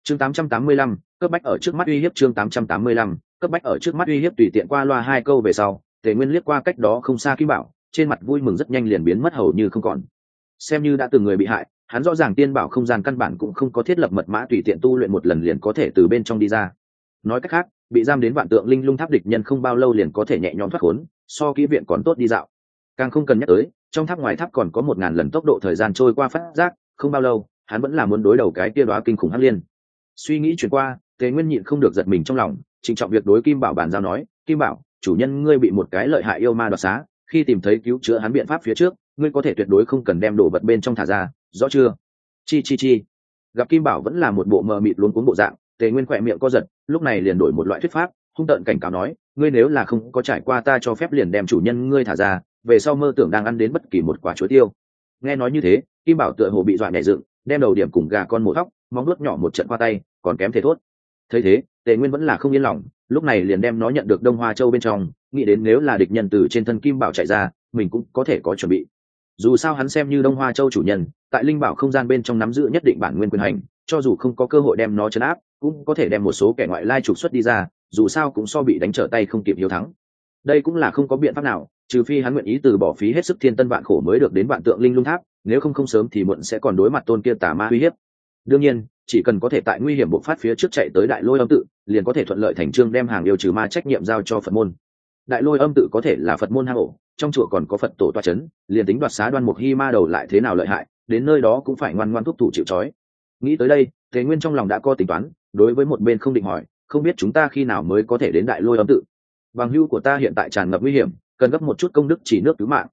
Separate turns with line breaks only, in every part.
Chương 885, cấp bách ở trước mắt uy hiếp. Chương 885, cấp bách ở trước mắt uy hiếp. Tùy tiện qua loa hai câu về sau, Tề Nguyên liếc qua cách đó không xa Kim Bảo, trên mặt vui mừng rất nhanh liền biến mất hầu như không còn. Xem như đã từng người bị hại, hắn rõ ràng tiên bảo không gian căn bản cũng không có thiết lập mật mã, tùy tiện tu luyện một lần liền có thể từ bên trong đi ra. Nói cách khác, bị giam đến vạn tượng linh lung tháp địch nhân không bao lâu liền có thể nhẹ nhõm thoát khốn, so kỹ viện còn tốt đi dạo. Càng không cần nhắc tới, trong tháp ngoài tháp còn có 1000 lần tốc độ thời gian trôi qua phát giác, không bao lâu, hắn vẫn là muốn đối đầu cái kia đóa kinh khủng hắc liên. Suy nghĩ chuyển qua, Tề Nguyên nhịn không được giật mình trong lòng, trịnh trọng việc đối Kim Bảo bàn giao nói, Kim Bảo, chủ nhân ngươi bị một cái lợi hại yêu ma đoạt xá, khi tìm thấy cứu chữa hắn biện pháp phía trước, ngươi có thể tuyệt đối không cần đem đồ vật bên trong thả ra, rõ chưa? Chi. Gặp Kim Bảo vẫn là một bộ mờ mịt luống cuống bộ dạng, Tề Nguyên khỏe miệng co giật, lúc này liền đổi một loại thuyết pháp, hung tợn cảnh cáo nói, ngươi nếu là không có trải qua ta cho phép liền đem chủ nhân ngươi thả ra, về sau mơ tưởng đang ăn đến bất kỳ một quả chuối tiêu. Nghe nói như thế, Kim Bảo tựa hồ bị dọa nhảy dựng, đem đầu điểm cùng gà con mổ thóc, móng nuốt nhỏ một trận qua tay, còn kém thể thốt. Thấy thế, Tề Nguyên vẫn là không yên lòng, lúc này liền đem nó nhận được Đông Hoa Châu bên trong, nghĩ đến nếu là địch nhân từ trên thân Kim Bảo chạy ra, mình cũng có thể có chuẩn bị. Dù sao hắn xem như Đông Hoa Châu chủ nhân, tại linh bảo không gian bên trong nắm giữ nhất định bản nguyên quyền hành, cho dù không có cơ hội đem nó trấn áp, cũng có thể đem một số kẻ ngoại lai trục xuất đi ra, dù sao cũng so bị đánh trở tay không kịp hiếu thắng. Đây cũng là không có biện pháp nào, trừ phi hắn nguyện ý từ bỏ phí hết sức thiên tân vạn khổ mới được đến vạn tượng linh lung tháp, nếu không sớm thì muộn sẽ còn đối mặt tôn kia tà ma uy hiếp. Đương nhiên, chỉ cần có thể tại nguy hiểm bộc phát phía trước chạy tới Đại Lôi Âm tự, liền có thể thuận lợi thành chương đem hàng yêu trừ ma trách nhiệm giao cho Phật môn. Đại Lôi Âm tự có thể là Phật môn hang ổ, trong chùa còn có Phật tổ toa chấn, liền tính đoạt xá Đoan Mục Hi ma đầu lại thế nào lợi hại, đến nơi đó cũng phải ngoan ngoãn thúc thủ chịu trói. Nghĩ tới đây, Tề Nguyên trong lòng đã có tính toán, đối với một bên không định hỏi, không biết chúng ta khi nào mới có thể đến Đại Lôi Âm tự. Bằng hữu của ta hiện tại tràn ngập nguy hiểm, cần gấp một chút công đức chỉ nước cứu mạng.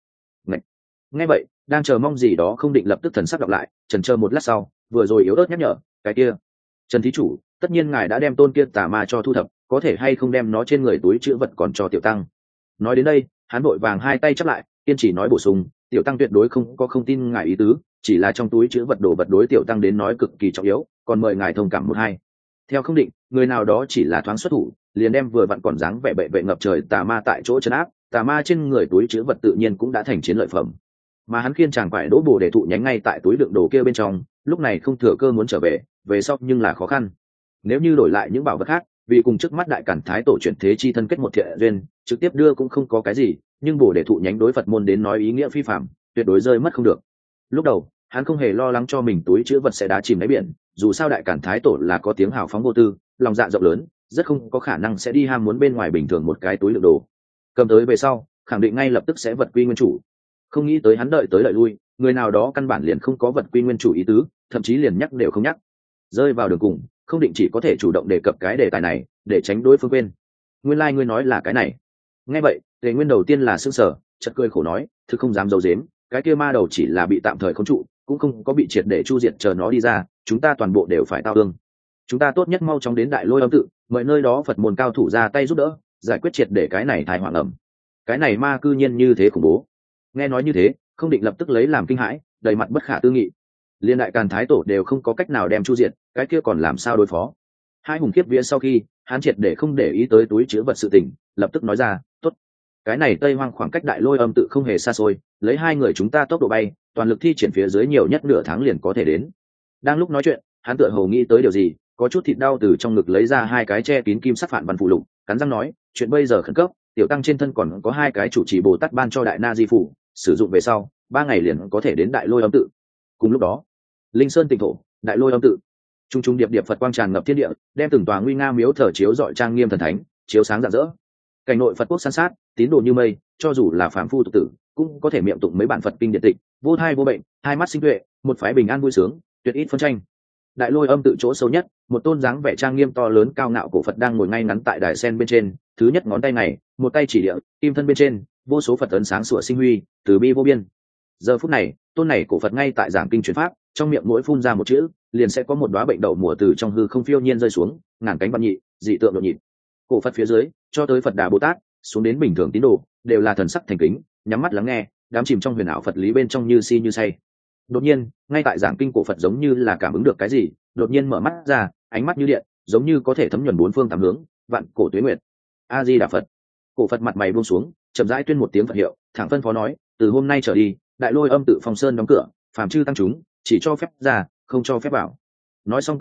Nghe vậy, đang chờ mong gì đó không định lập tức thần sắc đọc lại, chần chờ một lát sau, vừa rồi yếu ớt nhắc nhở, cái kia, Trần thí chủ, tất nhiên ngài đã đem tôn kia tà ma cho thu thập, có thể hay không đem nó trên người túi chữ vật còn cho tiểu tăng. Nói đến đây, hắn vội vàng hai tay chắp lại, kiên trì nói bổ sung, tiểu tăng tuyệt đối không có không tin ngài ý tứ, chỉ là trong túi chữ vật đồ vật đối tiểu tăng đến nói cực kỳ trọng yếu, còn mời ngài thông cảm một hai. Theo không định, người nào đó chỉ là thoáng xuất thủ, liền đem vừa vặn còn dáng vẻ bệ vệ ngập trời tà ma tại chỗ trấn áp, tà ma trên người túi chữ vật tự nhiên cũng đã thành chiến lợi phẩm. Mà hắn khiên chàng phải đỗ bổ để thụ nhánh ngay tại túi đựng đồ kia bên trong, lúc này không thừa cơ muốn trở về sau nhưng là khó khăn. Nếu như đổi lại những bảo vật khác, vì cùng trước mắt đại cản thái tổ chuyển thế chi thân kết một thiện duyên, trực tiếp đưa cũng không có cái gì, nhưng bổ để thụ nhánh đối Phật môn đến nói ý nghĩa phi phạm, tuyệt đối rơi mất không được. Lúc đầu, hắn không hề lo lắng cho mình túi chữ vật sẽ đá chìm đáy biển, dù sao đại cản thái tổ là có tiếng hào phóng vô tư, lòng dạ rộng lớn, rất không có khả năng sẽ đi ham muốn bên ngoài bình thường một cái túi đựng đồ. Cầm tới về sau, khẳng định ngay lập tức sẽ vật quy nguyên chủ. Không nghĩ tới hắn đợi tới đợi lui, người nào đó căn bản liền không có vật quy nguyên chủ ý tứ, thậm chí liền nhắc đều không nhắc. Rơi vào đường cùng, không định chỉ có thể chủ động đề cập cái đề tài này để tránh đối phương quên. Nguyên lai ngươi nói là cái này. Nghe vậy, Tề Nguyên đầu tiên là sững sờ, chợt cười khổ nói, thực không dám giấu giếm, cái kia ma đầu chỉ là bị tạm thời khống trụ, cũng không có bị triệt để chu diệt, chờ nó đi ra, chúng ta toàn bộ đều phải tao thương. Chúng ta tốt nhất mau chóng đến Đại Lôi Âm tự, mời nơi đó Phật môn cao thủ ra tay giúp đỡ, giải quyết triệt để cái này tai họa ẩm. Cái này ma cư nhiên như thế khủng bố. Nghe nói như thế, không định lập tức lấy làm kinh hãi, đầy mặt bất khả tư nghị. Liên đại càn thái tổ đều không có cách nào đem chu diệt, cái kia còn làm sao đối phó? Hai hùng kiếp vía sau khi hắn triệt để không để ý tới túi chứa vật sự tình, lập tức nói ra, tốt, cái này Tây Hoang khoảng cách Đại Lôi Âm tự không hề xa xôi, lấy hai người chúng ta tốc độ bay, toàn lực thi triển phía dưới nhiều nhất nửa tháng liền có thể đến. Đang lúc nói chuyện, hắn tựa hồ nghĩ tới điều gì, có chút thịt đau từ trong ngực lấy ra hai cái che kín kim sắc phản văn phụ lục, cắn răng nói, chuyện bây giờ khẩn cấp, tiểu tăng trên thân còn có hai cái chủ trì Bồ Tát ban cho đại na di phủ, sử dụng về sau 3 ngày liền có thể đến Đại Lôi Âm tự. Cùng lúc đó, Linh Sơn Tịnh thổ, Đại Lôi Âm tự, trung trung điệp điệp Phật quang tràn ngập thiên địa, đem từng tòa nguy nga miếu thờ chiếu rọi trang nghiêm thần thánh, chiếu sáng rạng rỡ. Cảnh nội Phật quốc san sát, tín đồ như mây, cho dù là phàm phu tục tử, cũng có thể miệng tụng mấy bản Phật kinh điện tịch, vô thai vô bệnh, hai mắt sinh tuệ, một phái bình an vui sướng, tuyệt ít phân tranh. Đại Lôi Âm tự chỗ sâu nhất, một tôn dáng vẻ trang nghiêm to lớn cao ngạo cổ Phật đang ngồi ngay ngắn tại đài sen bên trên, thứ nhất ngón tay này, một tay chỉ địa, kim thân bên trên, vô số Phật ấn sáng sủa sinh huy, từ bi vô biên. Giờ phút này, tôn này cổ Phật ngay tại giảng kinh truyền pháp, trong miệng mỗi phun ra một chữ, liền sẽ có một đóa bệnh đậu mùa từ trong hư không phiêu nhiên rơi xuống, ngàn cánh vạn nhị, dị tượng nhộn nhịp. Cổ Phật phía dưới, cho tới Phật Đà Bồ Tát, xuống đến bình thường tín đồ, đều là thần sắc thành kính, nhắm mắt lắng nghe, đắm chìm trong huyền ảo Phật lý bên trong như si như say. Đột nhiên, ngay tại giảng kinh cổ Phật giống như là cảm ứng được cái gì, đột nhiên mở mắt ra, ánh mắt như điện, giống như có thể thấm nhuần bốn phương tám hướng, vạn cổ tuế nguyệt. A Di Đà Phật. Cổ Phật mặt mày buông xuống, chậm rãi tuyên một tiếng Phật hiệu, thẳng phân phó nói, từ hôm nay trở đi, Đại Lôi Âm tự Phong Sơn đóng cửa, phàm chư tăng chúng chỉ cho phép ra, không cho phép vào. Nói xong câu này,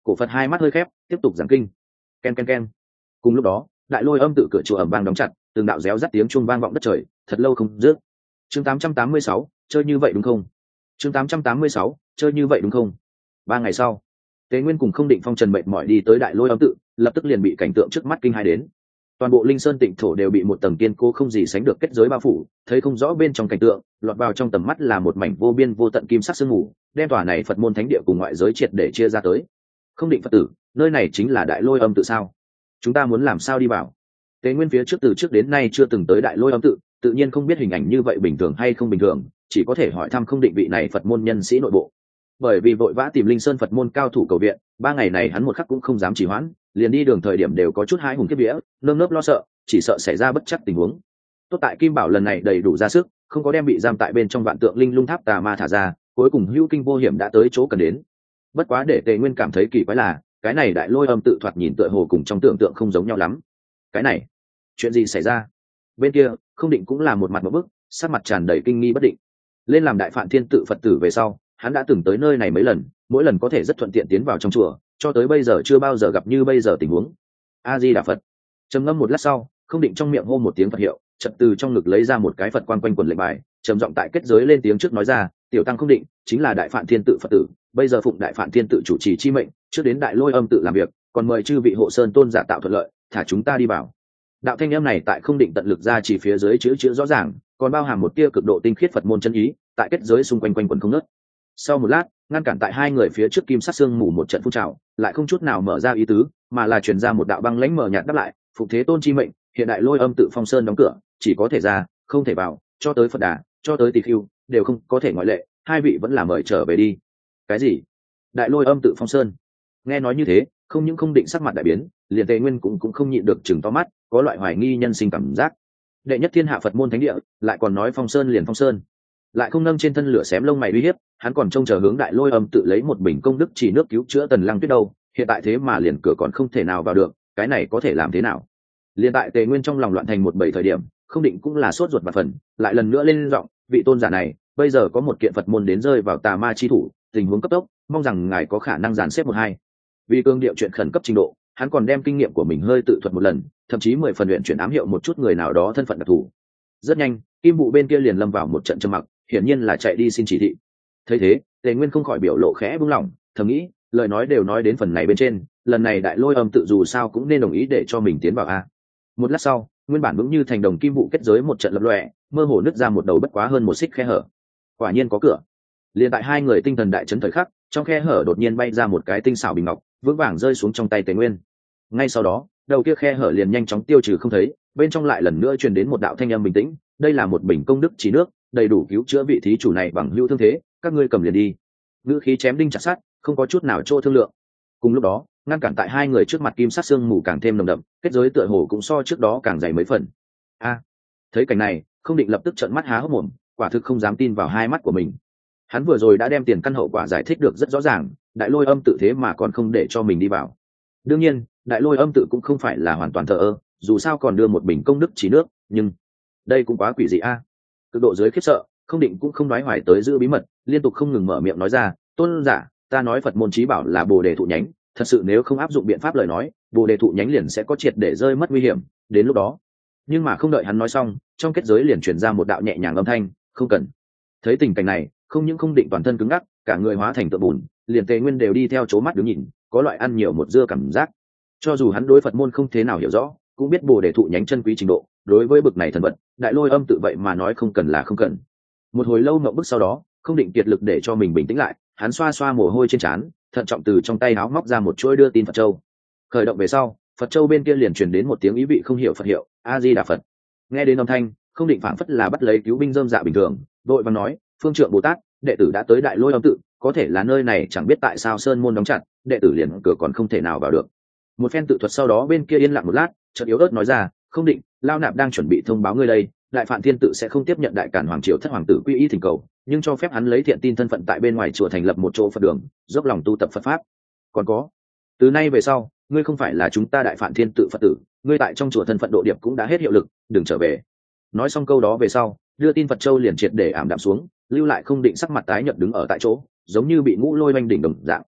cổ Phật hai mắt hơi khép tiếp tục giảng kinh. Ken ken ken. Cùng lúc đó đại lôi âm tự cửa chùa ầm vang đóng chặt, từng đạo réo rắt tiếng chuông vang vọng đất trời thật lâu không dứt. Chương 886, chơi như vậy đúng không? Chương 886, chơi như vậy đúng không? 3 ngày sau, Tế Nguyên cùng Không Định Phong trần mệt mỏi đi tới đại lôi âm tự, lập tức liền bị cảnh tượng trước mắt kinh hai đến. Toàn bộ linh sơn tịnh thổ đều bị một tầng kiên cố không gì sánh được kết giới bao phủ, thấy không rõ bên trong cảnh tượng, lọt vào trong tầm mắt là một mảnh vô biên vô tận kim sắc sương mù, đem tòa này Phật môn thánh địa cùng ngoại giới triệt để chia ra tới. Không Định Phật tử, nơi này chính là đại lôi âm tự sao? Chúng ta muốn làm sao đi vào? Tế Nguyên phía trước từ trước đến nay chưa từng tới đại lôi âm tự, tự nhiên không biết hình ảnh như vậy bình thường hay không bình thường, chỉ có thể hỏi thăm Không Định vị này Phật môn nhân sĩ nội bộ. Bởi vì vội vã tìm linh sơn Phật môn cao thủ cầu viện, 3 ngày này hắn một khắc cũng không dám trì hoãn, liền đi đường thời điểm đều có chút hãi hùng kiếp vía, nơm nớp lo sợ, chỉ sợ xảy ra bất chắc tình huống. Tốt tại Kim Bảo lần này đầy đủ ra sức, không có đem bị giam tại bên trong vạn tượng linh lung tháp tà ma thả ra, cuối cùng hữu kinh vô hiểm đã tới chỗ cần đến. Bất quá để Tề Nguyên cảm thấy kỳ quái là, cái này đại lôi âm tự thoạt nhìn tựa hồ cùng trong tưởng tượng không giống nhau lắm. Cái này, chuyện gì xảy ra? Bên kia, Không Định cũng là một mặt ngộp bức, sắc mặt tràn đầy kinh nghi bất định. Lên làm đại phạn thiên tự Phật tử về sau, hắn đã từng tới nơi này mấy lần, mỗi lần có thể rất thuận tiện tiến vào trong chùa, cho tới bây giờ chưa bao giờ gặp như bây giờ tình huống. A Di Đà Phật. Trầm ngâm một lát sau, Không Định trong miệng hô một tiếng Phật hiệu, chợt từ trong ngực lấy ra một cái Phật quan quanh quần lệnh bài, trầm giọng tại kết giới lên tiếng trước nói ra, tiểu tăng Không Định chính là đại phạn thiên tự Phật tử, bây giờ phụng đại phạn thiên tự chủ trì chi mệnh, trước đến đại lôi âm tự làm việc, còn mời chư vị hộ sơn tôn giả tạo thuận lợi, thả chúng ta đi vào. Đạo thanh âm này tại Không Định tận lực ra chỉ phía dưới chữ rõ ràng, còn bao hàm một tia cực độ tinh khiết Phật môn chân ý, tại kết giới xung quanh quanh quần không ngớt. Sau một lát, ngăn cản tại hai người phía trước kim sắc xương mù một trận phun trào, lại không chút nào mở ra ý tứ, mà là truyền ra một đạo băng lãnh mờ nhạt đáp lại, phục thế tôn chi mệnh, hiện đại lôi âm tự phong sơn đóng cửa, chỉ có thể ra, không thể vào, cho tới Phật Đà, cho tới Tỳ Khưu, đều không có thể ngoại lệ, hai vị vẫn là mời trở về đi. Cái gì? Đại lôi âm tự phong sơn? Nghe nói như thế, không những Không Định sắc mặt đại biến, liền Tề Nguyên cũng không nhịn được chừng to mắt, có loại hoài nghi nhân sinh cảm giác. Đệ nhất thiên hạ Phật môn thánh địa, lại còn nói phong sơn liền phong sơn, lại không nâng trên thân lửa xém lông mày uy hiếp, hắn còn trông chờ hướng đại lôi âm tự lấy một bình công đức chỉ nước cứu chữa Tần Lăng Tuyết đâu, hiện tại thế mà liền cửa còn không thể nào vào được, cái này có thể làm thế nào? Liền tại Tề Nguyên trong lòng loạn thành một bầy thời điểm, Không Định cũng là sốt ruột và phần, lại lần nữa lên giọng, vị tôn giả này, bây giờ có một kiện Phật môn đến rơi vào tà ma chi thủ, tình huống cấp tốc, mong rằng ngài có khả năng dàn xếp một hai. Vì cương điệu chuyện khẩn cấp trình độ, hắn còn đem kinh nghiệm của mình hơi tự thuật một lần, thậm chí 10 phần luyện chuyển ám hiệu một chút người nào đó thân phận đặc thù. Rất nhanh, Kim Vụ bên kia liền lâm vào một trận trầm mặc, hiển nhiên là chạy đi xin chỉ thị. Thấy thế, Tề Nguyên không khỏi biểu lộ khẽ buông lỏng, thầm nghĩ, lời nói đều nói đến phần này bên trên, lần này đại lôi âm tự dù sao cũng nên đồng ý để cho mình tiến vào a. Một lát sau, nguyên bản vững như thành đồng Kim Vụ kết giới một trận lập lòe, mơ hồ nứt ra một đầu bất quá hơn một xích khe hở. Quả nhiên có cửa. Liền tại hai người tinh thần đại chấn thời khắc, trong khe hở đột nhiên bay ra một cái tinh xảo bình ngọc, vững vàng rơi xuống trong tay Tề Nguyên. Ngay sau đó, đầu kia khe hở liền nhanh chóng tiêu trừ không thấy, bên trong lại lần nữa truyền đến một đạo thanh âm bình tĩnh, đây là một bình công đức chỉ nước, đầy đủ cứu chữa vị thí chủ này bằng hữu thương thế, các ngươi cầm liền đi. Ngữ khí chém đinh chặt sắt, không có chút nào chỗ thương lượng. Cùng lúc đó, ngăn cản tại hai người trước mặt kim sắc xương mù càng thêm nồng đậm, kết giới tựa hồ cũng so trước đó càng dày mấy phần. A, thấy cảnh này, Không Định lập tức trợn mắt há hốc mồm, quả thực không dám tin vào hai mắt của mình. Hắn vừa rồi đã đem tiền căn hậu quả giải thích được rất rõ ràng, đại lôi âm tự thế mà còn không để cho mình đi vào. Đương nhiên, đại lôi âm tự cũng không phải là hoàn toàn thờ ơ, dù sao còn đưa một bình công đức chỉ nước, nhưng đây cũng quá quỷ dị a. Cực độ dưới khiếp sợ, Không Định cũng không nói hoài tới giữ bí mật, liên tục không ngừng mở miệng nói ra, tôn giả, ta nói Phật môn chí bảo là Bồ đề thụ nhánh, thật sự nếu không áp dụng biện pháp lời nói, Bồ đề thụ nhánh liền sẽ có triệt để rơi mất nguy hiểm, đến lúc đó. Nhưng mà không đợi hắn nói xong, trong kết giới liền truyền ra một đạo nhẹ nhàng âm thanh, không cần. Thấy tình cảnh này, không những Không Định toàn thân cứng ngắc, cả người hóa thành tượng bùn, liền Tề Nguyên đều đi theo chố mắt đứng nhìn, có loại ăn nhiều một dưa cảm giác. Cho dù hắn đối Phật môn không thế nào hiểu rõ, cũng biết Bồ đề thụ nhánh chân quý trình độ, đối với bực này thần vật, đại lôi âm tự vậy mà nói không cần là không cần. Một hồi lâu ngậm bức sau đó, Không Định kiệt lực để cho mình bình tĩnh lại, hắn xoa xoa mồ hôi trên trán, thận trọng từ trong tay áo móc ra một chuỗi đưa tin Phật châu. Khởi động về sau, Phật châu bên kia liền truyền đến một tiếng ý vị không hiểu Phật hiệu, A Di Đà Phật. Nghe đến âm thanh, Không Định phảng phất là bắt lấy cứu binh rơm dạ bình thường, đội vàng nói, phương trượng Bồ Tát, đệ tử đã tới đại lôi âm tự, có thể là nơi này chẳng biết tại sao sơn môn đóng chặt, đệ tử liền cửa còn không thể nào vào được. Một phen tự thuật sau đó bên kia yên lặng một lát, chợt yếu ớt nói ra, Không Định, Lao Nạp đang chuẩn bị thông báo ngươi đây, đại phạn thiên tự sẽ không tiếp nhận đại cản hoàng triều thất hoàng tử quy y thỉnh cầu, nhưng cho phép hắn lấy thiện tin thân phận tại bên ngoài chùa thành lập một chỗ Phật đường, dốc lòng tu tập Phật pháp. Còn có, từ nay về sau, ngươi không phải là chúng ta đại phạn thiên tự Phật tử, ngươi tại trong chùa thân phận độ điệp cũng đã hết hiệu lực, đừng trở về. Nói xong câu đó về sau, đưa tin Phật châu liền triệt để ảm đạm xuống, lưu lại Không Định sắc mặt tái nhợt đứng ở tại chỗ, giống như bị ngũ lôi oanh đỉnh đồng dạng.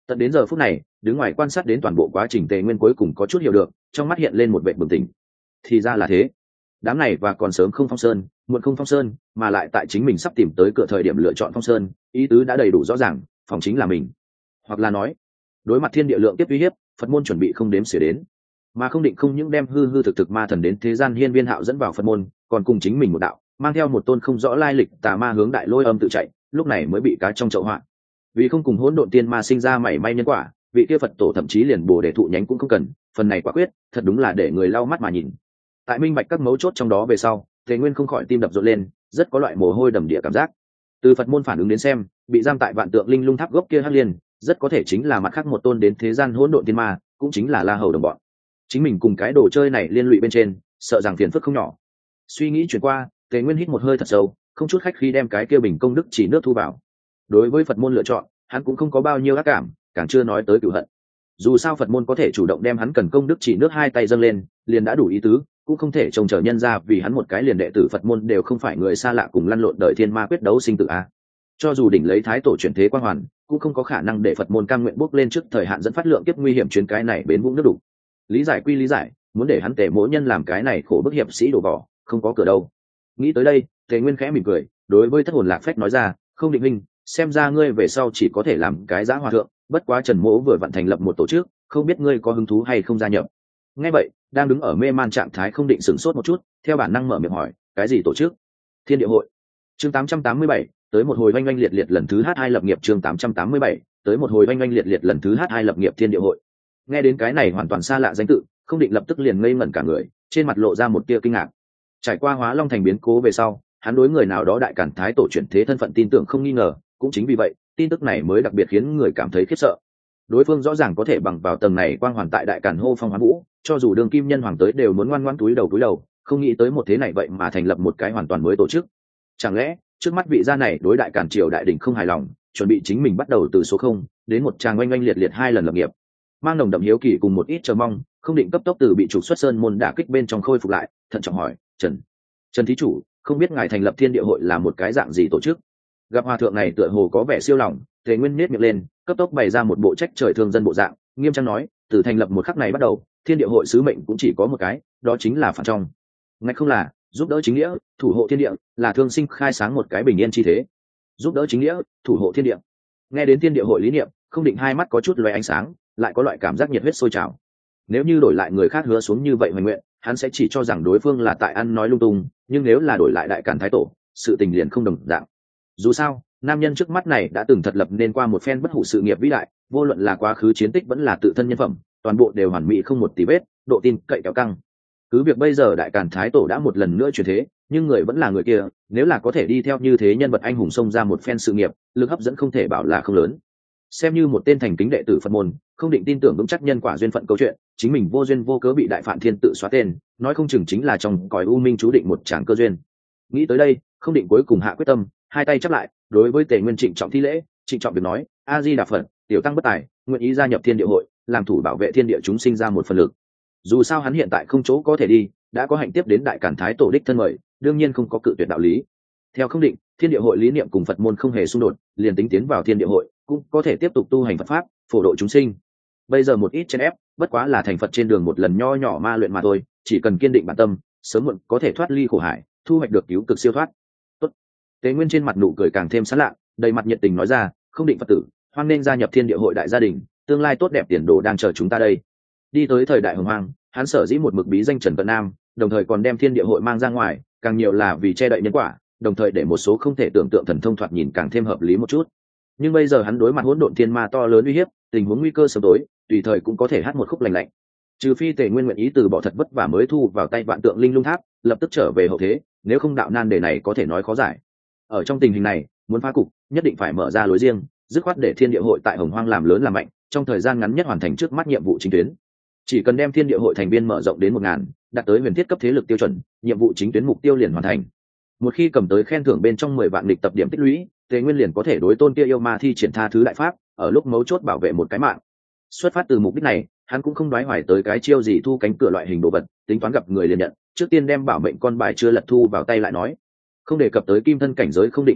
Tận đến giờ phút này, đứng ngoài quan sát đến toàn bộ quá trình Tề Nguyên cuối cùng có chút hiểu được, trong mắt hiện lên một vẻ bừng tỉnh. Thì ra là thế. Đám này và còn sớm không phong sơn, muộn không phong sơn, mà lại tại chính mình sắp tìm tới cửa thời điểm lựa chọn phong sơn, ý tứ đã đầy đủ rõ ràng, phòng chính là mình. Hoặc là nói, đối mặt thiên địa lượng tiếp uy hiếp, Phật môn chuẩn bị không đếm xỉa đến, mà không định không những đem hư hư thực thực ma thần đến thế gian hiên viên hạo dẫn vào Phật môn, còn cùng chính mình một đạo, mang theo một tôn không rõ lai lịch tà ma hướng đại lôi âm tự chạy, lúc này mới bị cá trong chậu họa. Vì không cùng hỗn độn tiên ma sinh ra mảy may nhân quả, vị kia Phật tổ thậm chí liền bồ đề thụ nhánh cũng không cần, phần này quả quyết, thật đúng là để người lau mắt mà nhìn. Tại minh bạch các mấu chốt trong đó về sau, Tề Nguyên không khỏi tim đập rộn lên, rất có loại mồ hôi đầm địa cảm giác. Từ Phật môn phản ứng đến xem, bị giam tại vạn tượng linh lung tháp gốc kia hắc liên, rất có thể chính là mặt khác một tôn đến thế gian hỗn độn tiên ma, cũng chính là La Hầu đồng bọn. Chính mình cùng cái đồ chơi này liên lụy bên trên, sợ rằng phiền phức không nhỏ. Suy nghĩ chuyển qua, Tề Nguyên hít một hơi thật sâu, không chút khách khí đem cái kia bình công đức chỉ nước thu vào. Đối với Phật môn lựa chọn, hắn cũng không có bao nhiêu ác cảm, càng chưa nói tới cửu hận. Dù sao Phật môn có thể chủ động đem hắn cần công đức chỉ nước hai tay dâng lên, liền đã đủ ý tứ, cũng không thể trông chờ nhân ra vì hắn một cái liền đệ tử Phật môn đều không phải người xa lạ cùng lăn lộn đợi thiên ma quyết đấu sinh tử a. Cho dù đỉnh lấy thái tổ chuyển thế quang hoàn, cũng không có khả năng để Phật môn cam nguyện bước lên trước thời hạn dẫn phát lượng kiếp nguy hiểm chuyến cái này bến vũng nước đủ. Lý giải quy lý giải, muốn để hắn Tề Mỗ Nhân làm cái này khổ bức hiệp sĩ đổ vỏ, không có cửa đâu. Nghĩ tới đây, Tề Nguyên khẽ mỉm cười, đối với Thất Hồn Lạc Phách nói ra, không định minh, xem ra ngươi về sau chỉ có thể làm cái giá hòa thượng, bất quá Trần Mỗ vừa vặn thành lập một tổ chức, không biết ngươi có hứng thú hay không gia nhập. Nghe vậy, đang đứng ở mê man trạng thái không định sửng sốt một chút, theo bản năng mở miệng hỏi, cái gì tổ chức? Thiên Địa Hội. Chương 887, tới một hồi oanh oanh liệt liệt lần thứ hai lập nghiệp. Chương 887, tới một hồi oanh oanh liệt liệt lần thứ hai lập nghiệp. Thiên Địa Hội. Nghe đến cái này hoàn toàn xa lạ danh tự, không định lập tức liền ngây ngẩn cả người, trên mặt lộ ra một tia kinh ngạc. Trải qua Hóa Long thành biến cố về sau, hắn đối người nào đó đại cản thái tổ chuyển thế thân phận tin tưởng không nghi ngờ, cũng chính vì vậy, tin tức này mới đặc biệt khiến người cảm thấy khiếp sợ. Đối phương rõ ràng có thể bằng vào tầng này quang hoàn tại đại cản hô phong hoán vũ, cho dù đường kim nhân hoàng tới đều muốn ngoan ngoãn túi đầu, không nghĩ tới một thế này vậy mà thành lập một cái hoàn toàn mới tổ chức. Chẳng lẽ trước mắt vị gia này đối đại cản triều đại đỉnh không hài lòng, chuẩn bị chính mình bắt đầu từ số 0 đến một tràng oanh oanh liệt liệt hai lần lập nghiệp. Mang nồng đậm hiếu kỳ cùng một ít chờ mong, không định cấp tốc từ bị trục xuất sơn môn đả kích bên trong khôi phục lại, thận trọng hỏi, Trần thí chủ, không biết ngài thành lập Thiên Địa Hội là một cái dạng gì tổ chức? Gặp hòa thượng này tựa hồ có vẻ siêu lòng, Tề Nguyên nhếch miệng lên, cấp tốc bày ra một bộ trách trời thương dân bộ dạng, nghiêm trang nói, từ thành lập một khắc này bắt đầu, Thiên Địa Hội sứ mệnh cũng chỉ có một cái, đó chính là phản trong. Ngạch không là giúp đỡ chính nghĩa, thủ hộ thiên địa, là thương sinh khai sáng một cái bình yên chi thế. Giúp đỡ chính nghĩa, thủ hộ thiên địa. Nghe đến Thiên Địa Hội lý niệm, không định hai mắt có chút lóe ánh sáng, lại có loại cảm giác nhiệt huyết sôi trào. Nếu như đổi lại người khác hứa xuống như vậy hoài nguyện, hắn sẽ chỉ cho rằng đối phương là tại ăn nói lung tung, nhưng nếu là đổi lại đại càn thái tổ, sự tình liền không đồng dạng. Dù sao, nam nhân trước mắt này đã từng thật lập nên qua một phen bất hủ sự nghiệp vĩ đại, vô luận là quá khứ chiến tích vẫn là tự thân nhân phẩm, toàn bộ đều hoàn mỹ không một tì vết, độ tin cậy kéo căng. Cứ việc bây giờ đại càn thái tổ đã một lần nữa chuyển thế, nhưng người vẫn là người kia, nếu là có thể đi theo như thế nhân vật anh hùng xông ra một phen sự nghiệp, lực hấp dẫn không thể bảo là không lớn. Xem như một tên thành kính đệ tử Phật môn, không định tin tưởng vững chắc nhân quả duyên phận câu chuyện, chính mình vô duyên vô cớ bị đại phạn thiên tự xóa tên, nói không chừng chính là trong cõi u minh chú định một tràng cơ duyên. Nghĩ tới đây, không định cuối cùng hạ quyết tâm, hai tay chắp lại, đối với Tề Nguyên trịnh trọng thi lễ, trịnh trọng việc nói, A Di Đà Phật, tiểu tăng bất tài, nguyện ý gia nhập Thiên Địa Hội, làm thủ bảo vệ thiên địa chúng sinh ra một phần lực. Dù sao hắn hiện tại không chỗ có thể đi, đã có hạnh tiếp đến đại cản thái tổ đích thân mời, đương nhiên không có cự tuyệt đạo lý. Theo không định, Thiên Địa Hội lý niệm cùng Phật môn không hề xung đột, liền tính tiến vào Thiên Địa Hội, cũng có thể tiếp tục tu hành Phật pháp, phổ độ chúng sinh. Bây giờ một ít chen ép, bất quá là thành Phật trên đường một lần nho nhỏ ma luyện mà thôi, chỉ cần kiên định bản tâm, sớm muộn có thể thoát ly khổ hải, thu hoạch được cứu cực siêu thoát. Tốt. Tế Nguyên trên mặt nụ cười càng thêm sán lạ, đầy mặt nhiệt tình nói ra, không định Phật tử, hoan nên gia nhập Thiên Địa Hội đại gia đình, tương lai tốt đẹp tiền đồ đang chờ chúng ta đây. Đi tới thời đại hồng hoang, hắn sở dĩ một mực bí danh Trần Vận Nam, đồng thời còn đem Thiên Địa Hội mang ra ngoài, càng nhiều là vì che đậy nhân quả, đồng thời để một số không thể tưởng tượng thần thông thoạt nhìn càng thêm hợp lý một chút. Nhưng bây giờ hắn đối mặt hỗn độn thiên ma to lớn uy hiếp, tình huống nguy cơ sớm tối, tùy thời cũng có thể hát một khúc lành lạnh. Trừ phi Tề Nguyên nguyện ý từ bỏ thật vất vả mới thu vào tay vạn tượng linh lung tháp, lập tức trở về hậu thế, nếu không đạo nan đề này có thể nói khó giải. Ở trong tình hình này, muốn phá cục, nhất định phải mở ra lối riêng, dứt khoát để Thiên Địa Hội tại Hồng Hoang làm lớn làm mạnh, trong thời gian ngắn nhất hoàn thành trước mắt nhiệm vụ chính tuyến. Chỉ cần đem Thiên Địa Hội thành viên mở rộng đến 1000, đạt tới huyền thiết cấp thế lực tiêu chuẩn, nhiệm vụ chính tuyến mục tiêu liền hoàn thành. Một khi cầm tới khen thưởng bên trong 10 vạn lịch tập điểm tích lũy, Tề Nguyên liền có thể đối tôn kia yêu ma thi triển tha thứ đại pháp, ở lúc mấu chốt bảo vệ một cái mạng. Xuất phát từ mục đích này, hắn cũng không đoái hoài tới cái chiêu gì thu cánh cửa loại hình đồ vật, tính toán gặp người liền nhận, trước tiên đem bảo mệnh con bài chưa lật thu vào tay lại nói. Không đề cập tới kim thân cảnh giới không định hòa thượng,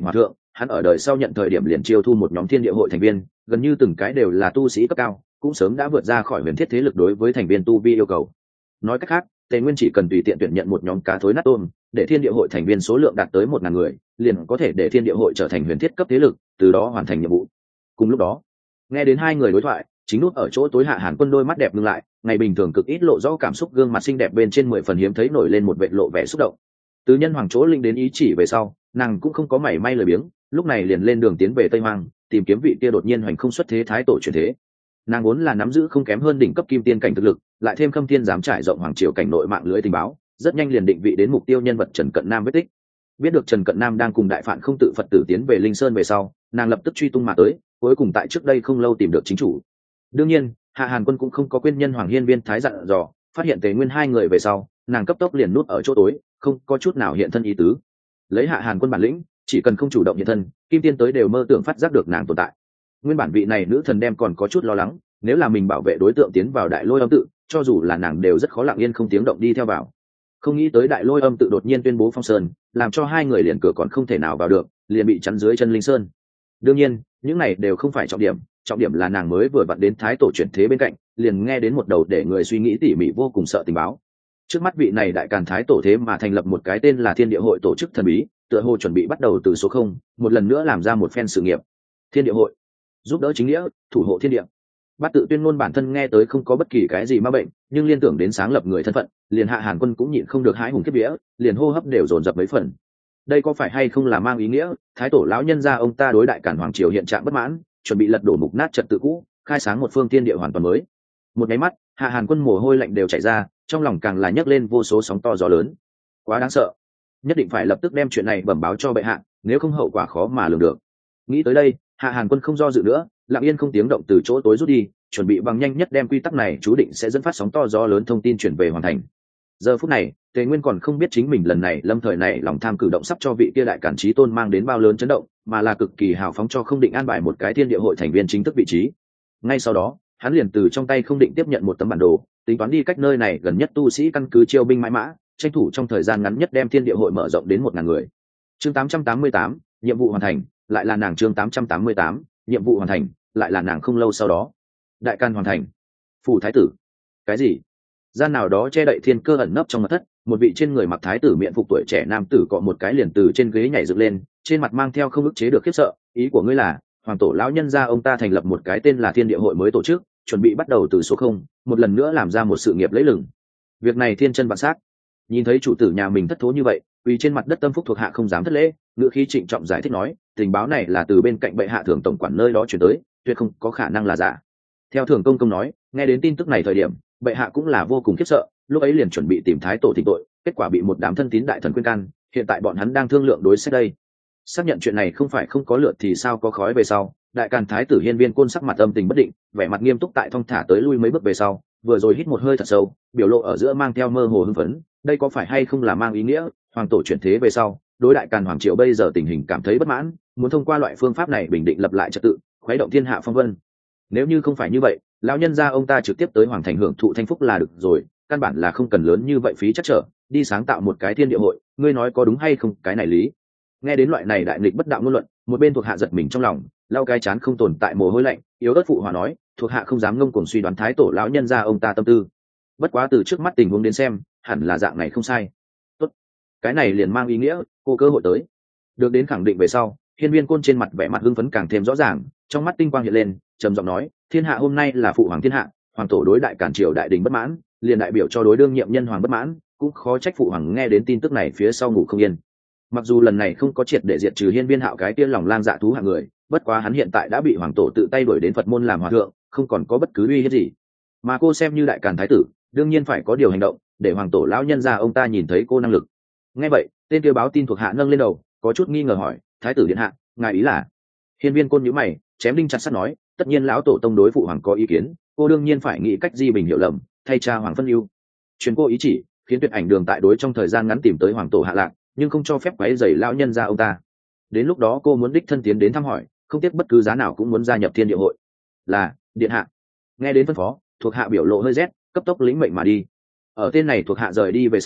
hắn ở đời sau nhận thời điểm liền chiêu thu một nhóm thiên địa hội thành viên, gần như từng cái đều là tu sĩ cấp cao, cũng sớm đã vượt ra khỏi huyền thiết thế lực đối với thành viên tu vi yêu cầu. Nói cách khác, Tề Nguyên chỉ cần tùy tiện tuyển nhận một nhóm cá thối nát tôm, để thiên địa hội thành viên số lượng đạt tới 1.000 người, liền có thể để thiên địa hội trở thành huyền thiết cấp thế lực, từ đó hoàn thành nhiệm vụ. Cùng lúc đó, nghe đến hai người đối thoại, chính nút ở chỗ tối Hạ Hàn Quân đôi mắt đẹp ngưng lại, ngày bình thường cực ít lộ rõ cảm xúc gương mặt xinh đẹp bên trên 10 phần hiếm thấy nổi lên một vệt lộ vẻ xúc động. Từ nhân hoàng chỗ linh đến ý chỉ về sau, nàng cũng không có mảy may lười biếng, lúc này liền lên đường tiến về Tây Hoang, tìm kiếm vị kia đột nhiên hoành không xuất thế thái tổ truyền thế. Nàng vốn là nắm giữ không kém hơn đỉnh cấp kim tiên cảnh thực lực, lại thêm Khâm Thiên dám trải rộng hoàng triều cảnh nội mạng lưới tình báo, rất nhanh liền định vị đến mục tiêu nhân vật Trần Cận Nam vết tích. Biết được Trần Cận Nam đang cùng đại phạn không tự Phật tử tiến về Linh Sơn về sau, nàng lập tức truy tung mà tới, cuối cùng tại trước đây không lâu tìm được chính chủ. Đương nhiên, Hạ Hàn Quân cũng không có quên nhân hoàng hiên viên thái dặn dò, phát hiện Tề Nguyên hai người về sau, nàng cấp tốc liền nút ở chỗ tối, không có chút nào hiện thân ý tứ. Lấy Hạ Hàn Quân bản lĩnh, chỉ cần không chủ động hiện thân, kim tiên tới đều mơ tưởng phát giác được nàng tồn tại. Nguyên bản vị này nữ thần đem còn có chút lo lắng, nếu là mình bảo vệ đối tượng tiến vào Đại Lôi Âm tự, cho dù là nàng đều rất khó lặng yên không tiếng động đi theo vào. Không nghĩ tới Đại Lôi Âm tự đột nhiên tuyên bố phong sơn, làm cho hai người liền cửa còn không thể nào vào được, liền bị chắn dưới chân Linh Sơn. Đương nhiên, những này đều không phải trọng điểm là nàng mới vừa vặn đến thái tổ chuyển thế bên cạnh, liền nghe đến một đầu để người suy nghĩ tỉ mỉ vô cùng sợ tình báo. Trước mắt vị này đại càn thái tổ thế mà thành lập một cái tên là Thiên Địa hội tổ chức thần bí, tựa hồ chuẩn bị bắt đầu từ số 0, một lần nữa làm ra một phen sự nghiệp. Thiên Địa hội giúp đỡ chính nghĩa, thủ hộ thiên địa. Bát tự tuyên ngôn bản thân nghe tới không có bất kỳ cái gì ma bệnh, nhưng liên tưởng đến sáng lập người thân phận, liền Hạ Hàn Quân cũng nhịn không được hãi hùng kiếp vía, liền hô hấp đều dồn dập mấy phần. Đây có phải hay không là mang ý nghĩa thái tổ lão nhân gia ông ta đối đại càn hoàng triều hiện trạng bất mãn, chuẩn bị lật đổ mục nát trật tự cũ, khai sáng một phương thiên địa hoàn toàn mới? Một cái mắt, Hạ Hàn Quân mồ hôi lạnh đều chảy ra, trong lòng càng là nhấc lên vô số sóng to gió lớn. Quá đáng sợ, nhất định phải lập tức đem chuyện này bẩm báo cho bệ hạ, nếu không hậu quả khó mà lường được. Nghĩ tới đây, Hạ Hàn Quân không do dự nữa, lặng yên không tiếng động từ chỗ tối rút đi, chuẩn bị bằng nhanh nhất đem quy tắc này chú định sẽ dẫn phát sóng to gió lớn thông tin chuyển về hoàn thành. Giờ phút này, Tề Nguyên còn không biết chính mình lần này lâm thời này lòng tham cử động sắp cho vị kia đại cản chí tôn mang đến bao lớn chấn động, mà là cực kỳ hào phóng cho không định an bài một cái thiên địa hội thành viên chính thức vị trí. Ngay sau đó, hắn liền từ trong tay không định tiếp nhận một tấm bản đồ, tính toán đi cách nơi này gần nhất tu sĩ căn cứ chiêu binh mãi mã, tranh thủ trong thời gian ngắn nhất đem thiên địa hội mở rộng đến 1.000 người. Chương 888, nhiệm vụ hoàn thành, lại là nàng. Chương 888, nhiệm vụ hoàn thành, lại là nàng. Không lâu sau đó, đại can hoàn thành. Phủ thái tử. Cái gì? Gian nào đó che đậy thiên cơ ẩn nấp trong mật thất, một vị trên người mặc thái tử miện phục tuổi trẻ nam tử cọ một cái liền từ trên ghế nhảy dựng lên, trên mặt mang theo không ức chế được khiếp sợ. Ý của ngươi là hoàng tổ lão nhân gia ông ta thành lập một cái tên là Thiên Địa hội mới tổ chức, chuẩn bị bắt đầu từ số 0, một lần nữa làm ra một sự nghiệp lẫy lừng. Việc này thiên chân vạn xác. Nhìn thấy chủ tử nhà mình thất thố như vậy, vì trên mặt đất tâm phúc thuộc hạ không dám thất lễ, ngữ khí trịnh trọng giải thích nói, tình báo này là từ bên cạnh bệ hạ thường tổng quản nơi đó chuyển tới, tuyệt không có khả năng là giả. Theo thường công nói, nghe đến tin tức này thời điểm, bệ hạ cũng là vô cùng khiếp sợ, lúc ấy liền chuẩn bị tìm thái tổ thỉnh tội, kết quả bị một đám thân tín đại thần khuyên can, hiện tại bọn hắn đang thương lượng đối sách đây. Xác nhận chuyện này không phải không có lượt thì sao có khói về sau, đại càn thái tử Hiên Viên Côn sắc mặt âm tình bất định, vẻ mặt nghiêm túc tại thong thả tới lui mấy bước về sau, vừa rồi hít một hơi thật sâu, biểu lộ ở giữa mang theo mơ hồ hưng phấn, đây có phải hay không là mang ý nghĩa hoàng tổ chuyển thế về sau, đối đại càn hoàng triều bây giờ tình hình cảm thấy bất mãn, muốn thông qua loại phương pháp này bình định lập lại trật tự, khuấy động thiên hạ phong vân. Nếu như không phải như vậy, lão nhân gia ông ta trực tiếp tới hoàng thành hưởng thụ thanh phúc là được rồi, căn bản là không cần lớn như vậy phí chắc trở đi sáng tạo một cái thiên địa hội, ngươi nói có đúng hay không? Cái này lý. Nghe đến loại này đại nghịch bất đạo ngôn luận, một bên thuộc hạ giật mình trong lòng, lau cái chán không tồn tại mồ hôi lạnh, yếu ớt phụ hòa nói, thuộc hạ không dám ngông cuồng suy đoán thái tổ lão nhân gia ông ta tâm tư, bất quá từ trước mắt tình huống đến xem, hẳn là dạng này không sai. Tốt, cái này liền mang ý nghĩa cô cơ hội tới. Được đến khẳng định về sau, Hiên Viên Côn trên mặt vẻ mặt hưng phấn càng thêm rõ ràng, trong mắt tinh quang hiện lên, trầm giọng nói, thiên hạ hôm nay là phụ hoàng thiên hạ, hoàng tổ đối đại cản triều đại đình bất mãn, liền đại biểu cho đối đương nhiệm nhân hoàng bất mãn, cũng khó trách phụ hoàng nghe đến tin tức này phía sau ngủ không yên. Mặc dù lần này không có triệt để diệt trừ Hiên Viên Hạo cái kia lòng lang dạ thú hạng người, bất quá hắn hiện tại đã bị hoàng tổ tự tay đuổi đến Phật môn làm hòa thượng, không còn có bất cứ uy hiếp gì. Mà cô xem như đại càn thái tử, đương nhiên phải có điều hành động, để hoàng tổ lão nhân gia ông ta nhìn thấy cô năng lực. Nghe vậy, tên kia báo tin thuộc hạ nâng lên đầu, có chút nghi ngờ hỏi, thái tử điện hạ, ngài ý là? Hiên Viên Côn nhíu mày, chém đinh chặt sắt nói, tất nhiên lão tổ tông đối phụ hoàng có ý kiến, cô đương nhiên phải nghĩ cách di bình hiểu lầm, thay cha hoàng phân ưu. Truyền cô ý chỉ, khiến Tuyệt Ảnh Đường tại đối trong thời gian ngắn tìm tới hoàng tổ hạ lạc, nhưng không cho phép quấy rầy lão nhân gia ông ta. Đến lúc đó cô muốn đích thân tiến đến thăm hỏi, không tiếc bất cứ giá nào cũng muốn gia nhập Thiên Địa hội. Là, điện hạ. Nghe đến phân phó, thuộc hạ biểu lộ hơi rét, cấp tốc lĩnh mệnh mà đi. Ở tên này thuộc hạ rời đi về sau,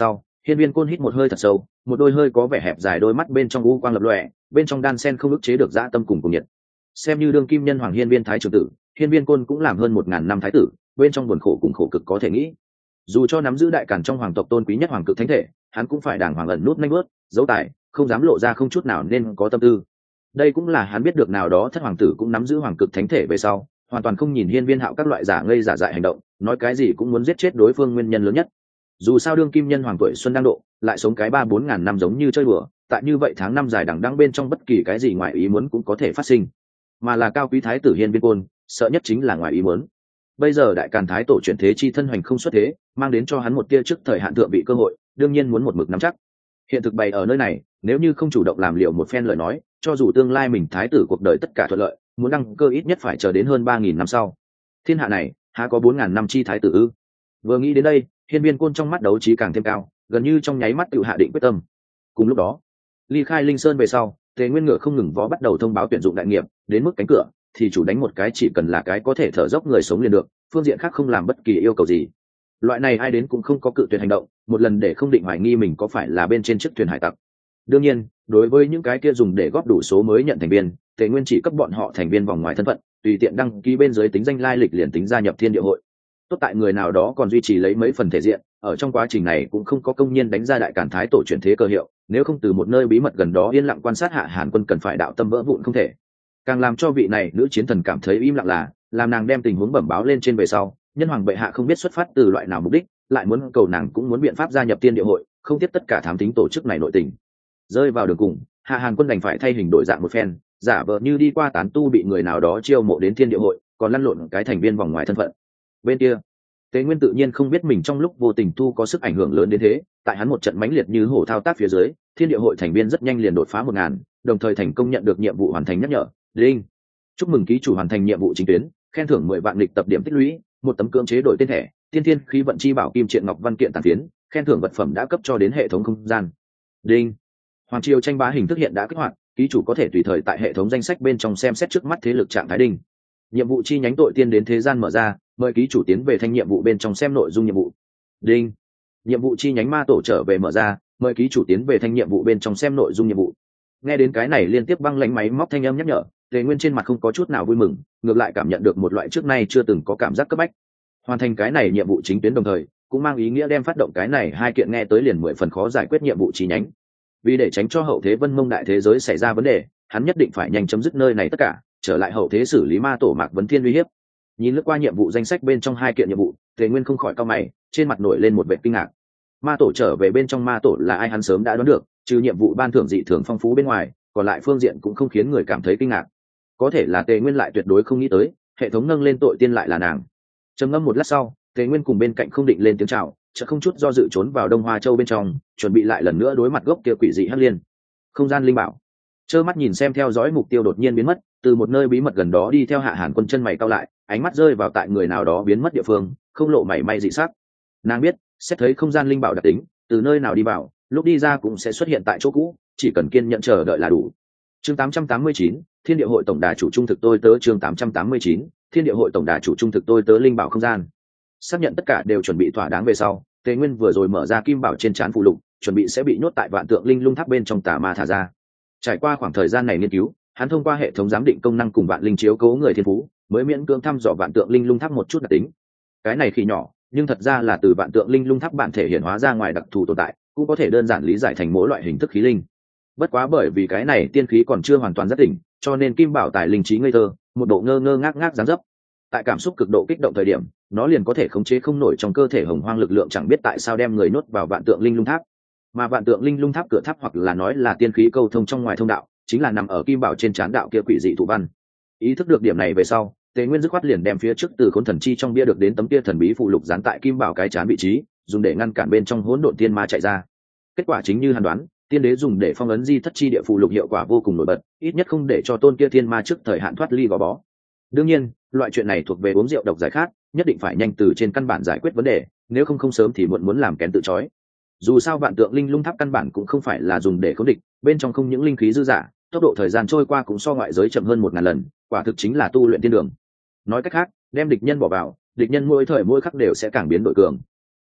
Hiên Viên Côn hít một hơi thật sâu, một đôi hơi có vẻ hẹp dài đôi mắt bên trong u quang lập lòe, bên trong đan sen không ức chế được dã tâm cùng nhiệt. Xem như đương kim nhân hoàng Hiên Viên thái trưởng tử, Hiên Viên Côn cũng làm hơn 1000 năm thái tử, bên trong buồn khổ cùng khổ cực có thể nghĩ. Dù cho nắm giữ đại càn trong hoàng tộc tôn quý nhất hoàng cực thánh thể, hắn cũng phải đàng hoàng ẩn nút nhanh bước, giấu tài, không dám lộ ra không chút nào nên có tâm tư. Đây cũng là hắn biết được nào đó thất hoàng tử cũng nắm giữ hoàng cực thánh thể về sau, hoàn toàn không nhìn Hiên Viên Hạo các loại giả ngây giả dại hành động, nói cái gì cũng muốn giết chết đối phương nguyên nhân lớn nhất. Dù sao đương kim nhân hoàng tuổi xuân đang độ, lại sống cái 3-4 ngàn năm giống như chơi đùa, tại như vậy tháng năm dài đằng đẵng bên trong bất kỳ cái gì ngoài ý muốn cũng có thể phát sinh. Mà là cao quý thái tử Hiên Viên Côn, sợ nhất chính là ngoài ý muốn. Bây giờ đại càn thái tổ chuyển thế chi thân hoành không xuất thế, mang đến cho hắn một tia trước thời hạn thượng vị cơ hội, đương nhiên muốn một mực nắm chắc. Hiện thực bày ở nơi này, nếu như không chủ động làm liệu một phen lời nói, cho dù tương lai mình thái tử cuộc đời tất cả thuận lợi, muốn đăng cơ ít nhất phải chờ đến hơn 3000 năm sau. Thiên hạ này, há có 4000 năm chi thái tử ư? Vừa nghĩ đến đây, Hiên Viên Côn trong mắt đấu trí càng thêm cao, gần như trong nháy mắt tự hạ định quyết tâm. Cùng lúc đó, ly khai Linh Sơn về sau, Tề Nguyên ngựa không ngừng vó bắt đầu thông báo tuyển dụng đại nghiệp, đến mức cánh cửa thì chủ đánh một cái chỉ cần là cái có thể thở dốc người sống liền được, phương diện khác không làm bất kỳ yêu cầu gì. Loại này ai đến cũng không có cự tuyệt hành động, một lần để không định hoài nghi mình có phải là bên trên chiếc thuyền hải tặc. Đương nhiên, đối với những cái kia dùng để góp đủ số mới nhận thành viên, Tề Nguyên chỉ cấp bọn họ thành viên vòng ngoài thân phận, tùy tiện đăng ký bên dưới tính danh lai lịch liền tính gia nhập Thiên Địa hội. Tốt tại người nào đó còn duy trì lấy mấy phần thể diện, ở trong quá trình này cũng không có công nhân đánh ra đại càn thái tổ chuyển thế cơ hiệu, nếu không từ một nơi bí mật gần đó yên lặng quan sát Hạ Hàn Quân cần phải đạo tâm vỡ vụn không thể. Càng làm cho vị này nữ chiến thần cảm thấy im lặng là, làm nàng đem tình huống bẩm báo lên trên về sau, nhân hoàng bệ hạ không biết xuất phát từ loại nào mục đích, lại muốn cầu nàng cũng muốn biện pháp gia nhập Tiên Địa hội, không tiếp tất cả thám tính tổ chức này nội tình. Rơi vào đường cùng, Hạ Hàn Quân đành phải thay hình đổi dạng một phen, giả vờ như đi qua tán tu bị người nào đó chiêu mộ đến Thiên Địa hội, còn lăn lộn cái thành viên vòng ngoài thân phận. Bên kia, Tế Nguyên tự nhiên không biết mình trong lúc vô tình thu có sức ảnh hưởng lớn đến thế, tại hắn một trận mãnh liệt như hổ thao tác phía dưới, Thiên Địa hội thành viên rất nhanh liền đột phá 1000, đồng thời thành công nhận được nhiệm vụ hoàn thành nhắc nhở. Đinh, chúc mừng ký chủ hoàn thành nhiệm vụ chính tuyến, khen thưởng 10 vạn lịch tập điểm tích lũy, một tấm cưỡng chế đổi tên thẻ, tiên thiên khí vận chi bảo kim triện ngọc văn kiện tàn phiến, khen thưởng vật phẩm đã cấp cho đến hệ thống không gian. Đinh, Hoàng triều tranh bá hình thức hiện đã kích hoạt, ký chủ có thể tùy thời tại hệ thống danh sách bên trong xem xét trước mắt thế lực trạng thái. Đinh, nhiệm vụ chi nhánh tội tiên đến thế gian mở ra, mời ký chủ tiến về thanh nhiệm vụ bên trong xem nội dung nhiệm vụ. Đinh, nhiệm vụ chi nhánh ma tổ trở về mở ra, mời ký chủ tiến về thanh nhiệm vụ bên trong xem nội dung nhiệm vụ. Nghe đến cái này liên tiếp băng lãnh máy móc thanh âm nhắc nhở, Tề Nguyên trên mặt không có chút nào vui mừng, ngược lại cảm nhận được một loại trước nay chưa từng có cảm giác cấp bách. Hoàn thành cái này nhiệm vụ chính tuyến đồng thời, cũng mang ý nghĩa đem phát động cái này hai kiện nghe tới liền 10 phần khó giải quyết nhiệm vụ chi nhánh. Vì để tránh cho hậu thế Vân Mông đại thế giới xảy ra vấn đề, hắn nhất định phải nhanh chấm dứt nơi này tất cả, trở lại hậu thế xử lý ma tổ Mạc Vấn Thiên uy hiếp. Nhìn lướt qua nhiệm vụ danh sách bên trong hai kiện nhiệm vụ, Tề Nguyên không khỏi cau mày, trên mặt nổi lên một vẻ kinh ngạc. Ma tổ trở về bên trong ma tổ là ai hắn sớm đã đoán được, trừ nhiệm vụ ban thưởng dị thường phong phú bên ngoài, còn lại phương diện cũng không khiến người cảm thấy kinh ngạc. Có thể là Tề Nguyên lại tuyệt đối không nghĩ tới, hệ thống nâng lên tội tiên lại là nàng. Trầm ngâm một lát sau, Tề Nguyên cùng bên cạnh không định lên tiếng chào, chợt không chút do dự trốn vào Đông Hoa Châu bên trong, chuẩn bị lại lần nữa đối mặt gốc kia quỷ dị hắc liên. Không gian linh bảo. Trơ mắt nhìn xem theo dõi mục tiêu đột nhiên biến mất, từ một nơi bí mật gần đó đi theo Hạ Hàn Quân chân mày cau lại, ánh mắt rơi vào tại người nào đó biến mất địa phương, không lộ mảy may dị sắc. Nàng biết, xét thấy không gian linh bảo đặc tính, từ nơi nào đi vào, lúc đi ra cũng sẽ xuất hiện tại chỗ cũ, chỉ cần kiên nhẫn chờ đợi là đủ. Chương 889, Thiên Địa hội tổng đà chủ trung thực tôi tớ. Chương 889, Thiên Địa hội tổng đà chủ trung thực tôi tớ linh bảo không gian. Xác nhận tất cả đều chuẩn bị thỏa đáng về sau, Tề Nguyên vừa rồi mở ra kim bảo trên trán phụ lục, chuẩn bị sẽ bị nhốt tại vạn tượng linh lung tháp bên trong tà ma thả ra. Trải qua khoảng thời gian này nghiên cứu, hắn thông qua hệ thống giám định công năng cùng vạn linh chiếu cố người thiên phú, mới miễn cưỡng thăm dò vạn tượng linh lung tháp một chút đặc tính. Cái này khi nhỏ, nhưng thật ra là từ vạn tượng linh lung tháp bản thể hiện hóa ra ngoài đặc thù tồn tại, cũng có thể đơn giản lý giải thành mỗi loại hình thức khí linh. Bất quá bởi vì cái này tiên khí còn chưa hoàn toàn giác tỉnh, cho nên kim bảo tài linh trí ngây thơ, một độ ngơ ngơ ngác ngác dáng dấp. Tại cảm xúc cực độ kích động thời điểm, nó liền có thể khống chế không nổi trong cơ thể hồng hoang lực lượng chẳng biết tại sao đem người nuốt vào vạn tượng linh lung tháp. Mà vạn tượng linh lung tháp cửa tháp hoặc là nói là tiên khí câu thông trong ngoài thông đạo, chính là nằm ở kim bảo trên trán đạo kia quỷ dị thụ văn. Ý thức được điểm này về sau, Tề Nguyên dứt khoát liền đem phía trước từ khốn thần chi trong bia được đến tấm kia thần bí phụ lục dán tại kim bảo cái trán vị trí, dùng để ngăn cản bên trong hỗn độn tiên ma chạy ra. Kết quả chính như hắn đoán, tiên đế dùng để phong ấn di thất chi địa phụ lục hiệu quả vô cùng nổi bật, ít nhất không để cho tôn kia thiên ma trước thời hạn thoát ly gò bó. Đương nhiên, loại chuyện này thuộc về uống rượu độc giải khát, nhất định phải nhanh từ trên căn bản giải quyết vấn đề, nếu không sớm thì muộn muốn làm kén tự chói. Dù sao vạn tượng linh lung tháp căn bản cũng không phải là dùng để khống địch, bên trong không những linh khí dư dả, tốc độ thời gian trôi qua cũng so ngoại giới chậm hơn 1000 lần, quả thực chính là tu luyện thiên đường. Nói cách khác, đem địch nhân bỏ vào, địch nhân mỗi thời mỗi khắc đều sẽ càng biến đổi cường.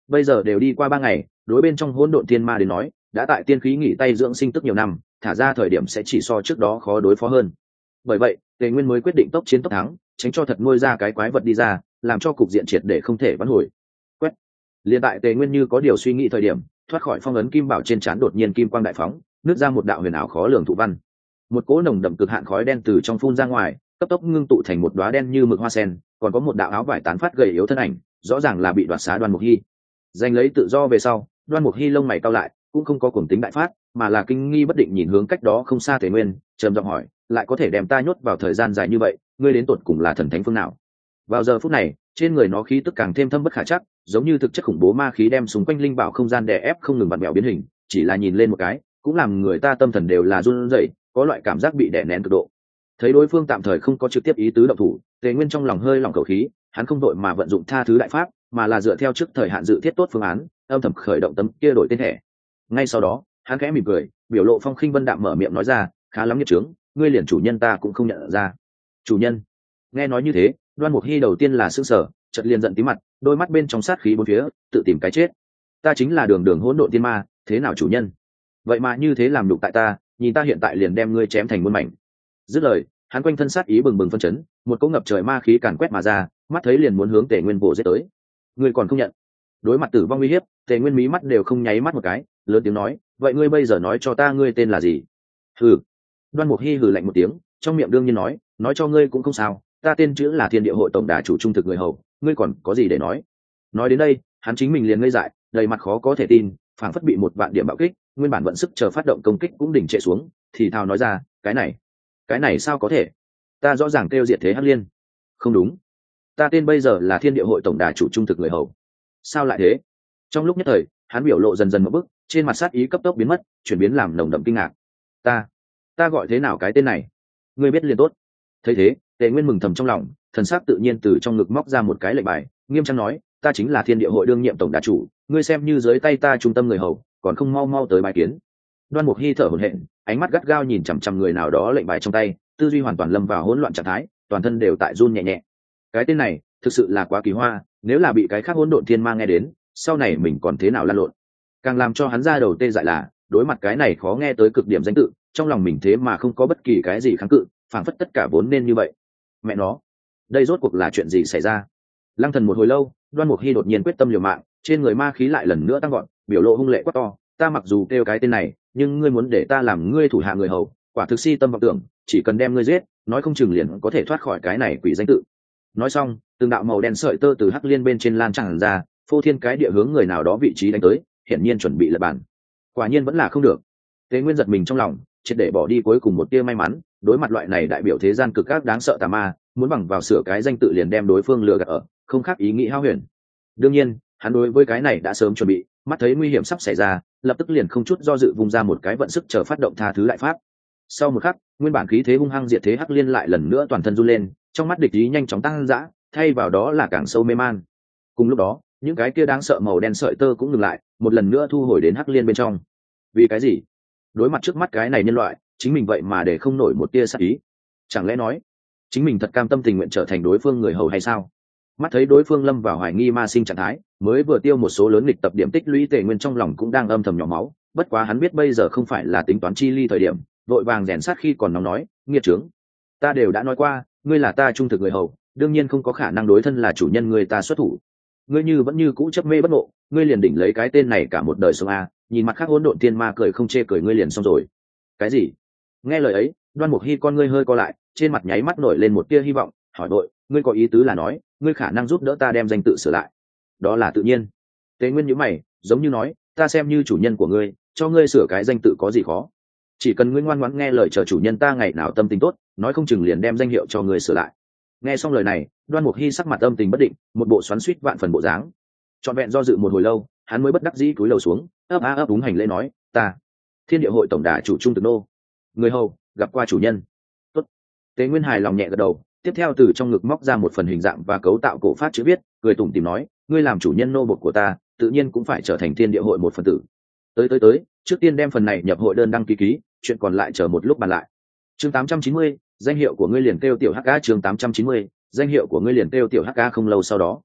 bây giờ đều đi qua 3 ngày, đối bên trong hỗn độn thiên ma đến nói đã tại tiên khí nghỉ tay dưỡng sinh tức nhiều năm, thả ra thời điểm sẽ chỉ so trước đó khó đối phó hơn. Bởi vậy Tề Nguyên mới quyết định tốc chiến tốc thắng, tránh cho thật nuôi ra cái quái vật đi ra, làm cho cục diện triệt để không thể vãn hồi. Quét. Liên tại Tề Nguyên như có điều suy nghĩ thời điểm, thoát khỏi phong ấn kim bảo trên trán đột nhiên kim quang đại phóng, nứt ra một đạo huyền ảo khó lường thụ văn. Một cỗ nồng đậm cực hạn khói đen từ trong phun ra ngoài, cấp tốc ngưng tụ thành một đóa đen như mực hoa sen, còn có một đạo áo vải tán phát gầy yếu thân ảnh, rõ ràng là bị đoạt xá Đoan Mục Hi. Giành lấy tự do về sau, Đoan Mục Hi lông mày cau lại, cũng không có cuồng tính đại phát, mà là kinh nghi bất định nhìn hướng cách đó không xa Tề Nguyên, trầm giọng hỏi, lại có thể đem ta nhốt vào thời gian dài như vậy, ngươi đến tột cùng là thần thánh phương nào? Vào giờ phút này, trên người nó khí tức càng thêm thâm bất khả chắc, giống như thực chất khủng bố ma khí đem xung quanh linh bảo không gian đè ép không ngừng vặn vẹo biến hình, chỉ là nhìn lên một cái, cũng làm người ta tâm thần đều là run rẩy, có loại cảm giác bị đè nén cực độ. Thấy đối phương tạm thời không có trực tiếp ý tứ động thủ, Tề Nguyên trong lòng hơi lỏng khẩu khí, hắn không đội mà vận dụng tha thứ đại pháp, mà là dựa theo trước thời hạn dự thiết tốt phương án, âm thầm khởi động tấm kia đổi tên thẻ. Ngay sau đó, hắn khẽ mỉm cười, biểu lộ phong khinh vân đạm mở miệng nói ra, khá lắm nghiệt trướng, ngươi liền chủ nhân ta cũng không nhận ra. Chủ nhân? Nghe nói như thế, Đoan Mục Hi đầu tiên là sững sờ, chợt liền giận tím mặt, đôi mắt bên trong sát khí bốn phía, tự tìm cái chết. Ta chính là đường đường hỗn độn tiên ma, thế nào chủ nhân? Vậy mà như thế làm nhục tại ta, nhìn ta hiện tại liền đem ngươi chém thành muôn mảnh. Dứt lời, hắn quanh thân sát ý bừng bừng phân chấn, một cỗ ngập trời ma khí càn quét mà ra, mắt thấy liền muốn hướng Tề Nguyên vồ giết tới. Ngươi còn không nhận? Đối mặt tử vong uy hiếp, Tề Nguyên mí mắt đều không nháy mắt một cái, lớn tiếng nói, vậy ngươi bây giờ nói cho ta ngươi tên là gì? Hừ. Đoan Mục Hi hừ lạnh một tiếng, trong miệng đương nhiên nói cho ngươi cũng không sao, ta tên chữ là Thiên Địa Hội tổng đà chủ trung thực người hầu, ngươi còn có gì để nói? Nói đến đây, hắn chính mình liền ngây dại, đầy mặt khó có thể tin, phảng phất bị một vạn điểm bạo kích, nguyên bản vận sức chờ phát động công kích cũng đỉnh trệ xuống, thì thào nói ra, cái này sao có thể? Ta rõ ràng kêu diệt thế Hắc Liên. Không đúng, ta tên bây giờ là Thiên Địa Hội tổng đà chủ trung thực người hầu. Sao lại thế? Trong lúc nhất thời, hắn biểu lộ dần dần một bức, trên mặt sát ý cấp tốc biến mất, chuyển biến làm nồng đậm kinh ngạc. Ta gọi thế nào cái tên này? Ngươi biết liền tốt. Thấy thế, Tề Nguyên mừng thầm trong lòng, thần sắc tự nhiên từ trong ngực móc ra một cái lệnh bài, nghiêm trang nói, ta chính là Thiên Địa Hội đương nhiệm tổng đà chủ, ngươi xem như dưới tay ta trung tâm người hầu, còn không mau mau tới bài kiến. Đoan Mục Hi thở hổn hển, ánh mắt gắt gao nhìn chằm chằm người nào đó lệnh bài trong tay, tư duy hoàn toàn lâm vào hỗn loạn trạng thái, toàn thân đều tại run nhẹ nhẹ. Cái tên này thực sự là quá kỳ hoa, nếu là bị cái khác hỗn độn thiên ma nghe đến, sau này mình còn thế nào lăn lộn? Càng làm cho hắn ra đầu tê dại là, đối mặt cái này khó nghe tới cực điểm danh tự, trong lòng mình thế mà không có bất kỳ cái gì kháng cự, phảng phất tất cả vốn nên như vậy. Mẹ nó, đây rốt cuộc là chuyện gì xảy ra? Lăng thần một hồi lâu, Đoan Mục Hi đột nhiên quyết tâm liều mạng, trên người ma khí lại lần nữa tăng vọt, biểu lộ hung lệ quá to, ta mặc dù kêu cái tên này, nhưng ngươi muốn để ta làm ngươi thủ hạ người hầu, quả thực si tâm vọng tưởng, chỉ cần đem ngươi giết, nói không chừng liền có thể thoát khỏi cái này quỷ danh tự. Nói xong, từng đạo màu đen sợi tơ từ Hắc Liên bên trên lan tràn ra, phô thiên cái địa hướng người nào đó vị trí đánh tới, hiển nhiên chuẩn bị lật bàn. Quả nhiên vẫn là không được. Tế Nguyên giật mình trong lòng, triệt để bỏ đi cuối cùng một tia may mắn, đối mặt loại này đại biểu thế gian cực ác đáng sợ tà ma, muốn bằng vào sửa cái danh tự liền đem đối phương lừa gạt ở, không khác ý nghĩ hao huyền. Đương nhiên, hắn đối với cái này đã sớm chuẩn bị, mắt thấy nguy hiểm sắp xảy ra, lập tức liền không chút do dự vung ra một cái vận sức chờ phát động tha thứ đại pháp. Sau một khắc, nguyên bản khí thế hung hăng diệt thế Hắc Liên lại lần nữa toàn thân run lên, trong mắt địch ý nhanh chóng tăng dã, thay vào đó là càng sâu mê man. Cùng lúc đó, những cái kia đáng sợ màu đen sợi tơ cũng ngừng lại, một lần nữa thu hồi đến Hắc Liên bên trong. Vì cái gì? Đối mặt trước mắt cái này nhân loại, chính mình vậy mà để không nổi một tia sát ý. Chẳng lẽ nói, chính mình thật cam tâm tình nguyện trở thành đối phương người hầu hay sao? Mắt thấy đối phương lâm vào hoài nghi ma sinh trạng thái, mới vừa tiêu một số lớn nghịch tập điểm tích lũy, Tề Nguyên trong lòng cũng đang âm thầm nhỏ máu, bất quá hắn biết bây giờ không phải là tính toán chi ly thời điểm, vội vàng rèn sát khi còn nóng nói, nghiệt trướng, ta đều đã nói qua, ngươi là ta trung thực người hầu, đương nhiên không có khả năng đối thân là chủ nhân người ta xuất thủ. Ngươi như vẫn như cũ chấp mê bất ngộ, ngươi liền đỉnh lấy cái tên này cả một đời sống a, nhìn mặt khác hỗn độn tiên ma cười không chê cười ngươi liền xong rồi. Cái gì? Nghe lời ấy, Đoan Mục Hi con ngươi hơi co lại, trên mặt nháy mắt nổi lên một tia hy vọng, hỏi vội, ngươi có ý tứ là nói, ngươi khả năng giúp đỡ ta đem danh tự sửa lại? Đó là tự nhiên. Tế Nguyên nhíu mày, giống như nói, ta xem như chủ nhân của ngươi, cho ngươi sửa cái danh tự có gì khó? Chỉ cần ngươi ngoan ngoãn nghe lời chờ chủ nhân ta ngày nào tâm tình tốt, nói không chừng liền đem danh hiệu cho ngươi sửa lại. Nghe xong lời này, Đoan Mục Hi sắc mặt âm tình bất định, một bộ xoắn xuýt vạn phần bộ dáng. Trọn vẹn do dự một hồi lâu, hắn mới bất đắc dĩ cúi đầu xuống, ấp úng hành lễ nói, ta, Thiên Địa Hội tổng đà chủ trung thực nô, người hầu, gặp qua chủ nhân. Tốt. Tế Nguyên hài lòng nhẹ gật đầu, tiếp theo từ trong ngực móc ra một phần hình dạng và cấu tạo cổ phát chữ viết, cười tủm tỉm nói, ngươi làm chủ nhân nô bộc của ta, tự nhiên cũng phải trở thành Thiên Địa Hội một phần tử. Tới, trước tiên đem phần này nhập hội đơn đăng ký ký, chuyện còn lại chờ một lúc bàn lại. Chương 890, danh hiệu của ngươi liền kêu tiểu Hắc Chương 890, danh hiệu của ngươi liền kêu tiểu Hắc. Không lâu sau đó,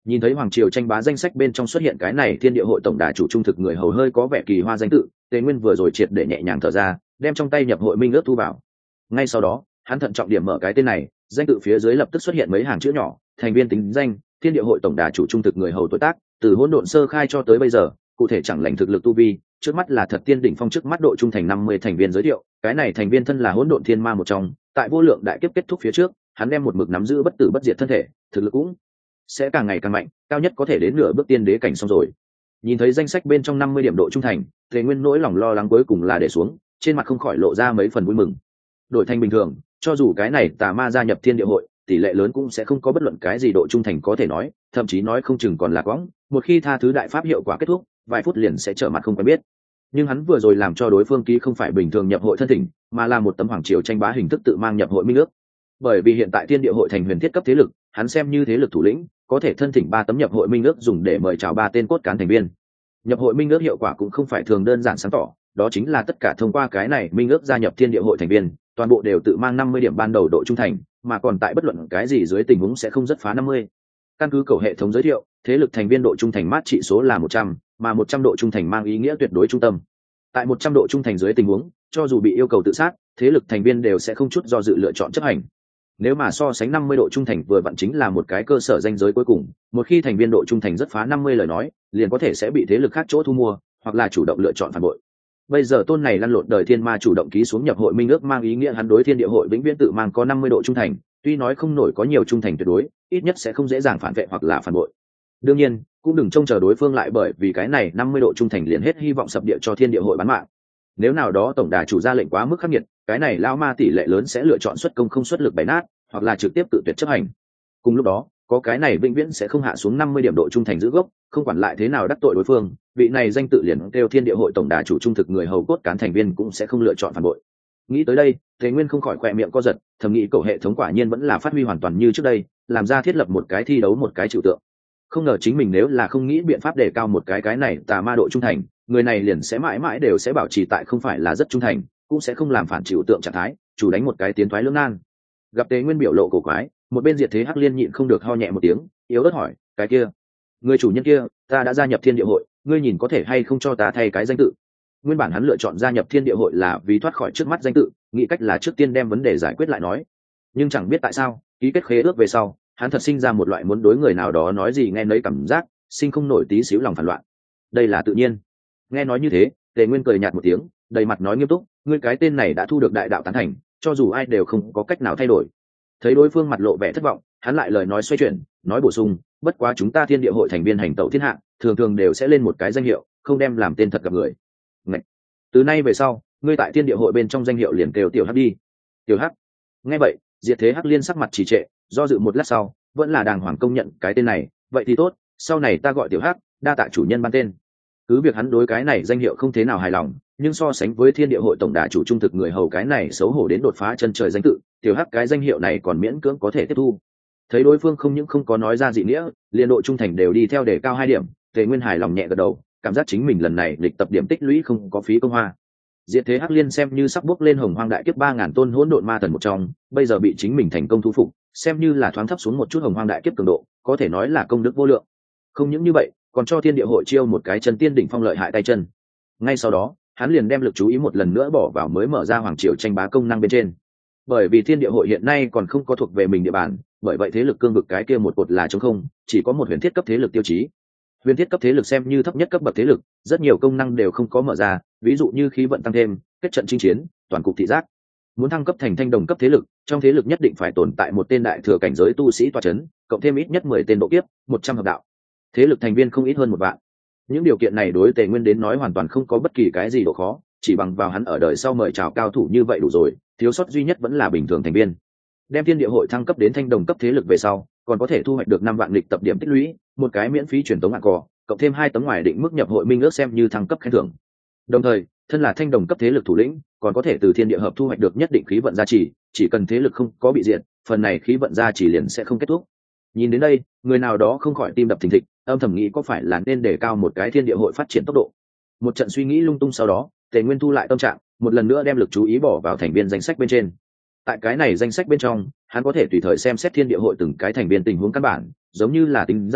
Nhìn thấy hoàng triều tranh bá danh sách bên trong xuất hiện cái này thiên địa hội tổng đà chủ trung thực người hầu hơi có vẻ kỳ hoa danh tự, Tề Nguyên vừa rồi triệt để nhẹ nhàng thở ra, đem trong tay nhập hội minh ước thu vào. Ngay sau đó, hắn thận trọng điểm mở cái tên này, danh tự phía dưới lập tức xuất hiện mấy hàng chữ nhỏ, thành viên tính danh, thiên địa hội tổng đà chủ trung thực người hầu tuổi tác, từ hỗn độn sơ khai cho tới bây giờ, cụ thể chẳng lành thực lực tu vi, trước mắt là thật tiên đỉnh phong, trước mắt độ trung thành 50 thành viên giới thiệu, cái này thành viên thân là hỗn độn thiên ma một trong, tại vô lượng đại kiếp kết thúc phía trước, hắn đem một mực nắm giữ bất tử bất diệt thân thể, thực lực cũng sẽ càng ngày càng mạnh, cao nhất có thể đến nửa bước tiên đế cảnh xong rồi. Nhìn thấy danh sách bên trong 50 điểm độ trung thành, Tề Nguyên nỗi lòng lo lắng cuối cùng là để xuống, trên mặt không khỏi lộ ra mấy phần vui mừng. Đổi thành bình thường, cho dù cái này tà ma gia nhập thiên địa hội, tỷ lệ lớn cũng sẽ không có bất luận cái gì độ trung thành có thể nói, thậm chí nói không chừng còn là quãng, một khi tha thứ đại pháp hiệu quả kết thúc, vài phút liền sẽ trở mặt không quen biết. Nhưng hắn vừa rồi làm cho đối phương ký không phải bình thường nhập hội thân thỉnh, mà là một tấm hoàng triều tranh bá hình thức tự mang nhập hội minh ước. Bởi vì hiện tại thiên địa hội thành huyền thiết cấp thế lực, hắn xem như thế lực thủ lĩnh, có thể thân thỉnh 3 tấm nhập hội minh ước dùng để mời chào 3 tên cốt cán thành viên. Nhập hội minh ước hiệu quả cũng không phải thường đơn giản sáng tỏ, đó chính là tất cả thông qua cái này minh ước gia nhập thiên địa hội thành viên, toàn bộ đều tự mang 50 điểm ban đầu độ trung thành, mà còn tại bất luận cái gì dưới tình huống sẽ không rất phá 50. Căn cứ cầu hệ thống giới thiệu, thế lực thành viên độ trung thành mát trị số là 100, mà 100 độ trung thành mang ý nghĩa tuyệt đối trung tâm. Tại 100 độ trung thành dưới tình huống, cho dù bị yêu cầu tự sát, thế lực thành viên đều sẽ không chút do dự lựa chọn chấp hành. Nếu mà so sánh 50 độ trung thành vừa vặn chính là một cái cơ sở ranh giới cuối cùng, một khi thành viên độ trung thành rất phá 50 lời nói, liền có thể sẽ bị thế lực khác chỗ thu mua, hoặc là chủ động lựa chọn phản bội. Bây giờ tôn này lăn lộn đời thiên ma chủ động ký xuống nhập hội minh ước mang ý nghĩa hắn đối thiên địa hội vĩnh viễn tự mang có 50 độ trung thành, tuy nói không nổi có nhiều trung thành tuyệt đối, ít nhất sẽ không dễ dàng phản vệ hoặc là phản bội. Đương nhiên, cũng đừng trông chờ đối phương lại bởi vì cái này 50 độ trung thành liền hết hy vọng sập địa cho thiên địa hội bán mạng. Nếu nào đó tổng đà chủ ra lệnh quá mức khắc nghiệt, cái này lao ma tỷ lệ lớn sẽ lựa chọn xuất công không xuất lực bày nát, hoặc là trực tiếp tự tuyệt chấp hành. Cùng lúc đó, có cái này vĩnh viễn sẽ không hạ xuống 50 điểm độ trung thành giữ gốc, không quản lại thế nào đắc tội đối phương, vị này danh tự liền kêu thiên địa hội tổng đà chủ trung thực người hầu cốt cán thành viên cũng sẽ không lựa chọn phản bội. Nghĩ tới đây, Tề Nguyên không khỏi khỏe miệng co giật, thầm nghĩ cầu hệ thống quả nhiên vẫn là phát huy hoàn toàn như trước đây, làm ra thiết lập một cái thi đấu một cái trừu tượng. Không ngờ chính mình nếu là không nghĩ biện pháp đề cao một cái này tà ma độ trung thành, người này liền sẽ mãi mãi đều sẽ bảo trì tại không phải là rất trung thành, cũng sẽ không làm phản trừu tượng trạng thái, chủ đánh một cái tiến thoái lưỡng nan. Gặp Tề Nguyên biểu lộ cổ quái, một bên Diệt Thế Hắc Liên nhịn không được ho nhẹ một tiếng, yếu ớt hỏi, cái kia, người chủ nhân kia, ta đã gia nhập thiên địa hội, ngươi nhìn có thể hay không cho ta thay cái danh tự? Nguyên bản hắn lựa chọn gia nhập thiên địa hội là vì thoát khỏi trước mắt danh tự, nghĩ cách là trước tiên đem vấn đề giải quyết lại nói. Nhưng chẳng biết tại sao, ký kết khế ước về sau, hắn thật sinh ra một loại muốn đối người nào đó nói gì nghe nấy cảm giác, sinh không nổi tí xíu lòng phản loạn. Đây là tự nhiên. Nghe nói như thế, Tề Nguyên cười nhạt một tiếng, đầy mặt nói nghiêm túc, ngươi cái tên này đã thu được đại đạo tán thành, cho dù ai đều không có cách nào thay đổi. Thấy đối phương mặt lộ vẻ thất vọng, hắn lại lời nói xoay chuyển, nói bổ sung, bất quá chúng ta thiên địa hội thành viên hành tẩu thiên hạ, thường thường đều sẽ lên một cái danh hiệu, không đem làm tên thật gặp người. Ngậy. Từ nay về sau, ngươi tại thiên địa hội bên trong danh hiệu liền kêu Tiểu Hắc đi. Tiểu Hắc. Nghe vậy, Diệt Thế Hắc Liên sắc mặt trì trệ, do dự một lát sau, vẫn là đàng hoàng công nhận cái tên này, vậy thì tốt, sau này ta gọi Tiểu Hắc, đa tạ chủ nhân ban tên. Cứ việc hắn đối cái này danh hiệu không thế nào hài lòng, nhưng so sánh với thiên địa hội tổng đà chủ trung thực người hầu cái này xấu hổ đến đột phá chân trời danh tự, Tiểu Hắc cái danh hiệu này còn miễn cưỡng có thể tiếp thu. Thấy đối phương không những không có nói ra dị nghĩa, liên độ trung thành đều đi theo để cao 2 điểm, Tề Nguyên hài lòng nhẹ gật đầu, cảm giác chính mình lần này lịch tập điểm tích lũy không có phí công hoa. Diệt Thế Hắc Liên xem như sắp bước lên hồng hoang đại kiếp 3000 tôn hỗn độn ma thần một trong, bây giờ bị chính mình thành công thu phục, xem như là thoáng thấp xuống một chút hồng hoang đại kiếp cường độ, có thể nói là công đức vô lượng. Không những như vậy, còn cho thiên địa hội chiêu một cái chân tiên đỉnh phong lợi hại tay chân. Ngay sau đó, hắn liền đem lực chú ý một lần nữa bỏ vào mới mở ra hoàng triều tranh bá công năng bên trên. Bởi vì thiên địa hội hiện nay còn không có thuộc về mình địa bàn, bởi vậy thế lực cương vực cái kia một cột là trống không, chỉ có một huyền thiết cấp thế lực tiêu chí. Huyền thiết cấp thế lực xem như thấp nhất cấp bậc thế lực, rất nhiều công năng đều không có mở ra, ví dụ như khí vận tăng thêm, kết trận chinh chiến, toàn cục thị giác. Muốn thăng cấp thành thanh đồng cấp thế lực, trong thế lực nhất định phải tồn tại một tên đại thừa cảnh giới tu sĩ tọa chấn, cộng thêm ít nhất 10 tên độ kiếp, 100 hợp đạo. Thế lực thành viên không ít hơn 1 vạn. Những điều kiện này đối Tề Nguyên đến nói hoàn toàn không có bất kỳ cái gì độ khó, chỉ bằng vào hắn ở đời sau mời chào cao thủ như vậy đủ rồi, thiếu sót duy nhất vẫn là bình thường thành viên. Đem thiên địa hội thăng cấp đến thanh đồng cấp thế lực về sau, còn có thể thu hoạch được 5 vạn lịch tập điểm tích lũy, một cái miễn phí truyền tống mạng cò, cộng thêm 2 tấm ngoài định mức nhập hội minh ước xem như thăng cấp khen thưởng. Đồng thời, thân là thanh đồng cấp thế lực thủ lĩnh, còn có thể từ thiên địa hợp thu hoạch được nhất định khí vận gia trì, chỉ cần thế lực không có bị diệt, phần này khí vận gia trì liền sẽ không kết thúc. Nhìn đến đây, người nào đó không khỏi tim đập thình thịch, âm thầm nghĩ có phải là nên đề cao một cái thiên địa hội phát triển tốc độ. Một trận suy nghĩ lung tung sau đó, Tề Nguyên thu lại tâm trạng, một lần nữa đem lực chú ý bỏ vào thành viên danh sách bên trên. Tại cái này danh sách bên trong, hắn có thể tùy thời xem xét thiên địa hội từng cái thành viên tình huống căn bản, giống như là tính danh,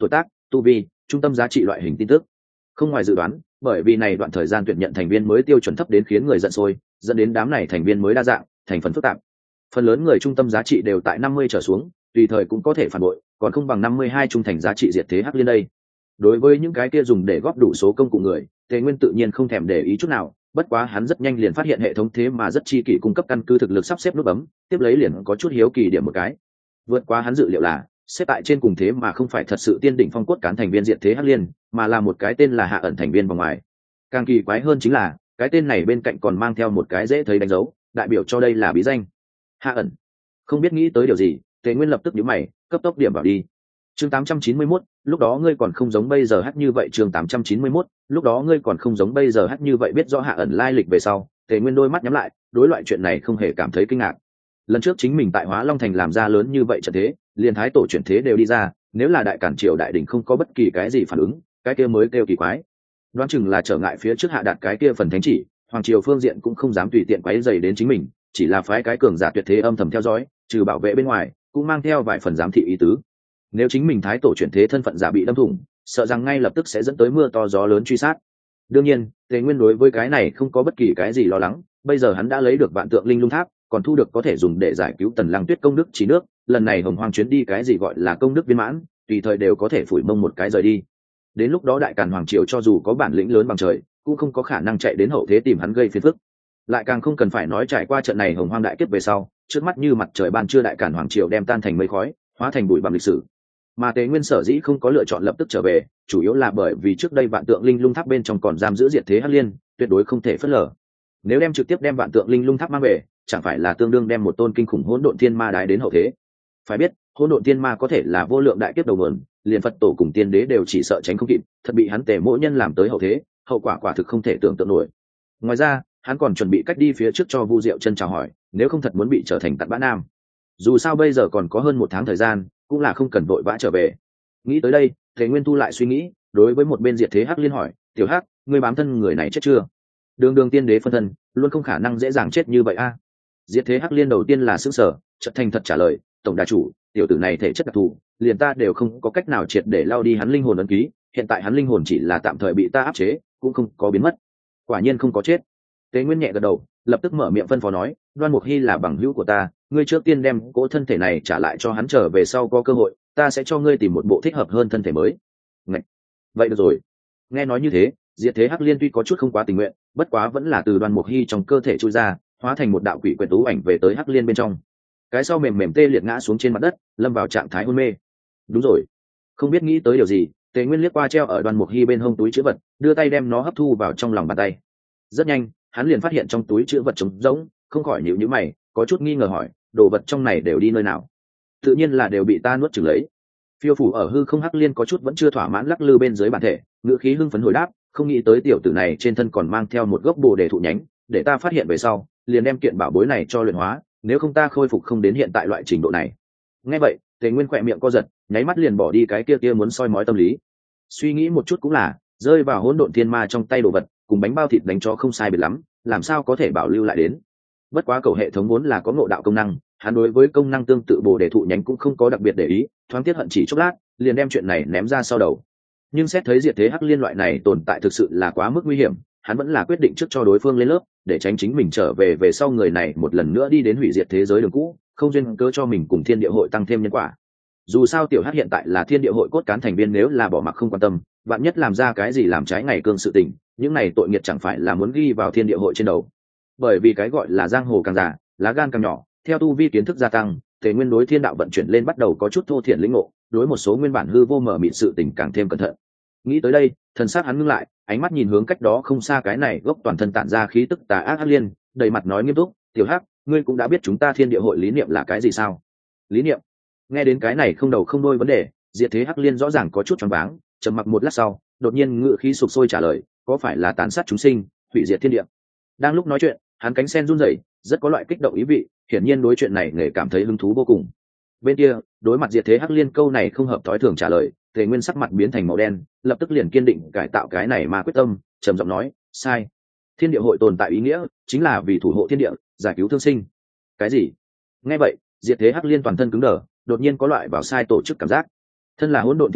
tuổi tác, tu vi, trung tâm giá trị loại hình tin tức. Không ngoài dự đoán, bởi vì này đoạn thời gian tuyển nhận thành viên mới tiêu chuẩn thấp đến khiến người giận sôi, dẫn đến đám này thành viên mới đa dạng, thành phần phức tạp. Phần lớn người trung tâm giá trị đều tại 50 trở xuống, tùy thời cũng có thể phản bội, còn không bằng 52 trung thành giá trị diệt thế hắc liên đây. Đối với những cái kia dùng để góp đủ số công cụ người, Tề Nguyên tự nhiên không thèm để ý chút nào, bất quá hắn rất nhanh liền phát hiện hệ thống thế mà rất chi kỷ cung cấp căn cứ thực lực sắp xếp nút bấm, tiếp lấy liền có chút hiếu kỳ điểm một cái. Vượt qua hắn dự liệu là, xếp tại trên cùng thế mà không phải thật sự tiên đỉnh phong cốt cán thành viên diệt thế hắc liên, mà là một cái tên là hạ ẩn thành viên vòng ngoài. Càng kỳ quái hơn chính là, cái tên này bên cạnh còn mang theo một cái dễ thấy đánh dấu, đại biểu cho đây là bí danh. Hạ ẩn. Không biết nghĩ tới điều gì, Tề Nguyên lập tức nhíu mày, cấp tốc điểm vào đi. Chương 891, lúc đó ngươi còn không giống bây giờ hát như vậy. Chương 891, lúc đó ngươi còn không giống bây giờ hát như vậy. Biết rõ hạ ẩn lai lịch về sau, Tề Nguyên đôi mắt nhắm lại, đối loại chuyện này không hề cảm thấy kinh ngạc. Lần trước chính mình tại Hóa Long Thành làm ra lớn như vậy trận thế, liền thái tổ chuyển thế đều đi ra, nếu là đại cản triều đại đỉnh không có bất kỳ cái gì phản ứng, cái kia mới kêu kỳ quái. Đoán chừng là trở ngại phía trước hạ đạt cái kia phần thánh chỉ, hoàng triều phương diện cũng không dám tùy tiện quấy rầy đến chính mình, chỉ là phái cái cường giả tuyệt thế âm thầm theo dõi, trừ bảo vệ bên ngoài, cũng mang theo vài phần giám thị ý tứ. Nếu chính mình thái tổ chuyển thế thân phận giả bị đâm thủng, sợ rằng ngay lập tức sẽ dẫn tới mưa to gió lớn truy sát. Đương nhiên, Tề Nguyên đối với cái này không có bất kỳ cái gì lo lắng, bây giờ hắn đã lấy được vạn tượng linh lung tháp, còn thu được có thể dùng để giải cứu Tần Lăng Tuyết công đức chỉ nước, lần này Hồng Hoang chuyến đi cái gì gọi là công đức viên mãn, tùy thời đều có thể phủi mông một cái rời đi. Đến lúc đó đại càn hoàng triều cho dù có bản lĩnh lớn bằng trời, cũng không có khả năng chạy đến hậu thế tìm hắn gây phiền phức. Lại càng không cần phải nói trải qua trận này Hồng Hoang đại kiếp về sau, trước mắt như mặt trời ban trưa đại càn hoàng triều đem tan thành mây khói, hóa thành bụi bặm lịch sử. Mà Tề Nguyên sở dĩ không có lựa chọn lập tức trở về, chủ yếu là bởi vì trước đây vạn tượng linh lung tháp bên trong còn giam giữ diệt thế hắc liên, tuyệt đối không thể phớt lờ. Nếu đem trực tiếp đem vạn tượng linh lung tháp mang về, chẳng phải là tương đương đem một tôn kinh khủng hỗn độn thiên ma đái đến hậu thế. Phải biết, hỗn độn thiên ma có thể là vô lượng đại kiếp đầu nguồn, liền Phật tổ cùng tiên đế đều chỉ sợ tránh không kịp, thật bị hắn Tề Mỗ Nhân làm tới hậu thế, hậu quả quả thực không thể tưởng tượng nổi. Ngoài ra, hắn còn chuẩn bị cách đi phía trước cho Vu Diệu Chân chào hỏi, nếu không thật muốn bị trở thành tận bã nam. Dù sao bây giờ còn có hơn một tháng thời gian, cũng là không cần vội vã trở về. Nghĩ tới đây, Tề Nguyên thu lại suy nghĩ, đối với một bên diệt thế hắc liên hỏi, tiểu hắc, ngươi bám thân người này chết chưa? Đường đường tiên đế phân thân, luôn không khả năng dễ dàng chết như vậy a. Diệt thế hắc liên đầu tiên là sững sờ, chợt thành thật trả lời, tổng đà chủ, tiểu tử này thể chất đặc thù, liền ta đều không có cách nào triệt để lao đi hắn linh hồn ấn ký, hiện tại hắn linh hồn chỉ là tạm thời bị ta áp chế, cũng không có biến mất. Quả nhiên không có chết. Tế Nguyên nhẹ gật đầu, lập tức mở miệng phân phó nói, Đoan Mục Hy là bằng hữu của ta, ngươi trước tiên đem cỗ thân thể này trả lại cho hắn, trở về sau có cơ hội, ta sẽ cho ngươi tìm một bộ thích hợp hơn thân thể mới. Ngậy! Vậy được rồi. Nghe nói như thế, diệt thế hắc liên tuy có chút không quá tình nguyện, bất quá vẫn là từ Đoan Mục Hy trong cơ thể chui ra, hóa thành một đạo quỷ quyển tú ảnh về tới hắc liên bên trong. Cái sau mềm mềm tê liệt ngã xuống trên mặt đất, lâm vào trạng thái hôn mê. Đúng rồi. Không biết nghĩ tới điều gì, Tề Nguyên liếc qua treo ở Đoan Mục Hy bên hông túi trữ vật, đưa tay đem nó hấp thu vào trong lòng bàn tay. Rất nhanh, hắn liền phát hiện trong túi trữ vật trống rỗng, không khỏi nhíu nhíu mày, có chút nghi ngờ hỏi, đồ vật trong này đều đi nơi nào? Tự nhiên là đều bị ta nuốt chửng lấy. Phiêu phủ ở hư không hắc liên có chút vẫn chưa thỏa mãn lắc lư bên dưới bản thể, ngữ khí hưng phấn hồi đáp, không nghĩ tới tiểu tử này trên thân còn mang theo một gốc bồ đề thụ nhánh, để ta phát hiện về sau, liền đem kiện bảo bối này cho luyện hóa, nếu không ta khôi phục không đến hiện tại loại trình độ này. Nghe vậy, Tề Nguyên khỏe miệng co giật, nháy mắt liền bỏ đi cái kia muốn soi mói tâm lý. Suy nghĩ một chút cũng là, rơi vào hỗn độn thiên ma trong tay đồ vật, cùng bánh bao thịt đánh cho không sai biệt lắm, làm sao có thể bảo lưu lại đến. Bất quá cầu hệ thống vốn là có ngộ đạo công năng, hắn đối với công năng tương tự bồ đề thụ nhánh cũng không có đặc biệt để ý, thoáng tiết hận chỉ chốc lát, liền đem chuyện này ném ra sau đầu. Nhưng xét thấy diệt thế hắc liên loại này tồn tại thực sự là quá mức nguy hiểm, hắn vẫn là quyết định trước cho đối phương lên lớp, để tránh chính mình trở về sau người này một lần nữa đi đến hủy diệt thế giới đường cũ, không duyên cớ cho mình cùng thiên địa hội tăng thêm nhân quả. Dù sao tiểu hắc hiện tại là thiên địa hội cốt cán thành viên, nếu là bỏ mặc không quan tâm, vạn nhất làm ra cái gì làm trái ngày cương sự tình, những này tội nghiệp chẳng phải là muốn ghi vào thiên địa hội trên đầu. Bởi vì cái gọi là giang hồ càng già, lá gan càng nhỏ, theo tu vi kiến thức gia tăng, Tề Nguyên đối thiên đạo vận chuyển lên bắt đầu có chút thô thiển lĩnh ngộ, đối một số nguyên bản hư vô mở mịt sự tình càng thêm cẩn thận. Nghĩ tới đây, thần sắc hắn ngưng lại, ánh mắt nhìn hướng cách đó không xa cái này gốc toàn thân tản ra khí tức tà ác hắc liên, đầy mặt nói nghiêm túc, tiểu hắc, ngươi cũng đã biết chúng ta thiên địa hội lý niệm là cái gì sao? Lý niệm? Nghe đến cái này không đầu không đuôi vấn đề, diệt thế hắc liên rõ ràng có chút choáng váng, trầm mặc một lát sau, đột nhiên ngự khí sục sôi trả lời, có phải là tàn sát chúng sinh, hủy diệt thiên địa? Đang lúc nói chuyện, hắn cánh sen run rẩy, rất có loại kích động ý vị, hiển nhiên đối chuyện này nghề cảm thấy hứng thú vô cùng. Bên kia, đối mặt diệt thế hắc liên câu này không hợp thói thường trả lời, Tề Nguyên sắc mặt biến thành màu đen, lập tức liền kiên định cải tạo cái này mà quyết tâm, trầm giọng nói, sai. Thiên địa hội tồn tại ý nghĩa chính là vì thủ hộ thiên địa, giải cứu thương sinh. Cái gì? Nghe vậy, diệt thế hắc liên toàn thân cứng đờ, đột nhiên có loại vào sai tổ chức cảm giác. Thân là hỗn độn thiên ma,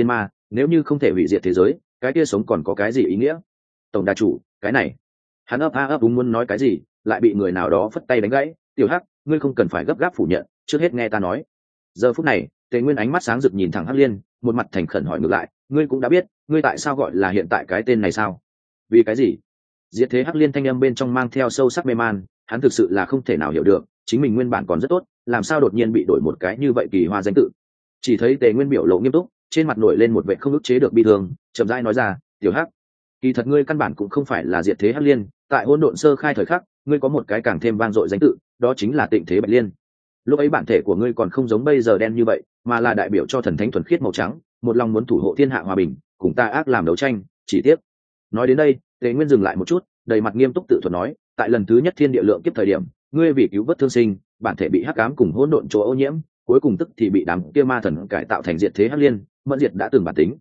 nếu như không thể hủy diệt thế giới, cái kia sống còn có cái gì ý nghĩa? Tổng đà chủ, cái này, hắn ấp úng muốn nói cái gì, lại bị người nào đó phất tay đánh gãy. Tiểu Hắc, ngươi không cần phải gấp gáp phủ nhận, trước hết nghe ta nói. Giờ phút này, Tề Nguyên ánh mắt sáng rực nhìn thẳng Hắc Liên, một mặt thành khẩn hỏi ngược lại, ngươi cũng đã biết, ngươi tại sao gọi là hiện tại cái tên này sao? Vì cái gì? Diệt thế Hắc Liên thanh âm bên trong mang theo sâu sắc mê man, hắn thực sự là không thể nào hiểu được, chính mình nguyên bản còn rất tốt, làm sao đột nhiên bị đổi một cái như vậy kỳ hoa danh tự. Chỉ thấy Tề Nguyên biểu lộ nghiêm túc, trên mặt nổi lên một vẻ không ức chế được bi thương, chậm rãi nói ra, "Tiểu Hắc, kỳ thật ngươi căn bản cũng không phải là Diệt thế Hắc Liên, tại hỗn độn sơ khai thời khắc, ngươi có một cái càng thêm vang dội danh tự, đó chính là Tịnh Thế Bạch Liên. Lúc ấy bản thể của ngươi còn không giống bây giờ đen như vậy, mà là đại biểu cho thần thánh thuần khiết màu trắng, một lòng muốn thủ hộ thiên hạ hòa bình, cùng ta ác làm đấu tranh, chỉ tiếc." Nói đến đây, Tề Nguyên dừng lại một chút, đầy mặt nghiêm túc tự thuật nói, tại lần thứ nhất thiên địa lượng kiếp thời điểm, ngươi vì cứu vớt thương sinh, bản thể bị hắc ám cùng hỗn độn chỗ ô nhiễm, cuối cùng tức thì bị đám kia ma thần cải tạo thành Diệt Thế Hắc Liên, mẫn diệt đã từng bản tính.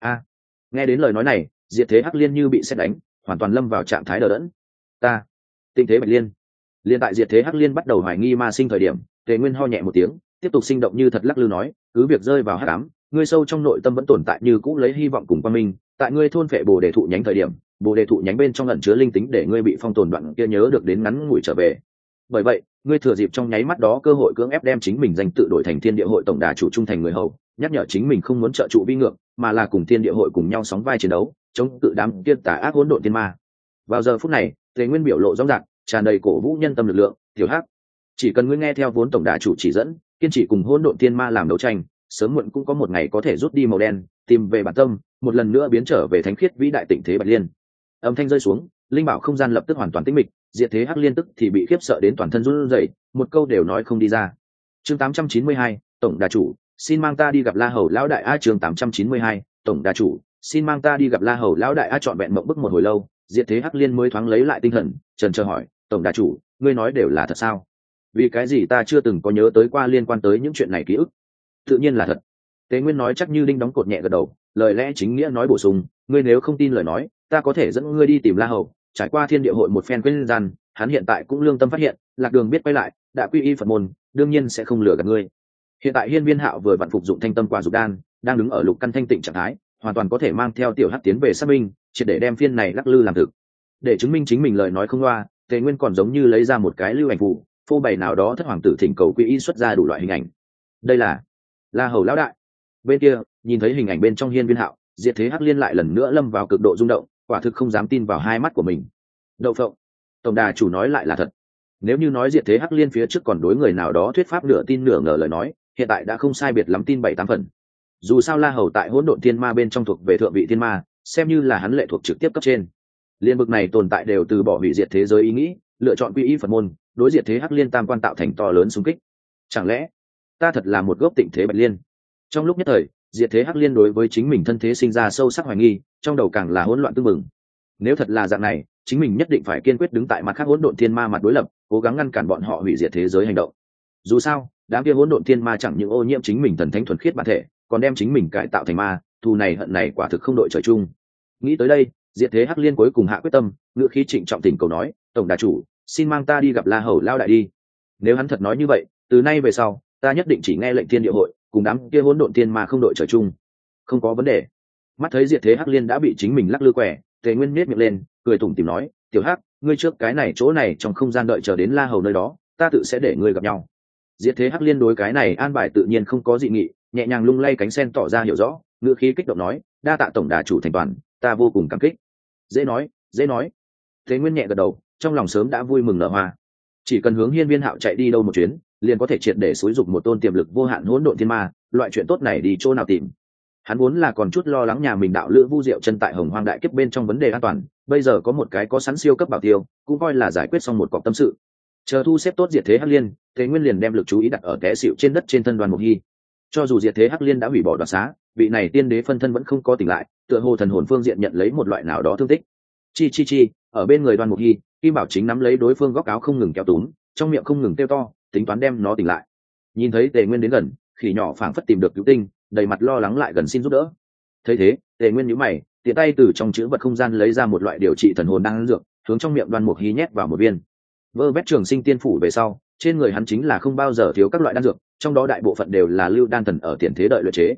Nghe đến lời nói này, Diệt Thế Hắc Liên như bị sét đánh, hoàn toàn lâm vào trạng thái đờ đẫn. Ta, Tịnh Thế Bạch Liên. Liên tại Diệt Thế Hắc Liên bắt đầu hoài nghi ma sinh thời điểm, Tề Nguyên ho nhẹ một tiếng, tiếp tục sinh động như thật lắc lư nói, cứ việc rơi vào hắc ám, ngươi sâu trong nội tâm vẫn tồn tại như cũ lấy hy vọng cùng quang minh, tại ngươi thôn phệ Bồ Đề thụ nhánh thời điểm, Bồ Đề thụ nhánh bên trong ẩn chứa linh tính để ngươi bị phong tồn đoạn kia nhớ được đến ngắn ngủi trở về. Bởi vậy, ngươi thừa dịp trong nháy mắt đó cơ hội cưỡng ép đem chính mình danh tự đổi thành Thiên Địa Hội tổng đà chủ trung thành người hầu, nhắc nhở chính mình không muốn trợ trụ vi ngược, mà là cùng Thiên Địa Hội cùng nhau sóng vai chiến đấu, chống cự đám kia tà ác hỗn độn tiên ma. Vào giờ phút này, Tề Nguyên biểu lộ rõ ràng, tràn đầy cổ vũ nhân tâm lực lượng. Tiểu Hắc, chỉ cần ngươi nghe theo vốn tổng đà chủ chỉ dẫn, kiên trì cùng hỗn độn tiên ma làm đấu tranh, sớm muộn cũng có một ngày có thể rút đi màu đen, tìm về bản tâm, một lần nữa biến trở về thánh khiết vĩ đại Tịnh Thế Bạch Liên. Âm thanh rơi xuống, linh bảo không gian lập tức hoàn toàn tĩnh mịch, Diệt Thế Hắc Liên tức thì bị khiếp sợ đến toàn thân run rẩy, một câu đều nói không đi ra. Chương 892, tổng đà chủ, xin mang ta đi gặp La Hầu lão đại a. Chương 892, tổng đà chủ, xin mang ta đi gặp La Hầu lão đại a. Trọn vẹn mộng bức một hồi lâu, Diệt Thế Hắc Liên mới thoáng lấy lại tinh thần, chần chờ hỏi, tổng đà chủ, ngươi nói đều là thật sao? Vì cái gì ta chưa từng có nhớ tới qua liên quan tới những chuyện này ký ức? Tự nhiên là thật. Tế Nguyên nói chắc như đinh đóng cột nhẹ gật đầu, lời lẽ chính nghĩa nói bổ sung, ngươi nếu không tin lời nói, ta có thể dẫn ngươi đi tìm La Hầu. Trải qua Thiên Địa Hội một phen quên gian, hắn hiện tại cũng lương tâm phát hiện, lạc đường biết quay lại, đã quy y Phật môn, đương nhiên sẽ không lừa gạt ngươi. Hiện tại Hiên Viên Hạo vừa vặn phục dụng thanh tâm qua dục đan, đang đứng ở lục căn thanh tịnh trạng thái, hoàn toàn có thể mang theo tiểu hắc tiến về xác minh, triệt để đem phiên này lắc lư làm thực. Để chứng minh chính mình lời nói không loa, Tề Nguyên còn giống như lấy ra một cái lưu ảnh phù, phô bày nào đó thất hoàng tử thỉnh cầu quy y xuất ra đủ loại hình ảnh. Đây là La Hầu lão đại. Bên kia, nhìn thấy hình ảnh bên trong Hiên Viên Hạo, Diệt Thế Hắc Liên lại lần nữa lâm vào cực độ rung động, quả thực không dám tin vào hai mắt của mình. Đậu phộng, tổng đà chủ nói lại là thật. Nếu như nói Diệt Thế Hắc Liên phía trước còn đối người nào đó thuyết pháp nửa tin nửa ngờ lời nói, hiện tại đã không sai biệt lắm tin 7-8 phần. Dù sao La Hầu tại hỗn độn thiên ma bên trong thuộc về thượng vị thiên ma, xem như là hắn lệ thuộc trực tiếp cấp trên. Liên bực này tồn tại đều từ bỏ hủy diệt thế giới ý nghĩ, lựa chọn quy y Phật môn, đối Diệt Thế Hắc Liên tam quan tạo thành to lớn xung kích. Chẳng lẽ ta thật là một gốc Tịnh Thế Bạch Liên? Trong lúc nhất thời, Diệt Thế Hắc Liên đối với chính mình thân thế sinh ra sâu sắc hoài nghi, trong đầu càng là hỗn loạn tương mừng. Nếu thật là dạng này, chính mình nhất định phải kiên quyết đứng tại mặt khác hỗn độn thiên ma mặt đối lập, cố gắng ngăn cản bọn họ hủy diệt thế giới hành động. Dù sao, đám kia hỗn độn thiên ma chẳng những ô nhiễm chính mình thần thánh thuần khiết bản thể, còn đem chính mình cải tạo thành ma, thù này hận này quả thực không đội trời chung. Nghĩ tới đây, Diệt Thế Hắc Liên cuối cùng hạ quyết tâm, ngữ khí trịnh trọng tình cầu nói, tổng đà chủ, xin mang ta đi gặp La Hầu lao đại đi. Nếu hắn thật nói như vậy, từ nay về sau, ta nhất định chỉ nghe lệnh Thiên Địa Hội, cùng đám kia hỗn độn thiên ma không đội trời chung. Không có vấn đề. Mắt thấy Diệt Thế Hắc Liên đã bị chính mình lắc lư quẻ, Tề Nguyên nhếch miệng lên, cười tủm tỉm nói, tiểu hắc, ngươi trước cái này chỗ này trong không gian đợi chờ đến La Hầu nơi đó, ta tự sẽ để ngươi gặp nhau. Diệt Thế Hắc Liên đối cái này an bài tự nhiên không có dị nghị, nhẹ nhàng lung lay cánh sen tỏ ra hiểu rõ, ngữ khí kích động nói, đa tạ tổng đà chủ thành toàn, ta vô cùng cảm kích. Dễ nói, dễ nói. Tề Nguyên nhẹ gật đầu, trong lòng sớm đã vui mừng nở hoa. Chỉ cần hướng Hiên Viên Hạo chạy đi đâu một chuyến, liền có thể triệt để xúi dục một tôn tiềm lực vô hạn hỗn độn thiên ma, loại chuyện tốt này đi chỗ nào tìm. Hắn vốn là còn chút lo lắng nhà mình đạo lữ Vu Diệu chân tại Hồng Hoang đại kiếp bên trong vấn đề an toàn, bây giờ có một cái có sẵn siêu cấp bảo tiêu, cũng coi là giải quyết xong một cọc tâm sự. Chờ thu xếp tốt Diệt Thế Hắc Liên, Tề Nguyên liền đem lực chú ý đặt ở té xịu trên đất trên thân Đoan Mục Hi. Cho dù Diệt Thế Hắc Liên đã hủy bỏ đoạt xá, vị này tiên đế phân thân vẫn không có tỉnh lại, tựa hồ thần hồn phương diện nhận lấy một loại nào đó thương tích. Chi, ở bên người Đoan Mục Hi, Kim Bảo chính nắm lấy đối phương góc áo không ngừng kéo túm, trong miệng không ngừng kêu to, tính toán đem nó tỉnh lại. Nhìn thấy Tề Nguyên đến gần, khỉ nhỏ phảng phất tìm được cứu tinh, đầy mặt lo lắng lại gần xin giúp đỡ. Thấy thế, Tề Nguyên nhíu mày, tiện tay từ trong chữ vật không gian lấy ra một loại điều trị thần hồn đan dược, hướng trong miệng Đoan Mục Hi nhét vào một viên. Vơ vét Trường Sinh Tiên phủ về sau, trên người hắn chính là không bao giờ thiếu các loại đan dược, trong đó đại bộ phận đều là lưu đan thần ở tiền thế đợi luyện chế.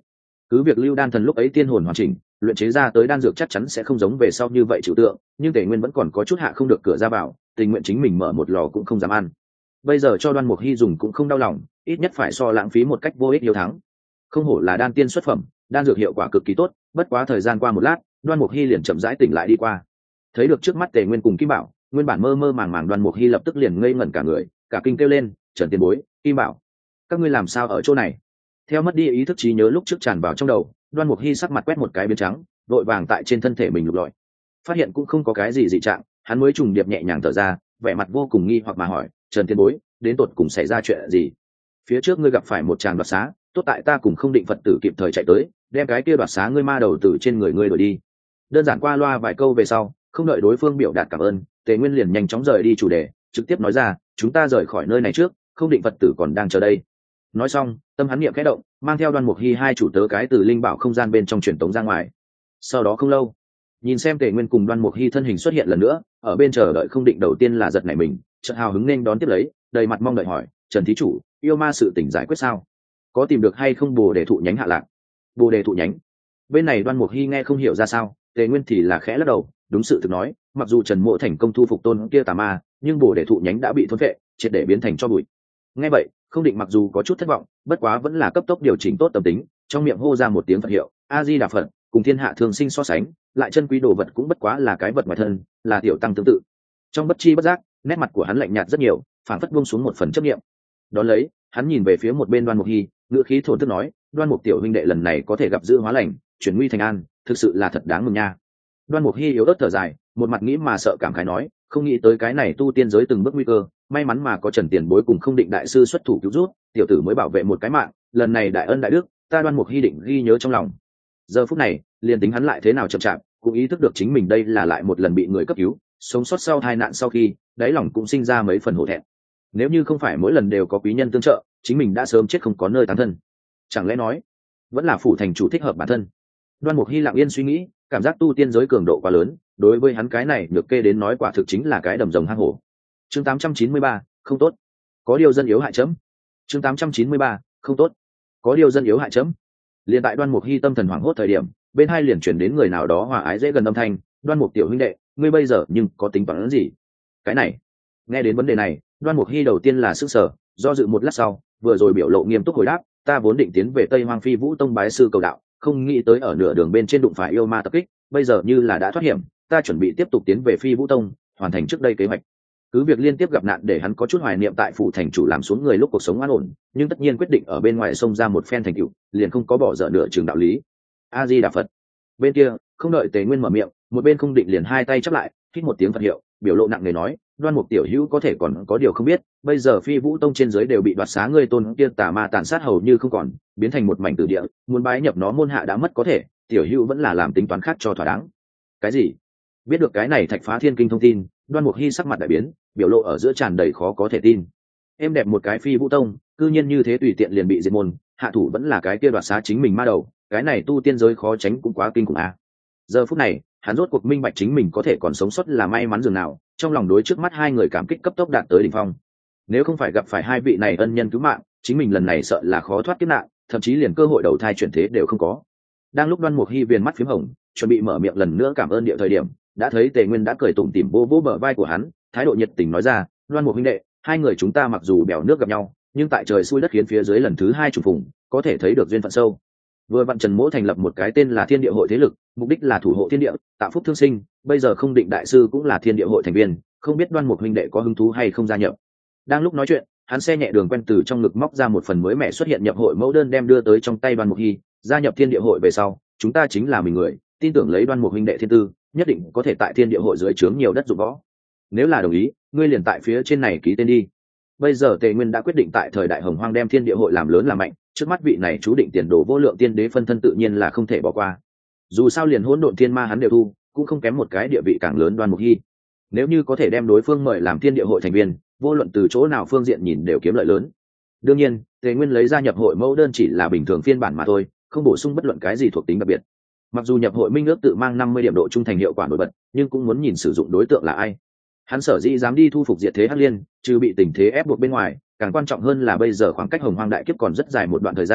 cứ việc lưu đan thần lúc ấy tiên hồn hoàn chỉnh, luyện chế ra tới đan dược chắc chắn sẽ không giống về sau như vậy trừu tượng, nhưng Tề Nguyên vẫn còn có chút hạ không được cửa ra vào, tình nguyện chính mình mở một lò cũng không dám ăn. Bây giờ cho Đoan Mục Hy dùng cũng không đau lòng, ít nhất phải so lãng phí một cách vô ích hiếu thắng. Không hổ là đan tiên xuất phẩm, đan dược hiệu quả cực kỳ tốt, bất quá thời gian qua một lát, Đoan Mục Hy liền chậm rãi tỉnh lại đi qua. Thấy được trước mắt Tề Nguyên cùng Kim Bảo, nguyên bản mơ mơ màng màng Đoan Mục Hy lập tức liền ngây ngẩn cả người, cả kinh kêu lên, "Trần Tiền Bối, Kim Bảo, các ngươi làm sao ở chỗ này?" Theo mất đi ý thức trí nhớ lúc trước tràn vào trong đầu, Đoan Mục Hy sắc mặt quét một cái biến trắng, vội vàng tại trên thân thể mình lục lọi, phát hiện cũng không có cái gì dị trạng, hắn mới trùng điệp nhẹ nhàng thở ra, vẻ mặt vô cùng nghi hoặc mà hỏi, "Trần Tiền Bối, đến tột cùng xảy ra chuyện gì? Phía trước ngươi gặp phải một tràng đoạt xá, tốt tại ta cùng không định Phật tử kịp thời chạy tới, đem cái kia đoạt xá ngươi ma đầu tử trên người ngươi đổi đi." Đơn giản qua loa vài câu về sau, không đợi đối phương biểu đạt cảm ơn, Tề Nguyên liền nhanh chóng rời đi chủ đề, trực tiếp nói ra, "Chúng ta rời khỏi nơi này trước, không định Phật tử còn đang chờ đây." Nói xong, tâm hắn niệm khẽ động, mang theo Đoan Mục Hy hai chủ tớ cái từ linh bảo không gian bên trong truyền tống ra ngoài. Sau đó không lâu, nhìn xem Tề Nguyên cùng Đoan Mục Hy thân hình xuất hiện lần nữa, ở bên chờ đợi không định đầu tiên là giật nảy mình, chợt hào hứng nên đón tiếp lấy, đầy mặt mong đợi hỏi, "Trần thí chủ, yêu ma sự tình giải quyết sao? Có tìm được hay không Bồ Đề thụ nhánh hạ lạc?" Bồ Đề thụ nhánh? Bên này Đoan Mục Hy nghe không hiểu ra sao, Tề Nguyên thì là khẽ lắc đầu, đúng sự thực nói, mặc dù Trần Mộ thành công thu phục tôn kia tà ma, nhưng Bồ Đề thụ nhánh đã bị thôn phệ, triệt để biến thành tro bụi. Nghe vậy, không định mặc dù có chút thất vọng, bất quá vẫn là cấp tốc điều chỉnh tốt tâm tính, trong miệng hô ra một tiếng Phật hiệu, "A Di Đà Phật." Cùng thiên hạ thường sinh so sánh, lại chân quý đồ vật cũng bất quá là cái vật ngoài thân, là tiểu tăng tương tự. Trong bất chi bất giác, nét mặt của hắn lạnh nhạt rất nhiều, phản phất buông xuống một phần chấp niệm. Đón lấy, hắn nhìn về phía một bên Đoan Mục Hy, ngữ khí thổn thức nói, "Đoan Mục tiểu huynh đệ lần này có thể gặp dữ hóa lành, chuyển nguy thành an, thực sự là thật đáng mừng nha." Đoan Mục Hy yếu ớt thở dài, một mặt nghĩ mà sợ cảm khái nói, "Không nghĩ tới cái này tu tiên giới từng bước nguy cơ, may mắn mà có Trần Tiền Bối cùng không định đại sư xuất thủ cứu rút, tiểu tử mới bảo vệ một cái mạng, lần này đại ân đại đức, ta Đoan Mục Hy định ghi nhớ trong lòng." Giờ phút này, liền tính hắn lại thế nào chậm chạp, cũng ý thức được chính mình đây là lại một lần bị người cấp cứu, sống sót sau tai nạn sau khi, đáy lòng cũng sinh ra mấy phần hổ thẹn. Nếu như không phải mỗi lần đều có quý nhân tương trợ, chính mình đã sớm chết không có nơi tán thân. Chẳng lẽ nói, vẫn là phủ thành chủ thích hợp bản thân. Đoan Mục Hy lặng yên suy nghĩ, cảm giác tu tiên giới cường độ quá lớn, đối với hắn cái này được kê đến nói quả thực chính là cái đầm rồng hang hổ. Chương 893, không tốt. Có điều dân yếu hại chấm. Chương 893, không tốt. Có điều dân yếu hại chấm. Liên tại Đoan Mục Hy tâm thần hoảng hốt thời điểm, bên hai liền chuyển đến người nào đó hòa ái dễ gần âm thanh, "Đoan Mục tiểu huynh đệ, ngươi bây giờ nhưng có tính toán gì?" Cái này, nghe đến vấn đề này, Đoan Mục Hy đầu tiên là sửng sở, do dự một lát sau, vừa rồi biểu lộ nghiêm túc hồi đáp, "Ta vốn định tiến về Tây Hoang Phi Vũ Tông bái sư cầu đạo, không nghĩ tới ở nửa đường bên trên đụng phải yêu ma tập kích, bây giờ như là đã thoát hiểm, ta chuẩn bị tiếp tục tiến về Phi Vũ Tông, hoàn thành trước đây kế hoạch." Cứ việc liên tiếp gặp nạn để hắn có chút hoài niệm tại phủ thành chủ làm xuống người lúc cuộc sống an ổn, nhưng tất nhiên quyết định ở bên ngoài xông ra một phen thành tựu, liền không có bỏ dở nửa chừng đạo lý. A Di Đà Phật. Bên kia, không đợi Tề Nguyên mở miệng, một bên không định liền hai tay chắp lại, hít một tiếng Phật hiệu, biểu lộ nặng nề nói, "Đoan Mục tiểu hữu có thể còn có điều không biết, bây giờ Phi Vũ Tông trên dưới đều bị đoạt xá ngươi tôn kia tà ma tàn sát hầu như không còn, biến thành một mảnh tử địa, muốn bái nhập nó môn hạ đã mất có thể, tiểu hữu vẫn là làm tính toán khác cho thỏa đáng." Cái gì? Biết được cái này Thạch Phá Thiên Kinh thông tin, Đoan Mục Hy sắc mặt đại biến, biểu lộ ở giữa tràn đầy khó có thể tin. Em đẹp một cái Phi Vũ Tông, cư nhiên như thế tùy tiện liền bị diệt môn, hạ thủ vẫn là cái kia đoạt xá chính mình ma đầu, cái này tu tiên giới khó tránh cũng quá kinh khủng à. Giờ phút này, hắn rốt cuộc minh bạch chính mình có thể còn sống sót là may mắn dường nào, trong lòng đối trước mắt hai người cảm kích cấp tốc đạt tới đỉnh phong. Nếu không phải gặp phải hai vị này ân nhân cứu mạng, chính mình lần này sợ là khó thoát kiếp nạn, thậm chí liền cơ hội đầu thai chuyển thế đều không có. Đang lúc Đoan Mục Hy viền mắt phím hồng, chuẩn bị mở miệng lần nữa cảm ơn địa thời điểm, đã thấy Tề Nguyên đã cười tủm tỉm vô vô bờ vai của hắn, thái độ nhiệt tình nói ra, "Đoan Mục huynh đệ, hai người chúng ta mặc dù bèo nước gặp nhau, nhưng tại trời xui đất khiến phía dưới lần thứ hai trùng phùng, có thể thấy được duyên phận sâu." Vừa vặn Trần Mỗ thành lập một cái tên là Thiên Địa Hội thế lực, mục đích là thủ hộ thiên địa, tạo phúc thương sinh, bây giờ không định đại sư cũng là Thiên Địa Hội thành viên, không biết Đoan Mục huynh đệ có hứng thú hay không gia nhập. Đang lúc nói chuyện, hắn xe nhẹ đường quen từ trong ngực móc ra một phần mới mẻ xuất hiện nhập hội mẫu đơn đem đưa tới trong tay Đoan Mục Hy, "Gia nhập Thiên Địa Hội về sau, chúng ta chính là mình người, tin tưởng lấy Đoan Mục huynh đệ thiên tư, nhất định có thể tại Thiên Địa Hội dưới trướng nhiều đất dụng võ. Nếu là đồng ý, ngươi liền tại phía trên này ký tên đi." Bây giờ Tề Nguyên đã quyết định tại thời đại Hồng Hoang đem Thiên Địa Hội làm lớn làm mạnh, trước mắt vị này chú định tiền đồ vô lượng tiên đế phân thân tự nhiên là không thể bỏ qua. Dù sao liền hỗn độn thiên ma hắn đều thu, cũng không kém một cái địa vị càng lớn Đoan Mục Hy. Nếu như có thể đem đối phương mời làm Thiên Địa Hội thành viên, vô luận từ chỗ nào phương diện nhìn đều kiếm lợi lớn. Đương nhiên, Tề Nguyên lấy ra nhập hội mẫu đơn chỉ là bình thường phiên bản mà thôi, không bổ sung bất luận cái gì thuộc tính đặc biệt. Mặc dù nhập hội minh ước tự mang 50 điểm độ trung thành hiệu quả nổi bật, nhưng cũng muốn nhìn sử dụng đối tượng là ai. Hắn sở dĩ dám đi thu phục diệt thế Hắc Liên, trừ bị tình thế ép buộc bên ngoài, càng quan trọng hơn là bây giờ khoảng cách Hồng Hoang đại kiếp còn rất dài một đoạn thời gian,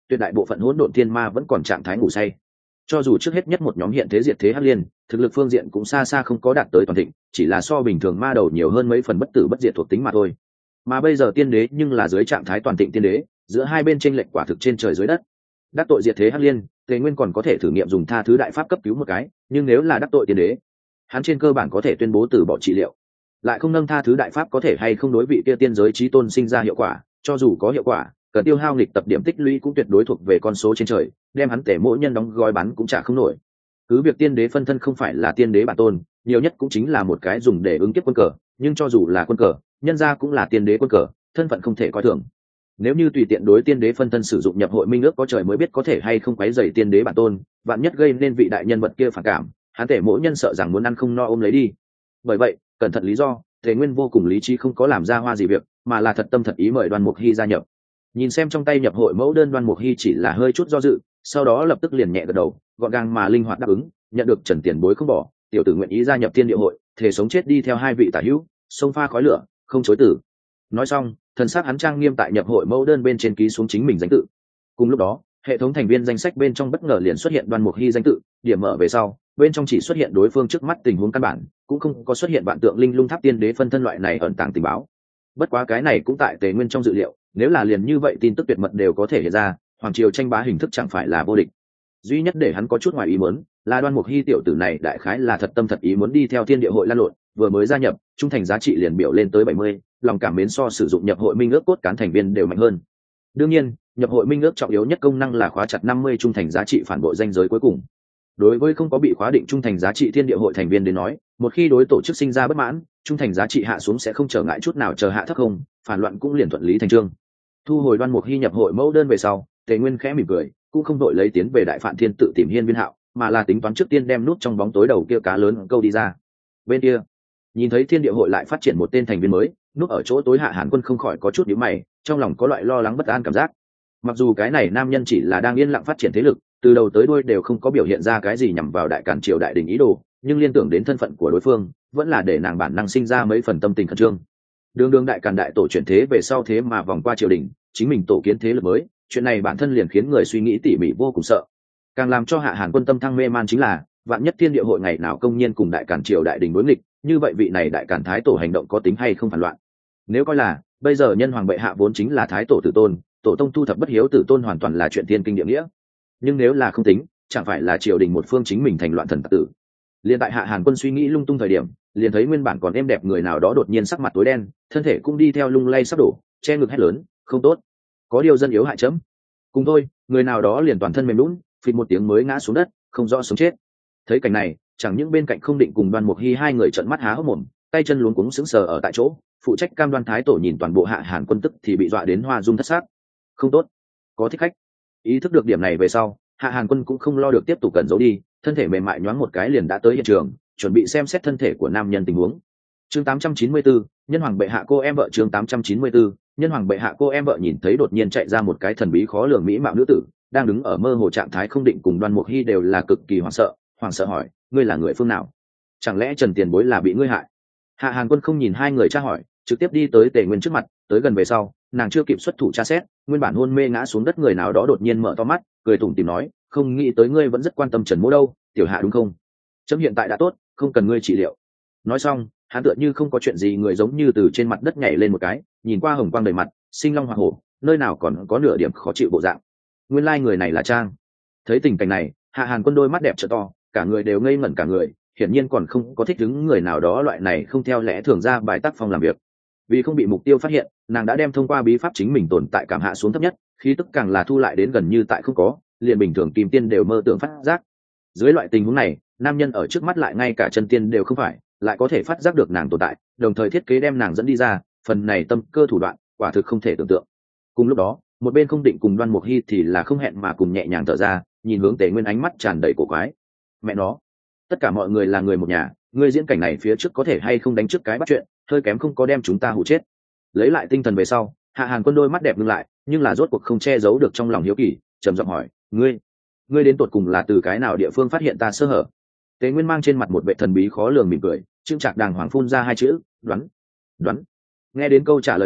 tuyệt đại bộ phận hỗn độn thiên ma vẫn còn trạng thái ngủ say. Cho dù trước hết nhất một nhóm hiện thế diệt thế hắc liên, thực lực phương diện cũng xa xa không có đạt tới toàn thịnh, chỉ là so bình thường ma đầu nhiều hơn mấy phần bất tử bất diệt thuộc tính mà thôi. Mà bây giờ tiên đế nhưng là dưới trạng thái toàn thịnh tiên đế, giữa hai bên chênh lệch quả thực trên trời dưới đất. Đắc tội diệt thế hắc liên, Tề Nguyên còn có thể thử nghiệm dùng tha thứ đại pháp cấp cứu một cái, nhưng nếu là đắc tội tiên đế, hắn trên cơ bản có thể tuyên bố từ bỏ trị liệu. Lại không nâng tha thứ đại pháp có thể hay không đối vị kia tiên giới chí tôn sinh ra hiệu quả, cho dù có hiệu quả, cần tiêu hao nghịch tập điểm tích lũy cũng tuyệt đối thuộc về con số trên trời, đem hắn Tề mỗi nhân đóng gói bán cũng trả không nổi. Cứ việc tiên đế phân thân không phải là tiên đế bản tôn, nhiều nhất cũng chính là một cái dùng để ứng kiếp quân cờ, nhưng cho dù là quân cờ, nhân ra cũng là tiên đế quân cờ, thân phận không thể coi thường. Nếu như tùy tiện đối tiên đế phân thân sử dụng nhập hội minh ước, có trời mới biết có thể hay không quấy rầy tiên đế bản tôn, vạn nhất gây nên vị đại nhân vật kia phản cảm, hắn Tề mỗi nhân sợ rằng muốn ăn không no ôm lấy đi. Bởi vậy, cẩn thận lý do, Tề Nguyên vô cùng lý trí không có làm ra hoa gì việc, mà là thật tâm thật ý mời Đoan Mục Hy gia nhập. Nhìn xem trong tay nhập hội mẫu đơn, Đoan Mục Hy chỉ là hơi chút do dự, sau đó lập tức liền nhẹ gật đầu, gọn gàng mà linh hoạt đáp ứng, nhận được Trần Tiền Bối không bỏ, tiểu tử nguyện ý gia nhập Thiên Địa hội, thể sống chết đi theo hai vị tả hữu, sông pha khói lửa, không chối từ. Nói xong, thần sắc hắn trang nghiêm tại nhập hội mẫu đơn bên trên ký xuống chính mình danh tự. Cùng lúc đó, hệ thống thành viên danh sách bên trong bất ngờ liền xuất hiện Đoan Mục Hy danh tự, điểm mở về sau, bên trong chỉ xuất hiện đối phương trước mắt tình huống căn bản, cũng không có xuất hiện vạn tượng linh lung tháp tiên đế phân thân loại này ẩn tàng tình báo. Bất quá cái này cũng tại Tề Nguyên trong dự liệu, nếu là liền như vậy tin tức tuyệt mật đều có thể hiện ra, hoàng triều tranh bá hình thức chẳng phải là vô địch. Duy nhất để hắn có chút ngoài ý muốn là Đoan Mục Hy tiểu tử này đại khái là thật tâm thật ý muốn đi theo Thiên Địa hội lan lộn, vừa mới gia nhập, trung thành giá trị liền biểu lên tới 70, lòng cảm mến so sử dụng nhập hội minh ước cốt cán thành viên đều mạnh hơn. Đương nhiên, nhập hội minh ước trọng yếu nhất công năng là khóa chặt 50 trung thành giá trị phản bội danh giới cuối cùng. Đối với không có bị khóa định trung thành giá trị Thiên Địa hội thành viên đến nói, một khi đối tổ chức sinh ra bất mãn, trung thành giá trị hạ xuống sẽ không trở ngại chút nào chờ hạ thấp không, phản loạn cũng liền thuận lý thành chương. Thu hồi Đoan Mục Hy nhập hội mẫu đơn về sau, Tề Nguyên khẽ mỉm cười, cũng không đội lấy tiến về Đại Phạn Thiên tự tìm Hiên Viên Hạo, mà là tính toán trước tiên đem nút trong bóng tối đầu kia cá lớn câu đi ra. Bên kia, nhìn thấy Thiên Địa hội lại phát triển một tên thành viên mới, núp ở chỗ tối Hạ Hàn Quân không khỏi có chút nhíu mày, trong lòng có loại lo lắng bất an cảm giác. Mặc dù cái này nam nhân chỉ là đang yên lặng phát triển thế lực, từ đầu tới đuôi đều không có biểu hiện ra cái gì nhằm vào Đại Càn triều đại đình ý đồ, nhưng liên tưởng đến thân phận của đối phương, vẫn là để nàng bản năng sinh ra mấy phần tâm tình khẩn trương. Đường Đại Càn đại tổ chuyển thế về sau thế mà vòng qua triều đình, chính mình tổ kiến thế lực mới, chuyện này bản thân liền khiến người suy nghĩ tỉ mỉ vô cùng sợ. Càng làm cho Hạ Hàn Quân tâm thăng mê man chính là, vạn nhất Thiên Địa hội ngày nào công nhiên cùng Đại Càn triều đại đình đối nghịch, như vậy vị này Đại Càn thái tổ hành động có tính hay không phản loạn. Nếu coi là bây giờ nhân hoàng bệ hạ vốn chính là thái tổ tử tôn, tổ tông thu thập bất hiếu tử tôn hoàn toàn là chuyện thiên kinh địa nghĩa, nhưng nếu là không tính, chẳng phải là triều đình một phương chính mình thành loạn thần tặc tử. Liên tại Hạ Hàn Quân suy nghĩ lung tung thời điểm, liền thấy nguyên bản còn êm đẹp người nào đó đột nhiên sắc mặt tối đen, thân thể cũng đi theo lung lay sắp đổ, che ngực hét lớn, không tốt, có điều dân yếu hại chấm. Cùng thôi, người nào đó liền toàn thân mềm lún, phịch một tiếng mới ngã xuống đất, không rõ sống chết. Thấy cảnh này, chẳng những bên cạnh Không Định cùng Đoan Mục Hy hai người trợn mắt há hốc mồm, tay chân luống cuống sững sờ ở tại chỗ, phụ trách cam đoan thái tổ nhìn toàn bộ Hạ Hàn Quân tức thì bị dọa đến hoa dung thất xác. Không tốt, có thích khách. Ý thức được điểm này về sau, Hạ Hàn Quân cũng không lo được tiếp tục cẩn giấu đi, thân thể mềm mại nhoáng một cái liền đã tới hiện trường, chuẩn bị xem xét thân thể của nam nhân tình huống. Chương 894, nhân hoàng bệ hạ cô em vợ. Chương 894, nhân hoàng bệ hạ cô em vợ. Nhìn thấy đột nhiên chạy ra một cái thần bí khó lường mỹ mạo nữ tử, đang đứng ở mơ hồ trạng thái Không Định cùng Đoan Mục Hy đều là cực kỳ hoảng sợ hỏi, ngươi là người phương nào? Chẳng lẽ Trần Tiền Bối là bị ngươi hại? Hạ Hàn Quân không nhìn hai người tra hỏi, trực tiếp đi tới Tề Nguyên trước mặt, tới gần về sau, nàng chưa kịp xuất thủ tra xét, nguyên bản hôn mê ngã xuống đất người nào đó đột nhiên mở to mắt, cười tủm tỉm nói, không nghĩ tới ngươi vẫn rất quan tâm Trần Mỗ đâu, tiểu hạ đúng không? Chấm hiện tại đã tốt, không cần ngươi trị liệu. Nói xong, hắn tựa như không có chuyện gì người giống như từ trên mặt đất nhảy lên một cái, nhìn qua hồng quang đầy mặt, sinh long hỏa hổ, nơi nào còn có nửa điểm khó chịu bộ dạng. Nguyên lai người này là Trang. Thấy tình cảnh này, Hạ Hàn Quân đôi mắt đẹp trợ to, cả người đều ngây ngẩn cả người, hiển nhiên còn không có thích ứng người nào đó loại này không theo lẽ thường ra bài tác phong làm việc. Vì không bị mục tiêu phát hiện, nàng đã đem thông qua bí pháp chính mình tồn tại cảm hạ xuống thấp nhất, khí tức càng là thu lại đến gần như tại không có, liền bình thường kim tiên đều mơ tưởng phát giác. Dưới loại tình huống này, nam nhân ở trước mắt lại ngay cả chân tiên đều không phải, lại có thể phát giác được nàng tồn tại, đồng thời thiết kế đem nàng dẫn đi ra, phần này tâm cơ thủ đoạn, quả thực không thể tưởng tượng. Cùng lúc đó, một bên Không Định cùng Đoan Mục Hy thì là không hẹn mà cùng nhẹ nhàng thở ra, nhìn hướng Tề Nguyên ánh mắt tràn đầy cổ quái. Mẹ nó, tất cả mọi người là người một nhà, ngươi diễn cảnh này phía trước có thể hay không đánh trước cái bắt chuyện, hơi kém không có đem chúng ta hù chết. Lấy lại tinh thần về sau, Hạ Hàn Quân đôi mắt đẹp ngưng lại, nhưng là rốt cuộc không che giấu được trong lòng hiếu kỳ, trầm giọng hỏi, ngươi đến tột cùng là từ cái nào địa phương phát hiện ta sơ hở? Tề Nguyên mang trên mặt một vẻ thần bí khó lường mỉm cười, trưng trạc đàng hoàng phun ra hai chữ, đoán. Nghe đến câu trả lời này,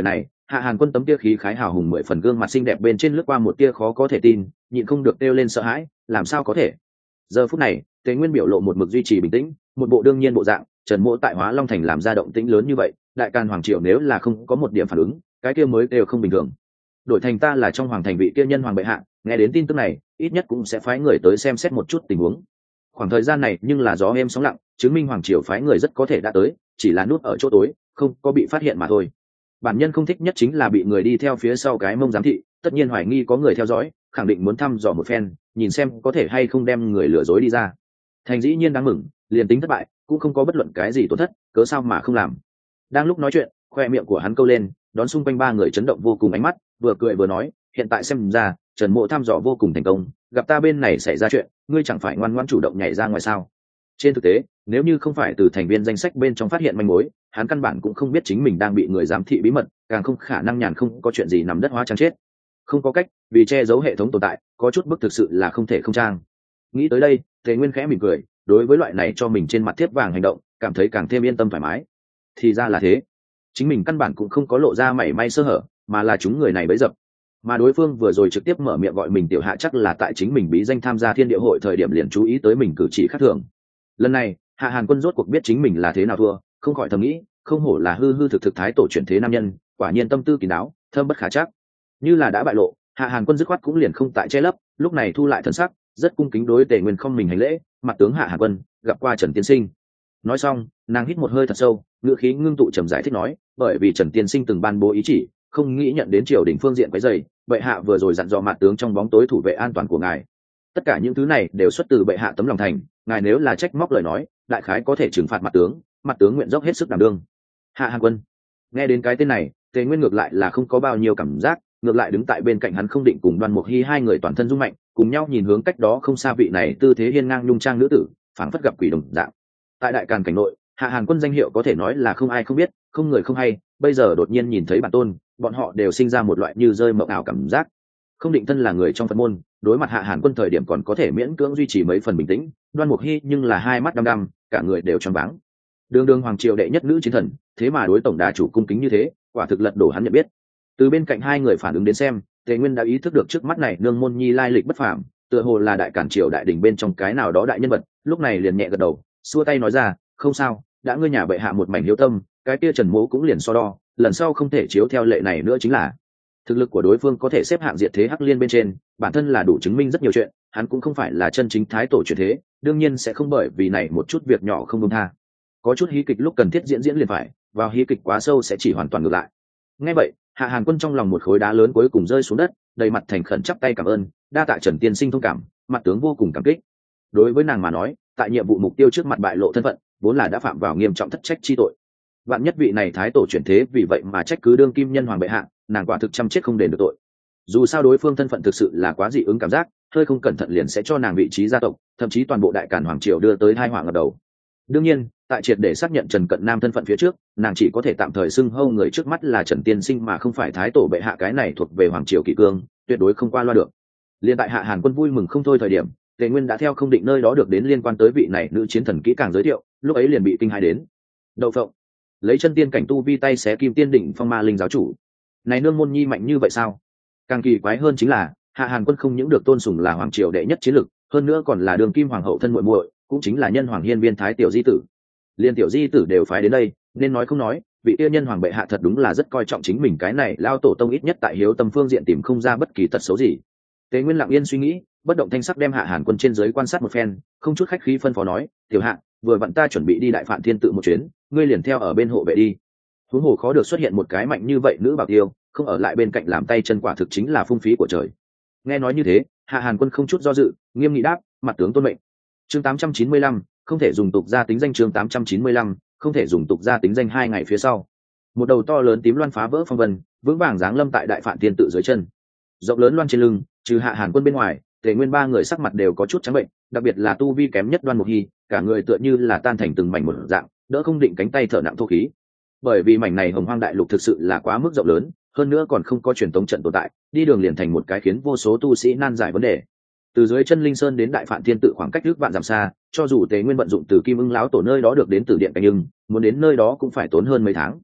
Hạ Hàn Quân tấm tia khí khái hào hùng 10 phần gương mặt xinh đẹp bên trên lướt qua một tia khó có thể tin, nhịn không được kêu lên sợ hãi, làm sao có thể? Giờ phút này, Tề Nguyên biểu lộ một mực duy trì bình tĩnh, một bộ đương nhiên bộ dạng. Trần Mỗ tại Hóa Long Thành làm ra động tĩnh lớn như vậy, đại can hoàng triều nếu là không có một điểm phản ứng, cái kia mới đều không bình thường. Đổi thành ta là trong hoàng thành vị kia nhân hoàng bệ hạ, nghe đến tin tức này, ít nhất cũng sẽ phái người tới xem xét một chút tình huống. Khoảng thời gian này nhưng là gió êm sóng lặng, chứng minh hoàng triều phái người rất có thể đã tới, chỉ là nút ở chỗ tối, không có bị phát hiện mà thôi. Bản nhân không thích nhất chính là bị người đi theo phía sau cái mông giám thị, tất nhiên hoài nghi có người theo dõi, khẳng định muốn thăm dò một phen, nhìn xem có thể hay không đem người lừa dối đi ra. Thành dĩ nhiên đáng mừng, liền tính thất bại, cũng không có bất luận cái gì tổn thất, cớ sao mà không làm. Đang lúc nói chuyện, khoe miệng của hắn câu lên, đón xung quanh ba người chấn động vô cùng ánh mắt, vừa cười vừa nói, hiện tại xem ra, Trần Mộ thăm dò vô cùng thành công, gặp ta bên này xảy ra chuyện, ngươi chẳng phải ngoan ngoãn chủ động nhảy ra ngoài sao? Trên thực tế, nếu như không phải từ thành viên danh sách bên trong phát hiện manh mối, hắn căn bản cũng không biết chính mình đang bị người giám thị bí mật, càng không khả năng nhàn không có chuyện gì nằm đất hóa trang chết. Không có cách, vì che giấu hệ thống tồn tại, có chút bức thực sự là không thể không trang. Nghĩ tới đây, Tề Nguyên khẽ mỉm cười, đối với loại này cho mình trên mặt thiếp vàng hành động, cảm thấy càng thêm yên tâm thoải mái. Thì ra là thế, chính mình căn bản cũng không có lộ ra mảy may sơ hở, mà là chúng người này bấy dập. Mà đối phương vừa rồi trực tiếp mở miệng gọi mình tiểu hạ chắc là tại chính mình bí danh tham gia thiên địa hội thời điểm liền chú ý tới mình cử chỉ khác thường. Lần này, Hạ Hàn Quân rốt cuộc biết chính mình là thế nào thua, không khỏi thầm nghĩ, không hổ là hư hư thực thực thái tổ chuyển thế nam nhân, quả nhiên tâm tư kín đáo, thâm bất khả trắc. Như là đã bại lộ, Hạ Hàn Quân dứt khoát cũng liền không tại che lấp, lúc này thu lại thần sắc, rất cung kính đối Tề Nguyên không mình hành lễ, mặt tướng Hạ Hàn Quân, gặp qua Trần tiên sinh. Nói xong, nàng hít một hơi thật sâu, ngữ khí ngưng tụ trầm giải thích nói, bởi vì Trần tiên sinh từng ban bố ý chỉ, không nghĩ nhận đến triều đình phương diện quấy rầy, bệ hạ vừa rồi dặn dò mặt tướng trong bóng tối thủ vệ an toàn của ngài. Tất cả những thứ này đều xuất từ bệ hạ tấm lòng thành, ngài nếu là trách móc lời nói, đại khái có thể trừng phạt mặt tướng nguyện dốc hết sức đảm đương. Hạ Hàn Quân. Nghe đến cái tên này, Tề Nguyên ngược lại là không có bao nhiêu cảm giác, ngược lại đứng tại bên cạnh hắn không định cùng Đoan Mục Hi hai người toàn thân rung mạnh, cùng nhau nhìn hướng cách đó không xa vị này tư thế hiên ngang nhung trang nữ tử, phảng phất gặp quỷ đồng dạng. Tại đại càn cảnh nội, Hạ Hàn Quân danh hiệu có thể nói là không ai không biết, không người không hay, bây giờ đột nhiên nhìn thấy bản tôn, bọn họ đều sinh ra một loại như rơi mộng ảo cảm giác. Không định thân là người trong Phật môn, đối mặt Hạ Hàn Quân thời điểm còn có thể miễn cưỡng duy trì mấy phần bình tĩnh, Đoan Mục Hi nhưng là hai mắt đăm đăm, cả người đều choáng váng. Đường đường hoàng triều đệ nhất nữ chiến thần, thế mà đối tổng đà chủ cung kính như thế, quả thực lật đổ hắn nhận biết. Từ bên cạnh hai người phản ứng đến xem, Tề Nguyên đã ý thức được trước mắt này nương môn nhi lai lịch bất phàm, tựa hồ là đại cản triều đại đình bên trong cái nào đó đại nhân vật, lúc này liền nhẹ gật đầu, xua tay nói ra, không sao, đã ngươi nhà bệ hạ một mảnh hiếu tâm, cái kia Trần Mỗ cũng liền so đo, lần sau không thể chiếu theo lệ này nữa chính là. Thực lực của đối phương có thể xếp hạng diệt thế hắc liên bên trên, bản thân là đủ chứng minh rất nhiều chuyện, hắn cũng không phải là chân chính thái tổ chuyển thế, đương nhiên sẽ không bởi vì này một chút việc nhỏ không buông tha. Có chút hí kịch lúc cần thiết diễn diễn liền phải, vào hí kịch quá sâu sẽ chỉ hoàn toàn ngược lại. Nghe vậy, Hạ Hàn Quân trong lòng một khối đá lớn cuối cùng rơi xuống đất, đầy mặt thành khẩn chắp tay cảm ơn, đa tạ Trần tiên sinh thông cảm, mặt tướng vô cùng cảm kích. Đối với nàng mà nói, tại nhiệm vụ mục tiêu trước mặt bại lộ thân phận, vốn là đã phạm vào nghiêm trọng thất trách chi tội. Vạn nhất vị này thái tổ chuyển thế vì vậy mà trách cứ đương kim nhân hoàng bệ hạ, nàng quả thực chăm chết không đền được tội. Dù sao đối phương thân phận thực sự là quá dị ứng cảm giác, hơi không cẩn thận liền sẽ cho nàng vị trí gia tộc, thậm chí toàn bộ đại càn hoàng triều đưa tới tai họa ngập đầu. Đương nhiên, tại triệt để xác nhận Trần Cận Nam thân phận phía trước, nàng chỉ có thể tạm thời xưng hô người trước mắt là Trần tiên sinh mà không phải thái tổ bệ hạ, cái này thuộc về hoàng triều kỷ cương, tuyệt đối không qua loa được. Liên tại Hạ Hàn Quân vui mừng không thôi thời điểm, Tề Nguyên đã theo không định nơi đó được đến liên quan tới vị này nữ chiến thần kỹ càng giới thiệu, lúc ấy liền bị kinh hãi đến. Đậu phộng, lấy chân tiên cảnh tu vi tay xé kim tiên đỉnh phong ma linh giáo chủ, này nương môn nhi mạnh như vậy sao? Càng kỳ quái hơn chính là Hạ Hàn Quân không những được tôn sùng là hoàng triều đệ nhất chiến lực, hơn nữa còn là đường kim hoàng hậu thân muội muội, cũng chính là nhân hoàng hiên viên thái tiểu di tử. Liên tiểu di tử đều phái đến đây, nên nói không nói, vị yêu nhân hoàng bệ hạ thật đúng là rất coi trọng chính mình cái này lao tổ tông, ít nhất tại hiếu tâm phương diện tìm không ra bất kỳ tật xấu gì. Tế Nguyên lặng yên suy nghĩ, bất động thanh sắc đem Hạ Hàn Quân trên dưới quan sát một phen, không chút khách khí phân phó nói, tiểu hạ, vừa vặn ta chuẩn bị đi đại phạn thiên tự một chuyến, ngươi liền theo ở bên hộ vệ đi. Huống hồ khó được xuất hiện một cái mạnh như vậy nữ bảo tiêu, không ở lại bên cạnh làm tay chân quả thực chính là phung phí của trời. Nghe nói như thế, Hạ Hàn Quân không chút do dự, nghiêm nghị đáp, mặt tướng tuân mệnh. Chương 895, không thể dùng tục gia tính danh. Chương 895, không thể dùng tục gia tính danh. 2 ngày phía sau, một đầu to lớn tím loan phá vỡ phong vân, vững vàng giáng lâm tại đại phạn thiên tự dưới chân. Rộng lớn loan trên lưng, trừ Hạ Hàn Quân bên ngoài, Tề Nguyên ba người sắc mặt đều có chút trắng bệnh, đặc biệt là tu vi kém nhất Đoan Mục Hi, cả người tựa như là tan thành từng mảnh một dạng, đỡ không định cánh tay thở nặng thô khí. Bởi vì mảnh này hồng hoang đại lục thực sự là quá mức rộng lớn, hơn nữa còn không có truyền tống trận tồn tại, đi đường liền thành một cái khiến vô số tu sĩ nan giải vấn đề. Từ dưới chân linh sơn đến đại phạn thiên tự khoảng cách ước vạn dặm xa, cho dù Tề Nguyên vận dụng từ Kim Ưng lão tổ nơi đó được đến từ điện canh nhưng muốn đến nơi đó cũng phải tốn hơn mấy tháng.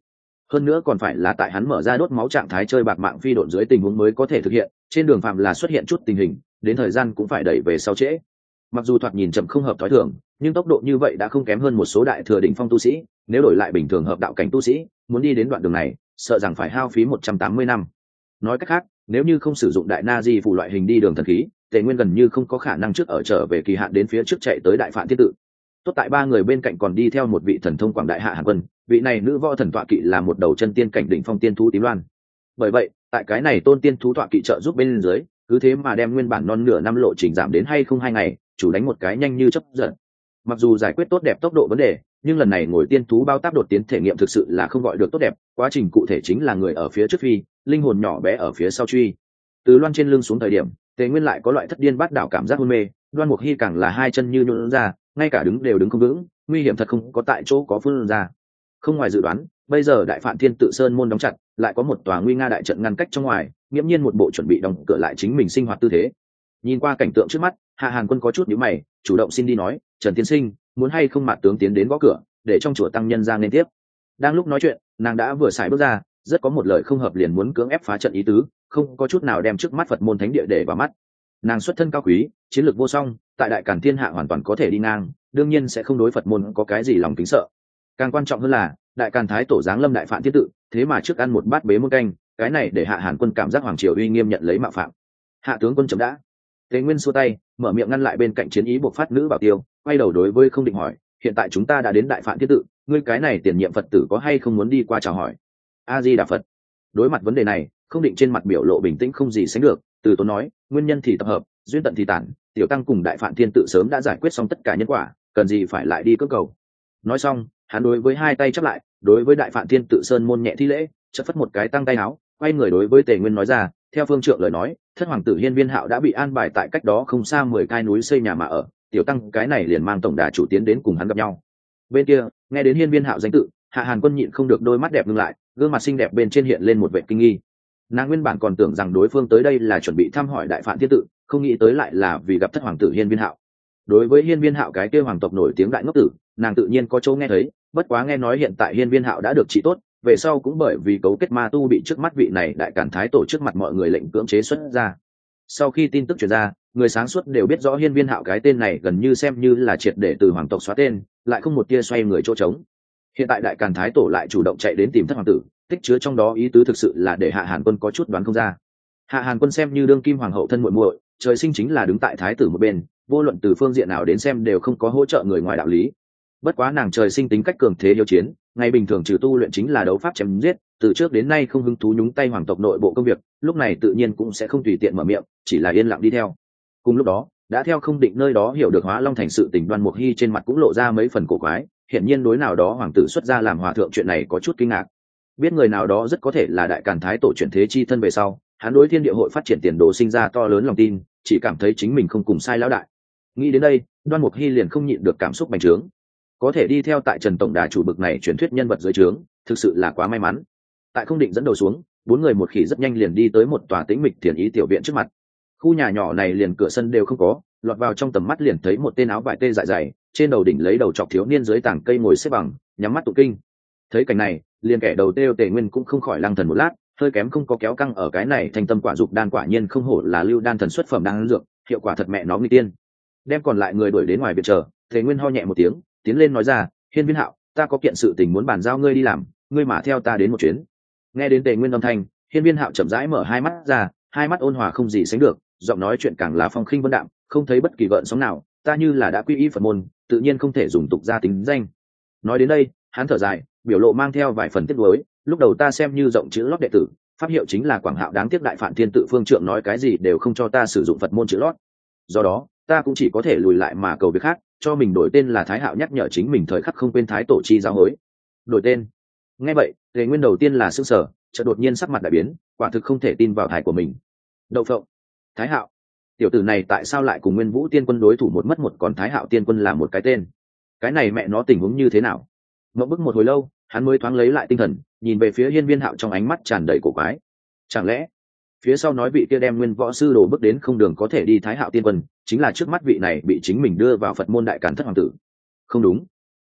hơn nữa còn phải là tại hắn mở ra đốt máu trạng thái chơi bạc mạng phi độn dưới tình huống mới có thể thực hiện. Trên đường phạm là xuất hiện chút tình hình, đến thời gian cũng phải đẩy về sau trễ. Mặc dù thoạt nhìn chậm không hợp thói thường, nhưng tốc độ như vậy đã không kém hơn một số đại thừa đỉnh phong tu sĩ. Nếu đổi lại bình thường hợp đạo cảnh tu sĩ, muốn đi đến đoạn đường này, sợ rằng phải hao phí 180 năm. Nói cách khác, nếu như không sử dụng đại na di phù loại hình đi đường thần khí, Tề Nguyên gần như không có khả năng trước ở trở về kỳ hạn đến phía trước chạy tới Đại Phạn Thiên Tự. Tốt tại ba người bên cạnh còn đi theo một vị thần thông quảng đại Hạ Hàn Quân, vị này nữ võ thần tọa kỵ là một đầu chân tiên cảnh đỉnh phong tiên thú tím loan. Bởi vậy, tại cái này tôn tiên thú tọa kỵ trợ giúp bên dưới, cứ thế mà đem nguyên bản non nửa năm lộ trình giảm đến hay không 2 ngày, chủ đánh một cái nhanh như chớp giật. Mặc dù giải quyết tốt đẹp tốc độ vấn đề, nhưng lần này ngồi tiên thú bao táp đột tiến thể nghiệm thực sự là không gọi được tốt đẹp. Quá trình cụ thể chính là người ở phía trước phi, linh hồn nhỏ bé ở phía sau truy. Từ loan trên lưng xuống thời điểm, Tề Nguyên lại có loại thất điên bát đảo cảm giác hôn mê. Đoan Mục Hi càng là hai chân như nhũn ra, ngay cả đứng đều đứng không vững, nguy hiểm thật không có tại chỗ có phương ra. Không ngoài dự đoán, bây giờ Đại Phạn Thiên Tự Sơn môn đóng chặt, lại có một tòa nguy nga đại trận ngăn cách trong ngoài, nghiễm nhiên một bộ chuẩn bị đóng cửa lại chính mình sinh hoạt tư thế. Nhìn qua cảnh tượng trước mắt, Hạ Hàn Quân có chút nhíu mày, chủ động xin đi nói, "Trần tiên sinh, muốn hay không mạt tướng tiến đến gõ cửa, để trong chùa tăng nhân ra nên tiếp." Đang lúc nói chuyện, nàng đã vừa xài bước ra, rất có một lời không hợp liền muốn cưỡng ép phá trận ý tứ, không có chút nào đem trước mắt Phật môn thánh địa để vào mắt. Nàng xuất thân cao quý, chiến lược vô song, tại Đại Càn thiên hạ hoàn toàn có thể đi ngang, đương nhiên sẽ không đối Phật môn có cái gì lòng kính sợ. Càng quan trọng hơn là, Đại Càn thái tổ giáng lâm Đại Phạn Thiên Tự, thế mà trước ăn một bát bế muôn canh, cái này để Hạ Hàn Quân cảm giác hoàng triều uy nghiêm nhận lấy mạo phạm. Hạ tướng quân chấm đã. Tề Nguyên xua tay, mở miệng ngăn lại bên cạnh chiến ý buộc phát nữ bảo tiêu, quay đầu đối với không định hỏi, hiện tại chúng ta đã đến Đại Phạn Thiên Tự, ngươi cái này tiền nhiệm Phật tử có hay không muốn đi qua chào hỏi? A Di Đà Phật. Đối mặt vấn đề này, không định trên mặt biểu lộ bình tĩnh không gì sánh được, từ tốn nói, nguyên nhân thì tập hợp, duyên tận thì tản, tiểu tăng cùng Đại Phạn Thiên Tự sớm đã giải quyết xong tất cả nhân quả, cần gì phải lại đi cưỡng cầu. Nói xong, hắn đối với hai tay chắp lại, đối với Đại Phạn Thiên Tự sơn môn nhẹ thi lễ, chợt phất một cái tăng tay áo, quay người đối với Tề Nguyên nói ra, theo phương trượng lời nói, thất hoàng tử Hiên Viên Hạo đã bị an bài tại cách đó không xa 10 cai núi xây nhà mà ở, tiểu tăng cái này liền mang tổng đà chủ tiến đến cùng hắn gặp nhau. Bên kia, nghe đến Hiên Viên Hạo danh tự, Hạ Hàn Quân nhịn không được đôi mắt đẹp ngưng lại, gương mặt xinh đẹp bên trên hiện lên một vẻ kinh nghi. Nàng nguyên bản còn tưởng rằng đối phương tới đây là chuẩn bị thăm hỏi Đại Phạn Thiên Tự, không nghĩ tới lại là vì gặp thất hoàng tử Hiên Viên Hạo. Đối với Hiên Viên Hạo cái kia hoàng tộc nổi tiếng đại ngốc tử, nàng tự nhiên có chỗ nghe thấy, bất quá nghe nói hiện tại Hiên Viên Hạo đã được trị tốt, về sau cũng bởi vì cấu kết ma tu bị trước mắt vị này Đại Càn thái tổ trước mặt mọi người lệnh cưỡng chế xuất ra. Sau khi tin tức truyền ra, người sáng suốt đều biết rõ Hiên Viên Hạo cái tên này gần như xem như là triệt để từ hoàng tộc xóa tên, lại không một tia xoay người chỗ trống. Hiện tại Đại Càn thái tổ lại chủ động chạy đến tìm thất hoàng tử, tích chứa trong đó ý tứ thực sự là để Hạ Hàn Quân có chút đoán không ra. Hạ Hàn Quân xem như đương kim hoàng hậu thân muội muội, trời sinh chính là đứng tại thái tử một bên, vô luận từ phương diện nào đến xem đều không có hỗ trợ người ngoài đạo lý. Bất quá nàng trời sinh tính cách cường thế hiếu chiến, ngày bình thường trừ tu luyện chính là đấu pháp chém giết, từ trước đến nay không hứng thú nhúng tay hoàng tộc nội bộ công việc, lúc này tự nhiên cũng sẽ không tùy tiện mở miệng, chỉ là yên lặng đi theo. Cùng lúc đó, đã theo không định nơi đó hiểu được Hóa Long thành sự tình, Đoan Mục Hi trên mặt cũng lộ ra mấy phần cổ quái, hiển nhiên đối nào đó hoàng tử xuất gia làm hòa thượng chuyện này có chút kinh ngạc. Biết người nào đó rất có thể là Đại Càn thái tổ chuyển thế chi thân về sau, hắn đối thiên địa hội phát triển tiền đồ sinh ra to lớn lòng tin, chỉ cảm thấy chính mình không cùng sai lão đại. Nghĩ đến đây, Đoan Mục Hi liền không nhịn được cảm xúc bành trướng. Có thể đi theo tại Trần tổng đà chủ bực này truyền thuyết nhân vật dưới trướng, thực sự là quá may mắn. Tại không định dẫn đầu xuống, 4 người một khỉ rất nhanh liền đi tới một tòa tĩnh mịch thiền ý tiểu viện trước mặt. Khu nhà nhỏ này liền cửa sân đều không có, lọt vào trong tầm mắt liền thấy một tên áo vải tê dại dày, trên đầu đỉnh lấy đầu chọc thiếu niên dưới tảng cây ngồi xếp bằng, nhắm mắt tụng kinh. Thấy cảnh này, liền kẻ đầu têu Tề Nguyên cũng không khỏi lăng thần một lát, hơi kém không có kéo căng ở cái này thành tâm quả dục đan quả nhiên không hổ là lưu đan thần xuất phẩm đan dược, hiệu quả thật mẹ nó nguy tiên. Đem còn lại người đuổi đến ngoài viện chờ, Tề Nguyên ho nhẹ một tiếng, tiến lên nói ra, Hiên Viên Hạo, ta có kiện sự tình muốn bàn giao ngươi đi làm, ngươi mà theo ta đến một chuyến. Nghe đến Tề Nguyên âm thanh, Hiên Viên Hạo chậm rãi mở hai mắt ra, hai mắt ôn hòa không gì sánh được, giọng nói chuyện càng là phong khinh vân đạm, không thấy bất kỳ gợn sóng nào, ta như là đã quy y Phật môn, tự nhiên không thể dùng tục gia tính danh. Nói đến đây, hắn thở dài, biểu lộ mang theo vài phần tiếc nuối, lúc đầu ta xem như rộng chữ lót đệ tử, pháp hiệu chính là Quảng Hạo, đáng tiếc Đại Phạn Thiên Tự phương trượng nói cái gì đều không cho ta sử dụng Phật môn chữ lót. Do đó, ta cũng chỉ có thể lùi lại mà cầu việc khác, cho mình đổi tên là Thái Hạo, nhắc nhở chính mình thời khắc không quên thái tổ chi giáo hối. Đổi tên. Nghe vậy, Tề Nguyên đầu tiên là sửng sở, chợt đột nhiên sắc mặt đại biến, quả thực không thể tin vào thái của mình. Đậu phộng. Thái Hạo. Tiểu tử này tại sao lại cùng Nguyên Vũ Tiên Quân đối thủ một mất một, còn Thái Hạo Tiên Quân là một cái tên? Cái này mẹ nó tình huống như thế nào? Ngậm bức một hồi lâu, hắn mới thoáng lấy lại tinh thần, nhìn về phía Hiên Viên Hạo trong ánh mắt tràn đầy cổ quái. Chẳng lẽ phía sau nói vị kia đem Nguyên Võ sư đồ bước đến không đường có thể đi Thái Hạo Tiên Quân, chính là trước mắt vị này bị chính mình đưa vào Phật môn Đại Càn thất hoàng tử? Không đúng,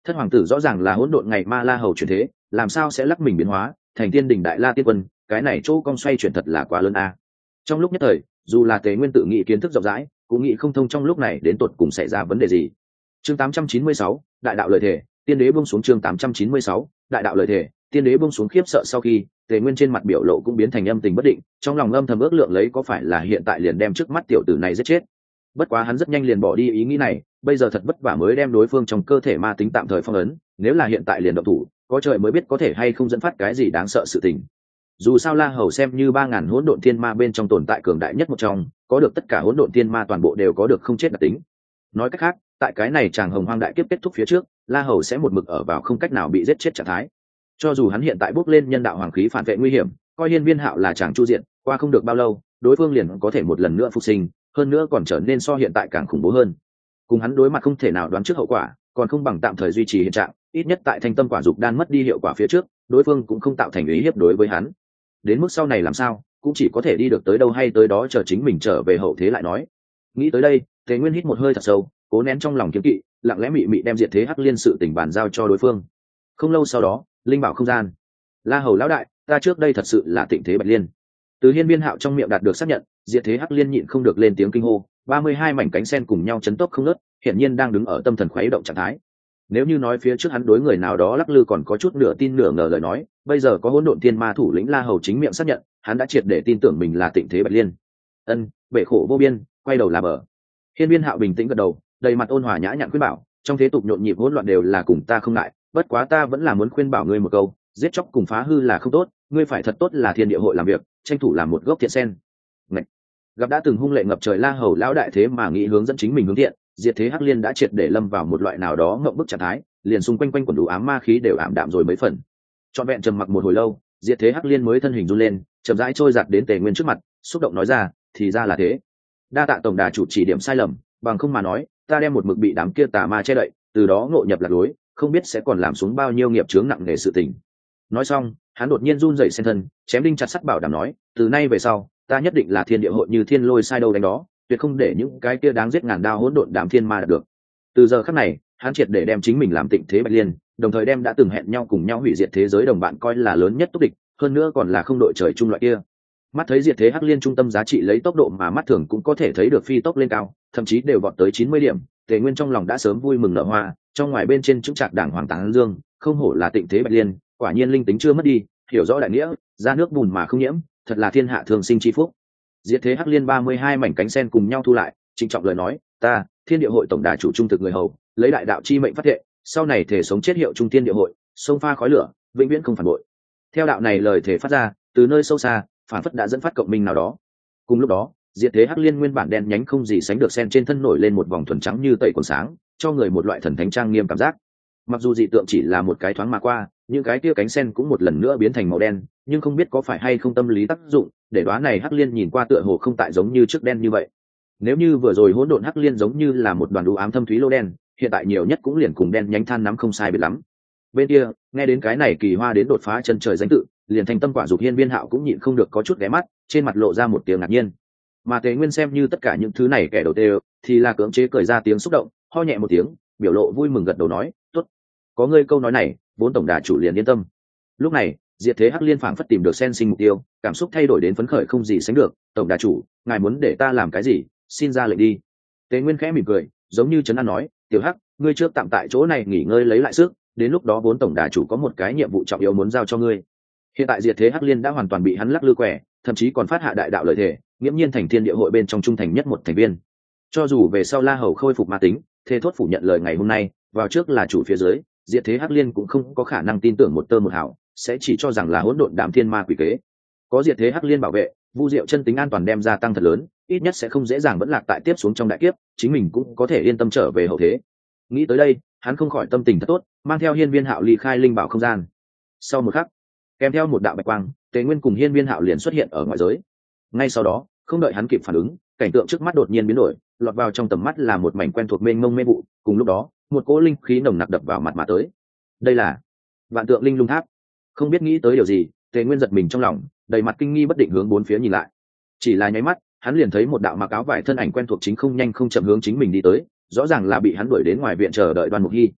Thất hoàng tử rõ ràng là hỗn độn ngày ma la hầu chuyển thế, làm sao sẽ lắc mình biến hóa thành tiên đình đại la tiên quân, cái này chỗ cong xoay chuyển thật là quá lớn a. Trong lúc nhất thời, dù là Tề Nguyên tự nghĩ kiến thức rộng rãi, cũng nghĩ không thông trong lúc này đến tột cùng xảy ra vấn đề gì. Chương 896, đại đạo lời thể, tiên đế buông xuống. Chương 896, đại đạo lời thể, tiên đế buông xuống. Khiếp sợ sau khi, Tề Nguyên trên mặt biểu lộ cũng biến thành âm tình bất định, trong lòng âm thầm ước lượng lấy có phải là hiện tại liền đem trước mắt tiểu tử này giết chết. Bất quá hắn rất nhanh liền bỏ đi ý nghĩ này, bây giờ thật vất vả mới đem đối phương trong cơ thể ma tính tạm thời phong ấn, nếu là hiện tại liền động thủ, có trời mới biết có thể hay không dẫn phát cái gì đáng sợ sự tình. Dù sao La Hầu xem như 3000 hỗn độn thiên ma bên trong tồn tại cường đại nhất một trong, có được tất cả hỗn độn thiên ma toàn bộ đều có được không chết đặc tính. Nói cách khác, tại cái này chàng hồng hoang đại kiếp kết thúc phía trước, La Hầu sẽ một mực ở vào không cách nào bị giết chết trạng thái. Cho dù hắn hiện tại bốc lên nhân đạo hoàng khí phản vệ nguy hiểm, coi Hiên Viên Hạo là chàng chu diện, qua không được bao lâu, đối phương liền có thể một lần nữa phục sinh, hơn nữa còn trở nên so hiện tại càng khủng bố hơn. Cùng hắn đối mặt không thể nào đoán trước hậu quả, còn không bằng tạm thời duy trì hiện trạng, ít nhất tại Thanh Tâm Quả Dục Đan mất đi hiệu quả phía trước, đối phương cũng không tạo thành ý hiếp đối với hắn. Đến mức sau này làm sao, cũng chỉ có thể đi được tới đâu hay tới đó, chờ chính mình trở về hậu thế lại nói. Nghĩ tới đây, Tề Nguyên hít một hơi thật sâu, cố nén trong lòng kiếm kỵ, lặng lẽ mị mị đem Diệt Thế Hắc Liên sự tình bàn giao cho đối phương. Không lâu sau đó, linh bảo không gian. La Hầu lão đại, ta trước đây thật sự là Tịnh Thế Bạch Liên. Từ Hiên Viên Hạo trong miệng đạt được xác nhận, Diệt Thế Hắc Liên nhịn không được lên tiếng kinh hô, 32 mảnh cánh sen cùng nhau chấn tốc không ngớt, hiển nhiên đang đứng ở tâm thần khuấy động trạng thái. Nếu như nói phía trước hắn đối người nào đó lắc lư còn có chút nửa tin nửa ngờ lời nói, bây giờ có hỗn độn thiên ma thủ lĩnh La Hầu chính miệng xác nhận, hắn đã triệt để tin tưởng mình là Tịnh Thế Bạch Liên. Ân, bể khổ vô biên, quay đầu là bờ. Hiên Viên Hạo bình tĩnh gật đầu, đầy mặt ôn hòa nhã nhặn khuyên bảo, trong thế tục nhộn nhịp hỗn loạn đều là cùng ta không ngại, bất quá ta vẫn là muốn khuyên bảo ngươi một câu, giết chóc cùng phá hư là không tốt, ngươi phải thật tốt là thiên địa hội làm việc, tranh thủ làm một gốc thiện sen. Ngậy. Gặp đã từng hung lệ ngập trời La Hầu lão đại thế mà nghĩ hướng dẫn chính mình hướng thiện, Diệt Thế Hắc Liên đã triệt để lâm vào một loại nào đó ngậm bức trạng thái, liền xung quanh quanh quần đủ ám ma khí đều ảm đạm rồi mấy phần. Trọn vẹn trầm mặc một hồi lâu, Diệt Thế Hắc Liên mới thân hình run lên, chậm rãi trôi giạt đến Tề Nguyên trước mặt, xúc động nói ra, thì ra là thế. Đa tạ tổng đà chủ chỉ điểm sai lầm, bằng không mà nói, ta đem một mực bị đám kia tà ma che đậy, từ đó ngộ nhập lạc lối, không biết sẽ còn làm xuống bao nhiêu nghiệp chướng nặng nề sự tình. Nói xong, hắn đột nhiên run rẩy sen thân, chém đinh chặt sắt bảo đảm nói, từ nay về sau, ta nhất định là thiên địa hội như thiên lôi sai đâu đánh đó, tuyệt không để những cái kia đáng giết ngàn đao hỗn độn đám thiên ma đạt được. Từ giờ khắc này, hắn triệt để đem chính mình làm Tịnh Thế Bạch Liên, đồng thời đem đã từng hẹn nhau cùng nhau hủy diệt thế giới đồng bạn coi là lớn nhất túc địch, hơn nữa còn là không đội trời chung loại kia. Mắt thấy Diệt Thế Hắc Liên trung tâm giá trị lấy tốc độ mà mắt thường cũng có thể thấy được phi tốc lên cao, thậm chí đều vọt tới 90 điểm, Tề Nguyên trong lòng đã sớm vui mừng nở hoa, trong ngoài bên trên chững chạc đảng hoàng tán dương, không hổ là Tịnh Thế Bạch Liên, quả nhiên linh tính chưa mất đi, hiểu rõ đại nghĩa, ra nước bùn mà không nhiễm, thật là thiên hạ thường sinh chi phúc. Diệt Thế Hắc Liên 32 mảnh cánh sen cùng nhau thu lại, trịnh trọng lời nói, ta, Thiên Địa Hội tổng đà chủ trung thực người hầu, lấy đại đạo chi mệnh phát thệ, sau này thể sống chết hiệu trung Thiên Địa Hội, sông pha khói lửa, vĩnh viễn không phản bội. Theo đạo này lời thể phát ra, từ nơi sâu xa, phản phất đã dẫn phát cộng minh nào đó. Cùng lúc đó, Diệt Thế Hắc Liên nguyên bản đen nhánh không gì sánh được sen trên thân nổi lên một vòng thuần trắng như tẩy quần sáng, cho người một loại thần thánh trang nghiêm cảm giác. Mặc dù dị tượng chỉ là một cái thoáng mà qua, những cái kia cánh sen cũng một lần nữa biến thành màu đen, nhưng không biết có phải hay không tâm lý tác dụng, để đoán này Hắc Liên nhìn qua tựa hồ không tại giống như trước đen như vậy. Nếu như vừa rồi hỗn độn Hắc Liên giống như là một đoàn u ám thâm thúy lô đen, hiện tại nhiều nhất cũng liền cùng đen nhánh than nắm không sai biệt lắm. Bên kia, nghe đến cái này kỳ hoa đến đột phá chân trời danh tự, liền Thanh Tâm Quả Dục Hiên Viên Hạo cũng nhịn không được có chút ghé mắt, trên mặt lộ ra một tiếng ngạc nhiên. Mà Tề Nguyên xem như tất cả những thứ này kẻ đầu tiên, thì là cưỡng chế cười ra tiếng xúc động, ho nhẹ một tiếng, biểu lộ vui mừng gật đầu nói, tốt, có ngươi câu nói này, vốn tổng đà chủ liền yên tâm. Lúc này, Diệt Thế Hắc Liên phảng phất tìm được sen sinh mục tiêu, cảm xúc thay đổi đến phấn khởi không gì sánh được, tổng đà chủ, ngài muốn để ta làm cái gì, xin ra lệnh đi. Tề Nguyên khẽ mỉm cười, giống như trấn an nói, tiểu Hắc, ngươi trước tạm tại chỗ này nghỉ ngơi lấy lại sức, đến lúc đó vốn tổng đà chủ có một cái nhiệm vụ trọng yếu muốn giao cho ngươi. Hiện tại Diệt Thế Hắc Liên đã hoàn toàn bị hắn lắc lư quẻ, thậm chí còn phát hạ đại đạo lợi thể, nghiễm nhiên thành Thiên Địa Hội bên trong trung thành nhất một thành viên. Cho dù về sau La Hầu khôi phục ma tính, thề thốt phủ nhận lời ngày hôm nay, vào trước là chủ phía dưới, Diệt Thế Hắc Liên cũng không có khả năng tin tưởng một tơ một hào, sẽ chỉ cho rằng là hỗn độn đạm thiên ma quỷ kế. Có Diệt Thế Hắc Liên bảo vệ, Vu Diệu chân tính an toàn đem gia tăng thật lớn, ít nhất sẽ không dễ dàng vẫn lạc tại tiếp xuống trong đại kiếp, chính mình cũng có thể yên tâm trở về hậu thế. Nghĩ tới đây, hắn không khỏi tâm tình thật tốt, mang theo Hiên Viên Hạo ly khai linh bảo không gian. Sau một khắc, kèm theo một đạo bạch quang, Tề Nguyên cùng Hiên Viên Hạo liền xuất hiện ở ngoại giới. Ngay sau đó, không đợi hắn kịp phản ứng, cảnh tượng trước mắt đột nhiên biến đổi, lọt vào trong tầm mắt là một mảnh quen thuộc mênh mông mê vụ, cùng lúc đó, một cỗ linh khí nồng nặc đập vào mặt mà tới. Đây là Vạn Tượng Linh Lung Tháp. Không biết nghĩ tới điều gì, Tề Nguyên giật mình trong lòng, đầy mặt kinh nghi bất định hướng bốn phía nhìn lại. Chỉ là nháy mắt, hắn liền thấy một đạo mặc áo vải thân ảnh quen thuộc chính không nhanh không chậm hướng chính mình đi tới, rõ ràng là bị hắn đuổi đến ngoài viện chờ đợi Đoan Mục Hi.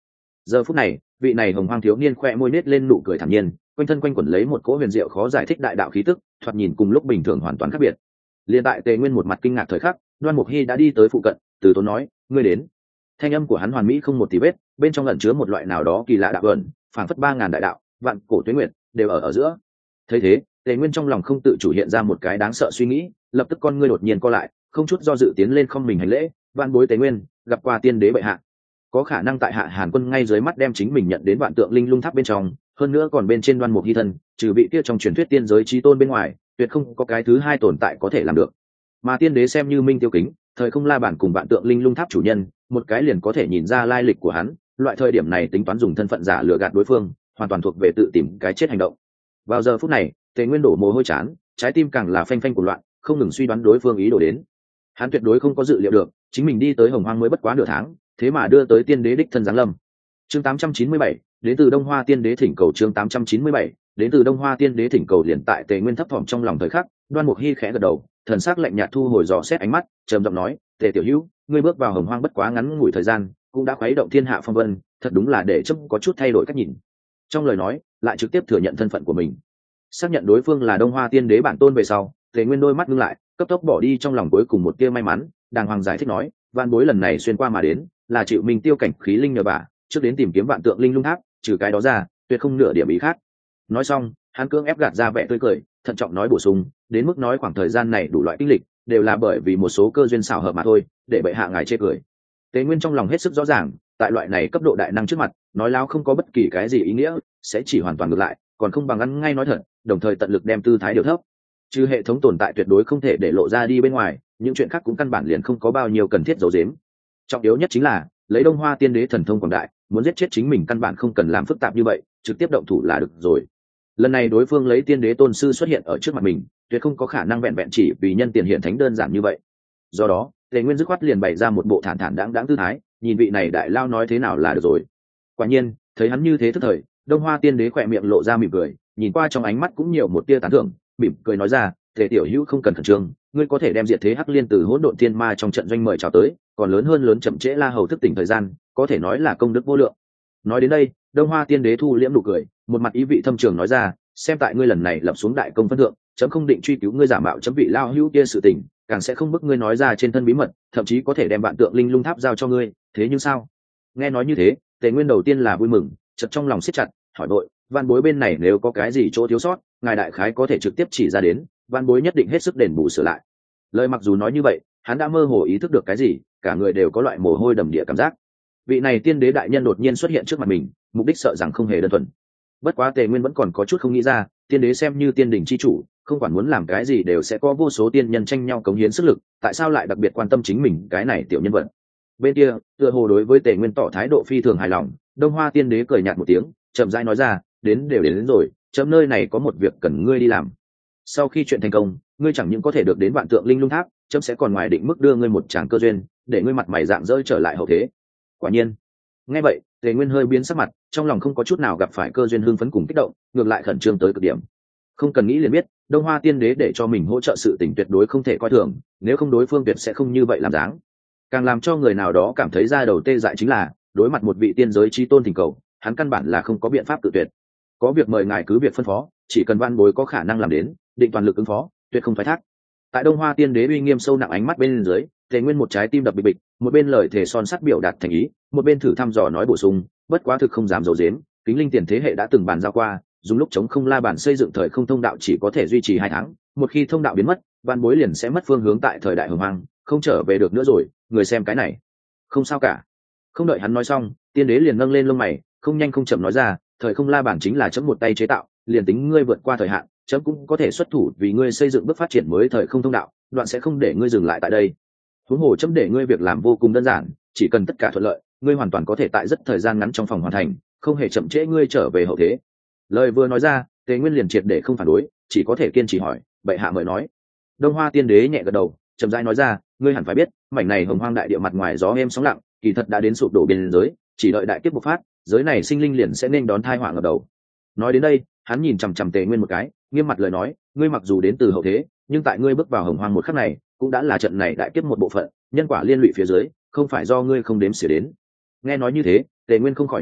Giờ phút này, vị này hồng hoang thiếu niên khoe môi nết lên nụ cười thản nhiên, quanh thân quanh quẩn lấy một cỗ huyền diệu khó giải thích đại đạo khí tức, thoạt nhìn cùng lúc bình thường hoàn toàn khác biệt. Liên tại Tề Nguyên một mặt kinh ngạc thời khắc, Đoan Mục Hi đã đi tới phụ cận, từ tốn nói, ngươi đến. Thanh âm của hắn hoàn mỹ không một tì vết, bên trong ẩn chứa một loại nào đó kỳ lạ đạo ẩn, phảng phất 3000 đại đạo, vạn cổ tuế nguyệt đều ở giữa. Thấy thế, Tề Nguyên trong lòng không tự chủ hiện ra một cái đáng sợ suy nghĩ, lập tức con ngươi đột nhiên co lại, không chút do dự tiến lên không mình hành lễ, vạn bối Tề Nguyên, gặp qua tiên đế bệ hạ. Có khả năng tại Hạ Hàn Quân ngay dưới mắt đem chính mình nhận đến vạn tượng linh lung tháp bên trong, hơn nữa còn bên trên Đoan Mục Hi thân, trừ vị kia trong truyền thuyết tiên giới chí tôn bên ngoài, tuyệt không có cái thứ hai tồn tại có thể làm được. Mà tiên đế xem như minh tiêu kính, thời không la bản cùng vạn tượng linh lung tháp chủ nhân, một cái liền có thể nhìn ra lai lịch của hắn, loại thời điểm này tính toán dùng thân phận giả lừa gạt đối phương, hoàn toàn thuộc về tự tìm cái chết hành động. Vào giờ phút này, Tề Nguyên đổ mồ hôi chán, trái tim càng là phanh phanh của loạn, không ngừng suy đoán đối phương ý đồ đến. Hắn tuyệt đối không có dự liệu được, chính mình đi tới Hồng Hoang mới bất quá nửa tháng, thế mà đưa tới tiên đế đích thân giáng lâm. Chương 897, đến từ Đông Hoa tiên đế thỉnh cầu. Chương 897, đến từ Đông Hoa tiên đế thỉnh cầu. Liền tại Tề Nguyên thấp thỏm trong lòng thời khắc, Đoan Mục Hi khẽ gật đầu, thần sắc lạnh nhạt thu hồi dò xét ánh mắt, trầm giọng nói, Tề tiểu hữu, ngươi bước vào Hồng Hoang bất quá ngắn ngủi thời gian, cũng đã khuấy động thiên hạ phong vân, thật đúng là để chấm có chút thay đổi cách nhìn. Trong lời nói, lại trực tiếp thừa nhận thân phận của mình, xác nhận đối phương là Đông Hoa tiên đế bản tôn về sau, Tề Nguyên đôi mắt ngưng lại, cấp tốc bỏ đi trong lòng cuối cùng một tia may mắn, đàng hoàng giải thích nói, van bối lần này xuyên qua mà đến, là chịu mình tiêu cảnh khí linh nhờ vả, trước đến tìm kiếm vạn tượng linh lung tháp, trừ cái đó ra, tuyệt không nửa điểm ý khác. Nói xong, hắn cưỡng ép gạt ra vẻ tươi cười, thận trọng nói bổ sung, đến mức nói khoảng thời gian này đủ loại kinh lịch, đều là bởi vì một số cơ duyên xảo hợp mà thôi, để bệ hạ ngài chê cười. Tề Nguyên trong lòng hết sức rõ ràng, tại loại này cấp độ đại năng trước mặt, nói láo không có bất kỳ cái gì ý nghĩa, sẽ chỉ hoàn toàn ngược lại, còn không bằng ăn ngay nói thật, đồng thời tận lực đem tư thái điều thấp. Chứ hệ thống tồn tại tuyệt đối không thể để lộ ra đi bên ngoài, những chuyện khác cũng căn bản liền không có bao nhiêu cần thiết giấu giếm. Trọng yếu nhất chính là, lấy Đông Hoa tiên đế thần thông quảng đại, muốn giết chết chính mình căn bản không cần làm phức tạp như vậy, trực tiếp động thủ là được rồi. Lần này đối phương lấy tiên đế tôn sư xuất hiện ở trước mặt mình, tuyệt không có khả năng vẹn vẹn chỉ vì nhân tiền hiện thánh đơn giản như vậy. Do đó, Tề Nguyên dứt khoát liền bày ra một bộ thản thản đáng đáng tư thái, nhìn vị này đại lao nói thế nào là được rồi. Quả nhiên, thấy hắn như thế tức thời, Đông Hoa tiên đế khỏe miệng lộ ra mỉm cười, nhìn qua trong ánh mắt cũng nhiều một tia tán thưởng, mỉm cười nói ra, Tề tiểu hữu không cần khẩn trương, ngươi có thể đem diệt thế hắc liên từ hỗn độn thiên ma trong trận doanh mời chào tới, còn lớn hơn lớn chậm trễ La Hầu thức tỉnh thời gian, có thể nói là công đức vô lượng. Nói đến đây, Đông Hoa tiên đế thu liễm nụ cười, một mặt ý vị thâm trường nói ra, xem tại ngươi lần này lập xuống đại công phân thượng, chấm không định truy cứu ngươi giả mạo chấm vị lao hữu kia sự tình, càng sẽ không bức ngươi nói ra trên thân bí mật, thậm chí có thể đem vạn tượng linh lung tháp giao cho ngươi, thế nhưng sao? Nghe nói như thế, Tề Nguyên đầu tiên là vui mừng, chợt trong lòng siết chặt, hỏi đội, van bối bên này nếu có cái gì chỗ thiếu sót, ngài đại khái có thể trực tiếp chỉ ra đến, van bối nhất định hết sức đền bù sửa lại. Lời mặc dù nói như vậy, hắn đã mơ hồ ý thức được cái gì, cả người đều có loại mồ hôi đầm địa cảm giác. Vị này tiên đế đại nhân đột nhiên xuất hiện trước mặt mình, mục đích sợ rằng không hề đơn thuần. Bất quá Tề Nguyên vẫn còn có chút không nghĩ ra, tiên đế xem như tiên đình chi chủ, không quản muốn làm cái gì đều sẽ có vô số tiên nhân tranh nhau cống hiến sức lực, tại sao lại đặc biệt quan tâm chính mình cái này tiểu nhân vật. Bên kia, tựa hồ đối với Tề Nguyên tỏ thái độ phi thường hài lòng, Đông Hoa tiên đế cười nhạt một tiếng, chậm rãi nói ra, đến rồi, chấm nơi này có một việc cần ngươi đi làm. Sau khi chuyện thành công, ngươi chẳng những có thể được đến vạn tượng linh lung tháp, chấm sẽ còn ngoài định mức đưa ngươi một tràng cơ duyên, để ngươi mặt mày rạng rỡ trở lại hậu thế. Quả nhiên, nghe vậy, Tề Nguyên hơi biến sắc mặt, trong lòng không có chút nào gặp phải cơ duyên hưng phấn cùng kích động, ngược lại khẩn trương tới cực điểm. Không cần nghĩ liền biết, Đông Hoa tiên đế để cho mình hỗ trợ sự tình tuyệt đối không thể coi thường, nếu không đối phương tuyệt sẽ không như vậy làm dáng. Càng làm cho người nào đó cảm thấy da đầu tê dại chính là, đối mặt một vị tiên giới chí tôn thỉnh cầu, hắn căn bản là không có biện pháp tự tuyệt. Có việc mời ngài cứ việc phân phó, chỉ cần văn bối có khả năng làm đến, định toàn lực ứng phó, tuyệt không thoái thác. Tại Đông Hoa tiên đế uy nghiêm sâu nặng ánh mắt bên dưới, Tề Nguyên một trái tim đập bịch bịch, một bên lời thề son sắt biểu đạt thành ý, một bên thử thăm dò nói bổ sung, bất quá thực không dám giấu giếm, kính linh tiền thế hệ đã từng bàn giao qua, dùng lúc chống không la bàn xây dựng thời không thông đạo chỉ có thể duy trì 2 tháng, một khi thông đạo biến mất, văn bối liền sẽ mất phương hướng tại thời đại hồng hoang, không trở về được nữa rồi, người xem cái này. Không sao cả. Không đợi hắn nói xong, tiên đế liền nâng lên lông mày, không nhanh không chậm nói ra, thời không la bàn chính là chấm một tay chế tạo, liền tính ngươi vượt qua thời hạn, chấm cũng có thể xuất thủ vì ngươi xây dựng bước phát triển mới thời không thông đạo, đoạn sẽ không để ngươi dừng lại tại đây. Huống hồ chấm để ngươi việc làm vô cùng đơn giản, chỉ cần tất cả thuận lợi, ngươi hoàn toàn có thể tại rất thời gian ngắn trong phòng hoàn thành, không hề chậm trễ ngươi trở về hậu thế. Lời vừa nói ra, Tề Nguyên liền triệt để không phản đối, chỉ có thể kiên trì hỏi, bệ hạ mời nói. Đông Hoa tiên đế nhẹ gật đầu, chậm rãi nói ra, ngươi hẳn phải biết, mảnh này hồng hoang đại địa mặt ngoài gió êm sóng lặng, kỳ thật đã đến sụp đổ biên giới, chỉ đợi đại kiếp bộc phát, giới này sinh linh liền sẽ nên đón tai họa ngập đầu. Nói đến đây, hắn nhìn chằm chằm Tề Nguyên một cái, nghiêm mặt lời nói, ngươi mặc dù đến từ hậu thế, nhưng tại ngươi bước vào hồng hoang một khắc này, cũng đã là trận này đại kiếp một bộ phận, nhân quả liên lụy phía dưới, không phải do ngươi không đếm xỉa đến. Nghe nói như thế, Tề Nguyên không khỏi nhíu mắt,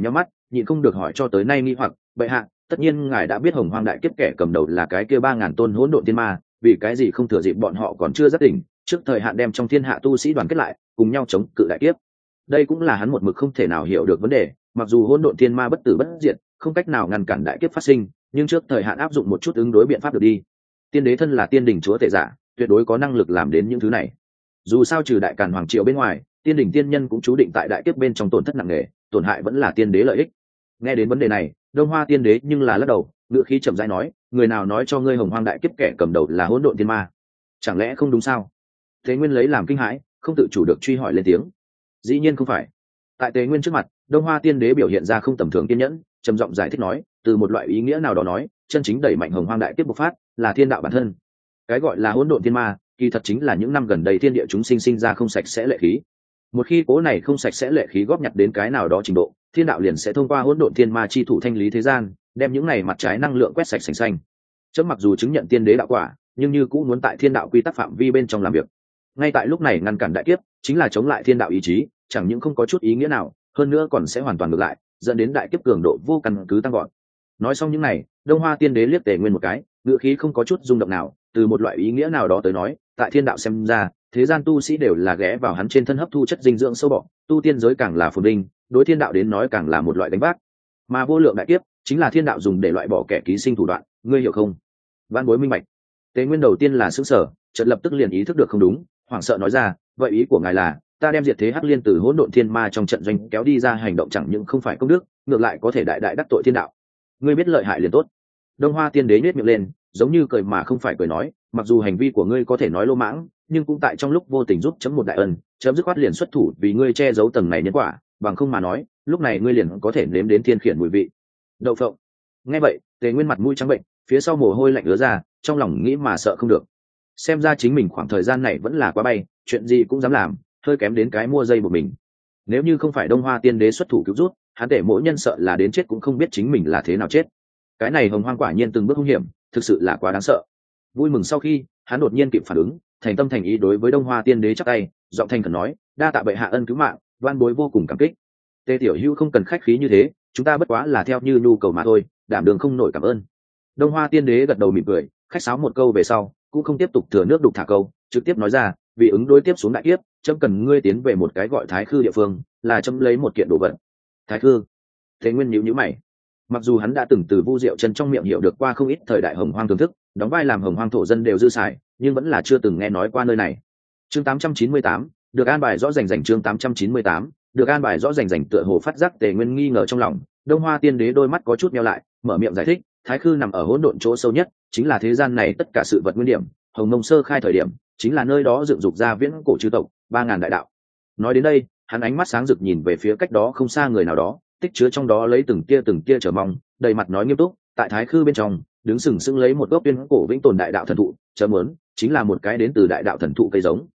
nhịn không được hỏi cho tới nay nghi hoặc, bệ hạ, tất nhiên ngài đã biết hồng hoang đại kiếp kẻ cầm đầu là cái kia 3.000 tôn hỗn độn tiên ma, vì cái gì không thừa dịp bọn họ còn chưa giác tỉnh, trước thời hạn đem trong thiên hạ tu sĩ đoàn kết lại, cùng nhau chống cự đại kiếp? Đây cũng là hắn một mực không thể nào hiểu được vấn đề. Mặc dù hỗn độn tiên ma bất tử bất diệt, không cách nào ngăn cản đại kiếp phát sinh, nhưng trước thời hạn áp dụng một chút ứng đối biện pháp được đi. Tiên đế thân là tiên đình chúa tể giả, tuyệt đối có năng lực làm đến những thứ này. Dù sao trừ đại càn hoàng triều bên ngoài, tiên đình tiên nhân cũng chú định tại đại kiếp bên trong tổn thất nặng nề, tổn hại vẫn là tiên đế lợi ích. Nghe đến vấn đề này, Đông Hoa tiên đế nhưng là lắc đầu, ngữ khí chậm rãi nói, người nào nói cho ngươi hồng hoang đại kiếp kẻ cầm đầu là hỗn độn tiên ma? Chẳng lẽ không đúng sao? Tế Nguyên lấy làm kinh hãi, không tự chủ được truy hỏi lên tiếng. Dĩ nhiên không phải. Tại Tế Nguyên trước mặt, Đông Hoa tiên đế biểu hiện ra không tầm thường kiên nhẫn, trầm giọng giải thích nói, từ một loại ý nghĩa nào đó nói, chân chính đẩy mạnh hồng hoang đại kiếp bộc phát là thiên đạo bản thân. Cái gọi là hỗn độn tiên ma, kỳ thật chính là những năm gần đây thiên địa chúng sinh ra không sạch sẽ lệ khí. Một khi cố này không sạch sẽ lệ khí góp nhặt đến cái nào đó trình độ, thiên đạo liền sẽ thông qua hỗn độn thiên ma chi thủ thanh lý thế gian, đem những này mặt trái năng lượng quét sạch sành xanh. Chấm mặc dù chứng nhận tiên đế đạo quả, nhưng như cũng muốn tại thiên đạo quy tắc phạm vi bên trong làm việc. Ngay tại lúc này ngăn cản đại kiếp, chính là chống lại thiên đạo ý chí, chẳng những không có chút ý nghĩa nào, hơn nữa còn sẽ hoàn toàn ngược lại, dẫn đến đại kiếp cường độ vô căn cứ tăng gọn. Nói xong những này, Đông Hoa tiên đế liếc Tề Nguyên một cái, ngữ khí không có chút rung động nào, từ một loại ý nghĩa nào đó tới nói, tại thiên đạo xem ra, thế gian tu sĩ đều là ghé vào hắn trên thân hấp thu chất dinh dưỡng sâu bọ, tu tiên giới càng là phồn vinh, đối thiên đạo đến nói càng là một loại đánh vác. Mà vô lượng đại kiếp chính là thiên đạo dùng để loại bỏ kẻ ký sinh thủ đoạn, ngươi hiểu không? Vãn Bối minh bạch. Tế Nguyên đầu tiên là sửng sở, chợt lập tức liền ý thức được không đúng, hoảng sợ nói ra, vậy ý của ngài là, ta đem diệt thế hắc liên từ hỗn độn thiên ma trong trận doanh kéo đi ra hành động chẳng những không phải công đức, ngược lại có thể đại đại đắc tội thiên đạo. Ngươi biết lợi hại liền tốt. Đông Hoa tiên đế nhếch miệng lên, giống như cười mà không phải cười nói, mặc dù hành vi của ngươi có thể nói lô mãng, nhưng cũng tại trong lúc vô tình giúp chấm một đại ân, chấm dứt khoát liền xuất thủ vì ngươi che giấu tầng này nhân quả, bằng không mà nói, lúc này ngươi liền có thể nếm đến thiên khiển mùi vị. Đậu phộng. Nghe vậy, Tề Nguyên mặt mũi trắng bệnh, phía sau mồ hôi lạnh ứa ra, trong lòng nghĩ mà sợ không được. Xem ra chính mình khoảng thời gian này vẫn là quá bay, chuyện gì cũng dám làm, hơi kém đến cái mua dây của mình. Nếu như không phải Đông Hoa tiên đế xuất thủ cứu rút, hắn để mỗi nhân sợ là đến chết cũng không biết chính mình là thế nào chết. Cái này hồng hoang quả nhiên từng bước hung hiểm, thực sự là quá đáng sợ. Vui mừng sau khi hắn đột nhiên kịp phản ứng, thành tâm thành ý đối với Đông Hoa tiên đế chắp tay, giọng thành khẩn nói, đa tạ bệ hạ ân cứu mạng, Van Bối vô cùng cảm kích. Tề tiểu hữu không cần khách khí như thế, chúng ta bất quá là theo như nhu cầu mà thôi, đảm đường không nổi cảm ơn. Đông Hoa tiên đế gật đầu mỉm cười, khách sáo một câu về sau, cũng không tiếp tục thừa nước đục thả câu, trực tiếp nói ra, vì ứng đối tiếp xuống đại kiếp, trẫm cần ngươi tiến về một cái gọi Thái Khư địa phương, là trẫm lấy một kiện đồ vật. Thái Khư? Thế Nguyên nhíu mày. Mặc dù hắn đã từng từ Vu Diệu Chân trong miệng hiểu được qua không ít thời đại hồng hoang thưởng thức, đóng vai làm hồng hoang thổ dân đều dư xài, nhưng vẫn là chưa từng nghe nói qua nơi này. Chương 898, được an bài rõ rành chương 898, được an bài rõ rành tựa hồ phát giác Tề Nguyên nghi ngờ trong lòng, Đông Hoa tiên đế đôi mắt có chút nheo lại, mở miệng giải thích, Thái Khư nằm ở hỗn độn chỗ sâu nhất, chính là thế gian này tất cả sự vật nguyên điểm, hồng mông sơ khai thời điểm, chính là nơi đó dựng dục ra viễn cổ chư tộc, 3.000 đại đạo. Nói đến đây, hắn ánh mắt sáng rực nhìn về phía cách đó không xa người nào đó, tích chứa trong đó lấy từng tia chờ mong, đầy mặt nói nghiêm túc, tại Thái Khư bên trong, đứng sừng sững lấy một gốc viễn cổ vĩnh tồn đại đạo thần thụ, chớ muốn, chính là một cái đến từ đại đạo thần thụ cây giống.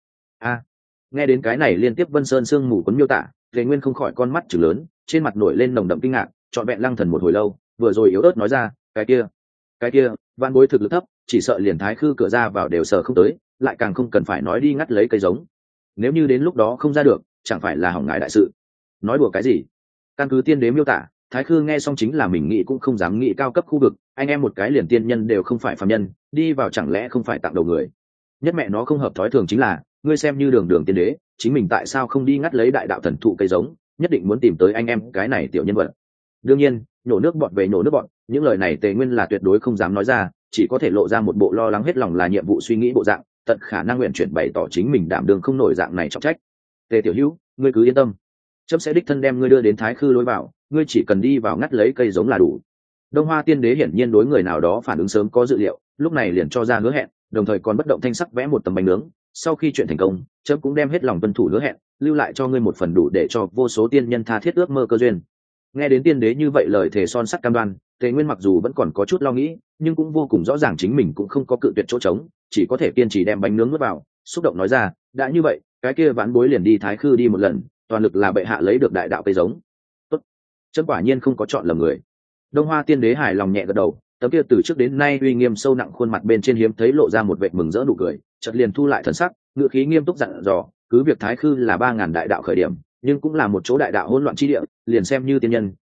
Nghe đến cái này liên tiếp Vân Sơn sương mù cuốn miêu tả, Tề Nguyên không khỏi con mắt trừng lớn, trên mặt nổi lên nồng đậm kinh ngạc, trọn vẹn lăng thần một hồi lâu, vừa rồi yếu ớt nói ra, cái kia, Van Bối thực lực thấp, chỉ sợ liền Thái Khư cửa ra vào đều sợ không tới, lại càng không cần phải nói đi ngắt lấy cây giống. Nếu như đến lúc đó không ra được, chẳng phải là hỏng ngài đại sự. Nói đùa cái gì? Căn cứ tiên đế miêu tả, Thái Khư nghe xong chính là mình nghĩ cũng không dám nghĩ cao cấp khu vực, anh em một cái liền tiên nhân đều không phải phàm nhân, đi vào chẳng lẽ không phải tặng đầu người. Nhất mẹ nó không hợp thói thường chính là, ngươi xem như đường tiên đế, chính mình tại sao không đi ngắt lấy đại đạo thần thụ cây giống, nhất định muốn tìm tới anh em cái này tiểu nhân vật. Đương nhiên, nhổ nước bọt về nhổ nước bọt, những lời này Tề Nguyên là tuyệt đối không dám nói ra, chỉ có thể lộ ra một bộ lo lắng hết lòng là nhiệm vụ suy nghĩ bộ dạng, tận khả năng nguyện chuyển bày tỏ chính mình đảm đường không nổi dạng này trọng trách. Tề tiểu hữu, ngươi cứ yên tâm, chấm sẽ đích thân đem ngươi đưa đến Thái Khư lối vào, ngươi chỉ cần đi vào ngắt lấy cây giống là đủ. Đông Hoa tiên đế hiển nhiên đối người nào đó phản ứng sớm có dự liệu, lúc này liền cho ra hứa hẹn, đồng thời còn bất động thanh sắc vẽ một tấm bánh nướng, sau khi chuyện thành công, chấm cũng đem hết lòng tuân thủ hứa hẹn, lưu lại cho ngươi một phần đủ để cho vô số tiên nhân tha thiết ước mơ cơ duyên. Nghe đến tiên đế như vậy lời thề son sắt cam đoan, Tề Nguyên mặc dù vẫn còn có chút lo nghĩ, nhưng cũng vô cùng rõ ràng chính mình cũng không có cự tuyệt chỗ trống, chỉ có thể kiên trì đem bánh nướng nuốt vào, xúc động nói ra, đã như vậy, cái kia Vãn Bối liền đi Thái Khư đi một lần, toàn lực là bệ hạ lấy được đại đạo cây giống. Tốt, chấm quả nhiên không có chọn lầm người. Đông Hoa tiên đế hài lòng nhẹ gật đầu, tấm kia từ trước đến nay uy nghiêm sâu nặng khuôn mặt bên trên hiếm thấy lộ ra một vệt mừng rỡ nụ cười, chợt liền thu lại thần sắc, ngữ khí nghiêm túc dặn dò, cứ việc Thái Khư là 3.000 đại đạo khởi điểm, nhưng cũng là một chỗ đại đạo hỗn loạn chi địa, liền xem như tiên nhân,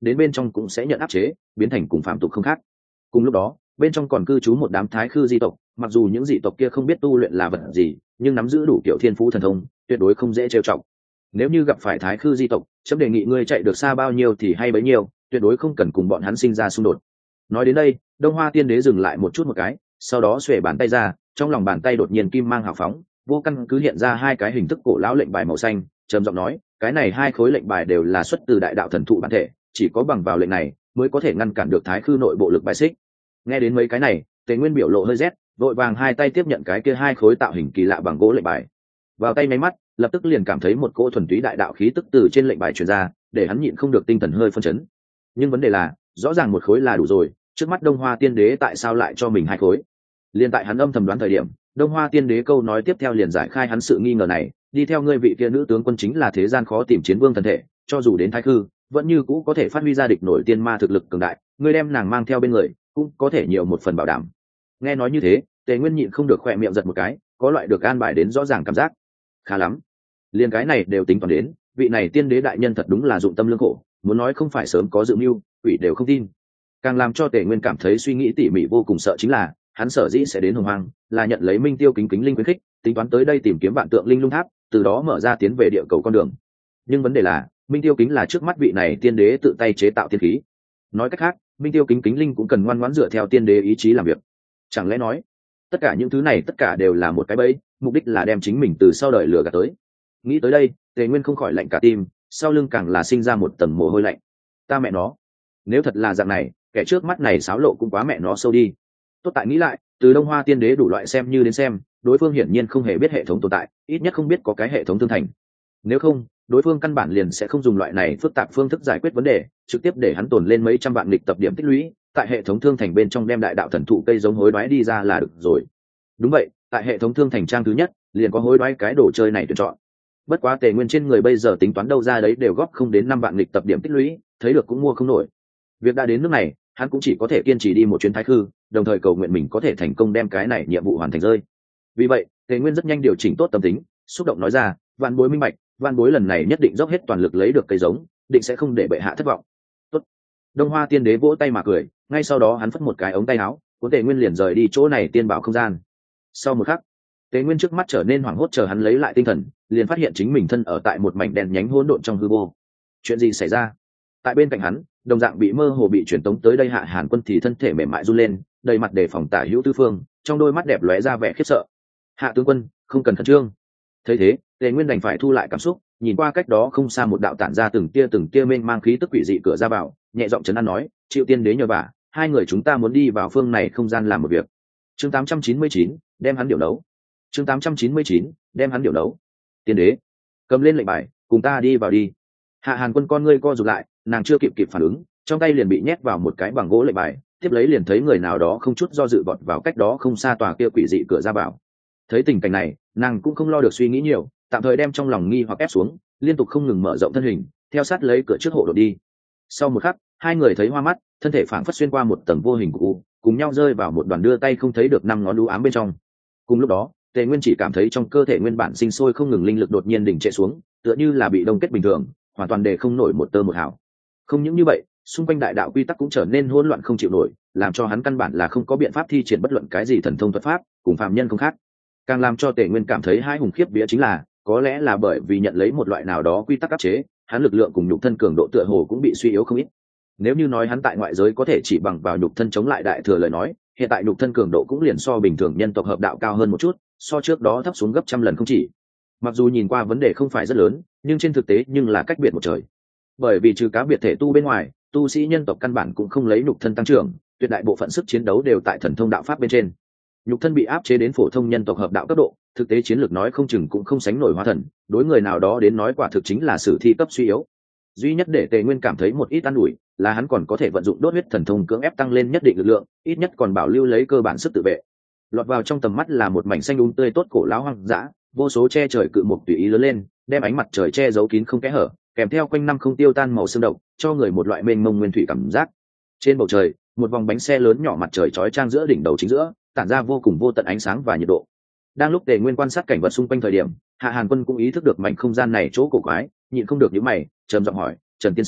đến bên trong cũng sẽ nhận áp chế, biến thành cùng phạm tục không khác. Cùng lúc đó bên trong còn cư trú một đám thái khư di tộc, mặc dù những dị tộc kia không biết tu luyện là vật gì, nhưng nắm giữ đủ kiểu thiên phú thần thông, tuyệt đối không dễ trêu chọc. Nếu như gặp phải thái khư di tộc, chấm đề nghị ngươi chạy được xa bao nhiêu thì hay bấy nhiêu, tuyệt đối không cần cùng bọn hắn sinh ra xung đột. Nói đến đây, Đông Hoa Tiên Đế dừng lại một chút một cái, sau đó xuề bàn tay ra, trong lòng bàn tay đột nhiên kim mang hào phóng, vô căn cứ hiện ra hai cái hình thức cổ lão lệnh bài màu xanh, trầm giọng nói, cái này hai khối lệnh bài đều là xuất từ đại đạo thần thụ bản thể, chỉ có bằng vào lệnh này mới có thể ngăn cản được thái khư nội bộ lực bài xích. Nghe đến mấy cái này, Tề Nguyên biểu lộ hơi rét, vội vàng hai tay tiếp nhận cái kia hai khối tạo hình kỳ lạ bằng gỗ lệnh bài. Vào tay máy mắt, lập tức liền cảm thấy một cỗ thuần túy đại đạo khí tức từ trên lệnh bài truyền ra, để hắn nhịn không được tinh thần hơi phân chấn. Nhưng vấn đề là, rõ ràng một khối là đủ rồi, trước mắt Đông Hoa Tiên Đế tại sao lại cho mình hai khối? Liên tại hắn âm thầm đoán thời điểm, Đông Hoa Tiên Đế câu nói tiếp theo liền giải khai hắn sự nghi ngờ này, đi theo ngươi vị kia nữ tướng quân chính là thế gian khó tìm chiến vương thần thể, cho dù đến thái khư, vẫn như cũ có thể phát huy ra địch nổi tiên ma thực lực cường đại, ngươi đem nàng mang theo bên người, cũng có thể nhiều một phần bảo đảm. Nghe nói như thế, Tề Nguyên nhịn không được khỏe miệng giật một cái, có loại được an bài đến rõ ràng cảm giác. Khá lắm, liền cái này đều tính toán đến, vị này tiên đế đại nhân thật đúng là dụng tâm lương khổ, muốn nói không phải sớm có dự mưu, quỷ đều không tin. Càng làm cho Tề Nguyên cảm thấy suy nghĩ tỉ mỉ vô cùng sợ chính là, hắn sở dĩ sẽ đến Hồng Hoang, là nhận lấy Minh Tiêu kính kính linh khuyến khích, tính toán tới đây tìm kiếm vạn tượng linh lung tháp, từ đó mở ra tiến về địa cầu con đường. Nhưng vấn đề là, Minh Tiêu kính là trước mắt vị này tiên đế tự tay chế tạo tiên khí. Nói cách khác, Minh Tiêu kính kính linh cũng cần ngoan ngoãn dựa theo tiên đế ý chí làm việc. Chẳng lẽ nói, tất cả những thứ này tất cả đều là một cái bẫy, mục đích là đem chính mình từ sau đời lừa gạt tới. Nghĩ tới đây, Tề Nguyên không khỏi lạnh cả tim, sau lưng càng là sinh ra một tầng mồ hôi lạnh. Ta mẹ nó, nếu thật là dạng này, kẻ trước mắt này xáo lộ cũng quá mẹ nó sâu đi. Tốt tại nghĩ lại, từ Đông Hoa Tiên Đế đủ loại xem như đến xem, đối phương hiển nhiên không hề biết hệ thống tồn tại, ít nhất không biết có cái hệ thống thương thành. Nếu không, đối phương căn bản liền sẽ không dùng loại này phức tạp phương thức giải quyết vấn đề, trực tiếp để hắn tồn lên mấy trăm vạn lịch tập điểm tích lũy, tại hệ thống thương thành bên trong đem đại đạo thần thụ cây giống hối đoái đi ra là được rồi. Đúng vậy, tại hệ thống thương thành trang thứ nhất, liền có hối đoái cái đồ chơi này tuyển chọn. Bất quá Tề Nguyên trên người bây giờ tính toán đâu ra đấy đều góp không đến 5 vạn lịch tập điểm tích lũy, thấy được cũng mua không nổi. Việc đã đến nước này, hắn cũng chỉ có thể kiên trì đi một chuyến thái khư, đồng thời cầu nguyện mình có thể thành công đem cái này nhiệm vụ hoàn thành rơi. Vì vậy, Tề Nguyên rất nhanh điều chỉnh tốt tâm tính, xúc động nói ra, Vạn Bối minh bạch, Vạn Bối lần này nhất định dốc hết toàn lực lấy được cây giống, định sẽ không để bệ hạ thất vọng. Tốt. Đông Hoa Tiên Đế vỗ tay mà cười, ngay sau đó hắn phất một cái ống tay áo, cuốn Tề Nguyên liền rời đi chỗ này tiên bảo không gian. Sau một khắc, Tề Nguyên trước mắt trở nên hoảng hốt, chờ hắn lấy lại tinh thần, liền phát hiện chính mình thân ở tại một mảnh đen nhánh hỗn độn trong hư vô. Chuyện gì xảy ra? Tại bên cạnh hắn, đồng dạng bị mơ hồ bị truyền tống tới đây Hạ Hàn Quân thì thân thể mềm mại run lên, đầy mặt đề phòng tả hữu tư phương, trong đôi mắt đẹp lóe ra vẻ khiếp sợ. Hạ tướng quân, không cần khẩn trương. Thấy thế, Tề Nguyên đành phải thu lại cảm xúc, nhìn qua cách đó không xa một đạo tản ra từng tia mênh mang khí tức quỷ dị cửa ra vào, nhẹ giọng trấn an nói, chịu tiên đế nhờ vả, hai người chúng ta muốn đi vào phương này không gian làm một việc. Chương 899, đem hắn điều đấu. Chương 899, đem hắn điều đấu. Tiên đế, cầm lên lệnh bài, cùng ta đi vào đi. Hạ Hàn Quân con ngươi co rụt lại, nàng chưa kịp phản ứng, trong tay liền bị nhét vào một cái bằng gỗ lệnh bài, tiếp lấy liền thấy người nào đó không chút do dự vọt vào cách đó không xa tòa kia quỷ dị cửa ra vào. Thấy tình cảnh này, nàng cũng không lo được suy nghĩ nhiều, tạm thời đem trong lòng nghi hoặc ép xuống, liên tục không ngừng mở rộng thân hình, theo sát lấy cửa trước hộ đột đi. Sau một khắc, hai người thấy hoa mắt, thân thể phảng phất xuyên qua một tầng vô hình của u, cùng nhau rơi vào một đoàn đưa tay không thấy được 5 ngón đu ám bên trong. Cùng lúc đó, Tề Nguyên chỉ cảm thấy trong cơ thể nguyên bản sinh sôi không ngừng linh lực đột nhiên đình trệ xuống, tựa như là bị đông kết bình thường, hoàn toàn để không nổi một tơ một hào. Không những như vậy, xung quanh đại đạo quy tắc cũng trở nên hỗn loạn không chịu nổi, làm cho hắn căn bản là không có biện pháp thi triển bất luận cái gì thần thông thuật pháp, cùng phàm nhân không khác. Càng làm cho Tề Nguyên cảm thấy hai hùng khiếp vía chính là, có lẽ là bởi vì nhận lấy một loại nào đó quy tắc áp chế, hắn lực lượng cùng nhục thân cường độ tựa hồ cũng bị suy yếu không ít. Nếu như nói hắn tại ngoại giới có thể chỉ bằng vào nhục thân chống lại đại thừa lời nói, hiện tại nhục thân cường độ cũng liền so bình thường nhân tộc hợp đạo cao hơn một chút, so trước đó thấp xuống gấp trăm lần không chỉ. Mặc dù nhìn qua vấn đề không phải rất lớn, nhưng trên thực tế nhưng là cách biệt một trời. Bởi vì trừ cá biệt thể tu bên ngoài, tu sĩ nhân tộc căn bản cũng không lấy nhục thân tăng trưởng, tuyệt đại bộ phận sức chiến đấu đều tại thần thông đạo pháp bên trên. Nhục thân bị áp chế đến phổ thông nhân tộc hợp đạo cấp độ, thực tế chiến lược nói không chừng cũng không sánh nổi hóa thần, đối người nào đó đến nói quả thực chính là sử thi cấp suy yếu. Duy nhất để Tề Nguyên cảm thấy một ít an ủi là hắn còn có thể vận dụng đốt huyết thần thông cưỡng ép tăng lên nhất định lực lượng, ít nhất còn bảo lưu lấy cơ bản sức tự vệ. Lọt vào trong tầm mắt là một mảnh xanh tươi tốt cổ lão hoang dã, vô số che trời cự mục tùy ý lớn lên, đem ánh mặt trời che giấu kín không kẽ hở, kèm theo quanh năm không tiêu tan màu sương độc, cho người một loại mênh mông nguyên thủy cảm giác. Trên bầu trời, một vòng bánh xe lớn nhỏ mặt trời chói chang giữa đỉnh đầu chính giữa, tản ra vô cùng vô tận ánh sáng và nhiệt độ. Đang lúc Tề Nguyên quan sát cảnh vật xung quanh thời điểm, Hạ Hàn Quân cũng ý thức được mảnh không gian này chỗ cổ quái, nhịn không được nhíu mày, trầm giọng hỏi, "Trần tiên sinh,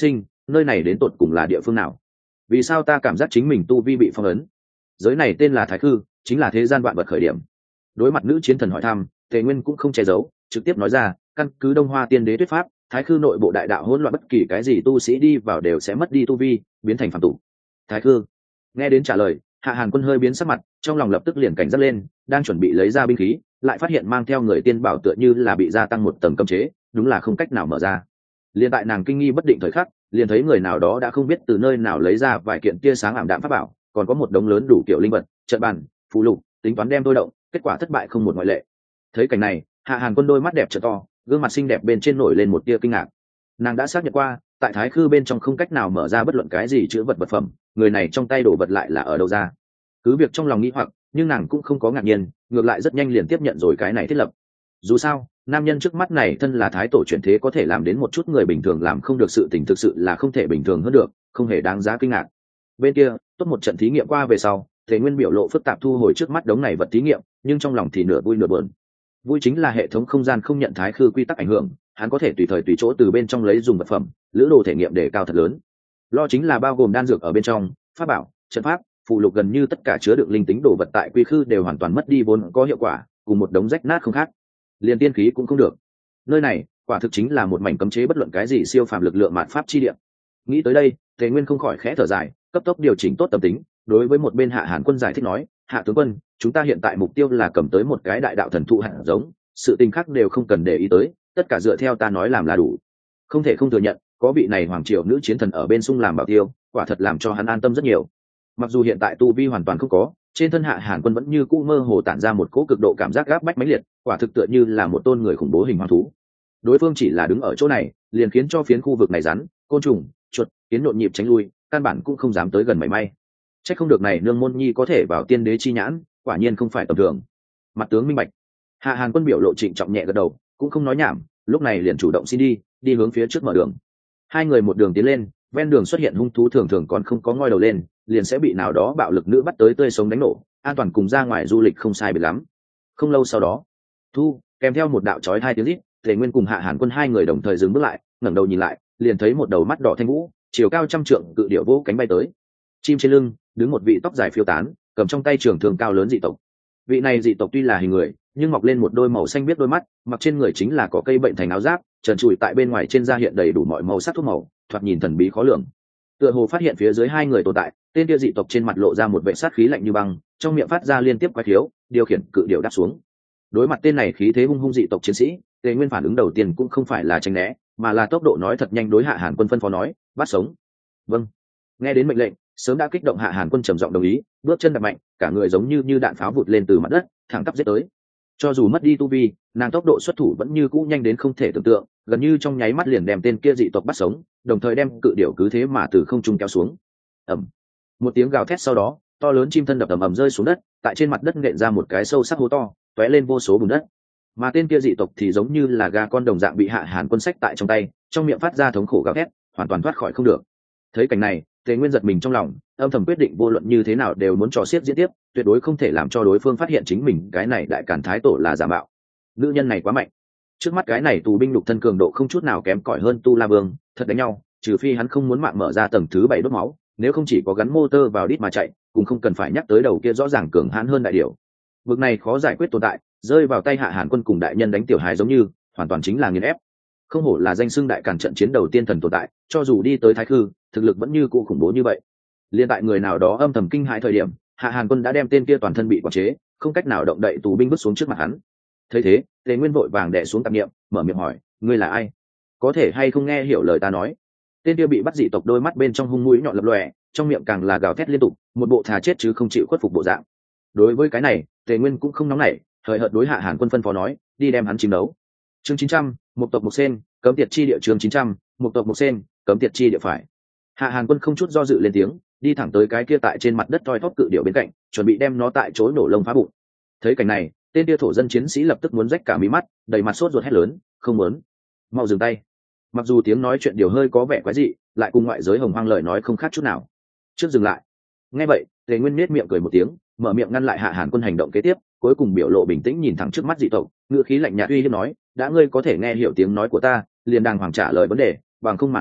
nơi này đến tột cùng là địa phương nào? Vì sao ta cảm giác chính mình tu vi bị phong ấn? Giới này tên là Thái Khư, chính là thế gian vạn vật khởi điểm. Đối mặt nữ chiến thần hỏi thăm, Tề Nguyên cũng không che giấu, trực tiếp nói ra, căn cứ Đông Hoa Tiên Đế thuyết pháp, Thái Khư nội bộ đại đạo hỗn loạn, bất kỳ cái gì tu sĩ đi vào đều sẽ mất đi tu vi, biến thành phàm tục. Thái Khư. Nghe đến trả lời, Hạ Hàn Quân hơi biến sắc mặt, trong lòng lập tức liền cảnh giác lên, đang chuẩn bị lấy ra binh khí, lại phát hiện mang theo người tiên bảo tựa như là bị gia tăng một tầng cấm chế, đúng là không cách nào mở ra. Liên tại nàng kinh nghi bất định thời khắc, liền thấy người nào đó đã không biết từ nơi nào lấy ra vài kiện tia sáng ảm đạm pháp bảo, còn có một đống lớn đủ kiểu linh vật, trận bàn, phù lục, tính toán đem thôi động, kết quả thất bại không một ngoại lệ. Thấy cảnh này, Hạ Hàn Quân đôi mắt đẹp trợ to, gương mặt xinh đẹp bên trên nổi lên một tia kinh ngạc. Nàng đã xác nhận qua, tại Thái Khư bên trong không cách nào mở ra bất luận cái gì chữ vật vật phẩm, người này trong tay đổ vật lại là ở đâu ra? Cứ việc trong lòng nghĩ hoặc, nhưng nàng cũng không có ngạc nhiên, ngược lại rất nhanh liền tiếp nhận rồi cái này thiết lập. Dù sao, nam nhân trước mắt này thân là thái tổ chuyển thế, có thể làm đến một chút người bình thường làm không được sự tình, thực sự là không thể bình thường hơn được, không hề đáng giá kinh ngạc. Bên kia, tốt một trận thí nghiệm qua về sau, Tề Nguyên biểu lộ phức tạp thu hồi trước mắt đống này vật thí nghiệm, nhưng trong lòng thì nửa vui nửa buồn. Vui chính là hệ thống không gian không nhận Thái Khư quy tắc ảnh hưởng, hắn có thể tùy thời tùy chỗ từ bên trong lấy dùng vật phẩm, lữ đồ thể nghiệm đề cao thật lớn. Lo chính là bao gồm đan dược ở bên trong, pháp bảo, trận pháp, phụ lục, gần như tất cả chứa đựng linh tính đồ vật tại quy khư đều hoàn toàn mất đi vốn có hiệu quả, cùng một đống rách nát không khác. Liên tiên khí cũng không được. Nơi này quả thực chính là một mảnh cấm chế bất luận cái gì siêu phàm lực lượng mạt pháp chi địa. Nghĩ tới đây, Tề Nguyên không khỏi khẽ thở dài, cấp tốc điều chỉnh tốt tâm tính, đối với một bên Hạ Hàn Quân giải thích nói, Hạ tướng quân, chúng ta hiện tại mục tiêu là cầm tới một cái đại đạo thần thụ hạt giống, sự tình khác đều không cần để ý tới, tất cả dựa theo ta nói làm là đủ. Không thể không thừa nhận, có vị này hoàng triều nữ chiến thần ở bên sung làm bảo tiêu, quả thật làm cho hắn an tâm rất nhiều. Mặc dù hiện tại tu vi hoàn toàn không có, trên thân Hạ Hàn Quân vẫn như cũ mơ hồ tản ra một cỗ cực độ cảm giác gáp bách mãnh liệt, quả thực tựa như là một tôn người khủng bố hình hoang thú. Đối phương chỉ là đứng ở chỗ này, liền khiến cho phiến khu vực này rắn, côn trùng, chuột, kiến nhộn nhịp tránh lui, căn bản cũng không dám tới gần mảy may. Chắc không được này nương môn nhi có thể vào tiên đế chi nhãn, quả nhiên không phải tầm thường. Mặt tướng minh bạch. Hạ Hàn Quân biểu lộ trịnh trọng nhẹ gật đầu, cũng không nói nhảm, lúc này liền chủ động xin đi hướng phía trước mở đường. Hai người một đường tiến lên, ven đường xuất hiện hung thú thường thường còn không có ngoi đầu lên, liền sẽ bị nào đó bạo lực nữ bắt tới tươi sống đánh nổ, an toàn cùng ra ngoài du lịch không sai biệt lắm. Không lâu sau đó, kèm theo một đạo chói hai tiếng rít, Tề Nguyên cùng Hạ Hàn Quân hai người đồng thời dừng bước lại, ngẩng đầu nhìn lại, liền thấy một đầu mắt đỏ thanh vũ, chiều cao trăm trượng cự điểu vỗ cánh bay tới. Chim trên lưng đứng một vị tóc dài phiêu tán, cầm trong tay trường thường cao lớn dị tộc. Vị này dị tộc tuy là hình người, nhưng mọc lên một đôi màu xanh biết đôi mắt, mặc trên người chính là có cây bệnh thành áo giáp, trần trụi tại bên ngoài trên da hiện đầy đủ mọi màu sắc thuốc màu, thoạt nhìn thần bí khó lường. Tựa hồ phát hiện phía dưới hai người tồn tại, tên kia dị tộc trên mặt lộ ra một vẻ sát khí lạnh như băng, trong miệng phát ra liên tiếp quái khiếu, điều khiển cự điểu đáp xuống. Đối mặt tên này khí thế hung hung dị tộc chiến sĩ, Tề Nguyên phản ứng đầu tiên cũng không phải là tránh né, mà là tốc độ nói thật nhanh đối Hạ Hàn Quân phân phó nói, bắt sống. Vâng. Nghe đến mệnh lệnh, sớm đã kích động Hạ Hàn Quân trầm giọng đồng ý, bước chân đạp mạnh, cả người giống như đạn pháo vụt lên từ mặt đất, thẳng tắp giết tới. Cho dù mất đi tu vi, nàng tốc độ xuất thủ vẫn như cũ nhanh đến không thể tưởng tượng, gần như trong nháy mắt liền đem tên kia dị tộc bắt sống, đồng thời đem cự điểu cứ thế mà từ không trung kéo xuống. Ầm. Một tiếng gào thét sau đó, to lớn chim thân đập ầm ầm rơi xuống đất, tại trên mặt đất nện ra một cái sâu sắc hố to, tóe lên vô số bùn đất. Mà tên kia dị tộc thì giống như là gà con đồng dạng bị Hạ Hàn Quân xách tại trong tay, trong miệng phát ra thống khổ gào thét, hoàn toàn thoát khỏi không được. Thấy cảnh này, Tề Nguyên giật mình trong lòng, âm thầm quyết định vô luận như thế nào đều muốn trò xiết diễn tiếp, tuyệt đối không thể làm cho đối phương phát hiện chính mình cái này đại càn thái tổ là giả mạo. Nữ nhân này quá mạnh. Trước mắt cái này tù binh lục thân cường độ không chút nào kém cỏi hơn Tu La Vương, thật đánh nhau, trừ phi hắn không muốn mạng mở ra tầng thứ 7 đốt máu, nếu không chỉ có gắn motor vào đít mà chạy, cũng không cần phải nhắc tới đầu kia rõ ràng cường hãn hơn đại điểu. Vực này khó giải quyết tồn tại, rơi vào tay Hạ Hàn Quân cùng đại nhân đánh tiểu hài giống như, hoàn toàn chính là nghiền ép. Không hổ là danh xưng đại càn trận chiến đầu tiên thần tồn tại, cho dù đi tới Thái Khư, thực lực vẫn như cũ khủng bố như vậy. Liên tại người nào đó âm thầm kinh hãi thời điểm, Hạ Hàn Quân đã đem tên kia toàn thân bị quản chế, không cách nào động đậy tù binh vứt xuống trước mặt hắn. Thấy thế, Tề Nguyên vội vàng đè xuống tạp niệm, mở miệng hỏi, ngươi là ai? Có thể hay không nghe hiểu lời ta nói? Tên kia bị bắt dị tộc đôi mắt bên trong hung mũi nhọn lập lòe, trong miệng càng là gào thét liên tục, một bộ thà chết chứ không chịu khuất phục bộ dạng. Đối với cái này, Tề Nguyên cũng không nóng nảy, hời hợt đối Hạ Hàn Quân phân phó nói, đi đem hắn chìm đấu. Chương 900, một tộc một sen, cấm tiệt chi địa. Chương 900, một tộc một sen, cấm tiệt chi địa phải. Hạ Hàn Quân không chút do dự lên tiếng, đi thẳng tới cái kia tại trên mặt đất toi thóp cự điểu bên cạnh, chuẩn bị đem nó tại chỗ nổ lông phá bụng. Thấy cảnh này, tên kia thổ dân chiến sĩ lập tức muốn rách cả mí mắt, đầy mặt sốt ruột hét lớn, không muốn, mau dừng tay. Mặc dù tiếng nói chuyện điều hơi có vẻ quái dị, lại cùng ngoại giới hồng hoang lời nói không khác chút nào. Trước dừng lại. Nghe vậy, Tề Nguyên nết miệng cười một tiếng, mở miệng ngăn lại Hạ Hàn Quân hành động kế tiếp, cuối cùng biểu lộ bình tĩnh nhìn thẳng trước mắt dị tộc, ngữ khí lạnh nhạt uy hiếp nói, đã ngươi có thể nghe hiểu tiếng nói của ta, liền đàng hoàng trả lời vấn đề, bằng không mà nói,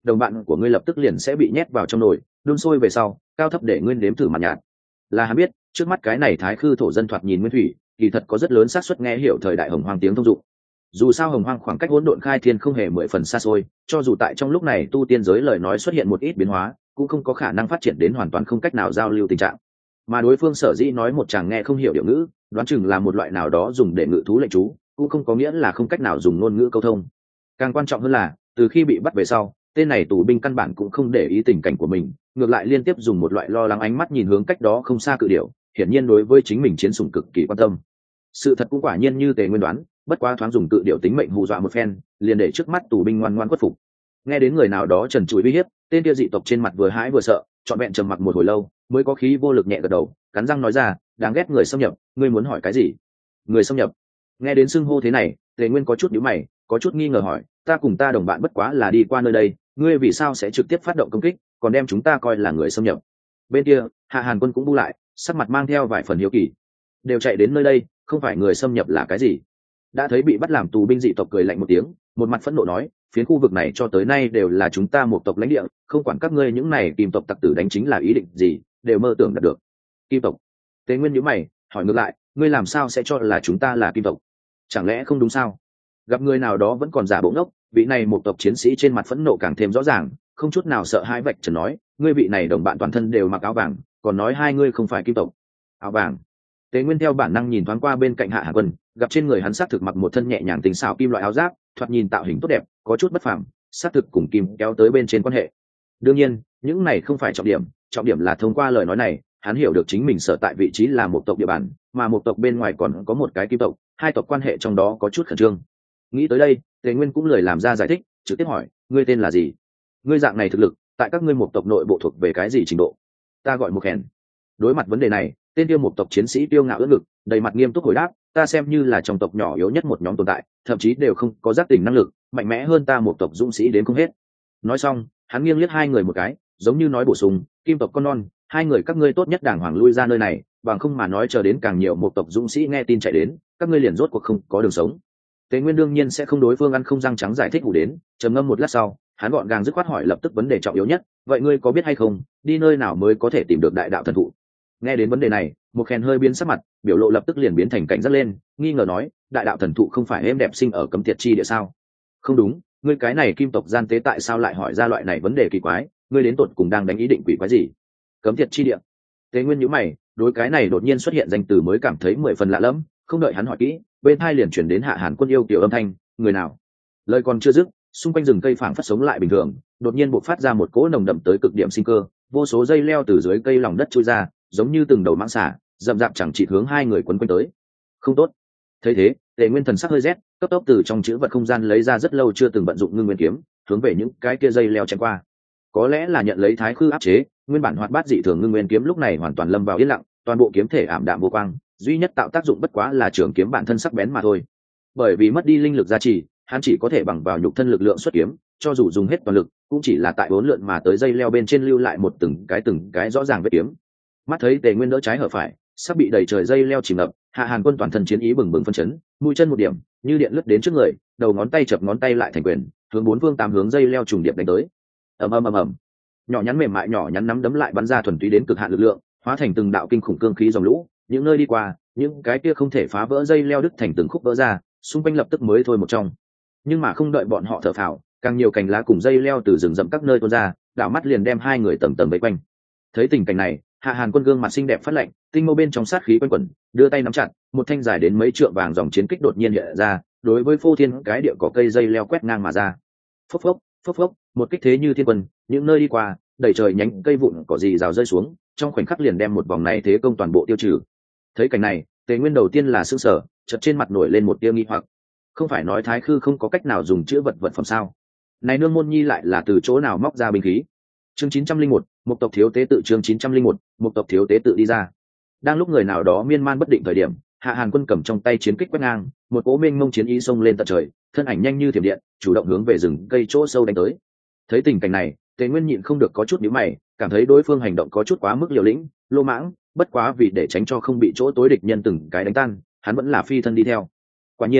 đồng bạn của ngươi lập tức liền sẽ bị nhét vào trong nồi đun sôi về sau cao thấp để nguyên đếm thử mặt nhạt. Là hắn biết trước mắt cái này thái khư thổ dân thoạt nhìn nguyên thủy kỳ thật có rất lớn xác suất nghe hiểu thời đại hồng hoang tiếng thông dụng. Dù sao hồng hoang khoảng cách hỗn độn khai thiên không hề 10 phần xa xôi, cho dù tại trong lúc này tu tiên giới lời nói xuất hiện một ít biến hóa cũng không có khả năng phát triển đến hoàn toàn không cách nào giao lưu tình trạng. Mà đối phương sở dĩ nói một chàng nghe không hiểu điệu ngữ, đoán chừng là một loại nào đó dùng để ngự thú lệnh chú, cũng không có nghĩa là không cách nào dùng ngôn ngữ câu thông. Càng quan trọng hơn là từ khi bị bắt về sau, tên này tù binh căn bản cũng không để ý tình cảnh của mình, ngược lại liên tiếp dùng một loại lo lắng ánh mắt nhìn hướng cách đó không xa cự điểu, hiển nhiên đối với chính mình chiến sủng cực kỳ quan tâm. Sự thật cũng quả nhiên như Tề Nguyên đoán, bất quá thoáng dùng cự điểu tính mệnh hù dọa một phen, liền để trước mắt tù binh ngoan ngoãn khuất phục. Nghe đến người nào đó trần trụi uy hiếp, tên kia dị tộc trên mặt vừa hãi vừa sợ, trọn vẹn trầm mặc một hồi lâu, mới có khí vô lực nhẹ gật đầu, cắn răng nói ra, đáng ghét người xâm nhập, ngươi muốn hỏi cái gì? Người xâm nhập? Nghe đến xưng hô thế này, Tề Nguyên có chút nhíu mày, có chút nghi ngờ hỏi, ta cùng ta đồng bạn bất quá là đi qua nơi đây, ngươi vì sao sẽ trực tiếp phát động công kích, còn đem chúng ta coi là người xâm nhập? Bên kia, Hạ Hàn Quân cũng bu lại, sắc mặt mang theo vài phần hiếu kỳ. Đều chạy đến nơi đây, không phải người xâm nhập là cái gì? Đã thấy bị bắt làm tù binh dị tộc cười lạnh một tiếng, một mặt phẫn nộ nói, phiến khu vực này cho tới nay đều là chúng ta một tộc lãnh địa, không quản các ngươi những này kim tộc tặc tử đánh chính là ý định gì, đều mơ tưởng đạt được. Kim tộc? Tế Nguyên nhíu mày, hỏi ngược lại, ngươi làm sao sẽ cho là chúng ta là kim tộc? Chẳng lẽ không đúng sao? Gặp người nào đó vẫn còn giả bộ ngốc, vị này một tộc chiến sĩ trên mặt phẫn nộ càng thêm rõ ràng, không chút nào sợ hãi vạch trần nói, ngươi vị này đồng bạn toàn thân đều mặc áo vàng, còn nói hai ngươi không phải kim tộc. Áo vàng? Tế Nguyên theo bản năng nhìn thoáng qua bên cạnh Hạ Hàn Quân, gặp trên người hắn xác thực mặc một thân nhẹ nhàng tinh xảo kim loại áo giáp, thoạt nhìn tạo hình tốt đẹp, có chút bất phàm, xác thực cùng kim kéo tới bên trên quan hệ. Đương nhiên, những này không phải trọng điểm là thông qua lời nói này, hắn hiểu được chính mình sở tại vị trí là một tộc địa bàn, mà một tộc bên ngoài còn có một cái kim tộc, hai tộc quan hệ trong đó có chút khẩn trương. Nghĩ tới đây, Tề Nguyên cũng lười làm ra giải thích, trực tiếp hỏi, ngươi tên là gì? Ngươi dạng này thực lực, tại các ngươi một tộc nội bộ thuộc về cái gì trình độ? Ta gọi một hèn. Đối mặt vấn đề này, tên tiêu một tộc chiến sĩ tiêu ngạo ưỡn ngực, đầy mặt nghiêm túc hồi đáp, ta xem như là trong tộc nhỏ yếu nhất một nhóm tồn tại, thậm chí đều không có giác tỉnh năng lực, mạnh mẽ hơn ta một tộc dũng sĩ đến không hết. Nói xong, hắn nghiêng liếc hai người một cái, giống như nói bổ sung, kim tộc con non, hai người các ngươi tốt nhất đàng hoàng lui ra nơi này, bằng không mà nói chờ đến càng nhiều một tộc dũng sĩ nghe tin chạy đến, các ngươi liền rốt cuộc không có đường sống. Tế Nguyên đương nhiên sẽ không đối phương ăn không răng trắng giải thích hủ đến, trầm ngâm một lát sau, hắn gọn gàng dứt khoát hỏi lập tức vấn đề trọng yếu nhất, vậy ngươi có biết hay không, đi nơi nào mới có thể tìm được đại đạo thần thụ? Nghe đến vấn đề này, một khen hơi biến sắc mặt, biểu lộ lập tức liền biến thành cảnh giác lên, nghi ngờ nói, đại đạo thần thụ không phải êm đẹp sinh ở cấm tiệt chi địa sao? Không đúng, ngươi cái này kim tộc gian tế tại sao lại hỏi ra loại này vấn đề kỳ quái, ngươi đến tột cùng đang đánh ý định quỷ quái gì? Cấm tiệt chi địa? Tế Nguyên nhíu mày, đối cái này đột nhiên xuất hiện danh từ mới cảm thấy 10 phần lạ lẫm, không đợi hắn hỏi kỹ, bên tai liền chuyển đến Hạ Hàn Quân yêu kiểu âm thanh, người nào? Lời còn chưa dứt, xung quanh rừng cây phảng phất sống lại bình thường, đột nhiên bộc phát ra một cỗ nồng đậm tới cực điểm sinh cơ, vô số dây leo từ dưới cây lòng đất chui ra, giống như từng đầu mãng xà, rậm rạp chẳng chỉ hướng hai người quấn quanh tới. Không tốt. Thấy thế, Tề Nguyên thần sắc hơi rét, cấp tốc từ trong chữ vật không gian lấy ra rất lâu chưa từng vận dụng ngưng nguyên kiếm, hướng về những cái kia dây leo chém qua. Có lẽ là nhận lấy thái khư áp chế, nguyên bản hoạt bát dị thường ngưng nguyên kiếm lúc này hoàn toàn lâm vào yên lặng, toàn bộ kiếm thể ảm đạm vô quang, duy nhất tạo tác dụng bất quá là trường kiếm bản thân sắc bén mà thôi. Bởi vì mất đi linh lực gia trì, hắn chỉ có thể bằng vào nhục thân lực lượng xuất kiếm, cho dù dùng hết toàn lực, cũng chỉ là tại bốn lượn mà tới dây leo bên trên lưu lại một từng cái rõ ràng vết kiếm. Mắt thấy Tề Nguyên đỡ trái hở phải, sắp bị đầy trời dây leo chìm ngập, Hạ Hàn Quân toàn thân chiến ý bừng bừng phân chấn, mũi chân một điểm, như điện lướt đến trước người, đầu ngón tay chập ngón tay lại thành quyền, hướng bốn phương tám hướng dây leo trùng điệp đánh tới. Ầm ầm ầm ầm. Nhỏ nhắn mềm mại nhỏ nhắn nắm đấm lại bắn ra thuần túy đến cực hạn lực lượng, hóa thành từng đạo kinh khủng cương khí dòng lũ, những nơi đi qua, những cái kia không thể phá vỡ dây leo đứt thành từng khúc vỡ ra, xung quanh lập tức mới thôi một trong. Nhưng mà không đợi bọn họ thở phào, càng nhiều cành lá cùng dây leo từ rừng rậm các nơi tuôn ra, đảo mắt liền đem hai người tầng tầng vây quanh. Thấy tình cảnh này, Hạ Hàn Quân gương mặt xinh đẹp phát lạnh, tinh mâu bên trong sát khí quanh quẩn, đưa tay nắm chặt, một thanh dài đến mấy trượng vàng dòng chiến kích đột nhiên hiện ra, đối với phô thiên cái địa có cây dây leo quét ngang mà ra. Phốc phốc, phốc phốc, một kích thế như thiên quân, những nơi đi qua, đầy trời nhánh cây vụn cỏ gì rào rơi xuống, trong khoảnh khắc liền đem một vòng này thế công toàn bộ tiêu trừ. Thấy cảnh này, Tề Nguyên đầu tiên là sửng sở, chợt trên mặt nổi lên một tia nghi hoặc. Không phải nói Thái Khư không có cách nào dùng chữa vật phẩm sao? Này nương môn nhi lại là từ chỗ nào móc ra binh khí? Chương 901, một tộc thiếu tế tự chương 901, một tộc thiếu tế tự đi ra. Đang lúc người nào đó miên man bất định thời điểm, Hạ Hàn Quân cầm trong tay chiến kích quét ngang, một cỗ mênh mông chiến ý xông lên tận trời, thân ảnh nhanh như thiểm điện, chủ động hướng về rừng cây chỗ sâu đánh tới. Thấy tình cảnh này, Tề Nguyên nhịn không được có chút nhíu mày, cảm thấy đối phương hành động có chút quá mức liều lĩnh, lô mãng, bất quá vì để tránh cho không bị chỗ tối địch nhân từng cái đánh tan, hắn vẫn là phi thân đi theo. Quả nhiên,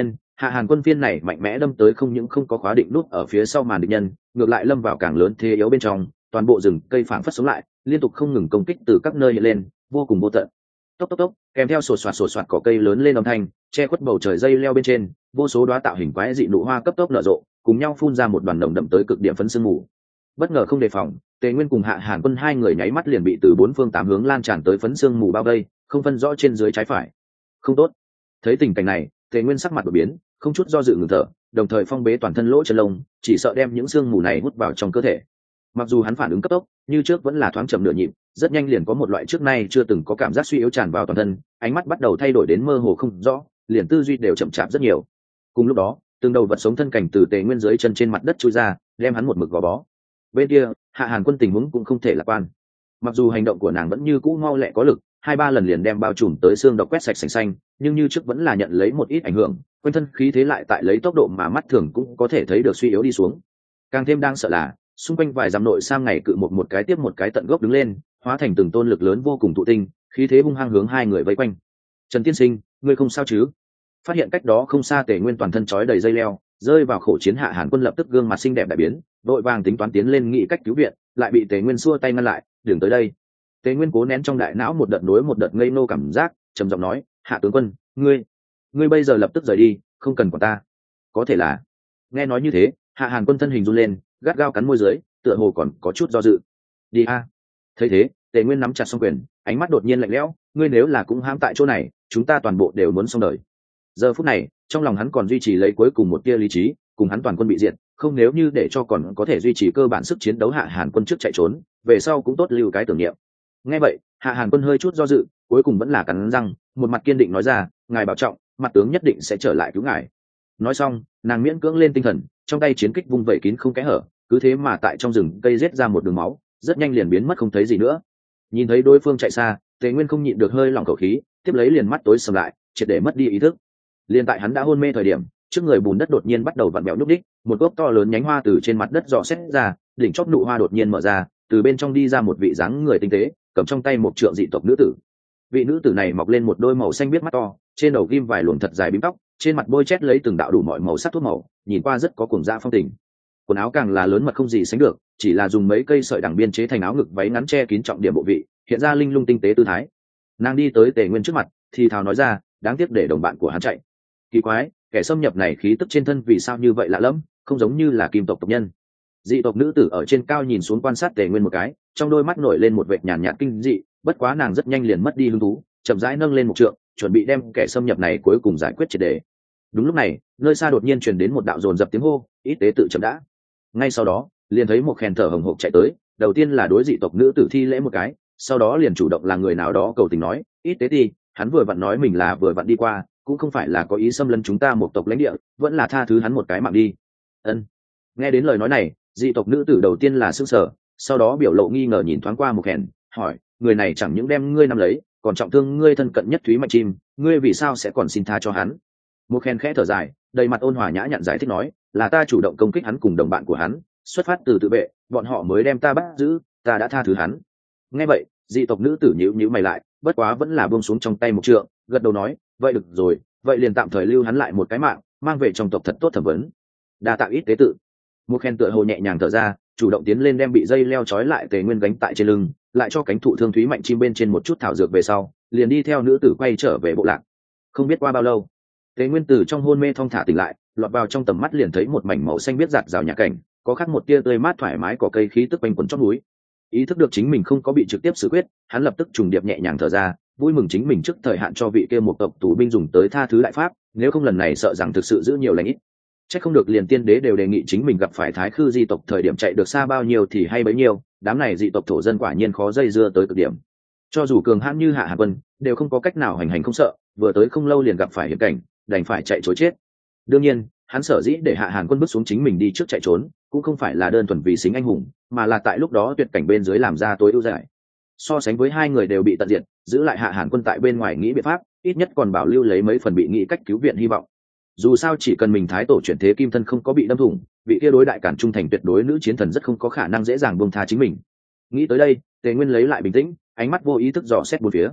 Hạ Hàn quân phiên này mạnh mẽ đâm tới không những không có khóa định nút ở phía sau màn địch nhân, ngược lại lâm vào càng lớn thế yếu bên trong, toàn bộ rừng cây phảng phất sống lại, liên tục không ngừng công kích từ các nơi hiện lên, vô cùng vô tận. Tốc tốc tốc, kèm theo sột soạt cỏ cây lớn lên âm thanh, che khuất bầu trời dây leo bên trên, vô số đóa tạo hình quái dị nụ hoa cấp tốc nở rộ, cùng nhau phun ra một đoàn nồng đậm tới cực điểm phấn sương mù. Bất ngờ không đề phòng, Tề Nguyên cùng Hạ Hàn quân hai người nháy mắt liền bị từ bốn phương tám hướng lan tràn tới phấn sương mù bao vây, không phân rõ trên dưới trái phải. Không tốt. Thấy tình cảnh này, Tề Nguyên sắc mặt đổi biến, không chút do dự ngừng thở, đồng thời phong bế toàn thân lỗ chân lông, chỉ sợ đem những sương mù này hút vào trong cơ thể. Mặc dù hắn phản ứng cấp tốc, như trước vẫn là thoáng chậm nửa nhịp, rất nhanh liền có một loại trước nay chưa từng có cảm giác suy yếu tràn vào toàn thân, ánh mắt bắt đầu thay đổi đến mơ hồ không rõ, liền tư duy đều chậm chạp rất nhiều. Cùng lúc đó, từng đầu vật sống thân cảnh từ Tề Nguyên dưới chân trên mặt đất chui ra, đem hắn một mực gò bó. Bên kia, Hạ Hàn quân tình huống cũng không thể lạc quan. Mặc dù hành động của nàng vẫn như cũ mau lẹ có lực, 2-3 lần liền đem bao trùm tới xương độc quét sạch sành xanh, nhưng như trước vẫn là nhận lấy một ít ảnh hưởng, quanh thân khí thế lại tại lấy tốc độ mà mắt thường cũng có thể thấy được suy yếu đi xuống. Càng thêm đang sợ là, xung quanh vài dặm nội sang ngày cự một cái tiếp một cái tận gốc đứng lên, hóa thành từng tôn lực lớn vô cùng thụ tinh, khí thế hung hăng hướng hai người vây quanh. Trần tiên sinh, ngươi không sao chứ? Phát hiện cách đó không xa Tề Nguyên toàn thân trói đầy dây leo, rơi vào khổ chiến Hạ Hàn quân lập tức gương mặt xinh đẹp đại biến, vội vàng tính toán tiến lên nghĩ cách cứu viện, lại bị Tề Nguyên xua tay ngăn lại, đừng tới đây. Tề Nguyên cố nén trong đại não một đợt đối một đợt ngây nô cảm giác, trầm giọng nói, Hạ tướng quân, ngươi bây giờ lập tức rời đi, không cần quản ta. Có thể là. Nghe nói như thế, Hạ Hàn quân thân hình run lên, gắt gao cắn môi dưới, tựa hồ còn có chút do dự. Đi a. Thấy thế, Tề Nguyên nắm chặt song quyền, ánh mắt đột nhiên lạnh lẽo, ngươi nếu là cũng hãm tại chỗ này, chúng ta toàn bộ đều muốn xong đời. Giờ phút này, trong lòng hắn còn duy trì lấy cuối cùng một tia lý trí, cùng hắn toàn quân bị diệt, không nếu như để cho còn có thể duy trì cơ bản sức chiến đấu Hạ Hàn quân trước chạy trốn, về sau cũng tốt lưu cái tưởng niệm. Nghe vậy, Hạ Hàn quân hơi chút do dự, cuối cùng vẫn là cắn răng, một mặt kiên định nói ra, ngài bảo trọng, mặt tướng nhất định sẽ trở lại cứu ngài. Nói xong, nàng miễn cưỡng lên tinh thần, trong tay chiến kích vung vẩy kín không kẽ hở, cứ thế mà tại trong rừng cây rết ra một đường máu, rất nhanh liền biến mất không thấy gì nữa. Nhìn thấy đối phương chạy xa, Tề Nguyên không nhịn được hơi lỏng khẩu khí, tiếp lấy liền mắt tối sầm lại, triệt để mất đi ý thức. Liên tại hắn đã hôn mê thời điểm, trước người bùn đất đột nhiên bắt đầu vặn vẹo nhúc đích, một gốc to lớn nhánh hoa từ trên mặt đất dò xét ra, đỉnh chóp nụ hoa đột nhiên mở ra, từ bên trong đi ra một vị dáng người tinh tế, cầm trong tay một trượng dị tộc nữ tử. Vị nữ tử này mọc lên một đôi màu xanh biếc mắt to, trên đầu ghim vài luồng thật dài bím tóc, trên mặt bôi chét lấy từng đạo đủ mọi màu sắc thuốc màu, nhìn qua rất có cuồng dã phong tình. Quần áo càng là lớn mật không gì sánh được, chỉ là dùng mấy cây sợi đằng biên chế thành áo ngực váy ngắn che kín trọng điểm bộ vị, hiện ra linh lung tinh tế tư thái. Nàng đi tới Tề Nguyên trước mặt, thì thào nói ra, đáng tiếc để đồng bạn của hắn chạy. Kỳ quái, kẻ xâm nhập này khí tức trên thân vì sao như vậy lạ lẫm, không giống như là kim tộc tộc nhân. Dị tộc nữ tử ở trên cao nhìn xuống quan sát Tề Nguyên một cái, trong đôi mắt nổi lên một vệt nhàn nhạt kinh dị, bất quá nàng rất nhanh liền mất đi hứng thú, chậm rãi nâng lên một trượng, chuẩn bị đem kẻ xâm nhập này cuối cùng giải quyết triệt để. Đúng lúc này, nơi xa đột nhiên truyền đến một đạo dồn dập tiếng hô, ít tế tự chậm đã. Ngay sau đó, liền thấy một khen thở hồng hộc chạy tới, đầu tiên là đối dị tộc nữ tử thi lễ một cái, sau đó liền chủ động là người nào đó cầu tình nói, ít tế đi, hắn vừa vặn nói mình là vừa vặn đi qua, cũng không phải là có ý xâm lấn chúng ta một tộc lãnh địa, vẫn là tha thứ hắn một cái mạng đi. Ân. Nghe đến lời nói này, dị tộc nữ tử đầu tiên là sững sờ, sau đó biểu lộ nghi ngờ nhìn thoáng qua một khen, hỏi, người này chẳng những đem ngươi nắm lấy, còn trọng thương ngươi thân cận nhất Thúy Mạnh Chim, ngươi vì sao sẽ còn xin tha cho hắn? Một khen khẽ thở dài, đầy mặt ôn hòa nhã nhặn giải thích nói, là ta chủ động công kích hắn cùng đồng bạn của hắn, xuất phát từ tự vệ, bọn họ mới đem ta bắt giữ, ta đã tha thứ hắn. Nghe vậy, dị tộc nữ tử nhíu nhíu mày lại, bất quá vẫn là buông xuống trong tay một trượng, gật đầu nói, vậy được rồi, vậy liền tạm thời lưu hắn lại một cái mạng, mang về trong tộc thật tốt thẩm vấn. Đa tạ ít tế tự. Một khen tựa hồ nhẹ nhàng thở ra, chủ động tiến lên đem bị dây leo trói lại Tề Nguyên gánh tại trên lưng, lại cho cánh thụ thương Thúy Mạnh Chim bên trên một chút thảo dược về sau, liền đi theo nữ tử quay trở về bộ lạc. Không biết qua bao lâu, Tề Nguyên từ trong hôn mê thong thả tỉnh lại, lọt vào trong tầm mắt liền thấy một mảnh màu xanh biếc rạt rào nhà cảnh, có khắc một tia tươi mát thoải mái có cây khí tức quanh quẩn trong núi. Ý thức được chính mình không có bị trực tiếp xử quyết, hắn lập tức trùng điệp nhẹ nhàng thở ra, vui mừng chính mình trước thời hạn cho vị kia một tộc tù binh dùng tới tha thứ đại pháp, nếu không lần này sợ rằng thực sự giữ nhiều lành ít. Chắc không được liền tiên đế đều đề nghị chính mình gặp phải thái khư di tộc thời điểm chạy được xa bao nhiêu thì hay bấy nhiêu, đám này dị tộc thổ dân quả nhiên khó dây dưa tới cực điểm. Cho dù cường hãn như Hạ Hà Vân, đều không có cách nào hành hành không sợ, vừa tới không lâu liền gặp phải hiểm cảnh, đành phải chạy trốn chết. Đương nhiên, hắn sở dĩ để Hạ Hàn Quân bước xuống chính mình đi trước chạy trốn, cũng không phải là đơn thuần vì xính anh hùng, mà là tại lúc đó tuyệt cảnh bên dưới làm ra tối ưu giải. So sánh với hai người đều bị tận diệt, giữ lại Hạ Hàn Quân tại bên ngoài nghĩ biện pháp, ít nhất còn bảo lưu lấy mấy phần bị nghĩ cách cứu viện hy vọng. Dù sao chỉ cần mình thái tổ chuyển thế kim thân không có bị đâm thủng, vị kia đối đại cản trung thành tuyệt đối nữ chiến thần rất không có khả năng dễ dàng buông tha chính mình. Nghĩ tới đây, Tề Nguyên lấy lại bình tĩnh, ánh mắt vô ý thức dò xét bốn phía.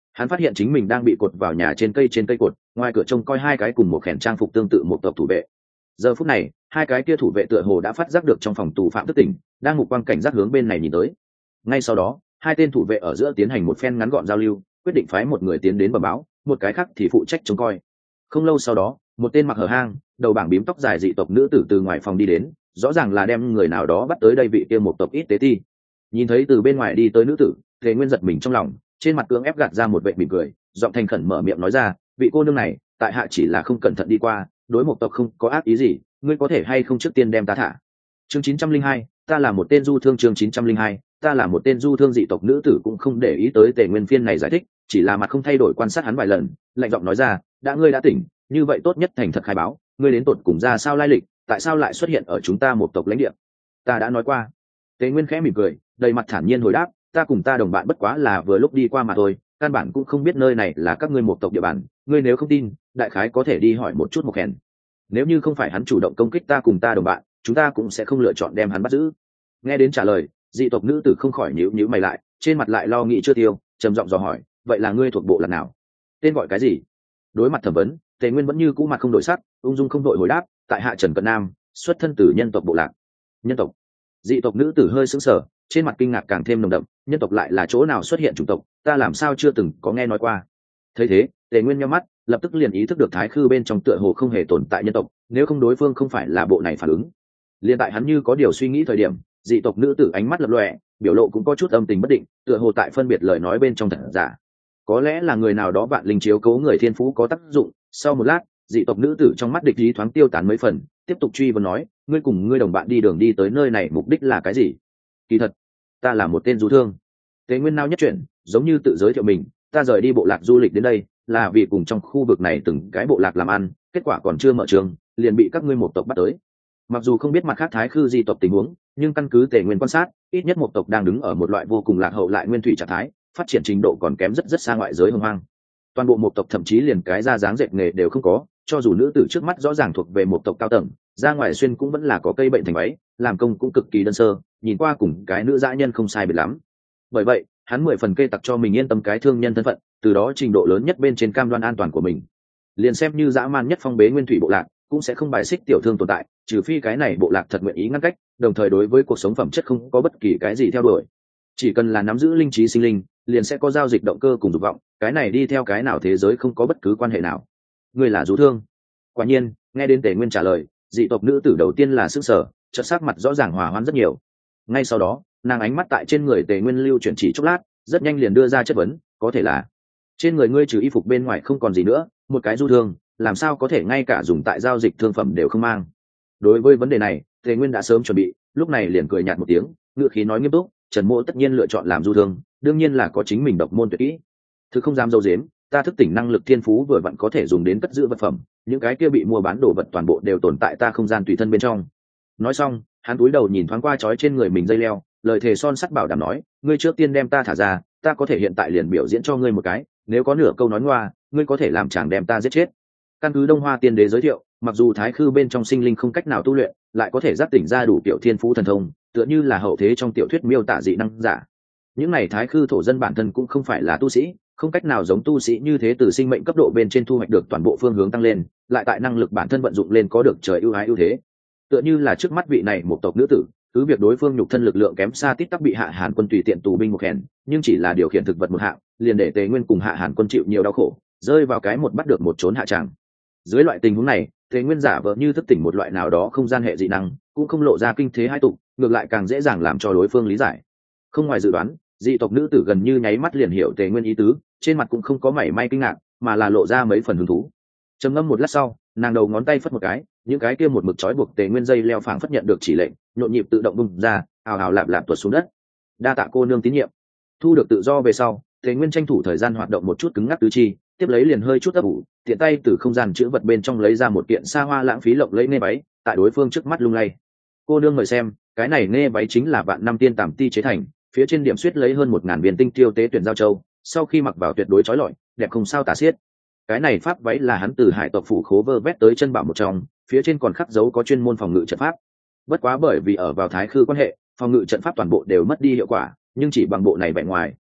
Hắn phát hiện chính mình đang bị cột vào nhà trên cây cột, ngoài cửa trông coi hai cái cùng một khèn trang phục tương tự một tộc thủ vệ. Giờ phút này hai cái kia thủ vệ tựa hồ đã phát giác được trong phòng tù phạm thức tỉnh, đang mục quang cảnh giác hướng bên này nhìn tới. Ngay sau đó hai tên thủ vệ ở giữa tiến hành một phen ngắn gọn giao lưu, quyết định phái một người tiến đến bẩm báo, một cái khác thì phụ trách trông coi. Không lâu sau đó một tên mặc hở hang, đầu bảng bím tóc dài dị tộc nữ tử từ ngoài phòng đi đến, rõ ràng là đem người nào đó bắt tới đây vị kia một tộc ít tế ti. Nhìn thấy từ bên ngoài đi tới nữ tử, Tề Nguyên giật mình trong lòng, trên mặt cưỡng ép gạt ra một vệt mỉm cười, giọng thành khẩn mở miệng nói ra, vị cô nương này tại hạ chỉ là không cẩn thận đi qua, đối một tộc không có ác ý gì, ngươi có thể hay không trước tiên đem ta thả. Chương 902, ta là một tên du thương. Chương 902, ta là một tên du thương. Dị tộc nữ tử cũng không để ý tới Tề Nguyên phiên này giải thích, chỉ là mặt không thay đổi quan sát hắn vài lần, lạnh giọng nói ra, đã ngươi đã tỉnh, như vậy tốt nhất thành thật khai báo, ngươi đến tột cùng ra sao lai lịch, tại sao lại xuất hiện ở chúng ta một tộc lãnh địa? Ta đã nói qua. Tề Nguyên khẽ mỉm cười, đầy mặt thản nhiên hồi đáp, ta cùng ta đồng bạn bất quá là vừa lúc đi qua mà thôi, căn bản cũng không biết nơi này là các ngươi một tộc địa bàn, ngươi nếu không tin, đại khái có thể đi hỏi một chút một khen. Nếu như không phải hắn chủ động công kích ta cùng ta đồng bạn, chúng ta cũng sẽ không lựa chọn đem hắn bắt giữ. Nghe đến trả lời, dị tộc nữ tử không khỏi nhíu nhíu mày lại, trên mặt lại lo nghĩ chưa tiêu, trầm giọng dò hỏi, vậy là ngươi thuộc bộ lạc nào? Tên gọi cái gì? Đối mặt thẩm vấn, Tề Nguyên vẫn như cũ mặt không đổi sắc, ung dung không đội hồi đáp, tại hạ Trần Cận Nam, xuất thân từ nhân tộc bộ lạc. Nhân tộc? Dị tộc nữ tử hơi sững sờ, trên mặt kinh ngạc càng thêm nồng đậm, nhân tộc lại là chỗ nào xuất hiện chủng tộc, ta làm sao chưa từng có nghe nói qua. Thấy thế, Tề Nguyên nhíu mắt, lập tức liền ý thức được thái khư bên trong tựa hồ không hề tồn tại nhân tộc, nếu không đối phương không phải là bộ này phản ứng. Liên tại hắn như có điều suy nghĩ thời điểm, dị tộc nữ tử ánh mắt lập lòe, biểu lộ cũng có chút âm tình bất định, tựa hồ tại phân biệt lời nói bên trong thật giả. Có lẽ là người nào đó vạn linh chiếu cố người thiên phú có tác dụng. Sau một lát, dị tộc nữ tử trong mắt địch ý thoáng tiêu tán mấy phần, tiếp tục truy vấn nói, ngươi cùng ngươi đồng bạn đi đường đi tới nơi này mục đích là cái gì? Kỳ thật, ta là một tên du thương. Tế Nguyên nao nhất chuyện, giống như tự giới thiệu mình, ta rời đi bộ lạc du lịch đến đây, là vì cùng trong khu vực này từng cái bộ lạc làm ăn, kết quả còn chưa mở trường, liền bị các ngươi một tộc bắt tới. Mặc dù không biết mặt khác thái khư dị tộc tình huống, nhưng căn cứ Tề Nguyên quan sát, ít nhất một tộc đang đứng ở một loại vô cùng lạc hậu lại nguyên thủy trạng thái, phát triển trình độ còn kém rất xa ngoại giới hưng hoang. Toàn bộ một tộc thậm chí liền cái ra dáng dệt nghề đều không có, cho dù nữ tử trước mắt rõ ràng thuộc về một tộc cao tầng, ra ngoài xuyên cũng vẫn là có cây bệnh thành váy, làm công cũng cực kỳ đơn sơ, nhìn qua cùng cái nữ dã nhân không sai biệt lắm. Bởi vậy hắn 10 phần kê tặc cho mình yên tâm cái thương nhân thân phận, từ đó trình độ lớn nhất bên trên cam đoan an toàn của mình. Liền xem như dã man nhất phong bế nguyên thủy bộ lạc, cũng sẽ không bài xích tiểu thương tồn tại, trừ phi cái này bộ lạc thật nguyện ý ngăn cách, đồng thời đối với cuộc sống phẩm chất không có bất kỳ cái gì theo đuổi. Chỉ cần là nắm giữ linh trí sinh linh, liền sẽ có giao dịch động cơ cùng dục vọng, cái này đi theo cái nào thế giới không có bất cứ quan hệ nào. Ngươi là du thương? Quả nhiên, nghe đến Tề Nguyên trả lời, dị tộc nữ tử đầu tiên là sững sờ, chợt sắc mặt rõ ràng hòa hoãn rất nhiều. Ngay sau đó, nàng ánh mắt tại trên người Tề Nguyên lưu chuyển chỉ chốc lát, rất nhanh liền đưa ra chất vấn, có thể là trên người ngươi trừ y phục bên ngoài không còn gì nữa, một cái du thương, làm sao có thể ngay cả dùng tại giao dịch thương phẩm đều không mang? Đối với vấn đề này, Tề Nguyên đã sớm chuẩn bị, lúc này liền cười nhạt một tiếng, ngữ khí nói nghiêm túc, Trần Mỗ tất nhiên lựa chọn làm du thương, đương nhiên là có chính mình độc môn tuyệt kỹ. Thứ không dám dâu dếm, ta thức tỉnh năng lực thiên phú vừa vặn có thể dùng đến cất giữ vật phẩm, những cái kia bị mua bán đồ vật toàn bộ đều tồn tại ta không gian tùy thân bên trong. Nói xong, hắn cúi đầu nhìn thoáng qua trói trên người mình dây leo, lời thề son sắt bảo đảm nói, ngươi trước tiên đem ta thả ra, ta có thể hiện tại liền biểu diễn cho ngươi một cái, nếu có nửa câu nói ngoa, ngươi có thể làm chàng đem ta giết chết. Căn cứ Đông Hoa Tiên Đế giới thiệu, mặc dù thái khư bên trong sinh linh không cách nào tu luyện, lại có thể giác tỉnh ra đủ tiểu thiên phú thần thông, tựa như là hậu thế trong tiểu thuyết miêu tả dị năng giả. Những này thái khư thổ dân bản thân cũng không phải là tu sĩ, không cách nào giống tu sĩ như thế từ sinh mệnh cấp độ bên trên thu hoạch được toàn bộ phương hướng tăng lên, lại tại năng lực bản thân vận dụng lên có được trời ưu ái ưu thế. Tựa như là trước mắt vị này một tộc nữ tử, cứ việc đối phương nhục thân lực lượng kém xa tít tắc bị Hạ Hàn quân tùy tiện tù binh một hèn, nhưng chỉ là điều khiển thực vật một hạng, liền để Tề Nguyên cùng Hạ Hàn quân chịu nhiều đau khổ, rơi vào cái một bắt được một trốn hạ tràng. Dưới loại tình huống này, Tề Nguyên giả vờ như thức tỉnh một loại nào đó không gian hệ dị năng, cũng không lộ ra kinh thế hai tục, ngược lại càng dễ dàng làm cho đối phương lý giải. Không ngoài dự đoán, dị tộc nữ tử gần như nháy mắt liền hiểu Tề Nguyên ý tứ, trên mặt cũng không có mảy may kinh ngạc, mà là lộ ra mấy phần hứng thú. Trầm ngâm một lát sau, nàng đầu ngón tay phất một cái, những cái kia một mực trói buộc Tề Nguyên dây leo phảng phất nhận được chỉ lệnh, nhộn nhịp tự động bung ra, ào ào lạp lạp tuột xuống đất. Đa tạ cô nương tín nhiệm. Thu được tự do về sau, Tề Nguyên tranh thủ thời gian hoạt động một chút cứng ngắc tứ chi, tiếp lấy liền hơi chút ấp ủ, tiện tay từ không gian chữ vật bên trong lấy ra một kiện xa hoa lãng phí lộng lẫy nghe váy, tại đối phương trước mắt lung lay. Cô nương mời xem, cái này nghe váy chính là vạn năm tiên tàm ti chế thành, phía trên điểm xuyết lấy hơn 1000 viên tinh tiêu tế tuyển giao châu, sau khi mặc vào tuyệt đối chói lọi, đẹp không sao tả xiết. Cái này pháp váy là hắn từ hải tộc phủ khố vơ vét tới chân bảo một trong, phía trên còn khắc dấu có chuyên môn phòng ngự trận pháp. Bất quá bởi vì ở vào thái khư quan hệ, phòng ngự trận pháp toàn bộ đều mất đi hiệu quả, nhưng chỉ bằng bộ này vẻ ngoài,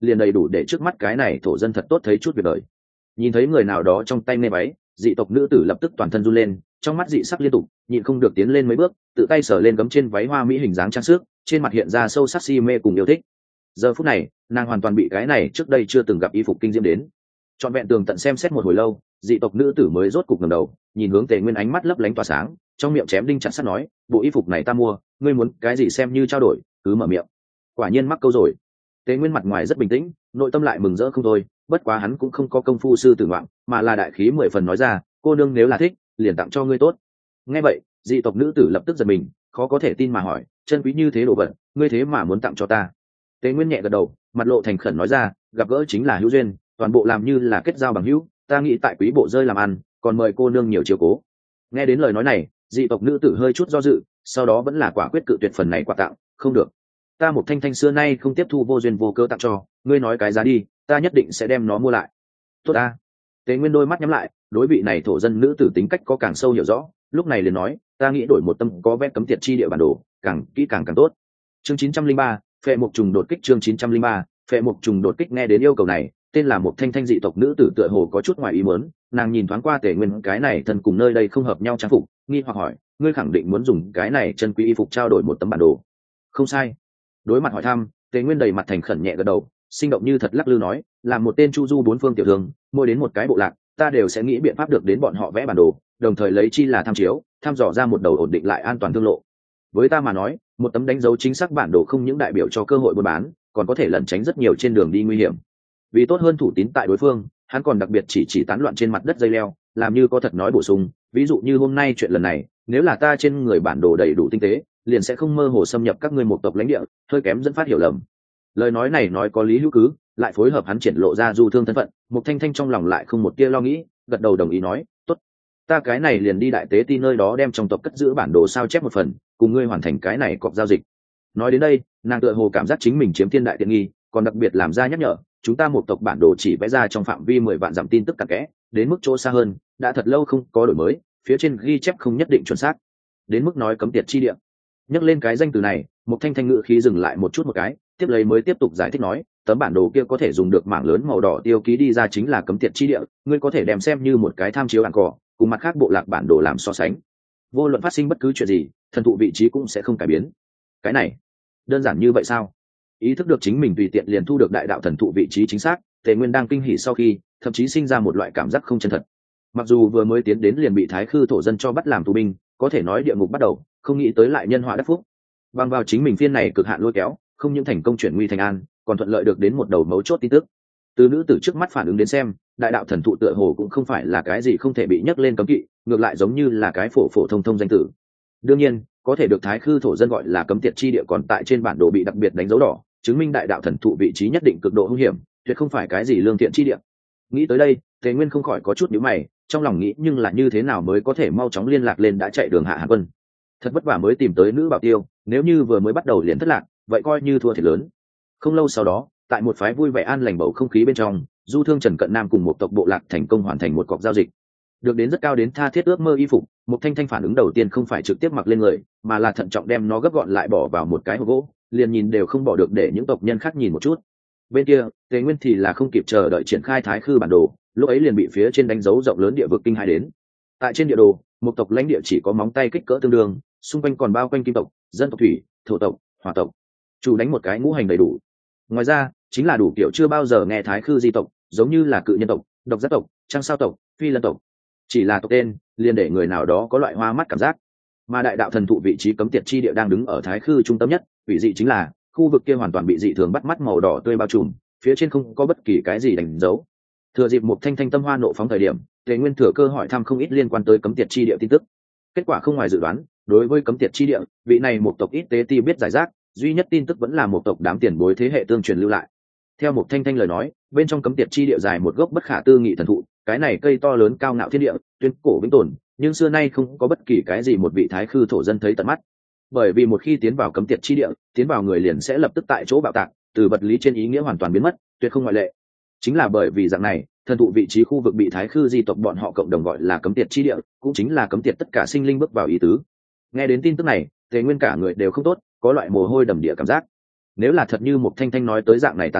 liền đầy đủ để trước mắt cái này thổ dân thật tốt thấy chút việc đời. Nhìn thấy người nào đó trong tay nghe váy, dị tộc nữ tử lập tức toàn thân run lên, trong mắt dị sắc liên tục, nhịn không được tiến lên mấy bước, tự tay sờ lên gấm trên váy hoa mỹ hình dáng trang sức, trên mặt hiện ra sâu sắc si mê cùng yêu thích. Giờ phút này, nàng hoàn toàn bị cái này trước đây chưa từng gặp y phục kinh diễm đến. Trọn vẹn tường tận xem xét một hồi lâu, dị tộc nữ tử mới rốt cục ngẩng đầu, nhìn hướng Tề Nguyên ánh mắt lấp lánh tỏa sáng, trong miệng chém đinh chặt sắt nói, bộ y phục này ta mua, ngươi muốn cái gì xem như trao đổi, cứ mở miệng. Quả nhiên mắc câu rồi. Tề Nguyên mặt ngoài rất bình tĩnh, nội tâm lại mừng rỡ không thôi, bất quá hắn cũng không có công phu sư tử ngoạn, mà là đại khí 10 phần nói ra, cô nương nếu là thích, liền tặng cho ngươi tốt. Nghe vậy, dị tộc nữ tử lập tức giật mình, khó có thể tin mà hỏi, chân quý như thế đồ vật, ngươi thế mà muốn tặng cho ta? Tề Nguyên nhẹ gật đầu, mặt lộ thành khẩn nói ra, gặp gỡ chính là hữu duyên, toàn bộ làm như là kết giao bằng hữu, ta nghĩ tại quý bộ rơi làm ăn, còn mời cô nương nhiều chiếu cố. Nghe đến lời nói này, dị tộc nữ tử hơi chút do dự, sau đó vẫn là quả quyết cự tuyệt phần này quà tặng, không được. Ta một thanh thanh xưa nay không tiếp thu vô duyên vô cớ tặng cho, ngươi nói cái giá đi, ta nhất định sẽ đem nó mua lại. Tốt ta. Tề Nguyên đôi mắt nhắm lại, đối vị này thổ dân nữ tử tính cách có càng sâu hiểu rõ, lúc này liền nói, ta nghĩ đổi một tâm có vẽ cấm tiệt chi địa bản đồ, càng kỹ càng tốt. Chương 903, phệ mục trùng đột kích. Chương 903, phệ mục trùng đột kích. Nghe đến yêu cầu này, tên là một thanh thanh dị tộc nữ tử tựa hồ có chút ngoài ý muốn, nàng nhìn thoáng qua Tề Nguyên cái này thân cùng nơi đây không hợp nhau trang phục, nghi hoặc hỏi, ngươi khẳng định muốn dùng cái này chân quý y phục trao đổi một tấm bản đồ? Không sai. Đối mặt hỏi thăm, Tề Nguyên đầy mặt thành khẩn nhẹ gật đầu, sinh động như thật lắc lư nói, làm một tên chu du bốn phương tiểu thương, mỗi đến một cái bộ lạc, ta đều sẽ nghĩ biện pháp được đến bọn họ vẽ bản đồ, đồng thời lấy chi là tham chiếu, tham dò ra một đầu ổn định lại an toàn thương lộ. Với ta mà nói, một tấm đánh dấu chính xác bản đồ không những đại biểu cho cơ hội buôn bán, còn có thể lẩn tránh rất nhiều trên đường đi nguy hiểm. Vì tốt hơn thủ tín tại đối phương, hắn còn đặc biệt chỉ tán loạn trên mặt đất dây leo, làm như có thật nói bổ sung, ví dụ như hôm nay chuyện lần này, nếu là ta trên người bản đồ đầy đủ tinh tế, liền sẽ không mơ hồ xâm nhập các ngươi một tộc lãnh địa, hơi kém dẫn phát hiểu lầm. Lời nói này nói có lý hữu cứ, lại phối hợp hắn triển lộ ra du thương thân phận, Mục Thanh Thanh trong lòng lại không một tia lo nghĩ, gật đầu đồng ý nói, tốt, ta cái này liền đi đại tế ti nơi đó đem trong tộc cất giữ bản đồ sao chép một phần, cùng ngươi hoàn thành cái này cọc giao dịch. Nói đến đây, nàng tựa hồ cảm giác chính mình chiếm thiên đại tiện nghi, còn đặc biệt làm ra nhắc nhở, chúng ta một tộc bản đồ chỉ vẽ ra trong phạm vi 10 vạn dặm tin tức cặn kẽ, đến mức chỗ xa hơn, đã thật lâu không có đổi mới, phía trên ghi chép không nhất định chuẩn xác. Đến mức nói cấm tiệt chi địa. Nhắc lên cái danh từ này, Mục Thanh Thanh ngữ khí dừng lại một chút một cái, tiếp lấy mới tiếp tục giải thích nói, tấm bản đồ kia có thể dùng được mảng lớn màu đỏ tiêu ký đi ra chính là cấm tiệt chi địa, ngươi có thể đem xem như một cái tham chiếu bản cỏ, cùng mặt khác bộ lạc bản đồ làm so sánh. Vô luận phát sinh bất cứ chuyện gì, thần thụ vị trí cũng sẽ không cải biến. Cái này, đơn giản như vậy sao? Ý thức được chính mình tùy tiện liền thu được đại đạo thần thụ vị trí chính xác, Tề Nguyên đang kinh hỉ sau khi, thậm chí sinh ra một loại cảm giác không chân thật. Mặc dù vừa mới tiến đến liền bị Thái Khư thổ dân cho bắt làm tù binh, có thể nói địa ngục bắt đầu, không nghĩ tới lại nhân họa đắc phúc. Bằng vào chính mình phiên này cực hạn lôi kéo, không những thành công chuyển nguy thành an, còn thuận lợi được đến một đầu mấu chốt tin tức. Từ nữ tử trước mắt phản ứng đến xem, đại đạo thần thụ tựa hồ cũng không phải là cái gì không thể bị nhắc lên cấm kỵ, ngược lại giống như là cái phổ thông thông danh tử. Đương nhiên, có thể được Thái Khư thổ dân gọi là cấm tiệt chi địa còn tại trên bản đồ bị đặc biệt đánh dấu đỏ, chứng minh đại đạo thần thụ vị trí nhất định cực độ hung hiểm, tuyệt không phải cái gì lương thiện chi địa. Nghĩ tới đây, Tề Nguyên không khỏi có chút nhíu mày, trong lòng nghĩ nhưng là như thế nào mới có thể mau chóng liên lạc lên đã chạy đường Hạ Hàn Quân. Thật vất vả mới tìm tới nữ bảo tiêu, nếu như vừa mới bắt đầu liền thất lạc, vậy coi như thua thiệt lớn. Không lâu sau đó, tại một phái vui vẻ an lành bầu không khí bên trong, Du Thương Trần Cận Nam cùng một tộc bộ lạc thành công hoàn thành một cọc giao dịch. Được đến rất cao đến tha thiết ước mơ y phục, Mục Thanh Thanh phản ứng đầu tiên không phải trực tiếp mặc lên người, mà là thận trọng đem nó gấp gọn lại bỏ vào một cái hộp gỗ, liền nhìn đều không bỏ được để những tộc nhân khác nhìn một chút. Bên kia, Tề Nguyên thì là không kịp chờ đợi triển khai Thái Khư bản đồ, lúc ấy liền bị phía trên đánh dấu rộng lớn địa vực kinh hãi đến. Tại trên địa đồ, một tộc lãnh địa chỉ có móng tay kích cỡ tương đương, xung quanh còn bao quanh kim tộc, dân tộc thủy, thổ tộc, hỏa tộc, chủ đánh một cái ngũ hành đầy đủ. Ngoài ra, chính là đủ kiểu chưa bao giờ nghe Thái Khư di tộc, giống như là cự nhân tộc, độc giác tộc, trăng sao tộc, phi lân tộc. Chỉ là tộc tên, liền để người nào đó có loại hoa mắt cảm giác. Mà đại đạo thần thụ vị trí cấm tiệt chi địa đang đứng ở Thái Khư trung tâm nhất, vị dị chính là khu vực kia hoàn toàn bị dị thường bắt mắt màu đỏ tươi bao trùm, phía trên không có bất kỳ cái gì đánh dấu. Thừa dịp một thanh thanh tâm hoa nộ phóng thời điểm, Tề Nguyên thừa cơ hỏi thăm không ít liên quan tới cấm tiệt chi địa tin tức. Kết quả không ngoài dự đoán, đối với cấm tiệt chi địa, vị này một tộc ít tế ti biết giải rác, duy nhất tin tức vẫn là một tộc đám tiền bối thế hệ tương truyền lưu lại. Theo một thanh thanh lời nói, bên trong cấm tiệt chi địa dài một gốc bất khả tư nghị thần thụ, cái này cây to lớn cao ngạo thiên địa, tuyên cổ vĩnh tồn, nhưng xưa nay không có bất kỳ cái gì một vị Thái Khư thổ dân thấy tận mắt. Bởi vì một khi tiến vào cấm tiệt chi địa, tiến vào người liền sẽ lập tức tại chỗ bạo tạc, từ vật lý trên ý nghĩa hoàn toàn biến mất, tuyệt không ngoại lệ. Chính là bởi vì dạng này, thần thụ vị trí khu vực bị Thái Khư di tộc bọn họ cộng đồng gọi là cấm tiệt chi địa, cũng chính là cấm tiệt tất cả sinh linh bước vào ý tứ. Nghe đến tin tức này, Tề Nguyên cả người đều không tốt, có loại mồ hôi đầm địa cảm giác. Nếu là thật như một thanh thanh nói tới dạng này tà dị,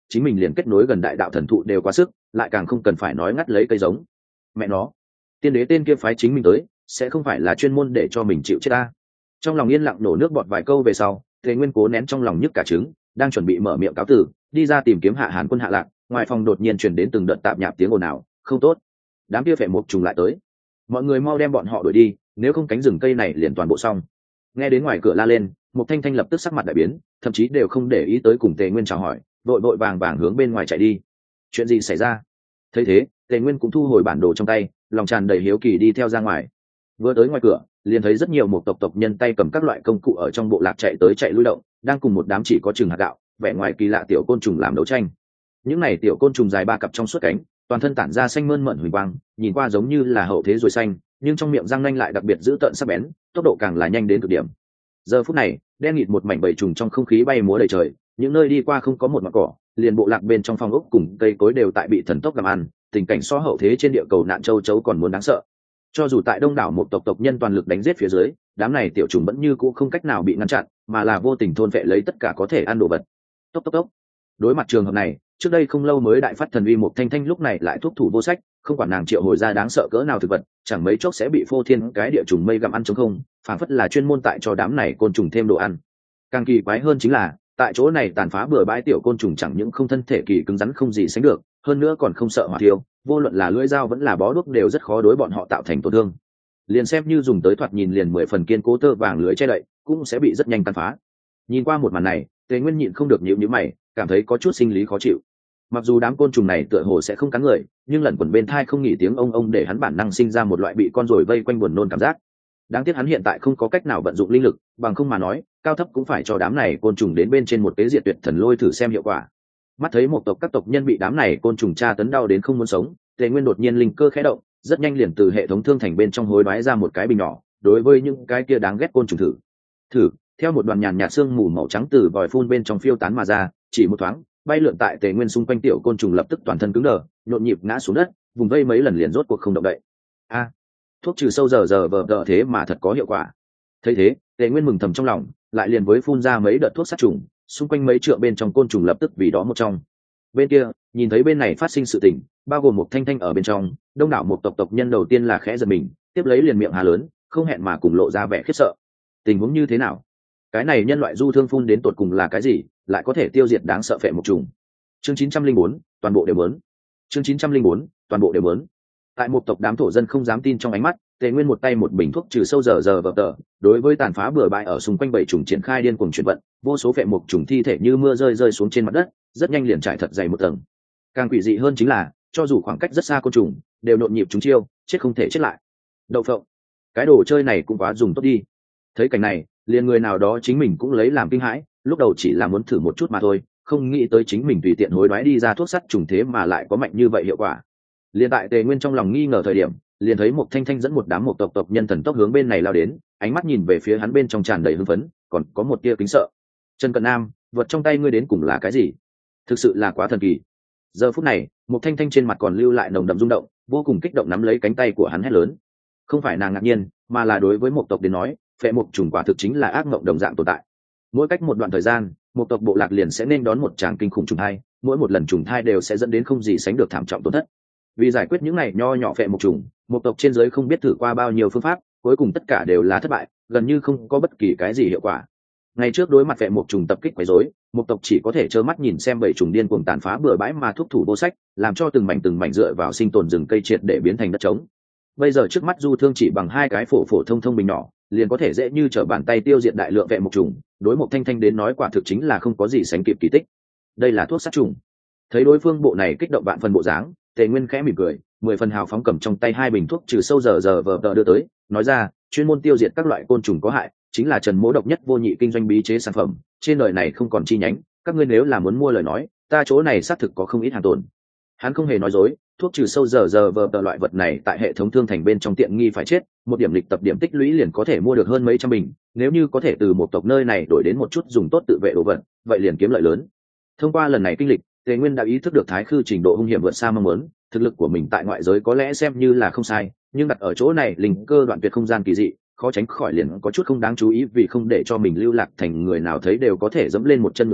chính mình liền kết nối gần đại đạo thần thụ đều quá sức, lại càng không cần phải nói ngắt lấy cây giống. Mẹ nó, tiên đế tên kia phái chính mình tới, sẽ không phải là chuyên môn để cho mình chịu chết ta. Trong lòng yên lặng nổ nước bọt vài câu về sau, Tề Nguyên cố nén trong lòng nhức cả trứng, đang chuẩn bị mở miệng cáo từ, đi ra tìm kiếm Hạ Hàn Quân Hạ Lạc, ngoài phòng đột nhiên truyền đến từng đợt tạp nhạp tiếng ồn ào, không tốt, đám kia phệ mục trùng lại tới, mọi người mau đem bọn họ đuổi đi, nếu không cánh rừng cây này liền toàn bộ xong. Nghe đến ngoài cửa la lên, Mục Thanh Thanh lập tức sắc mặt đại biến, thậm chí đều không để ý tới cùng Tề Nguyên chào hỏi, vội vội vàng vàng hướng bên ngoài chạy đi. Chuyện gì xảy ra? Thấy thế, Tề Nguyên cũng thu hồi bản đồ trong tay, lòng tràn đầy hiếu kỳ đi theo ra ngoài. Vừa tới ngoài cửa, liền thấy rất nhiều một tộc nhân tay cầm các loại công cụ ở trong bộ lạc chạy tới chạy lui động, đang cùng một đám chỉ có chừng hạt gạo, vẻ ngoài kỳ lạ tiểu côn trùng làm đấu tranh. Những này tiểu côn trùng dài 3 cặp trong suốt cánh, toàn thân tản ra xanh mơn mởn huỳnh quang, nhìn qua giống như là hậu thế ruồi xanh, nhưng trong miệng răng nanh lại đặc biệt dữ tợn sắc bén, tốc độ càng là nhanh đến cực điểm. Giờ phút này, đen nghịt một mảnh bầy trùng trong không khí bay múa đầy trời, những nơi đi qua không có một mảng cỏ, liền bộ lạc bên trong phong ốc cùng cây cối đều tại bị thần tốc gặm ăn, tình cảnh so hậu thế trên địa cầu nạn châu chấu còn muốn đáng sợ. Cho dù tại đông đảo một tộc nhân toàn lực đánh giết phía dưới, đám này tiểu trùng vẫn như cũ không cách nào bị ngăn chặn, mà là vô tình thôn vệ lấy tất cả có thể ăn đồ vật. Tốc tốc tốc. Đối mặt trường hợp này, trước đây không lâu mới đại phát thần uy một thanh thanh lúc này lại thúc thủ vô sách, không quản nàng triệu hồi ra đáng sợ cỡ nào thực vật, chẳng mấy chốc sẽ bị phô thiên cái địa trùng mây gặm ăn trống không, phản phất là chuyên môn tại cho đám này côn trùng thêm đồ ăn. Càng kỳ quái hơn chính là, tại chỗ này tàn phá bừa bãi tiểu côn trùng chẳng những không thân thể kỳ cứng rắn không gì sánh được, hơn nữa còn không sợ hỏa thiêu, vô luận là lưỡi dao vẫn là bó đuốc đều rất khó đối bọn họ tạo thành tổn thương. Liền xem như dùng tới thoạt nhìn liền 10 phần kiên cố tơ vàng lưới che đậy, cũng sẽ bị rất nhanh tàn phá. Nhìn qua một màn này, Tề Nguyên nhịn không được nhíu nhíu mày, cảm thấy có chút sinh lý khó chịu. Mặc dù đám côn trùng này tựa hồ sẽ không cắn người, nhưng lẩn quẩn bên thai không nghỉ tiếng ông để hắn bản năng sinh ra một loại bị con ruồi vây quanh buồn nôn cảm giác. Đáng tiếc hắn hiện tại không có cách nào vận dụng linh lực, bằng không mà nói, cao thấp cũng phải cho đám này côn trùng đến bên trên một cái diệt tuyệt thần lôi thử xem hiệu quả. Mắt thấy một tộc các tộc nhân bị đám này côn trùng tra tấn đau đến không muốn sống, Tề Nguyên đột nhiên linh cơ khẽ động, rất nhanh liền từ hệ thống thương thành bên trong hối đoái ra một cái bình nhỏ, đối với những cái kia đáng ghét côn trùng thử, theo một đoàn nhàn nhạt sương mù màu trắng từ vòi phun bên trong phiêu tán mà ra, chỉ một thoáng, bay lượn tại Tề Nguyên xung quanh tiểu côn trùng lập tức toàn thân cứng đờ, nhộn nhịp ngã xuống đất, vùng vây mấy lần liền rốt cuộc không động đậy. A, thuốc trừ sâu giờ vờ đỡ thế mà thật có hiệu quả. Thấy thế, Tề Nguyên mừng thầm trong lòng, lại liền với phun ra mấy đợt thuốc sát trùng, xung quanh mấy trượng bên trong côn trùng lập tức vì đó một trong. Bên kia, nhìn thấy bên này phát sinh sự tình, bao gồm một thanh thanh ở bên trong, đông đảo một tộc nhân đầu tiên là khẽ giật mình, tiếp lấy liền miệng há lớn, không hẹn mà cùng lộ ra vẻ khiếp sợ. Tình huống như thế nào? Cái này nhân loại du thương phun đến tột cùng là cái gì, lại có thể tiêu diệt đáng sợ phệ mục trùng? Chương 904, toàn bộ đều muốn. Chương 904, toàn bộ đều muốn. Tại một tộc đám thổ dân không dám tin trong ánh mắt, Tề Nguyên một tay một bình thuốc trừ sâu giờ vờ tờ, đối với tàn phá bừa bãi ở xung quanh bảy trùng triển khai điên cuồng chuyển vận, vô số phệ mục trùng thi thể như mưa rơi xuống trên mặt đất, rất nhanh liền trải thật dày một tầng. Càng quỷ dị hơn chính là, cho dù khoảng cách rất xa côn trùng, đều nhộn nhịp chúng chiêu, chết không thể chết lại. Đậu phộng, cái đồ chơi này cũng quá dùng tốt đi. Thấy cảnh này, liền người nào đó chính mình cũng lấy làm kinh hãi, lúc đầu chỉ là muốn thử một chút mà thôi, không nghĩ tới chính mình tùy tiện hối đoái đi ra thuốc sắt trùng thế mà lại có mạnh như vậy hiệu quả. Liền tại Tề Nguyên trong lòng nghi ngờ thời điểm, liền thấy một thanh thanh dẫn một đám một tộc nhân thần tốc hướng bên này lao đến, ánh mắt nhìn về phía hắn bên trong tràn đầy hưng phấn, còn có một tia kính sợ. Trần Cận Nam, vật trong tay ngươi đến cùng là cái gì? Thực sự là quá thần kỳ. Giờ phút này, một thanh thanh trên mặt còn lưu lại nồng đậm rung động, vô cùng kích động nắm lấy cánh tay của hắn hét lớn. Không phải nàng ngạc nhiên, mà là đối với một tộc đến nói, phệ mục trùng quả thực chính là ác mộng đồng dạng tồn tại. Mỗi cách một đoạn thời gian, một tộc bộ lạc liền sẽ nên đón một tràng kinh khủng trùng thai, mỗi một lần trùng thai đều sẽ dẫn đến không gì sánh được thảm trọng tổn thất. Vì giải quyết những này nho nhỏ phệ mục trùng, một tộc trên giới không biết thử qua bao nhiêu phương pháp, cuối cùng tất cả đều là thất bại, gần như không có bất kỳ cái gì hiệu quả. Ngày trước đối mặt phệ mục trùng tập kích quấy rối, một tộc chỉ có thể trơ mắt nhìn xem bầy trùng điên cuồng tàn phá bừa bãi mà thúc thủ vô sách, làm cho từng mảnh dựa vào sinh tồn rừng cây triệt để biến thành đất trống. Bây giờ trước mắt Du Thương chỉ bằng 2 cái phổ thông bình nhỏ, liền có thể dễ như trở bàn tay tiêu diệt đại lượng phệ mục trùng, đối một thanh thanh đến nói quả thực chính là không có gì sánh kịp kỳ tích. Đây là thuốc sát trùng. Thấy đối phương bộ này kích động vạn phần bộ dáng, Tề Nguyên khẽ mỉm cười, 10 phần hào phóng cầm trong tay 2 bình thuốc trừ sâu giờ vờ đưa tới, nói ra, chuyên môn tiêu diệt các loại côn trùng có hại, chính là Trần Mỗ độc nhất vô nhị kinh doanh bí chế sản phẩm, trên đời này không còn chi nhánh, các ngươi nếu là muốn mua lời nói, ta chỗ này xác thực có không ít hàng tồn. Hắn không hề nói dối, thuốc trừ sâu giờ vờ loại vật này tại hệ thống thương thành bên trong tiện nghi phải chết, một điểm lịch tập điểm tích lũy liền có thể mua được hơn mấy trăm bình, nếu như có thể từ một tộc nơi này đổi đến một chút dùng tốt tự vệ đồ vật, vậy liền kiếm lợi lớn. Thông qua lần này kinh lịch, Tề Nguyên đã ý thức được Thái Khư trình độ hung hiểm vượt xa mong muốn, thực lực của mình tại ngoại giới có lẽ xem như là không sai, nhưng đặt ở chỗ này linh cơ đoạn tuyệt không gian kỳ dị, khó tránh khỏi liền có chút không đáng chú ý, vì không để cho mình lưu lạc thành người nào thấy đều có thể dẫm lên một chân ngựa kê,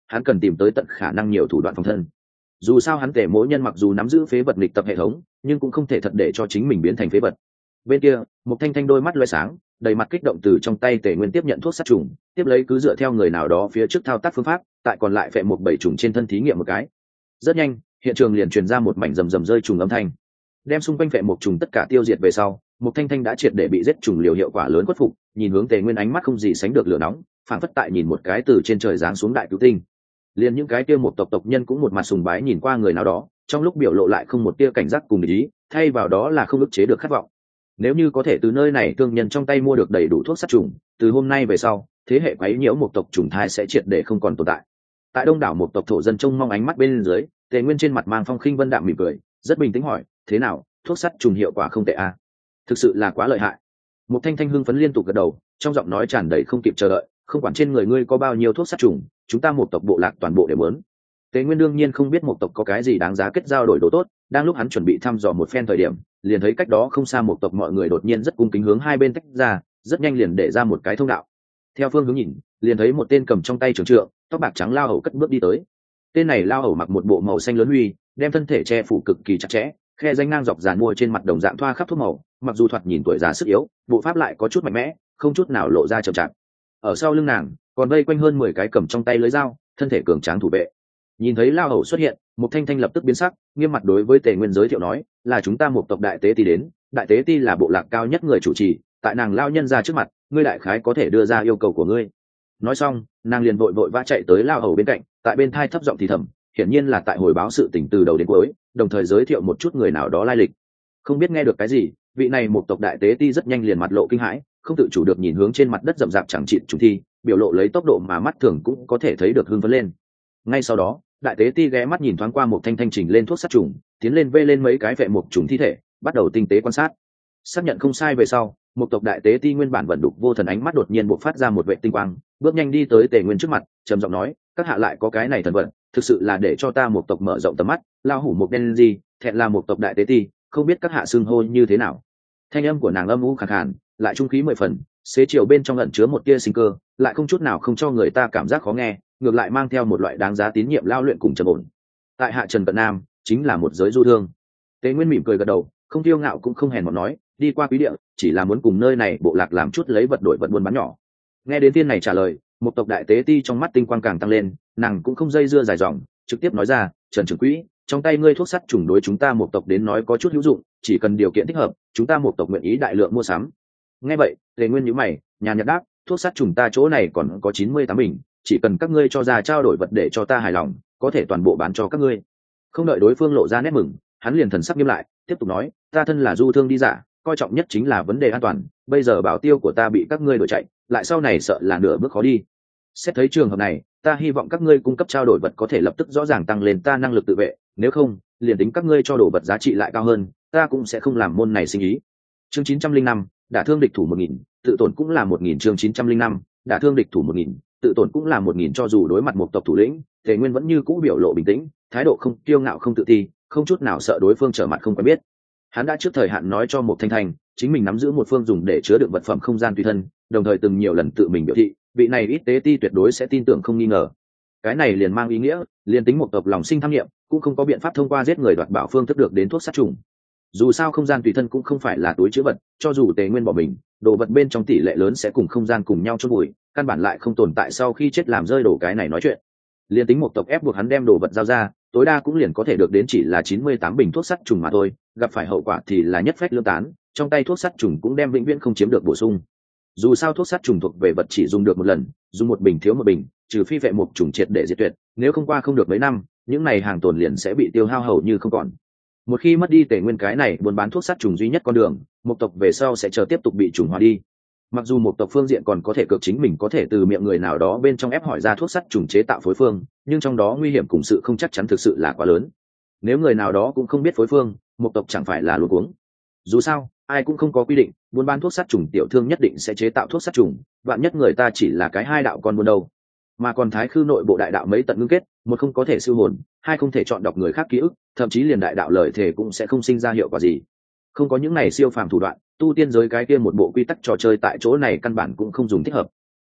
hắn cần tìm tới tận khả năng nhiều thủ đoạn phòng thân. Dù sao hắn Tề Mỗ Nhân mặc dù nắm giữ phế vật nghịch tập hệ thống, nhưng cũng không thể thật để cho chính mình biến thành phế vật. Bên kia, Mục Thanh Thanh đôi mắt lóe sáng, đầy mặt kích động từ trong tay Tề Nguyên tiếp nhận thuốc sát trùng, tiếp lấy cứ dựa theo người nào đó phía trước thao tác phương pháp, tại còn lại phệ một bảy trùng trên thân thí nghiệm một cái. Rất nhanh, hiện trường liền truyền ra một mảnh rầm rầm rơi trùng âm thanh. Đem xung quanh phệ một trùng tất cả tiêu diệt về sau, Mục Thanh Thanh đã triệt để bị giết trùng liều hiệu quả lớn khuất phục, nhìn hướng Tề Nguyên ánh mắt không gì sánh được lửa nóng, phảng phất tại nhìn một cái từ trên trời giáng xuống đại cứu tinh. Liền những cái kia một tộc nhân cũng một mặt sùng bái nhìn qua người nào đó, trong lúc biểu lộ lại không một tia cảnh giác cùng ý, thay vào đó là không ức chế được khát vọng. Nếu như có thể từ nơi này thương nhân trong tay mua được đầy đủ thuốc sát trùng, từ hôm nay về sau, thế hệ quấy nhiễu một tộc trùng thai sẽ triệt để không còn tồn tại. Tại đông đảo một tộc thổ dân trông mong ánh mắt bên dưới, Tề Nguyên trên mặt mang phong khinh vân đạm mỉm cười, rất bình tĩnh hỏi, thế nào, thuốc sát trùng hiệu quả không tệ à? Thực sự là quá lợi hại. Một Thanh Thanh hưng phấn liên tục gật đầu, trong giọng nói tràn đầy không kịp chờ đợi, không quản trên người ngươi có bao nhiêu thuốc sát trùng, chúng ta một tộc bộ lạc toàn bộ đều muốn. Tề Nguyên đương nhiên không biết một tộc có cái gì đáng giá kết giao đổi đồ tốt, đang lúc hắn chuẩn bị thăm dò một phen thời điểm, liền thấy cách đó không xa một tộc mọi người đột nhiên rất cung kính hướng hai bên tách ra, rất nhanh liền để ra một cái thông đạo. Theo phương hướng nhìn, liền thấy một tên cầm trong tay trường trượng, tóc bạc trắng lao hầu cất bước đi tới. Tên này lao hầu mặc một bộ màu xanh lớn huy, đem thân thể che phủ cực kỳ chặt chẽ, khe danh ngang dọc dàn mua trên mặt đồng dạng thoa khắp thuốc màu, mặc dù thoạt nhìn tuổi già sức yếu, bộ pháp lại có chút mạnh mẽ, không chút nào lộ ra chậm chạp. Ở sau lưng nàng, còn vây quanh hơn 10 cái cầm trong tay lưới dao, thân thể cường tráng thủ vệ. Nhìn thấy lao hầu xuất hiện, Mục Thanh Thanh lập tức biến sắc, nghiêm mặt đối với Tề Nguyên giới thiệu nói, là chúng ta một tộc đại tế ti đến, đại tế ti là bộ lạc cao nhất người chủ trì, tại nàng lao nhân ra trước mặt, ngươi đại khái có thể đưa ra yêu cầu của ngươi. Nói xong, nàng liền vội vội vã chạy tới lao hầu bên cạnh, tại bên thai thấp giọng thì thầm, hiển nhiên là tại hồi báo sự tình từ đầu đến cuối, đồng thời giới thiệu một chút người nào đó lai lịch. Không biết nghe được cái gì, vị này một tộc đại tế ti rất nhanh liền mặt lộ kinh hãi, không tự chủ được nhìn hướng trên mặt đất rậm rạp chẳng chịt trùng thi, biểu lộ lấy tốc độ mà mắt thường cũng có thể thấy được hưng phấn lên. Ngay sau đó, đại tế ti ghé mắt nhìn thoáng qua một thanh thanh trình lên thuốc sát trùng, tiến lên vê lên mấy cái vệ một trùng thi thể, bắt đầu tinh tế quan sát. Xác nhận không sai về sau, một tộc đại tế ti nguyên bản vận đục vô thần ánh mắt đột nhiên bộc phát ra một vệ tinh quang, bước nhanh đi tới Tề Nguyên trước mặt, trầm giọng nói, các hạ lại có cái này thần vận, thực sự là để cho ta một tộc mở rộng tầm mắt. Lao hủ một đen gì, thẹn là một tộc đại tế ti, không biết các hạ xưng hô như thế nào. Thanh âm của nàng âm u khàn khàn, lại trung khí 10 phần, xế chiều bên trong ẩn chứa một tia sinh cơ, lại không chút nào không cho người ta cảm giác khó nghe, ngược lại mang theo một loại đáng giá tín nhiệm lao luyện cùng trầm ổn. Tại hạ Trần Cận Nam chính là một giới du thương. Tế Nguyên mỉm cười gật đầu, không kiêu ngạo cũng không hèn mọn nói, đi qua quý địa chỉ là muốn cùng nơi này bộ lạc làm chút lấy vật đổi vật buôn bán nhỏ. Nghe đến tiên này trả lời, một tộc đại tế ti trong mắt tinh quang càng tăng lên, nàng cũng không dây dưa dài dòng, trực tiếp nói ra, Trần trưởng quỹ, trong tay ngươi thuốc sắt trùng đối chúng ta một tộc đến nói có chút hữu dụng, chỉ cần điều kiện thích hợp, chúng ta một tộc nguyện ý đại lượng mua sắm. Nghe vậy, Tề Nguyên nhíu mày, nhàn nhạt đáp, thuốc sắt trùng ta chỗ này còn có 98 bình, chỉ cần các ngươi cho ra trao đổi vật để cho ta hài lòng, có thể toàn bộ bán cho các ngươi. Không đợi đối phương lộ ra nét mừng, hắn liền thần sắc nghiêm lại, tiếp tục nói, ta thân là du thương đi giả, coi trọng nhất chính là vấn đề an toàn, bây giờ bảo tiêu của ta bị các ngươi đuổi chạy, lại sau này sợ là nửa bước khó đi. Xét thấy trường hợp này, ta hy vọng các ngươi cung cấp trao đổi vật có thể lập tức rõ ràng tăng lên ta năng lực tự vệ, nếu không, liền tính các ngươi cho đồ vật giá trị lại cao hơn, ta cũng sẽ không làm môn này sinh ý. Chương 905, đả thương địch thủ 1000, tự tổn cũng là 1000. Chương 905, đả thương địch thủ 1000, tự tổn cũng là 1000. Cho dù đối mặt một tộc thủ lĩnh, Tề Nguyên vẫn như cũ biểu lộ bình tĩnh, thái độ không kiêu ngạo không tự ti, không chút nào sợ đối phương trở mặt không quen biết. Hắn đã trước thời hạn nói cho một Thanh Thanh, chính mình nắm giữ một phương dùng để chứa đựng vật phẩm không gian tùy thân, đồng thời từng nhiều lần tự mình biểu thị, vị này ít tế ti tuyệt đối sẽ tin tưởng không nghi ngờ. Cái này liền mang ý nghĩa, liền tính một tộc lòng sinh tham nghiệm, cũng không có biện pháp thông qua giết người đoạt bảo phương thức được đến thuốc sát trùng. Dù sao không gian tùy thân cũng không phải là túi chứa vật, cho dù Tề Nguyên bỏ mình, đồ vật bên trong tỷ lệ lớn sẽ cùng không gian cùng nhau chôn bụi, căn bản lại không tồn tại sau khi chết làm rơi đồ cái này nói chuyện. Liên tính một tộc ép buộc hắn đem đồ vật giao ra, tối đa cũng liền có thể được đến chỉ là 98 bình thuốc sắt trùng mà thôi, gặp phải hậu quả thì là nhất phách lưỡng tán, trong tay thuốc sắt trùng cũng đem vĩnh viễn không chiếm được bổ sung. Dù sao thuốc sắt trùng thuộc về vật chỉ dùng được một lần, dùng một bình thiếu một bình, trừ phi vệ một trùng triệt để diệt tuyệt, nếu không qua không được mấy năm, những này hàng tồn liền sẽ bị tiêu hao hầu như không còn. Một khi mất đi Tề Nguyên cái này buôn bán thuốc sắt trùng duy nhất con đường, một tộc về sau sẽ chờ tiếp tục bị trùng hóa đi. Mặc dù một tộc phương diện còn có thể cược chính mình có thể từ miệng người nào đó bên trong ép hỏi ra thuốc sắt trùng chế tạo phối phương, nhưng trong đó nguy hiểm cùng sự không chắc chắn thực sự là quá lớn. Nếu người nào đó cũng không biết phối phương, một tộc chẳng phải là luống cuống. Dù sao, ai cũng không có quy định buôn bán thuốc sắt trùng tiểu thương nhất định sẽ chế tạo thuốc sắt trùng, vạn nhất người ta chỉ là cái hai đạo con buôn đâu. Mà còn thái khư nội bộ đại đạo mấy tận ngưng kết, một không có thể siêu hồn, hai không thể chọn đọc người khác ký ức, thậm chí liền đại đạo lời thề cũng sẽ không sinh ra hiệu quả gì. Không có những này siêu phàm thủ đoạn, tu tiên giới cái kia một bộ quy tắc trò chơi tại chỗ này căn bản cũng không dùng thích hợp.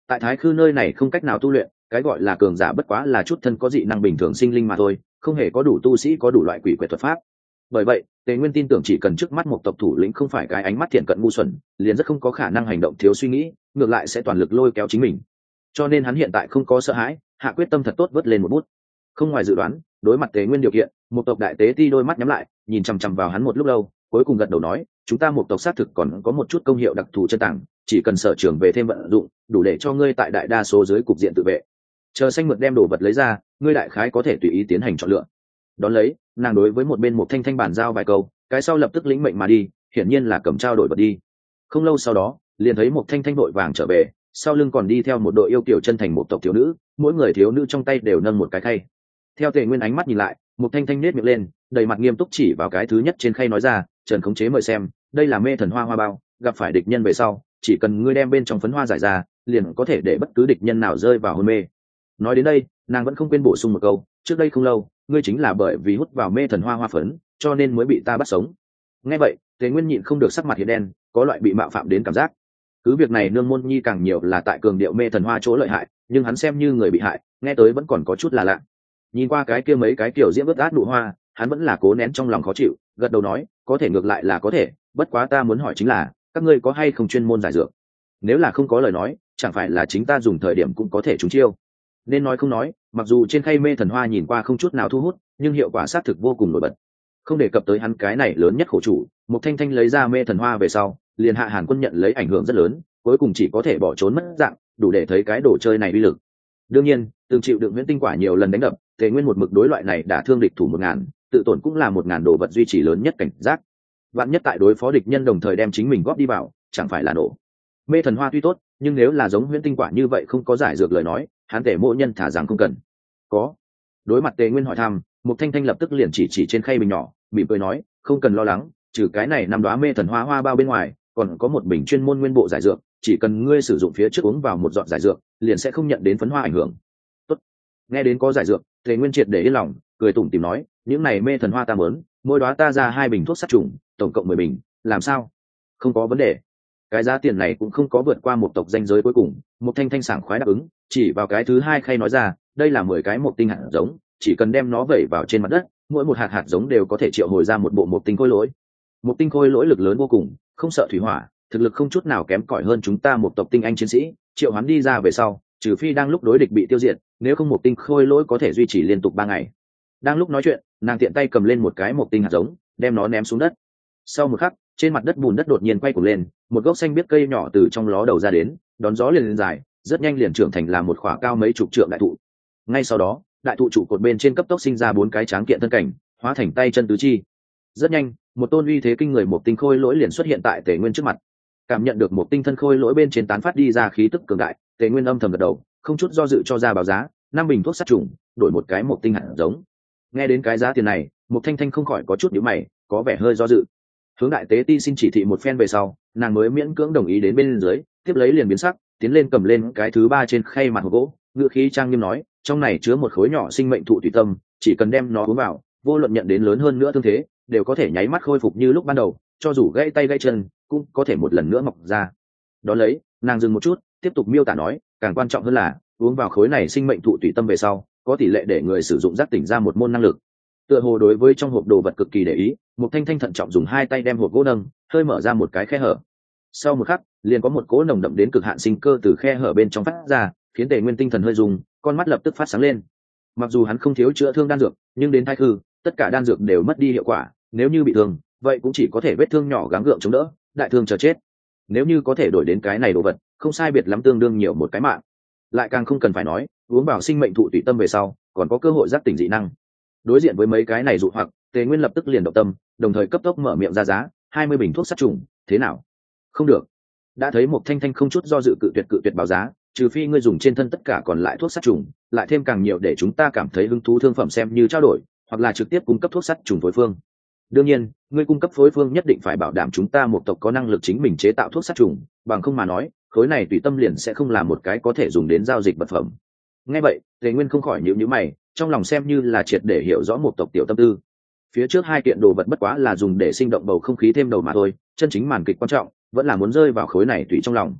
tại thái khư nơi này không cách nào tu luyện, cái gọi là cường giả bất quá là chút thân có dị năng bình thường sinh linh mà thôi, không hề có đủ tu sĩ có đủ loại quỷ quyệt thuật pháp. Bởi vậy Tề Nguyên tin tưởng chỉ cần trước mắt một tộc thủ lĩnh không phải cái ánh mắt thiện cận ngu xuẩn, liền rất không có khả năng hành động thiếu suy nghĩ, ngược lại sẽ toàn lực lôi kéo chính mình. Cho nên hắn hiện tại không có sợ hãi, hạ quyết tâm thật tốt vớt lên một bút. Không ngoài dự đoán, đối mặt Tề Nguyên điều kiện, một tộc đại tế ti đôi mắt nhắm lại, nhìn chằm chằm vào hắn một lúc lâu, cuối cùng gật đầu nói, chúng ta một tộc xác thực còn có một chút công hiệu đặc thù chân tàng, chỉ cần sở trường về thêm vận dụng, đủ để cho ngươi tại đại đa số dưới cục diện tự vệ. Chờ Xanh Mượt đem đồ vật lấy ra, ngươi đại khái có thể tùy ý tiến hành chọn lựa. Đón lấy, nàng đối với một bên một thanh thanh bản giao vài câu, cái sau lập tức lĩnh mệnh mà đi, hiển nhiên là cầm trao đổi vật đi. Không lâu sau đó, liền thấy một thanh thanh đội vàng trở về, sau lưng còn đi theo một đội yêu kiều chân thành một tộc thiếu nữ, mỗi người thiếu nữ trong tay đều nâng một cái khay. Theo Tề Nguyên ánh mắt nhìn lại, một thanh thanh nết miệng lên, đầy mặt nghiêm túc chỉ vào cái thứ nhất trên khay nói ra, "Trần khống chế mời xem, đây là mê thần hoa hoa bao, gặp phải địch nhân về sau, chỉ cần ngươi đem bên trong phấn hoa giải ra, liền có thể để bất cứ địch nhân nào rơi vào hôn mê." Nói đến đây, nàng vẫn không quên bổ sung một câu, "Trước đây không lâu, ngươi chính là bởi vì hút vào mê thần hoa hoa phấn, cho nên mới bị ta bắt sống." Nghe vậy, Tề Nguyên nhịn không được sắc mặt hiện đen, có loại bị mạo phạm đến cảm giác. Cứ việc này nương môn nhi càng nhiều là tại cường điệu mê thần hoa chỗ lợi hại, nhưng hắn xem như người bị hại, nghe tới vẫn còn có chút là lạ. Nhìn qua cái kia mấy cái kiểu diễm ướt át nụ hoa, hắn vẫn là cố nén trong lòng khó chịu, gật đầu nói, "Có thể ngược lại là có thể, bất quá ta muốn hỏi chính là, các ngươi có hay không chuyên môn giải dược? Nếu là không có lời nói, chẳng phải là chính ta dùng thời điểm cũng có thể trúng chiêu." Nên nói không nói, mặc dù trên khay mê thần hoa nhìn qua không chút nào thu hút, nhưng hiệu quả xác thực vô cùng nổi bật. Không đề cập tới hắn cái này lớn nhất khổ chủ, một thanh thanh lấy ra mê thần hoa về sau, liền hạ Hàn Quân nhận lấy ảnh hưởng rất lớn, cuối cùng chỉ có thể bỏ trốn mất dạng, đủ để thấy cái đồ chơi này uy lực. Đương nhiên, từng chịu đựng huyễn tinh quả nhiều lần đánh đập, Tề Nguyên một mực đối loại này đã thương địch thủ 1000, tự tổn cũng là 1000 đồ vật duy trì lớn nhất cảnh giác. Vạn nhất tại đối phó địch nhân đồng thời đem chính mình góp đi vào, chẳng phải là nổ. Mê thần hoa tuy tốt, nhưng nếu là giống huyễn tinh quả như vậy không có giải dược lời nói, hắn Tề Mộ Nhân thả rằng không cần. Có. Đối mặt Tề Nguyên hỏi thăm, Mục Thanh Thanh lập tức liền chỉ trên khay bình nhỏ, mỉm cười nói, "Không cần lo lắng, trừ cái này năm đóa mê thần hoa hoa bao bên ngoài, còn có một bình chuyên môn nguyên bộ giải dược, chỉ cần ngươi sử dụng phía trước uống vào một giọt giải dược, liền sẽ không nhận đến phấn hoa ảnh hưởng." Tốt. Nghe đến có giải dược, Tề Nguyên triệt để yên lòng, cười tủm tỉm nói, "Những này mê thần hoa ta muốn, mỗi đóa ta ra 2 bình thuốc sát trùng, tổng cộng 10 bình, làm sao?" "Không có vấn đề." Cái giá tiền này cũng không có vượt qua một tộc danh giới cuối cùng, Mục Thanh Thanh sảng khoái đáp ứng, chỉ vào cái thứ hai khay nói ra, "Đây là 10 cái một tinh hạt giống, chỉ cần đem nó vẩy vào trên mặt đất, mỗi một hạt giống đều có thể triệu hồi ra một bộ một tinh khôi lỗi. Một tinh khôi lỗi lực lớn vô cùng, không sợ thủy hỏa, thực lực không chút nào kém cỏi hơn chúng ta một tộc tinh anh chiến sĩ, triệu hoán đi ra về sau, trừ phi đang lúc đối địch bị tiêu diệt, nếu không một tinh khôi lỗi có thể duy trì liên tục 3 ngày." Đang lúc nói chuyện, nàng tiện tay cầm lên một cái một tinh hạt giống, đem nó ném xuống đất. Sau một khắc, trên mặt đất bùn đất đột nhiên quay cuồng lên, một gốc xanh biếc cây nhỏ từ trong ló đầu ra đến, đón gió liền lên dài, rất nhanh liền trưởng thành là một khỏa cao mấy chục trượng đại thụ. Ngay sau đó, đại thụ trụ cột bên trên cấp tốc sinh ra 4 cái tráng kiện thân cảnh, hóa thành tay chân tứ chi. Rất nhanh, một tôn uy thế kinh người một tinh khôi lỗi liền xuất hiện tại Tề Nguyên trước mặt. Cảm nhận được một tinh thân khôi lỗi bên trên tán phát đi ra khí tức cường đại, Tề Nguyên âm thầm gật đầu, không chút do dự cho ra báo giá, 5 bình thuốc sát trùng, đổi một cái một tinh hạt giống. Nghe đến cái giá tiền này, Mục Thanh Thanh không khỏi có chút nhíu mày, có vẻ hơi do dự. Hướng đại tế ti xin chỉ thị một phen về sau, nàng mới miễn cưỡng đồng ý đến bên dưới, tiếp lấy liền biến sắc, tiến lên cầm lên cái thứ 3 trên khay mặt hộp gỗ, ngữ khí trang nghiêm nói, "Trong này chứa một khối nhỏ sinh mệnh thụ tùy tâm, chỉ cần đem nó uống vào, vô luận nhận đến lớn hơn nữa thương thế, đều có thể nháy mắt khôi phục như lúc ban đầu, cho dù gãy tay gãy chân, cũng có thể một lần nữa mọc ra." Đó lấy, nàng dừng một chút, tiếp tục miêu tả nói, "Càng quan trọng hơn là, uống vào khối này sinh mệnh thụ tùy tâm về sau, có tỷ lệ để người sử dụng giác tỉnh ra một môn năng lực." Tựa hồ đối với trong hộp đồ vật cực kỳ để ý, Mục Thanh Thanh thận trọng dùng 2 tay đem hộp gỗ nâng, hơi mở ra một cái khe hở. Sau một khắc, liền có một cỗ nồng đậm đến cực hạn sinh cơ từ khe hở bên trong phát ra, khiến Tề Nguyên tinh thần hơi rung, con mắt lập tức phát sáng lên. Mặc dù hắn không thiếu chữa thương đan dược, nhưng đến thái hư, tất cả đan dược đều mất đi hiệu quả, nếu như bị thương, vậy cũng chỉ có thể vết thương nhỏ gắng gượng chống đỡ, đại thương chờ chết. Nếu như có thể đổi đến cái này đồ vật, không sai biệt lắm tương đương nhiều một cái mạng. Lại càng không cần phải nói, uống vào sinh mệnh thụ tùy tâm về sau, còn có cơ hội giác tỉnh dị năng. Đối diện với mấy cái này dụ hoặc, Tề Nguyên lập tức liền động tâm, đồng thời cấp tốc mở miệng ra giá, 20 bình thuốc sát trùng, thế nào? Không được. Đã thấy Mục Thanh Thanh không chút do dự cự tuyệt báo giá, trừ phi ngươi dùng trên thân tất cả còn lại thuốc sát trùng, lại thêm càng nhiều để chúng ta cảm thấy hứng thú thương phẩm xem như trao đổi, hoặc là trực tiếp cung cấp thuốc sát trùng phối phương. Đương nhiên, ngươi cung cấp phối phương nhất định phải bảo đảm chúng ta một tộc có năng lực chính mình chế tạo thuốc sát trùng, bằng không mà nói, khối này tùy tâm liền sẽ không là một cái có thể dùng đến giao dịch vật phẩm. Nghe vậy, Tề Nguyên không khỏi nhíu mày, trong lòng xem như là triệt để hiểu rõ một tộc tiểu tâm tư. Phía trước 2 kiện đồ vật bất quá là dùng để sinh động bầu không khí thêm đầu mà thôi, chân chính màn kịch quan trọng vẫn là muốn rơi vào khối này tùy trong lòng.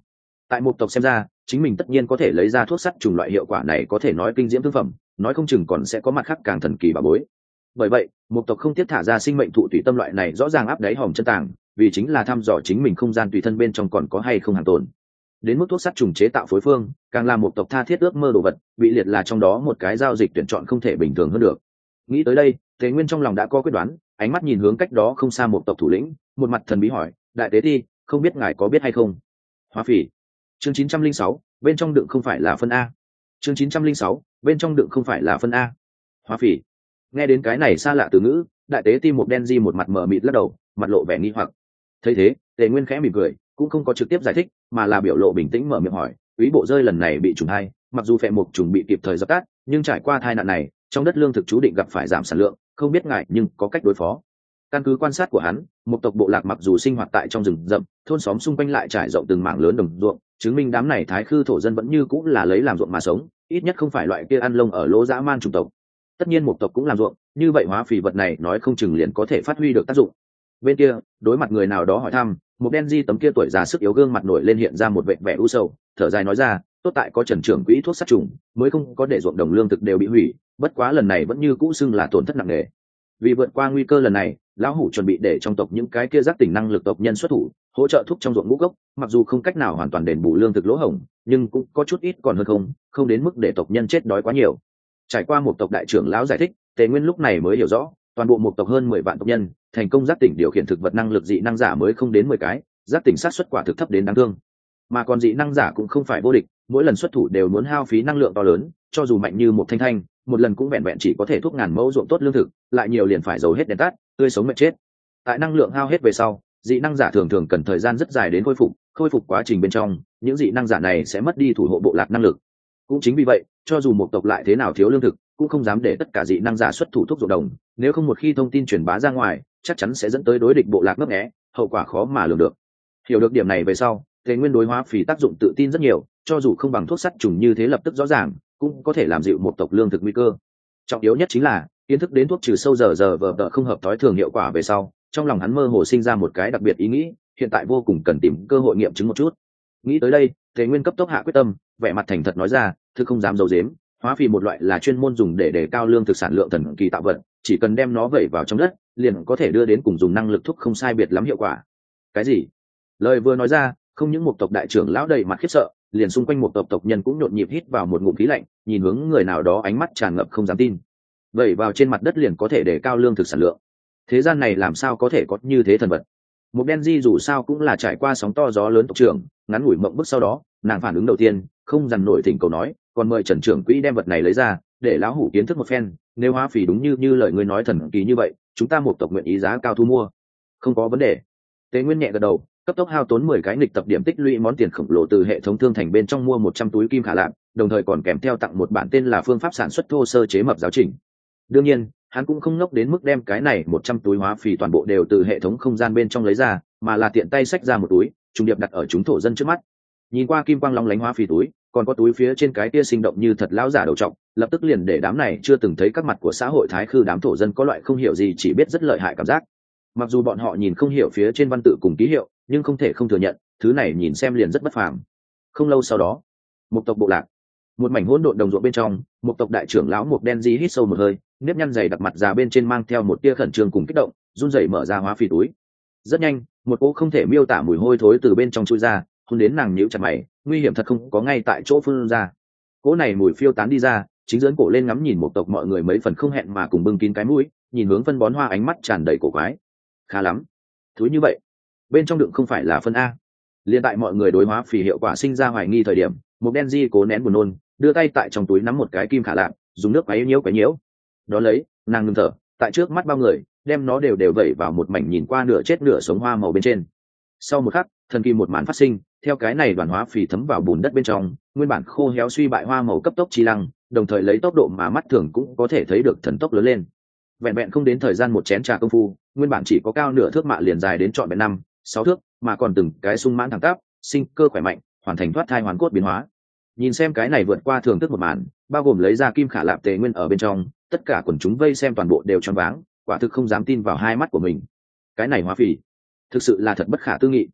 Tại một tộc xem ra, chính mình tất nhiên có thể lấy ra thuốc sắt trùng loại hiệu quả này có thể nói kinh diễm thương phẩm, nói không chừng còn sẽ có mặt khác càng thần kỳ bà bối. Bởi vậy, một tộc không tiếp thả ra sinh mệnh thụ tùy tâm loại này rõ ràng áp đáy hòm chân tàng, vì chính là thăm dò chính mình không gian tùy thân bên trong còn có hay không hàng tồn. Đến mức thuốc sắt trùng chế tạo phối phương, càng làm một tộc tha thiết ước mơ đồ vật, bị liệt là trong đó một cái giao dịch tuyển chọn không thể bình thường hơn được. Nghĩ tới đây, Tề Nguyên trong lòng đã có quyết đoán, ánh mắt nhìn hướng cách đó không xa một tộc thủ lĩnh, một mặt thần bí hỏi: đại tế ti, không biết ngài có biết hay không? Hóa phỉ. Chương 906, bên trong đựng không phải là phân a. Chương 906, bên trong đựng không phải là phân a. Hóa phỉ. Nghe đến cái này xa lạ từ ngữ, đại tế ti một đen di một mặt mờ mịt lắc đầu, mặt lộ vẻ nghi hoặc. Thấy thế, Tề Nguyên khẽ mỉm cười, cũng không có trực tiếp giải thích, mà là biểu lộ bình tĩnh mở miệng hỏi: quý bộ rơi lần này bị trùng hai, mặc dù phệ mục trùng bị kịp thời dập tắt, nhưng trải qua tai nạn này, trong đất lương thực chú định gặp phải giảm sản lượng, không biết ngại nhưng có cách đối phó. Căn cứ quan sát của hắn, một tộc bộ lạc mặc dù sinh hoạt tại trong rừng rậm, thôn xóm xung quanh lại trải rộng từng mảng lớn đồng ruộng, chứng minh đám này thái khư thổ dân vẫn như cũng là lấy làm ruộng mà sống, ít nhất không phải loại kia ăn lông ở lỗ dã man chủng tộc. Tất nhiên một tộc cũng làm ruộng, như vậy hóa phỉ vật này nói không chừng liền có thể phát huy được tác dụng. Bên kia, đối mặt người nào đó hỏi thăm, một đen di tấm kia tuổi già sức yếu gương mặt nổi lên hiện ra một vẻ vẻ u sầu, thở dài nói ra: tốt tại có Trần trưởng quỹ thuốc sát trùng, mới không có để ruộng đồng lương thực đều bị hủy, bất quá lần này vẫn như cũ xưng là tổn thất nặng nề. Vì vượt qua nguy cơ lần này, lão hủ chuẩn bị để trong tộc những cái kia giác tỉnh năng lực tộc nhân xuất thủ, hỗ trợ thuốc trong ruộng ngũ gốc, mặc dù không cách nào hoàn toàn đền bù lương thực lỗ hổng, nhưng cũng có chút ít còn hơn không đến mức để tộc nhân chết đói quá nhiều. Trải qua một tộc đại trưởng lão giải thích, Tề Nguyên lúc này mới hiểu rõ, toàn bộ một tộc hơn 10 vạn tộc nhân, thành công giác tỉnh điều khiển thực vật năng lực dị năng giả mới không đến 10 cái, giác tỉnh sát suất quả thực thấp đến đáng thương. Mà còn dị năng giả cũng không phải vô địch, mỗi lần xuất thủ đều muốn hao phí năng lượng to lớn, cho dù mạnh như một thanh thanh, một lần cũng vẹn vẹn chỉ có thể thuốc ngàn mẫu ruộng tốt lương thực, lại nhiều liền phải dầu hết đèn tắt, tươi sống mệt chết. Tại năng lượng hao hết về sau, dị năng giả thường thường cần thời gian rất dài đến khôi phục quá trình bên trong, những dị năng giả này sẽ mất đi thủ hộ bộ lạc năng lực. Cũng chính vì vậy, cho dù một tộc lại thế nào thiếu lương thực, cũng không dám để tất cả dị năng giả xuất thủ thuốc ruộng đồng, nếu không một khi thông tin truyền bá ra ngoài, chắc chắn sẽ dẫn tới đối địch bộ lạc ngấp nghé, hậu quả khó mà lường được. Hiểu được điểm này về sau, Tề Nguyên đối hóa phỉ tác dụng tự tin rất nhiều, cho dù không bằng thuốc sắt trùng như thế lập tức rõ ràng, cũng có thể làm dịu một tộc lương thực nguy cơ. Trọng yếu nhất chính là kiến thức đến thuốc trừ sâu vờ không hợp thói thường hiệu quả về sau, trong lòng hắn mơ hồ sinh ra một cái đặc biệt ý nghĩ, hiện tại vô cùng cần tìm cơ hội nghiệm chứng một chút. Nghĩ tới đây, Tề Nguyên cấp tốc hạ quyết tâm, vẻ mặt thành thật nói ra: thực không dám giấu giếm, hóa phỉ một loại là chuyên môn dùng để đề cao lương thực sản lượng thần kỳ tạo vật, chỉ cần đem nó vẩy vào trong đất, liền có thể đưa đến cùng dùng năng lực thuốc không sai biệt lắm hiệu quả. Cái gì? Lời vừa nói ra, không những một tộc đại trưởng lão đầy mặt khiếp sợ, liền xung quanh một tộc nhân cũng nhộn nhịp hít vào một ngụm khí lạnh, nhìn hướng người nào đó ánh mắt tràn ngập không dám tin. Vẩy vào trên mặt đất liền có thể đề cao lương thực sản lượng, thế gian này làm sao có thể có như thế thần vật? Một đen di dù sao cũng là trải qua sóng to gió lớn tộc trưởng, ngắn ngủi mộng bức sau đó, nàng phản ứng đầu tiên không dằn nổi thỉnh cầu nói: còn mời Trần trưởng quỹ đem vật này lấy ra, để lão hủ kiến thức một phen, nếu hóa phỉ đúng như lời ngươi nói thần kỳ như vậy, chúng ta một tộc nguyện ý giá cao thu mua. Không có vấn đề. Tế Nguyên nhẹ gật đầu, cấp tốc hao tốn 10 cái nghịch tập điểm tích lũy món tiền khổng lồ từ hệ thống thương thành bên trong mua 100 túi kim khả lạp, đồng thời còn kèm theo tặng một bản tên là phương pháp sản xuất thô sơ chế mập giáo trình. Đương nhiên, hắn cũng không ngốc đến mức đem cái này 100 túi hóa phỉ toàn bộ đều từ hệ thống không gian bên trong lấy ra, mà là tiện tay xách ra một túi, trùng điệp đặt ở chúng thổ dân trước mắt. Nhìn qua kim quang lóng lánh hóa phỉ túi, còn có túi phía trên cái tia sinh động như thật lão giả đầu trọc, lập tức liền để đám này chưa từng thấy các mặt của xã hội thái khư đám thổ dân có loại không hiểu gì chỉ biết rất lợi hại cảm giác. Mặc dù bọn họ nhìn không hiểu phía trên văn tự cùng ký hiệu, nhưng không thể không thừa nhận, thứ này nhìn xem liền rất bất phàm. Không lâu sau đó, một tộc bộ lạc, một mảnh hỗn độn đồng ruộng bên trong, một tộc đại trưởng lão một đen di hít sâu một hơi, nếp nhăn dày đặc mặt già bên trên mang theo một tia khẩn trương cùng kích động, run rẩy mở ra hóa phỉ túi. Rất nhanh, một cỗ không thể miêu tả mùi hôi thối từ bên trong chui ra, hôn đến nàng nhíu chặt mày, nguy hiểm thật không có ngay tại chỗ phun ra. Cỗ này mùi phiêu tán đi ra, chính dẫn cổ lên ngắm nhìn một tộc mọi người mấy phần không hẹn mà cùng bưng kín cái mũi, nhìn hướng phân bón hoa ánh mắt tràn đầy cổ quái. Khá lắm, thúi như vậy, bên trong đựng không phải là phân a? Liên tại mọi người đối hóa phỉ hiệu quả sinh ra hoài nghi thời điểm, một đen di cố nén buồn nôn, đưa tay tại trong túi nắm một cái kim khả lạp, dùng nước quấy nhiễu. Đó lấy, nàng ngừng thở, tại trước mắt bao người, đem nó đều vẩy vào một mảnh nhìn qua nửa chết nửa sống hoa màu bên trên. Sau một khắc, thần kỳ một màn phát sinh, theo cái này đoàn hóa phỉ thấm vào bùn đất bên trong, nguyên bản khô héo suy bại hoa màu cấp tốc chi lăng, đồng thời lấy tốc độ mà mắt thường cũng có thể thấy được thần tốc lớn lên. Vẹn vẹn không đến thời gian một chén trà công phu, nguyên bản chỉ có cao nửa thước mạ liền dài đến trọn vẹn 5-6 thước, mà còn từng cái sung mãn thẳng tắp, sinh cơ khỏe mạnh, hoàn thành thoát thai hoàn cốt biến hóa. Nhìn xem cái này vượt qua thường thức một màn, bao gồm lấy ra kim khả lạp Tề Nguyên ở bên trong, tất cả quần chúng vây xem toàn bộ đều choáng váng, quả thực không dám tin vào hai mắt của mình. Cái này hóa phỉ, thực sự là thật bất khả tư nghị.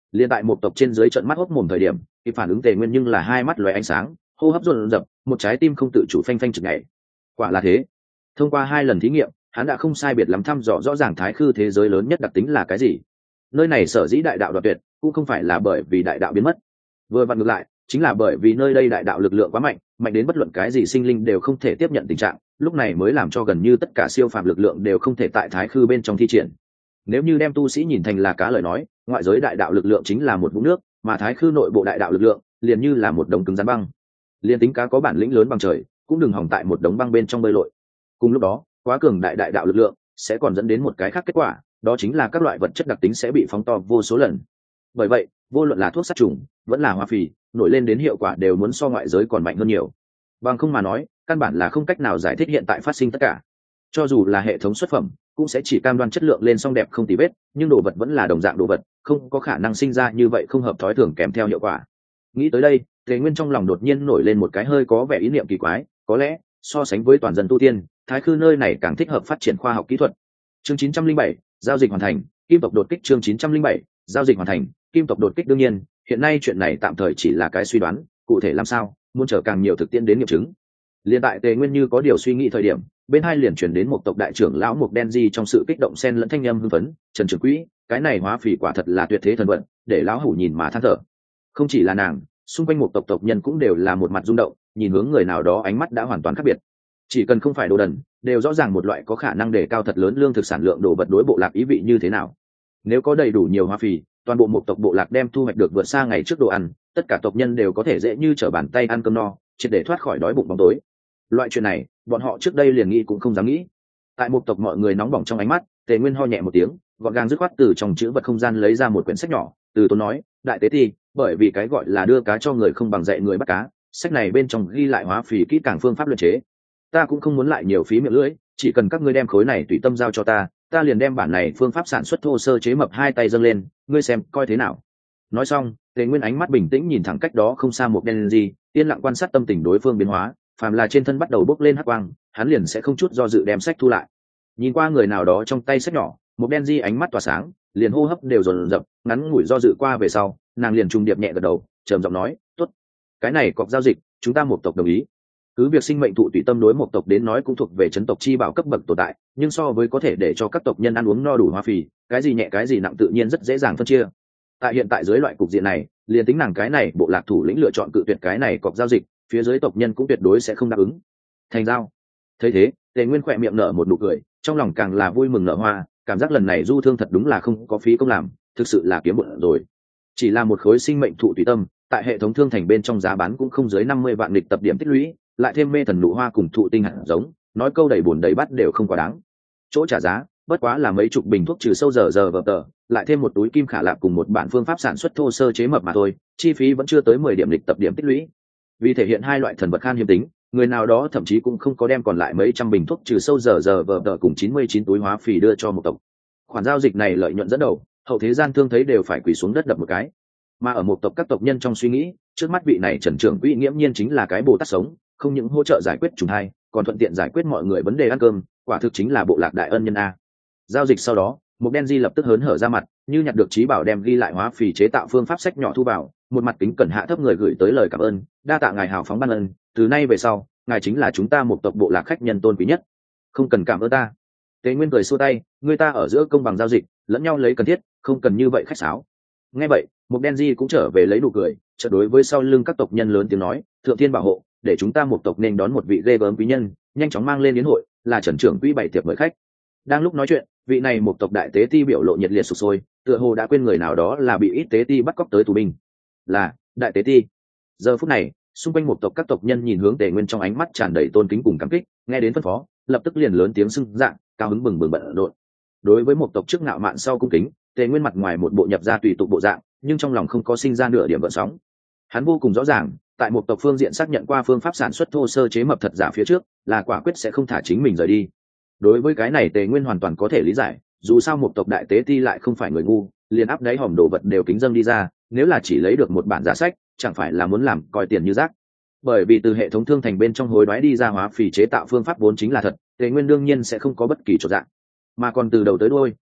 Liên tại một tộc trên dưới trận mắt hốc mồm thời điểm, thì phản ứng Tề Nguyên nhưng là hai mắt lóe ánh sáng, hô hấp dồn dập, một trái tim không tự chủ phanh phanh chực nhảy. Quả là thế. Thông qua 2 lần thí nghiệm, hắn đã không sai biệt lắm thăm dò rõ ràng thái khư thế giới lớn nhất đặc tính là cái gì. Nơi này sở dĩ đại đạo đoạt tuyệt, cũng không phải là bởi vì đại đạo biến mất. Vừa vặn ngược lại, chính là bởi vì nơi đây đại đạo lực lượng quá mạnh, mạnh đến bất luận cái gì sinh linh đều không thể tiếp nhận tình trạng, lúc này mới làm cho gần như tất cả siêu phàm lực lượng đều không thể tại thái khư bên trong thi triển. Nếu như đem tu sĩ nhìn thành là cá lời nói, ngoại giới đại đạo lực lượng chính là một vũng nước, mà thái khư nội bộ đại đạo lực lượng liền như là một đống cứng rắn băng. Liên tính cá có bản lĩnh lớn bằng trời, cũng đừng hòng tại một đống băng bên trong bơi lội. Cùng lúc đó, quá cường đại đại đạo lực lượng sẽ còn dẫn đến một cái khác kết quả, đó chính là các loại vật chất đặc tính sẽ bị phóng to vô số lần. Bởi vậy, vô luận là thuốc sát trùng, vẫn là hoa phì, nổi lên đến hiệu quả đều muốn so ngoại giới còn mạnh hơn nhiều. Bằng không mà nói, căn bản là không cách nào giải thích hiện tại phát sinh tất cả. Cho dù là hệ thống xuất phẩm, cũng sẽ chỉ cam đoan chất lượng lên song đẹp không tì vết, nhưng đồ vật vẫn là đồng dạng đồ vật, không có khả năng sinh ra như vậy không hợp thói thường kèm theo hiệu quả. Nghĩ tới đây, Tề Nguyên trong lòng đột nhiên nổi lên một cái hơi có vẻ ý niệm kỳ quái, có lẽ so sánh với toàn dân tu tiên, thái khư nơi này càng thích hợp phát triển khoa học kỹ thuật. Chương 907, giao dịch hoàn thành, kim tộc đột kích. Chương 907, giao dịch hoàn thành, kim tộc đột kích. Đương nhiên, hiện nay chuyện này tạm thời chỉ là cái suy đoán, cụ thể làm sao, muốn chờ càng nhiều thực tiễn đến nghiệm chứng. Liên tại Tề Nguyên như có điều suy nghĩ thời điểm, bên hai liền chuyển đến một tộc đại trưởng lão Mục Đen Di trong sự kích động xen lẫn thanh âm hưng phấn, Trần trưởng quỹ, cái này hóa phỉ quả thật là tuyệt thế thần vận, để lão hủ nhìn mà than thở. Không chỉ là nàng, xung quanh một tộc tộc nhân cũng đều là một mặt rung động, nhìn hướng người nào đó ánh mắt đã hoàn toàn khác biệt. Chỉ cần không phải đồ đần, đều rõ ràng một loại có khả năng đề cao thật lớn lương thực sản lượng đồ vật đối bộ lạc ý vị như thế nào. Nếu có đầy đủ nhiều hóa phỉ, toàn bộ một tộc bộ lạc đem thu hoạch được vượt xa ngày trước đồ ăn, tất cả tộc nhân đều có thể dễ như trở bàn tay ăn cơm no, triệt để thoát khỏi đói bụng bóng tối. Loại chuyện này, bọn họ trước đây liền nghĩ cũng không dám nghĩ. Tại một tộc mọi người nóng bỏng trong ánh mắt, Tề Nguyên ho nhẹ một tiếng, gọn gàng dứt khoát từ trong chữ vật không gian lấy ra một quyển sách nhỏ, từ tốn nói, đại tế ti, bởi vì cái gọi là đưa cá cho người không bằng dạy người bắt cá, sách này bên trong ghi lại hóa phỉ kỹ càng phương pháp luyện chế. Ta cũng không muốn lại nhiều phí miệng lưỡi, chỉ cần các ngươi đem khối này tùy tâm giao cho ta, ta liền đem bản này phương pháp sản xuất thô sơ chế mập hai tay dâng lên, ngươi xem coi thế nào. Nói xong, Tề Nguyên ánh mắt bình tĩnh nhìn thẳng cách đó không xa một đen gì, yên lặng quan sát tâm tình đối phương biến hóa, phàm là trên thân bắt đầu bốc lên hắc quang, hắn liền sẽ không chút do dự đem sách thu lại. Nhìn qua người nào đó trong tay sách nhỏ, một đen di ánh mắt tỏa sáng, liền hô hấp đều dồn dập, ngắn ngủi do dự qua về sau, nàng liền trùng điệp nhẹ gật đầu, trầm giọng nói, tốt, cái này cọc giao dịch, chúng ta một tộc đồng ý. Cứ việc sinh mệnh thụ tùy tâm đối một tộc đến nói cũng thuộc về chấn tộc chi bảo cấp bậc tồn tại, nhưng so với có thể để cho các tộc nhân ăn uống no đủ hoa phì, cái gì nhẹ cái gì nặng tự nhiên rất dễ dàng phân chia. Tại hiện tại dưới loại cục diện này, liền tính nàng cái này bộ lạc thủ lĩnh lựa chọn cự tuyệt cái này cọc giao dịch, phía dưới tộc nhân cũng tuyệt đối sẽ không đáp ứng. Thành giao. Thấy thế, Tề Nguyên khỏe miệng nở một nụ cười, trong lòng càng là vui mừng nở hoa, cảm giác lần này du thương thật đúng là không có phí công làm, thực sự là kiếm bộn rồi. Chỉ là một khối sinh mệnh thụ tùy tâm, tại hệ thống thương thành bên trong giá bán cũng không dưới 50 vạn lịch tập điểm tích lũy, lại thêm mê thần nụ hoa cùng thụ tinh hạt giống, nói câu đầy buồn đầy bát đều không quá đáng. Chỗ trả giá bất quá là mấy chục bình thuốc trừ sâu giờ vờ tờ, lại thêm một túi kim khả lạp cùng một bản phương pháp sản xuất thô sơ chế mập mà thôi, chi phí vẫn chưa tới 10 điểm lịch tập điểm tích lũy. Vì thể hiện hai loại thần vật khan hiếm tính, người nào đó thậm chí cũng không có đem còn lại mấy trăm bình thuốc trừ sâu giờ vờ tờ cùng 99 túi hóa phì đưa cho một tộc. Khoản giao dịch này lợi nhuận dẫn đầu, hậu thế gian thương thấy đều phải quỳ xuống đất đập một cái. Mà ở một tộc các tộc nhân trong suy nghĩ, trước mắt vị này Trần trưởng quỹ nghiễm nhiên chính là cái Bồ Tát sống, không những hỗ trợ giải quyết trùng hai, còn thuận tiện giải quyết mọi người vấn đề ăn cơm, quả thực chính là bộ lạc đại ân nhân a. Giao dịch sau đó, Mục Đen Di lập tức hớn hở ra mặt, như nhặt được trí bảo đem ghi lại hóa phì chế tạo phương pháp sách nhỏ thu vào, một mặt kính cẩn hạ thấp người gửi tới lời cảm ơn, đa tạ ngài hào phóng ban ân, từ nay về sau, ngài chính là chúng ta một tộc bộ lạc khách nhân tôn quý nhất. Không cần cảm ơn ta. Tế Nguyên cười xua tay, người ta ở giữa công bằng giao dịch, lẫn nhau lấy cần thiết, không cần như vậy khách sáo. Nghe vậy, Mục Đen Di cũng trở về lấy nụ cười, chợt đối với sau lưng các tộc nhân lớn tiếng nói, thượng thiên bảo hộ, để chúng ta một tộc nên đón một vị ghê gớm quý nhân, nhanh chóng mang lên yến hội, là Trần trưởng quỹ bày tiệc mời khách. Đang lúc nói chuyện, vị này một tộc đại tế ti biểu lộ nhiệt liệt sục sôi, tựa hồ đã quên người nào đó là bị ít tế ti bắt cóc tới tù binh. Là đại tế ti. Giờ phút này, xung quanh một tộc các tộc nhân nhìn hướng Tề Nguyên trong ánh mắt tràn đầy tôn kính cùng cảm kích, nghe đến phân phó, lập tức liền lớn tiếng xưng dạng, cao hứng bừng bừng bận rộn. Đối với một tộc trước ngạo mạn sau cung kính, Tề Nguyên mặt ngoài một bộ nhập gia tùy tục bộ dạng, nhưng trong lòng không có sinh ra nửa điểm gợn sóng. Hắn vô cùng rõ ràng, tại một tộc phương diện xác nhận qua phương pháp sản xuất thô sơ chế mập thật giả phía trước, là quả quyết sẽ không thả chính mình rời đi. Đối với cái này Tề Nguyên hoàn toàn có thể lý giải, dù sao một tộc đại tế ti lại không phải người ngu, liền áp đáy hòm đồ vật đều kính dâng đi ra, nếu là chỉ lấy được một bản giả sách, chẳng phải là muốn làm coi tiền như rác. Bởi vì từ hệ thống thương thành bên trong hối đoái đi ra hóa phì chế tạo phương pháp vốn chính là thật, Tề Nguyên đương nhiên sẽ không có bất kỳ chỗ dạng. Mà còn từ đầu tới đuôi,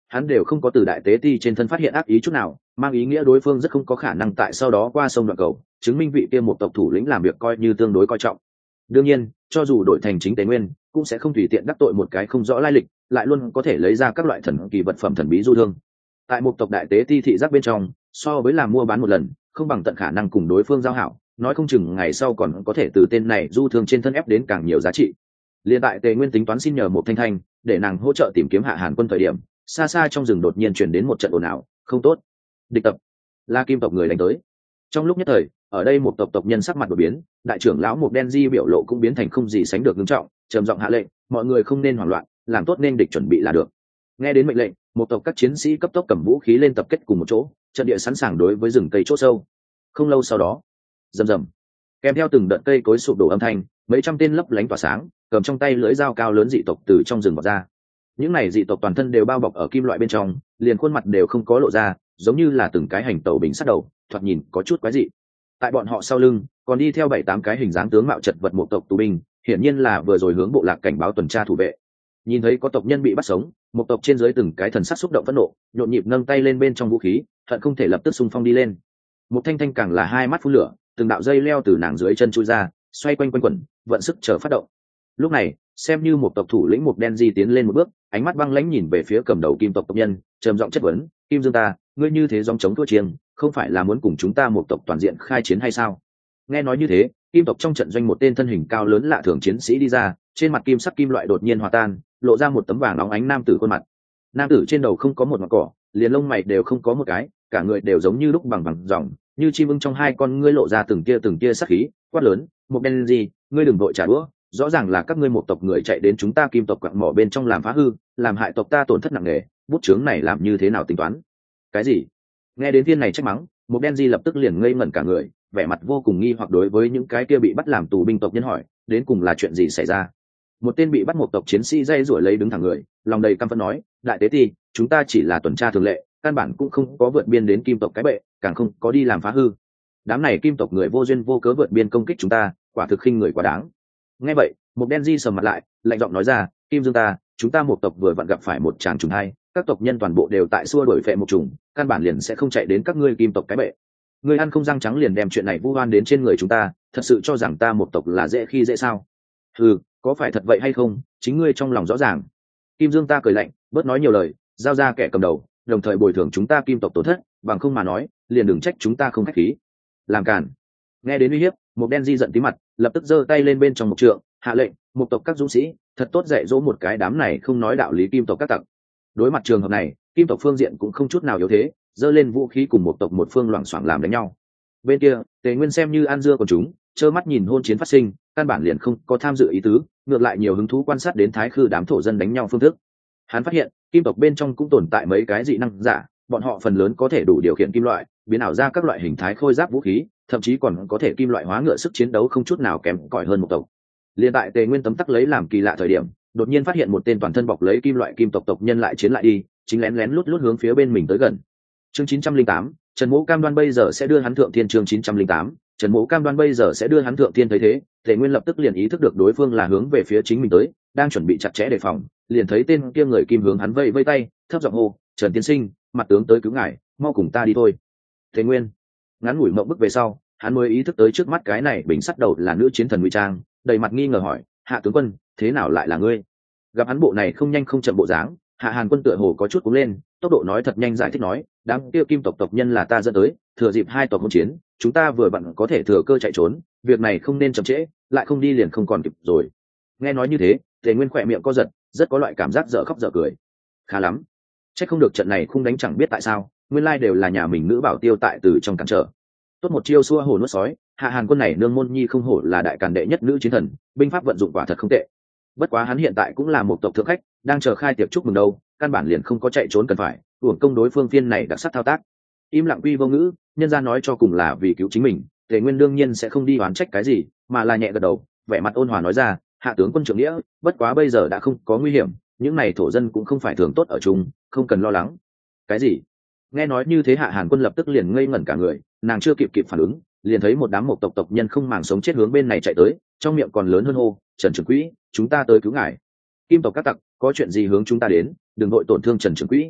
hắn đều không có từ đại tế ti trên thân phát hiện ác ý chút nào, mang ý nghĩa đối phương rất không có khả năng tại sau đó qua sông đoạn cầu, chứng minh vị kia một tộc thủ lĩnh làm việc coi như tương đối coi trọng. Đương nhiên, cho dù đổi thành chính Tề Nguyên, cũng sẽ không tùy tiện đắc tội một cái không rõ lai lịch, lại luôn có thể lấy ra các loại thần kỳ vật phẩm thần bí du thương. Tại một tộc đại tế ti thị giác bên trong, so với làm mua bán một lần, không bằng tận khả năng cùng đối phương giao hảo, nói không chừng ngày sau còn có thể từ tên này du thương trên thân ép đến càng nhiều giá trị. Liên tại Tề Nguyên tính toán xin nhờ một Thanh Thanh để nàng hỗ trợ tìm kiếm Hạ Hàn Quân thời điểm, xa xa trong rừng đột nhiên truyền đến một trận ồn ào, không tốt, địch tập, là kim tộc người đánh tới. Trong lúc nhất thời, ở đây một tộc tộc nhân sắc mặt đổi biến, đại trưởng lão một đen di biểu lộ cũng biến thành không gì sánh được nghiêm trọng, trầm giọng hạ lệnh, mọi người không nên hoảng loạn, làm tốt nên địch chuẩn bị là được. Nghe đến mệnh lệnh, một tộc các chiến sĩ cấp tốc cầm vũ khí lên tập kết cùng một chỗ, trận địa sẵn sàng đối với rừng cây chỗ sâu. Không lâu sau đó, rầm rầm, kèm theo từng đợt cây cối sụp đổ âm thanh, mấy trăm tên lấp lánh tỏa sáng, cầm trong tay lưỡi dao cao lớn dị tộc từ trong rừng vọt ra. Những này dị tộc toàn thân đều bao bọc ở kim loại bên trong, liền khuôn mặt đều không có lộ ra, giống như là từng cái hành tẩu bình sắt đầu, thoạt nhìn có chút quái dị. Tại bọn họ sau lưng còn đi theo 7-8 cái hình dáng tướng mạo chật vật một tộc tù binh, hiển nhiên là vừa rồi hướng bộ lạc cảnh báo tuần tra thủ vệ. Nhìn thấy có tộc nhân bị bắt sống, một tộc trên dưới từng cái thần sắc xúc động phẫn nộ, nhộn nhịp nâng tay lên bên trong vũ khí, hận không thể lập tức xung phong đi lên. Một Thanh Thanh càng là hai mắt phun lửa, từng đạo dây leo từ nàng dưới chân chui ra, xoay quanh quanh quẩn, vận sức chờ phát động. Lúc này, xem như một tộc thủ lĩnh một đen di tiến lên một bước, ánh mắt băng lãnh nhìn về phía cầm đầu kim tộc tộc nhân, trầm giọng chất vấn, Kim Dương ta, ngươi như thế dòng chống thua chiêng, không phải là muốn cùng chúng ta một tộc toàn diện khai chiến hay sao? Nghe nói như thế, kim tộc trong trận doanh một tên thân hình cao lớn lạ thường chiến sĩ đi ra, trên mặt kim sắc kim loại đột nhiên hòa tan, lộ ra một tấm vàng óng ánh nam tử khuôn mặt. Nam tử trên đầu không có một ngọn cỏ, liền lông mày đều không có một cái, cả người đều giống như lúc bằng vàng ròng, như chim ưng trong hai con ngươi lộ ra từng tia sắc khí, quát lớn, một đen gì, ngươi đừng vội trả đũa, rõ ràng là các ngươi một tộc người chạy đến chúng ta kim tộc quặng mỏ bên trong làm phá hư, làm hại tộc ta tổn thất nặng nề, bút chướng này làm như thế nào tính toán? Cái gì? Nghe đến thiên này trách mắng, một đen di lập tức liền ngây ngẩn cả người, vẻ mặt vô cùng nghi hoặc đối với những cái kia bị bắt làm tù binh tộc nhân hỏi, đến cùng là chuyện gì xảy ra? Một tên bị bắt một tộc chiến sĩ dây rủi lấy đứng thẳng người, lòng đầy căm phẫn nói, đại tế ti, chúng ta chỉ là tuần tra thường lệ, căn bản cũng không có vượt biên đến kim tộc cái bệ, càng không có đi làm phá hư. Đám này kim tộc người vô duyên vô cớ vượt biên công kích chúng ta, quả thực khinh người quá đáng. Nghe vậy, một đen di sầm mặt lại, lạnh giọng nói ra, Kim Dương ta, chúng ta một tộc vừa vặn gặp phải một tràng trùng hay, các tộc nhân toàn bộ đều tại xua đuổi phệ một trùng, căn bản liền sẽ không chạy đến các ngươi kim tộc cái bệ. Ngươi ăn không răng trắng liền đem chuyện này vu oan đến trên người chúng ta, thật sự cho rằng ta một tộc là dễ khi dễ sao? Ừ, có phải thật vậy hay không, chính ngươi trong lòng rõ ràng. Kim Dương ta cười lạnh, bớt nói nhiều lời, giao ra kẻ cầm đầu, đồng thời bồi thường chúng ta kim tộc tổn thất, bằng không mà nói, liền đừng trách chúng ta không khách khí. Làm cản. Nghe đến uy hiếp, một đen di giận tí mặt, lập tức giơ tay lên bên trong một trượng, hạ lệnh, một tộc các dũng sĩ, thật tốt dạy dỗ một cái đám này không nói đạo lý kim tộc các tặc. Đối mặt trường hợp này, kim tộc phương diện cũng không chút nào yếu thế, giơ lên vũ khí cùng một tộc một phương loảng xoảng làm đánh nhau. Bên kia, Tề Nguyên xem như ăn dưa còn chúng, trơ mắt nhìn hôn chiến phát sinh, căn bản liền không có tham dự ý tứ, ngược lại nhiều hứng thú quan sát đến thái khư đám thổ dân đánh nhau phương thức. Hắn phát hiện, kim tộc bên trong cũng tồn tại mấy cái dị năng giả, bọn họ phần lớn có thể đủ điều khiển kim loại, biến ảo ra các loại hình thái khôi giáp vũ khí, thậm chí còn có thể kim loại hóa ngựa sức chiến đấu không chút nào kém cỏi hơn một tộc. Liên tại Tề Nguyên tấm tắc lấy làm kỳ lạ thời điểm, đột nhiên phát hiện một tên toàn thân bọc lấy kim loại kim tộc tộc nhân lại chiến lại đi, chính lén lén lút lút hướng phía bên mình tới gần. Chương 908, Trần Mỗ cam đoan bây giờ sẽ đưa hắn thượng thiên. Chương 908, Trần Mỗ cam đoan bây giờ sẽ đưa hắn thượng thiên. Thấy thế, Tề Nguyên lập tức liền ý thức được đối phương là hướng về phía chính mình tới, đang chuẩn bị chặt chẽ đề phòng, liền thấy tên kia người kim hướng hắn vây vây tay, thấp giọng hô, "Trần tiên sinh, mặt tướng tới cứu ngài, mau cùng ta đi thôi." Tề Nguyên ngắn ngủi mộng bức về sau, hắn mới ý thức tới trước mắt cái này bình sắt đầu là nữ chiến thần ngụy trang, đầy mặt nghi ngờ hỏi, "Hạ tướng quân, thế nào lại là ngươi?" Gặp hắn bộ này không nhanh không chậm bộ dáng, Hạ Hàn Quân tựa hồ có chút cuống lên, tốc độ nói thật nhanh giải thích nói, đám kia kim tộc tộc nhân là ta dẫn tới, thừa dịp hai tộc hỗn chiến, chúng ta vừa vặn có thể thừa cơ chạy trốn, việc này không nên chậm trễ, lại không đi liền không còn kịp rồi. Nghe nói như thế, Tề Nguyên khỏe miệng co giật, rất có loại cảm giác dở khóc dở cười. Khá lắm, chắc không được trận này không đánh chẳng biết tại sao, nguyên lai đều là nhà mình nữ bảo tiêu tại từ trong cản trở. Tốt một chiêu xua hồ nuốt sói, Hạ Hàn Quân này nương môn nhi không hổ là đại càn đệ nhất nữ chiến thần, binh pháp vận dụng quả thật không tệ. Bất quá hắn hiện tại cũng là một tộc thượng khách, đang chờ khai tiệc chúc mừng đâu, căn bản liền không có chạy trốn cần phải, uổng công đối phương phiên này đặc sắc thao tác. Im lặng quy vô ngữ, nhân gia nói cho cùng là vì cứu chính mình, Tề Nguyên đương nhiên sẽ không đi oán trách cái gì, mà là nhẹ gật đầu, vẻ mặt ôn hòa nói ra, Hạ tướng quân trưởng nghĩa, bất quá bây giờ đã không có nguy hiểm, những này thổ dân cũng không phải thường tốt ở chung, không cần lo lắng. Cái gì? Nghe nói như thế, Hạ Hàn Quân lập tức liền ngây ngẩn cả người, nàng chưa kịp phản ứng, liền thấy một đám một tộc nhân không màng sống chết hướng bên này chạy tới, trong miệng còn lớn hơn hô, Trần trưởng quỹ, chúng ta tới cứu ngài. Kim tộc các tặc, có chuyện gì hướng chúng ta đến, đừng nội tổn thương Trần trưởng quỹ.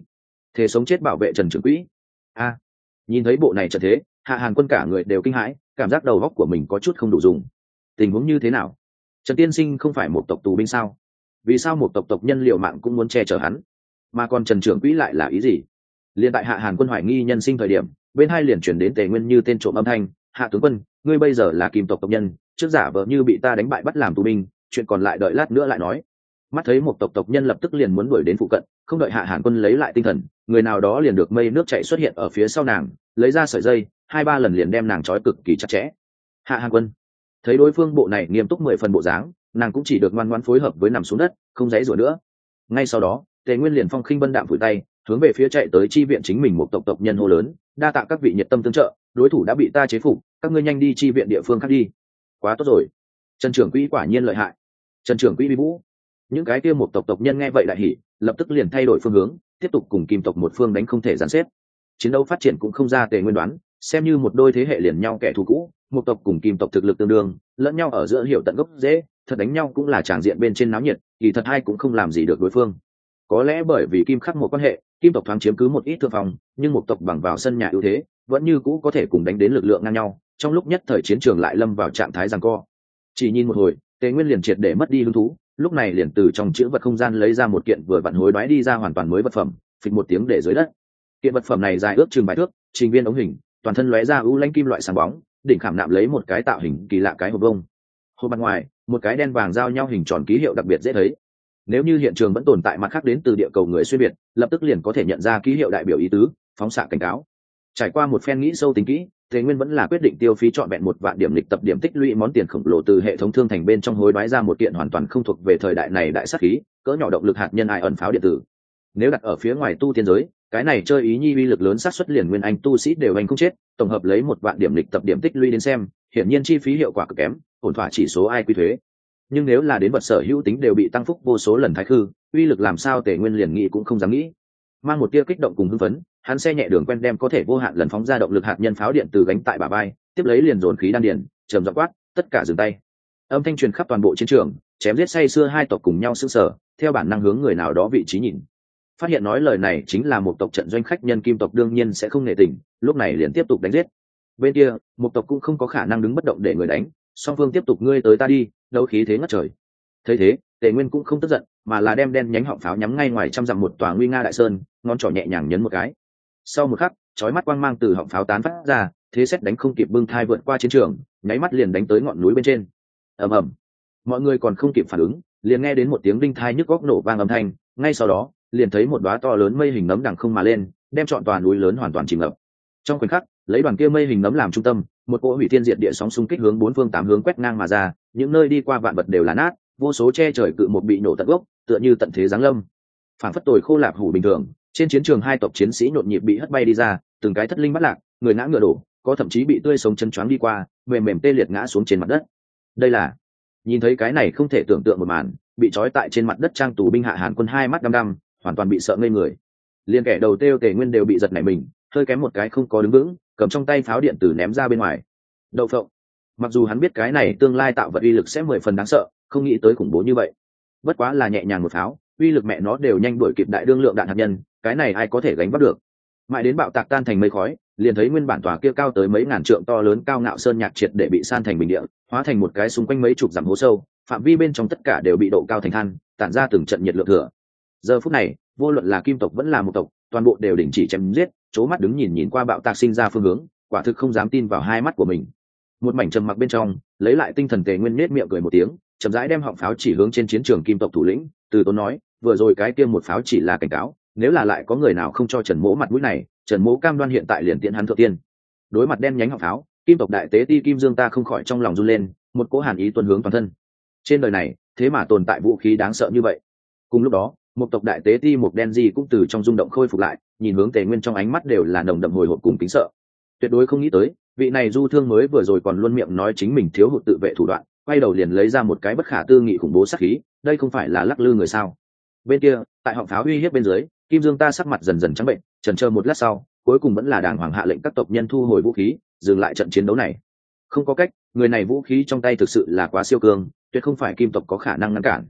Thế sống chết bảo vệ Trần Trưởng Quỹ. A, nhìn thấy bộ này trận thế, Hạ Hàn Quân cả người đều kinh hãi, cảm giác đầu óc của mình có chút không đủ dùng. Tình huống như thế nào? Trần Tiên Sinh không phải một tộc tù binh sao? Vì sao một tộc tộc nhân liều mạng cũng muốn che chở hắn? Mà còn Trần Trưởng Quỹ lại là ý gì? Liên tại Hạ Hàn Quân hoài nghi nhân sinh thời điểm, bên hai liền chuyển đến Tề Nguyên như tên trộm âm thanh, "Hạ tướng quân, ngươi bây giờ là Kim tộc tộc nhân, trước giả vờ như bị ta đánh bại bắt làm tù binh, chuyện còn lại đợi lát nữa lại nói." Mắt thấy một tộc tộc nhân lập tức liền muốn đuổi đến phụ cận, không đợi Hạ Hàn Quân lấy lại tinh thần, người nào đó liền được mây nước chảy xuất hiện ở phía sau nàng, lấy ra sợi dây, 2-3 lần liền đem nàng trói cực kỳ chặt chẽ. Hạ Hàn Quân thấy đối phương bộ này nghiêm túc 10 phần bộ dáng, nàng cũng chỉ được ngoan ngoãn phối hợp với nằm xuống đất, không dãy rủa nữa. Ngay sau đó, Tề Nguyên liền phong khinh vân đạm phủi tay, hướng về phía chạy tới chi viện chính mình một tộc tộc nhân hô lớn, "Đa tạ các vị nhiệt tâm tương trợ, đối thủ đã bị ta chế phục, các ngươi nhanh đi chi viện địa phương khác đi." Quá tốt rồi, Trần Trưởng Quỹ quả nhiên lợi hại. Trần Trưởng Quỹ uy vũ. Những cái kia một tộc tộc nhân nghe vậy đại hỉ, lập tức liền thay đổi phương hướng, tiếp tục cùng Kim tộc một phương đánh không thể gián xếp. Chiến đấu phát triển cũng không ra Tề Nguyên đoán, xem như một đôi thế hệ liền nhau kẻ thù cũ, một tộc cùng Kim tộc thực lực tương đương, lẫn nhau ở giữa hiểu tận gốc rễ, thật đánh nhau cũng là tràng diện bên trên náo nhiệt, kỳ thật hai cũng không làm gì được đối phương. Có lẽ bởi vì Kim khắc một quan hệ, Kim tộc thoáng chiếm cứ một ít thượng phòng, nhưng một tộc bằng vào sân nhà ưu thế, vẫn như cũ có thể cùng đánh đến lực lượng ngang nhau, trong lúc nhất thời chiến trường lại lâm vào trạng thái giằng co. Chỉ nhìn một hồi, Tề Nguyên liền triệt để mất đi hứng thú, lúc này liền từ trong chữ vật không gian lấy ra một kiện vừa vặn hối đoái đi ra hoàn toàn mới vật phẩm, phịch một tiếng để dưới đất. Kiện vật phẩm này dài ước chừng 7 thước, trình viên ống hình, toàn thân lóe ra ưu lãnh kim loại sáng bóng, đỉnh khảm nạm lấy một cái tạo hình kỳ lạ cái hộp vông. Hộp mặt ngoài, một cái đen vàng giao nhau hình tròn ký hiệu đặc biệt dễ thấy. Nếu như hiện trường vẫn tồn tại mặt khác đến từ địa cầu người xuyên biệt, lập tức liền có thể nhận ra ký hiệu đại biểu ý tứ, phóng xạ cảnh cáo. Trải qua một phen nghĩ sâu tính kỹ, Tề Nguyên vẫn là quyết định tiêu phí trọn vẹn 1 vạn điểm lịch tập điểm tích lũy món tiền khổng lồ từ hệ thống thương thành bên trong hối đoái ra một kiện hoàn toàn không thuộc về thời đại này đại sát khí, cỡ nhỏ động lực hạt nhân ai ẩn pháo điện tử. Nếu đặt ở phía ngoài tu tiên giới, cái này chơi ý nhi uy lực lớn sát xuất liền nguyên anh tu sĩ đều anh không chết, tổng hợp lấy 1 vạn điểm lịch tập điểm tích lũy đến xem, hiển nhiên chi phí hiệu quả cực kém, ổn thỏa chỉ số ai quy thuế. Nhưng nếu là đến vật sở hữu tính đều bị tăng phúc vô số lần thái khư, uy lực làm sao Tề Nguyên liền nghĩ cũng không dám nghĩ. Mang một tia kích động cùng hưng phấn, hắn xe nhẹ đường quen đem có thể vô hạn lần phóng ra động lực hạt nhân pháo điện từ gánh tại bả vai, tiếp lấy liền dồn khí đan điền, trầm giọng quát, "Tất cả dừng tay!" Âm thanh truyền khắp toàn bộ chiến trường, chém giết say xưa hai tộc cùng nhau sững sờ, theo bản năng hướng người nào đó vị trí nhìn. Phát hiện nói lời này chính là một tộc trận doanh khách nhân Kim tộc đương nhiên sẽ không nể tình, lúc này liền tiếp tục đánh giết. Bên kia, một tộc cũng không có khả năng đứng bất động để người đánh, song phương tiếp tục ngươi tới ta đi, đấu khí thế ngất trời. Thấy thế, Tề Nguyên cũng không tức giận, mà là đem đen nhánh họng pháo nhắm ngay ngoài trăm dặm một tòa nguy nga đại sơn, ngón trỏ nhẹ nhàng nhấn một cái. Sau một khắc, chói mắt quang mang từ họng pháo tán phát ra, thế xét đánh không kịp bưng thai vượt qua chiến trường, nháy mắt liền đánh tới ngọn núi bên trên. Ầm ầm, mọi người còn không kịp phản ứng, liền nghe đến một tiếng đinh thai nhức góc nổ vang âm thanh, ngay sau đó, liền thấy một đóa to lớn mây hình nấm đằng không mà lên, đem trọn tòa núi lớn hoàn toàn chìm ngập. Trong khoảnh khắc, lấy đoàn kia mây hình nấm làm trung tâm, một cỗ hủy thiên diệt địa sóng xung kích hướng 4 phương 8 hướng quét ngang mà ra, những nơi đi qua vạn vật đều là nát, vô số che trời cự một bị nổ tận gốc, tựa như tận thế giáng lâm. Phản phất tồi khô lạp hủ bình thường, trên chiến trường hai tộc chiến sĩ nhộn nhịp bị hất bay đi ra, từng cái thất linh bắt lạc, người ngã ngựa đổ, có thậm chí bị tươi sống chân choáng đi qua, mềm mềm tê liệt ngã xuống trên mặt đất. Đây là, nhìn thấy cái này không thể tưởng tượng một màn, bị trói tại trên mặt đất trang tù binh Hạ Hàn Quân hai mắt đăm đăm, hoàn toàn bị sợ ngây người. Liên kẻ đầu tiêu Tề Nguyên đều bị giật nảy mình, hơi kém một cái không có đứng vững, cầm trong tay pháo điện tử ném ra bên ngoài. Đậu phộng. Mặc dù hắn biết cái này tương lai tạo vật uy lực sẽ 10 phần đáng sợ, không nghĩ tới khủng bố như vậy. Bất quá là nhẹ nhàng một pháo, uy lực mẹ nó đều nhanh đuổi kịp đại đương lượng đạn hạt nhân, cái này ai có thể gánh vác được. Mãi đến bạo tạc tan thành mây khói, liền thấy nguyên bản tòa kia cao tới mấy ngàn trượng to lớn cao ngạo sơn nhạc triệt để bị san thành bình địa, hóa thành một cái xung quanh mấy chục dặm hố sâu, phạm vi bên trong tất cả đều bị độ cao thành than, tản ra từng trận nhiệt lượng thừa. Giờ phút này, vô luận là Kim tộc vẫn là một tộc, toàn bộ đều đình chỉ chém giết, chố mắt đứng nhìn qua bạo tạc sinh ra phương hướng, quả thực không dám tin vào hai mắt của mình. Một mảnh trầm mặc bên trong, lấy lại tinh thần Tề Nguyên nết miệng cười một tiếng, chậm rãi đem họng pháo chỉ hướng trên chiến trường Kim tộc thủ lĩnh, từ tốn nói, vừa rồi cái kia một pháo chỉ là cảnh cáo, nếu là lại có người nào không cho Trần Mỗ mặt mũi này, Trần Mỗ cam đoan hiện tại liền tiễn hắn thượng tiên. Đối mặt đen nhánh họng pháo, Kim tộc đại tế ti Kim Dương ta không khỏi trong lòng run lên, một cỗ hàn ý tuôn hướng toàn thân. Trên đời này, thế mà tồn tại vũ khí đáng sợ như vậy. Cùng lúc đó, một tộc đại tế ti một đen gì cũng từ trong rung động khôi phục lại, nhìn hướng Tề Nguyên trong ánh mắt đều là nồng đậm hồi hộp cùng kính sợ. Tuyệt đối không nghĩ tới, vị này du thương mới vừa rồi còn luôn miệng nói chính mình thiếu hụt tự vệ thủ đoạn, quay đầu liền lấy ra một cái bất khả tư nghị khủng bố sát khí, đây không phải là lắc lư người sao? Bên kia, tại họng pháo uy hiếp bên dưới, Kim Dương ta sắc mặt dần dần trắng bệnh, chần chờ một lát sau, cuối cùng vẫn là đàng hoàng hạ lệnh các tộc nhân thu hồi vũ khí, dừng lại trận chiến đấu này. Không có cách, người này vũ khí trong tay thực sự là quá siêu cường, tuyệt không phải Kim tộc có khả năng ngăn cản.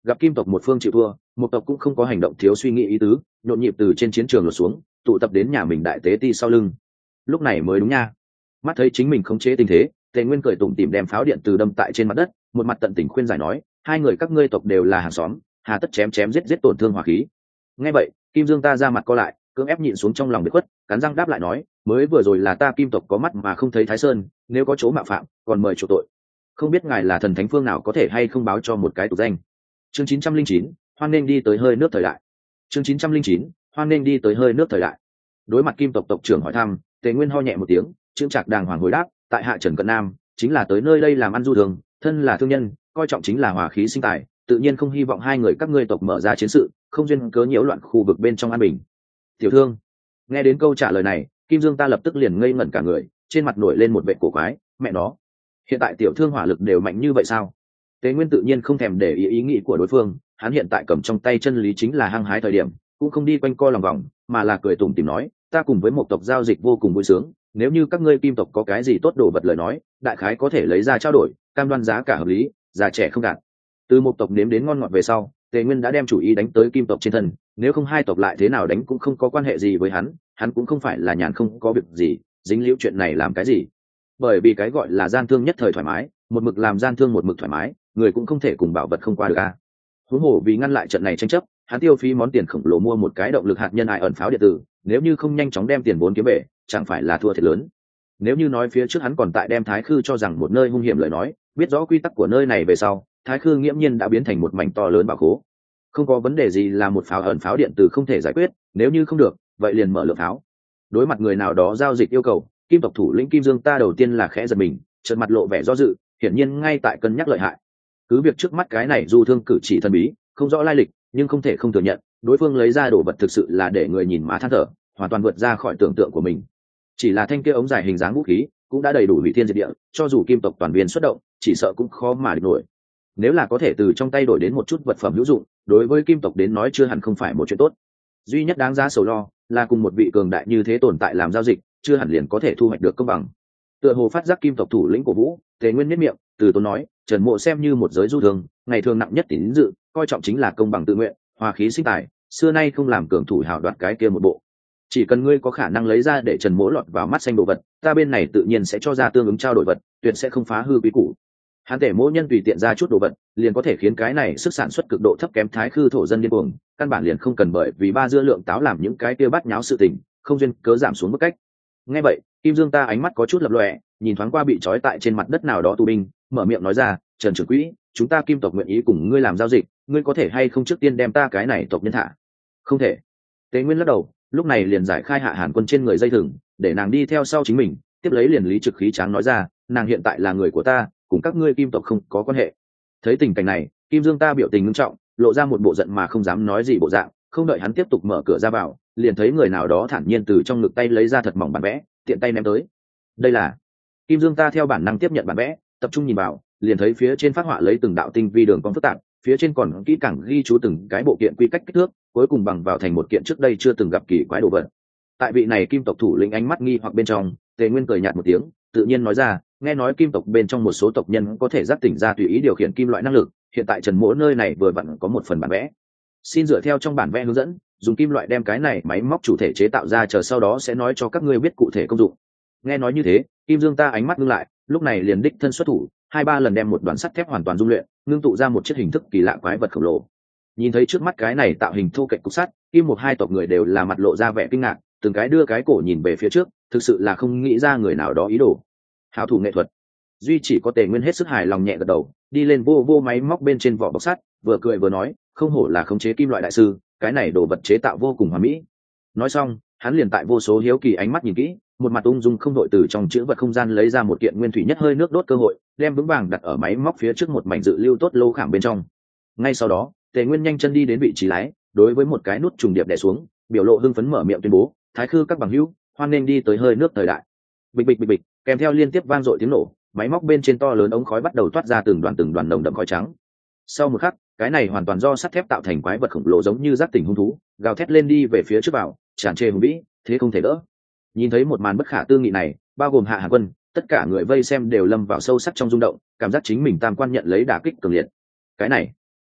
gặp kim tộc một phương chịu thua, một tộc cũng không có hành động thiếu suy nghĩ ý tứ, nhộn nhịp từ trên chiến trường lột xuống, tụ tập đến nhà mình đại tế ti sau lưng. Lúc này mới đúng nha. Mắt thấy chính mình khống chế tình thế, Tề Nguyên cười tủm tỉm đem pháo điện từ đâm tại trên mặt đất, một mặt tận tình khuyên giải nói, hai người các ngươi tộc đều là hàng xóm, hà tất chém chém giết giết tổn thương hòa khí. Nghe vậy, Kim Dương ta ra mặt co lại, cưỡng ép nhịn xuống trong lòng biệt khuất, cắn răng đáp lại nói, mới vừa rồi là ta Kim tộc có mắt mà không thấy Thái Sơn, nếu có chỗ mạo phạm, còn mời chủ tội. Không biết ngài là thần thánh phương nào có thể hay không báo cho một cái tục danh. Chương 909, hoan nên đi tới hơi nước thời đại. Chương 909, hoan nên đi tới hơi nước thời đại. Đối mặt Kim tộc tộc trưởng hỏi thăm, Tề Nguyên ho nhẹ một tiếng, trương trạc đàng hoàng hồi đáp, tại hạ Trần Cận Nam, chính là tới nơi đây làm ăn du thường, thân là thương nhân, coi trọng chính là hòa khí sinh tài, tự nhiên không hy vọng hai người các ngươi tộc mở ra chiến sự, không duyên cớ nhiễu loạn khu vực bên trong an bình. Tiểu thương. Nghe đến câu trả lời này, Kim Dương ta lập tức liền ngây ngẩn cả người, trên mặt nổi lên một vẻ cổ quái, mẹ nó, hiện tại tiểu thương hỏa lực đều mạnh như vậy sao? Tế Nguyên tự nhiên không thèm để ý nghĩ của đối phương, hắn hiện tại cầm trong tay chân lý chính là hăng hái thời điểm, cũng không đi quanh co lòng vòng, mà là cười tủm tỉm nói, ta cùng với một tộc giao dịch vô cùng vui sướng, nếu như các ngươi Kim tộc có cái gì tốt đồ vật lời nói, đại khái có thể lấy ra trao đổi, cam đoan giá cả hợp lý, già trẻ không gạt. Từ một tộc nếm đến ngon ngọt về sau, Tề Nguyên đã đem chủ ý đánh tới Kim tộc trên thân, nếu không hai tộc lại thế nào đánh cũng không có quan hệ gì với hắn cũng không phải là nhàn không có việc gì, dính liễu chuyện này làm cái gì? Bởi vì cái gọi là gian thương nhất thời thoải mái, một mực làm gian thương một mực thoải mái, người cũng không thể cùng bảo vật không qua được a. Huống hồ vì ngăn lại trận này tranh chấp, hắn tiêu phí món tiền khổng lồ mua một cái động lực hạt nhân ẩn pháo điện tử, nếu như không nhanh chóng đem tiền vốn kiếm về, chẳng phải là thua thiệt lớn. Nếu như nói phía trước hắn còn tại đem Thái Khư cho rằng một nơi hung hiểm lời nói, biết rõ quy tắc của nơi này về sau, Thái Khư nghiễm nhiên đã biến thành một mảnh to lớn bảo khố. Không có vấn đề gì là một pháo ẩn pháo điện tử không thể giải quyết, nếu như không được, vậy liền mở lượng pháo. Đối mặt người nào đó giao dịch yêu cầu, Kim tộc thủ lĩnh Kim Dương ta đầu tiên là khẽ giật mình, trợn mặt lộ vẻ do dự, hiển nhiên ngay tại cân nhắc lợi hại. Cứ việc trước mắt cái này dù thương cử chỉ thần bí, không rõ lai lịch, nhưng không thể không thừa nhận, đối phương lấy ra đồ vật thực sự là để người nhìn má than thở, hoàn toàn vượt ra khỏi tưởng tượng của mình. Chỉ là thanh kia ống dài hình dáng vũ khí, cũng đã đầy đủ hủy thiên diệt địa, cho dù Kim tộc toàn viên xuất động, chỉ sợ cũng khó mà địch nổi. Nếu là có thể từ trong tay đổi đến một chút vật phẩm hữu dụng, đối với Kim tộc đến nói chưa hẳn không phải một chuyện tốt. Duy nhất đáng giá sầu lo là cùng một vị cường đại như thế tồn tại làm giao dịch, chưa hẳn liền có thể thu hoạch được công bằng. Tựa hồ phát giác Kim tộc thủ lĩnh của Vũ, Tề Nguyên miết miệng, từ tốn nói, Trần Mộ xem như một giới du thường, ngày thường nặng nhất tín dự, coi trọng chính là công bằng tự nguyện, hòa khí sinh tài, xưa nay không làm cường thủ hảo đoạt cái kia một bộ. Chỉ cần ngươi có khả năng lấy ra để Trần Mỗ lọt vào mắt xanh đồ vật, ta bên này tự nhiên sẽ cho ra tương ứng trao đổi vật, tuyệt sẽ không phá hư quý củ. Hắn Tề Mỗ nhân tùy tiện ra chút đồ vật, liền có thể khiến cái này sức sản xuất cực độ thấp kém Thái Khư thổ dân điên cuồng, căn bản liền không cần bởi vì ba dưa lượng táo làm những cái kia bắt nháo sự tình, không duyên cớ giảm xuống mức cách. Nghe vậy, Kim Dương ta ánh mắt có chút lập lòe, nhìn thoáng qua bị trói tại trên mặt đất nào đó tù binh, mở miệng nói ra, Trần trưởng quỹ, chúng ta Kim tộc nguyện ý cùng ngươi làm giao dịch, ngươi có thể hay không trước tiên đem ta cái này tộc nhân thả? Không thể. Tế Nguyên lắc đầu, lúc này liền giải khai Hạ Hàn Quân trên người dây thừng, để nàng đi theo sau chính mình, tiếp lấy liền lý trực khí tráng nói ra, nàng hiện tại là người của ta, cùng các ngươi Kim tộc không có quan hệ. Thấy tình cảnh này, Kim Dương ta biểu tình nghiêm trọng, lộ ra một bộ giận mà không dám nói gì bộ dạng, không đợi hắn tiếp tục mở cửa ra vào, liền thấy người nào đó thản nhiên từ trong ngực tay lấy ra thật mỏng bản vẽ, tiện tay ném tới. Đây là. Kim Dương ta theo bản năng tiếp nhận bản vẽ, tập trung nhìn vào, liền thấy phía trên phát họa lấy từng đạo tinh vi đường cong phức tạp, phía trên còn kỹ càng ghi chú từng cái bộ kiện quy cách kích thước, cuối cùng bằng vào thành một kiện trước đây chưa từng gặp kỳ quái đồ vật. Tại vị này Kim tộc thủ lĩnh ánh mắt nghi hoặc bên trong, Tề Nguyên cười nhạt một tiếng, tự nhiên nói ra, nghe nói Kim tộc bên trong một số tộc nhân có thể giác tỉnh ra tùy ý điều khiển kim loại năng lực, hiện tại Trần Mỗ nơi này vừa vặn có một phần bản vẽ. Xin dựa theo trong bản vẽ hướng dẫn, dùng kim loại đem cái này máy móc chủ thể chế tạo ra, chờ sau đó sẽ nói cho các ngươi biết cụ thể công dụng. Nghe nói như thế, Kim Dương ta ánh mắt ngưng lại, lúc này liền đích thân xuất thủ, 2-3 lần đem một đoạn sắt thép hoàn toàn dung luyện, ngưng tụ ra một chiếc hình thức kỳ lạ quái vật khổng lồ. Nhìn thấy trước mắt cái này tạo hình thô kệch cục sắt, Kim một hai tộc người đều là mặt lộ ra vẻ kinh ngạc, từng cái đưa cái cổ nhìn về phía trước, thực sự là không nghĩ ra người nào đó ý đồ. Hảo thủ nghệ thuật. Duy chỉ có Tề Nguyên hết sức hài lòng nhẹ gật đầu, đi lên vô máy móc bên trên vỏ bọc sắt, vừa cười vừa nói, không hổ là khống chế kim loại đại sư, cái này đồ vật chế tạo vô cùng hoàn mỹ. Nói xong, hắn liền tại vô số hiếu kỳ ánh mắt nhìn kỹ, một mặt ung dung không đội từ trong chữ vật không gian lấy ra một kiện nguyên thủy nhất hơi nước đốt cơ hội, đem vững vàng đặt ở máy móc phía trước một mảnh dự lưu tốt lô khảm bên trong. Ngay sau đó, Tề Nguyên nhanh chân đi đến vị trí lái, đối với một cái nút trùng điệp đè xuống, biểu lộ hưng phấn mở miệng tuyên bố, Thái Khư các bằng hữu, hoan nên đi tới hơi nước thời đại. Bịch bịch bịch bịch, kèm theo liên tiếp vang dội tiếng nổ, máy móc bên trên to lớn ống khói bắt đầu toát ra từng đoàn nồng đậm khói trắng. Sau một khắc, cái này hoàn toàn do sắt thép tạo thành quái vật khổng lồ giống như giác tỉnh hung thú, gào thét lên đi về phía trước vào, tràn trề hùng vĩ, thế không thể đỡ. Nhìn thấy một màn bất khả tư nghị này, bao gồm Hạ Hàn Quân, tất cả người vây xem đều lâm vào sâu sắc trong rung động, cảm giác chính mình tam quan nhận lấy đả kích cường liệt. Cái này,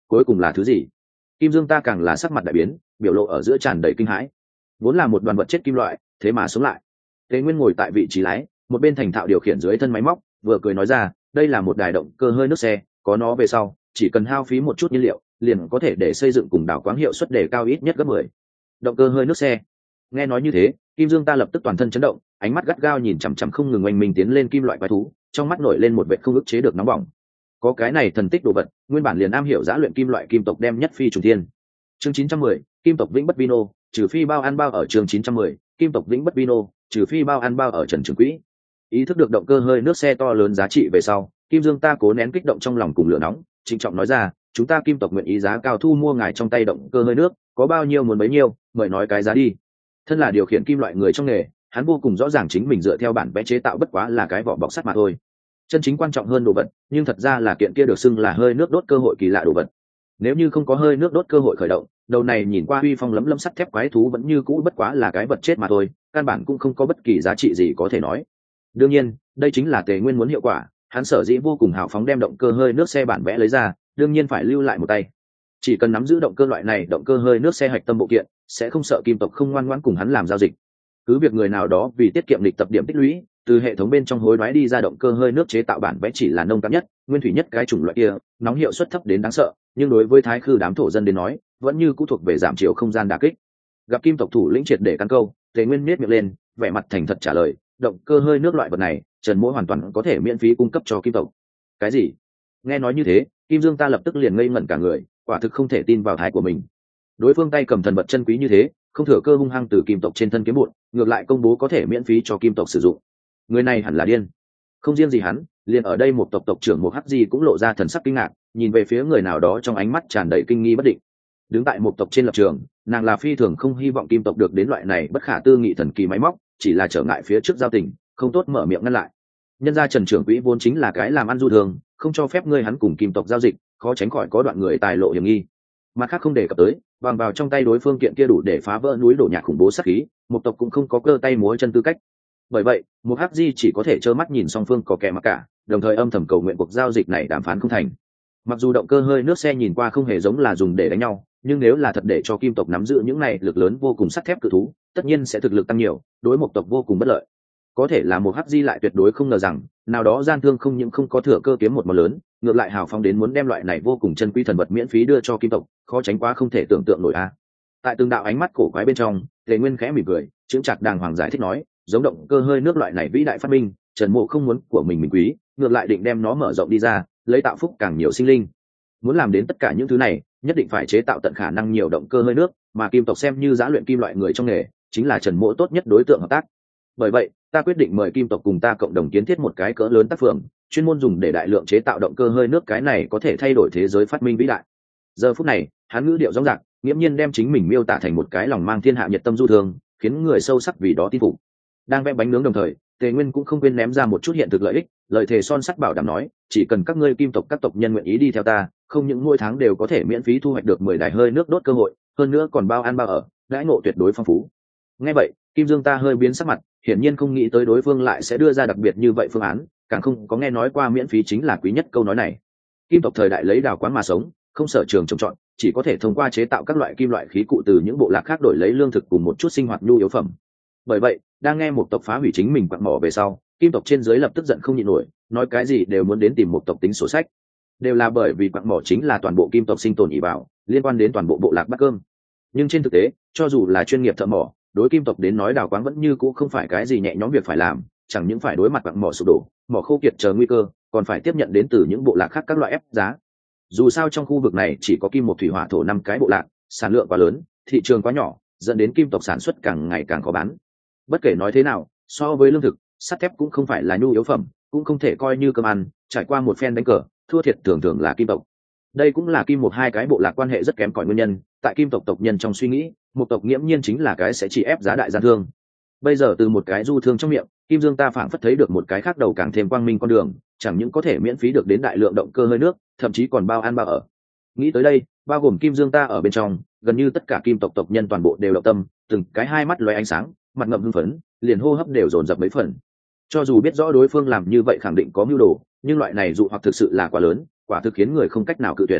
cuối cùng là thứ gì? Kim Dương ta càng là sắc mặt đại biến, biểu lộ ở giữa tràn đầy kinh hãi. Vốn là một đoàn vật chết kim loại, thế mà sống lại. Tề Nguyên ngồi tại vị trí lái, một bên thành thạo điều khiển dưới thân máy móc, vừa cười nói ra, đây là một đài động cơ hơi nước xe, có nó về sau, chỉ cần hao phí một chút nhiên liệu, liền có thể để xây dựng cùng đảo quáng hiệu suất đề cao ít nhất gấp 10. Động cơ hơi nước xe. Nghe nói như thế, Kim Dương ta lập tức toàn thân chấn động, ánh mắt gắt gao nhìn chằm chằm không ngừng oanh mình tiến lên kim loại quái thú, trong mắt nổi lên một vẻ không ức chế được nóng bỏng. Có cái này thần tích đồ vật, nguyên bản liền am hiểu giã luyện kim loại kim tộc đem nhất phi trùng thiên. Chương 910, kim tộc vĩnh bất vino, trừ phi bao ăn bao ở chương 910, kim tộc vĩnh bất vino, trừ phi bao ăn bao ở Trần Trường Quỹ. Ý thức được động cơ hơi nước xe to lớn giá trị về sau, Kim Dương ta cố nén kích động trong lòng cùng lửa nóng, trịnh trọng nói ra, chúng ta kim tộc nguyện ý giá cao thu mua ngài trong tay động cơ hơi nước, có bao nhiêu muốn bấy nhiêu, mời nói cái giá đi. Thân là điều khiển kim loại người trong nghề, hắn vô cùng rõ ràng chính mình dựa theo bản vẽ chế tạo bất quá là cái vỏ bọc sắt mà thôi. Chân chính quan trọng hơn đồ vật, nhưng thật ra là kiện kia được xưng là hơi nước đốt cơ hội kỳ lạ đồ vật. Nếu như không có hơi nước đốt cơ hội khởi động, đầu này nhìn qua uy phong lấm lấm sắt thép quái thú vẫn như cũ bất quá là cái vật chết mà thôi, căn bản cũng không có bất kỳ giá trị gì có thể nói. Đương nhiên, đây chính là Tề Nguyên muốn hiệu quả, hắn sở dĩ vô cùng hào phóng đem động cơ hơi nước xe bản vẽ lấy ra, đương nhiên phải lưu lại một tay. Chỉ cần nắm giữ động cơ loại này, động cơ hơi nước xe hạch tâm bộ kiện, sẽ không sợ kim tộc không ngoan ngoãn cùng hắn làm giao dịch. Cứ việc người nào đó vì tiết kiệm lịch tập điểm tích lũy, từ hệ thống bên trong hối đoái đi ra động cơ hơi nước chế tạo bản vẽ chỉ là nông cạn nhất, nguyên thủy nhất cái chủng loại kia, nóng hiệu suất thấp đến đáng sợ, nhưng đối với thái khư đám thổ dân đến nói, vẫn như cũ thuộc về giảm chiều không gian đả kích. Gặp kim tộc thủ lĩnh triệt để căn câu, Tề Nguyên nhếch miệng lên, vẻ mặt thành thật trả lời, động cơ hơi nước loại vật này, Trần Mỗ hoàn toàn có thể miễn phí cung cấp cho kim tộc. Cái gì? Nghe nói như thế, Kim Dương ta lập tức liền ngây ngẩn cả người, quả thực không thể tin vào thái của mình. Đối phương tay cầm thần vật chân quý như thế, không thừa cơ hung hăng từ kim tộc trên thân kiếm bụt, ngược lại công bố có thể miễn phí cho kim tộc sử dụng. Người này hẳn là điên. Không riêng gì hắn, liền ở đây một tộc trưởng một hắc di cũng lộ ra thần sắc kinh ngạc, nhìn về phía người nào đó trong ánh mắt tràn đầy kinh nghi bất định. Đứng tại một tộc trên lập trường, nàng là phi thường không hy vọng kim tộc được đến loại này bất khả tư nghị thần kỳ máy móc, chỉ là trở ngại phía trước giao tình, không tốt mở miệng ngăn lại. Nhân gia Trần trưởng quỹ vốn chính là cái làm ăn du thường, không cho phép ngươi hắn cùng kim tộc giao dịch, khó tránh khỏi có đoạn người tài lộ hiểm nghi. Mặt khác không đề cập tới, bằng vào trong tay đối phương kiện kia đủ để phá vỡ núi đổ nhạc khủng bố sát khí, một tộc cũng không có cơ tay múa chân tư cách. Bởi vậy, một hắc di chỉ có thể trơ mắt nhìn song phương có kẻ mặc cả, đồng thời âm thầm cầu nguyện cuộc giao dịch này đàm phán không thành. Mặc dù động cơ hơi nước xe nhìn qua không hề giống là dùng để đánh nhau, nhưng nếu là thật để cho kim tộc nắm giữ những này lực lớn vô cùng sắt thép cự thú, tất nhiên sẽ thực lực tăng nhiều, đối một tộc vô cùng bất lợi. Có thể là một hắc di lại tuyệt đối không ngờ rằng, nào đó gian thương không những không có thừa cơ kiếm một món lớn, ngược lại hào phóng đến muốn đem loại này vô cùng chân quý thần vật miễn phí đưa cho kim tộc, khó tránh quá không thể tưởng tượng nổi a. Tại từng đạo ánh mắt cổ quái bên trong, Tề Nguyên khẽ mỉm cười, chững chạc đàng hoàng giải thích nói, giống động cơ hơi nước loại này vĩ đại phát minh, Trần Mộ không muốn của mình quý, ngược lại định đem nó mở rộng đi ra, lấy tạo phúc càng nhiều sinh linh. Muốn làm đến tất cả những thứ này, nhất định phải chế tạo tận khả năng nhiều động cơ hơi nước, mà kim tộc xem như giã luyện kim loại người trong nghề, chính là Trần Mộ tốt nhất đối tượng hợp tác. Bởi vậy, ta quyết định mời kim tộc cùng ta cộng đồng kiến thiết một cái cỡ lớn tác phường, chuyên môn dùng để đại lượng chế tạo động cơ hơi nước, cái này có thể thay đổi thế giới phát minh vĩ đại. Giờ phút này, hắn ngữ điệu rõ ràng, nghiễm nhiên đem chính mình miêu tả thành một cái lòng mang thiên hạ nhiệt tâm du thương, khiến người sâu sắc vì đó tin phục. Đang vẽ bánh nướng đồng thời, Tề Nguyên cũng không quên ném ra một chút hiện thực lợi ích, lời thề son sắt bảo đảm nói, chỉ cần các ngươi kim tộc các tộc nhân nguyện ý đi theo ta, không những mỗi tháng đều có thể miễn phí thu hoạch được 10 đài hơi nước đốt cơ hội, hơn nữa còn bao ăn bao ở, đãi ngộ tuyệt đối phong phú. Nghe vậy, Kim Dương ta hơi biến sắc mặt, hiển nhiên không nghĩ tới đối phương lại sẽ đưa ra đặc biệt như vậy phương án, càng không có nghe nói qua miễn phí chính là quý nhất câu nói này. Kim tộc thời đại lấy đào quán mà sống, không sở trường trồng trọt, chỉ có thể thông qua chế tạo các loại kim loại khí cụ từ những bộ lạc khác đổi lấy lương thực cùng một chút sinh hoạt nhu yếu phẩm. Bởi vậy, đang nghe một tộc phá hủy chính mình quặng mỏ về sau, kim tộc trên dưới lập tức giận không nhịn nổi, nói cái gì đều muốn đến tìm một tộc tính sổ sách. Đều là bởi vì quặng mỏ chính là toàn bộ kim tộc sinh tồn ỷ bảo, liên quan đến toàn bộ bộ lạc bát cơm. Nhưng trên thực tế, cho dù là chuyên nghiệp thợ mỏ, đối kim tộc đến nói đào quáng vẫn như cũ không phải cái gì nhẹ nhõm việc phải làm, chẳng những phải đối mặt quặng mỏ sụp đổ, mỏ khô kiệt chờ nguy cơ, còn phải tiếp nhận đến từ những bộ lạc khác các loại ép giá. Dù sao trong khu vực này chỉ có kim một thủy hỏa thổ 5 cái bộ lạc, sản lượng quá lớn, thị trường quá nhỏ, dẫn đến kim tộc sản xuất càng ngày càng khó bán. Bất kể nói thế nào, so với lương thực, sắt thép cũng không phải là nhu yếu phẩm, cũng không thể coi như cơm ăn, trải qua một phen đánh cờ, thua thiệt thường thường là kim tộc. Đây cũng là kim một hai cái bộ lạc quan hệ rất kém cỏi nguyên nhân, tại kim tộc tộc nhân trong suy nghĩ, một tộc nghiễm nhiên chính là cái sẽ chỉ ép giá đại gian thương. Bây giờ từ một cái du thương trong miệng, Kim Dương ta phảng phất thấy được một cái khác đầu càng thêm quang minh con đường, chẳng những có thể miễn phí được đến đại lượng động cơ hơi nước, thậm chí còn bao ăn bao ở. Nghĩ tới đây, bao gồm Kim Dương ta ở bên trong, gần như tất cả kim tộc tộc nhân toàn bộ đều động tâm, từng cái hai mắt lóe ánh sáng, mặt ngậm hưng phấn, liền hô hấp đều dồn dập mấy phần. Cho dù biết rõ đối phương làm như vậy khẳng định có mưu đồ, nhưng loại này dụ hoặc thực sự là quá lớn, quả thực khiến người không cách nào cự tuyệt.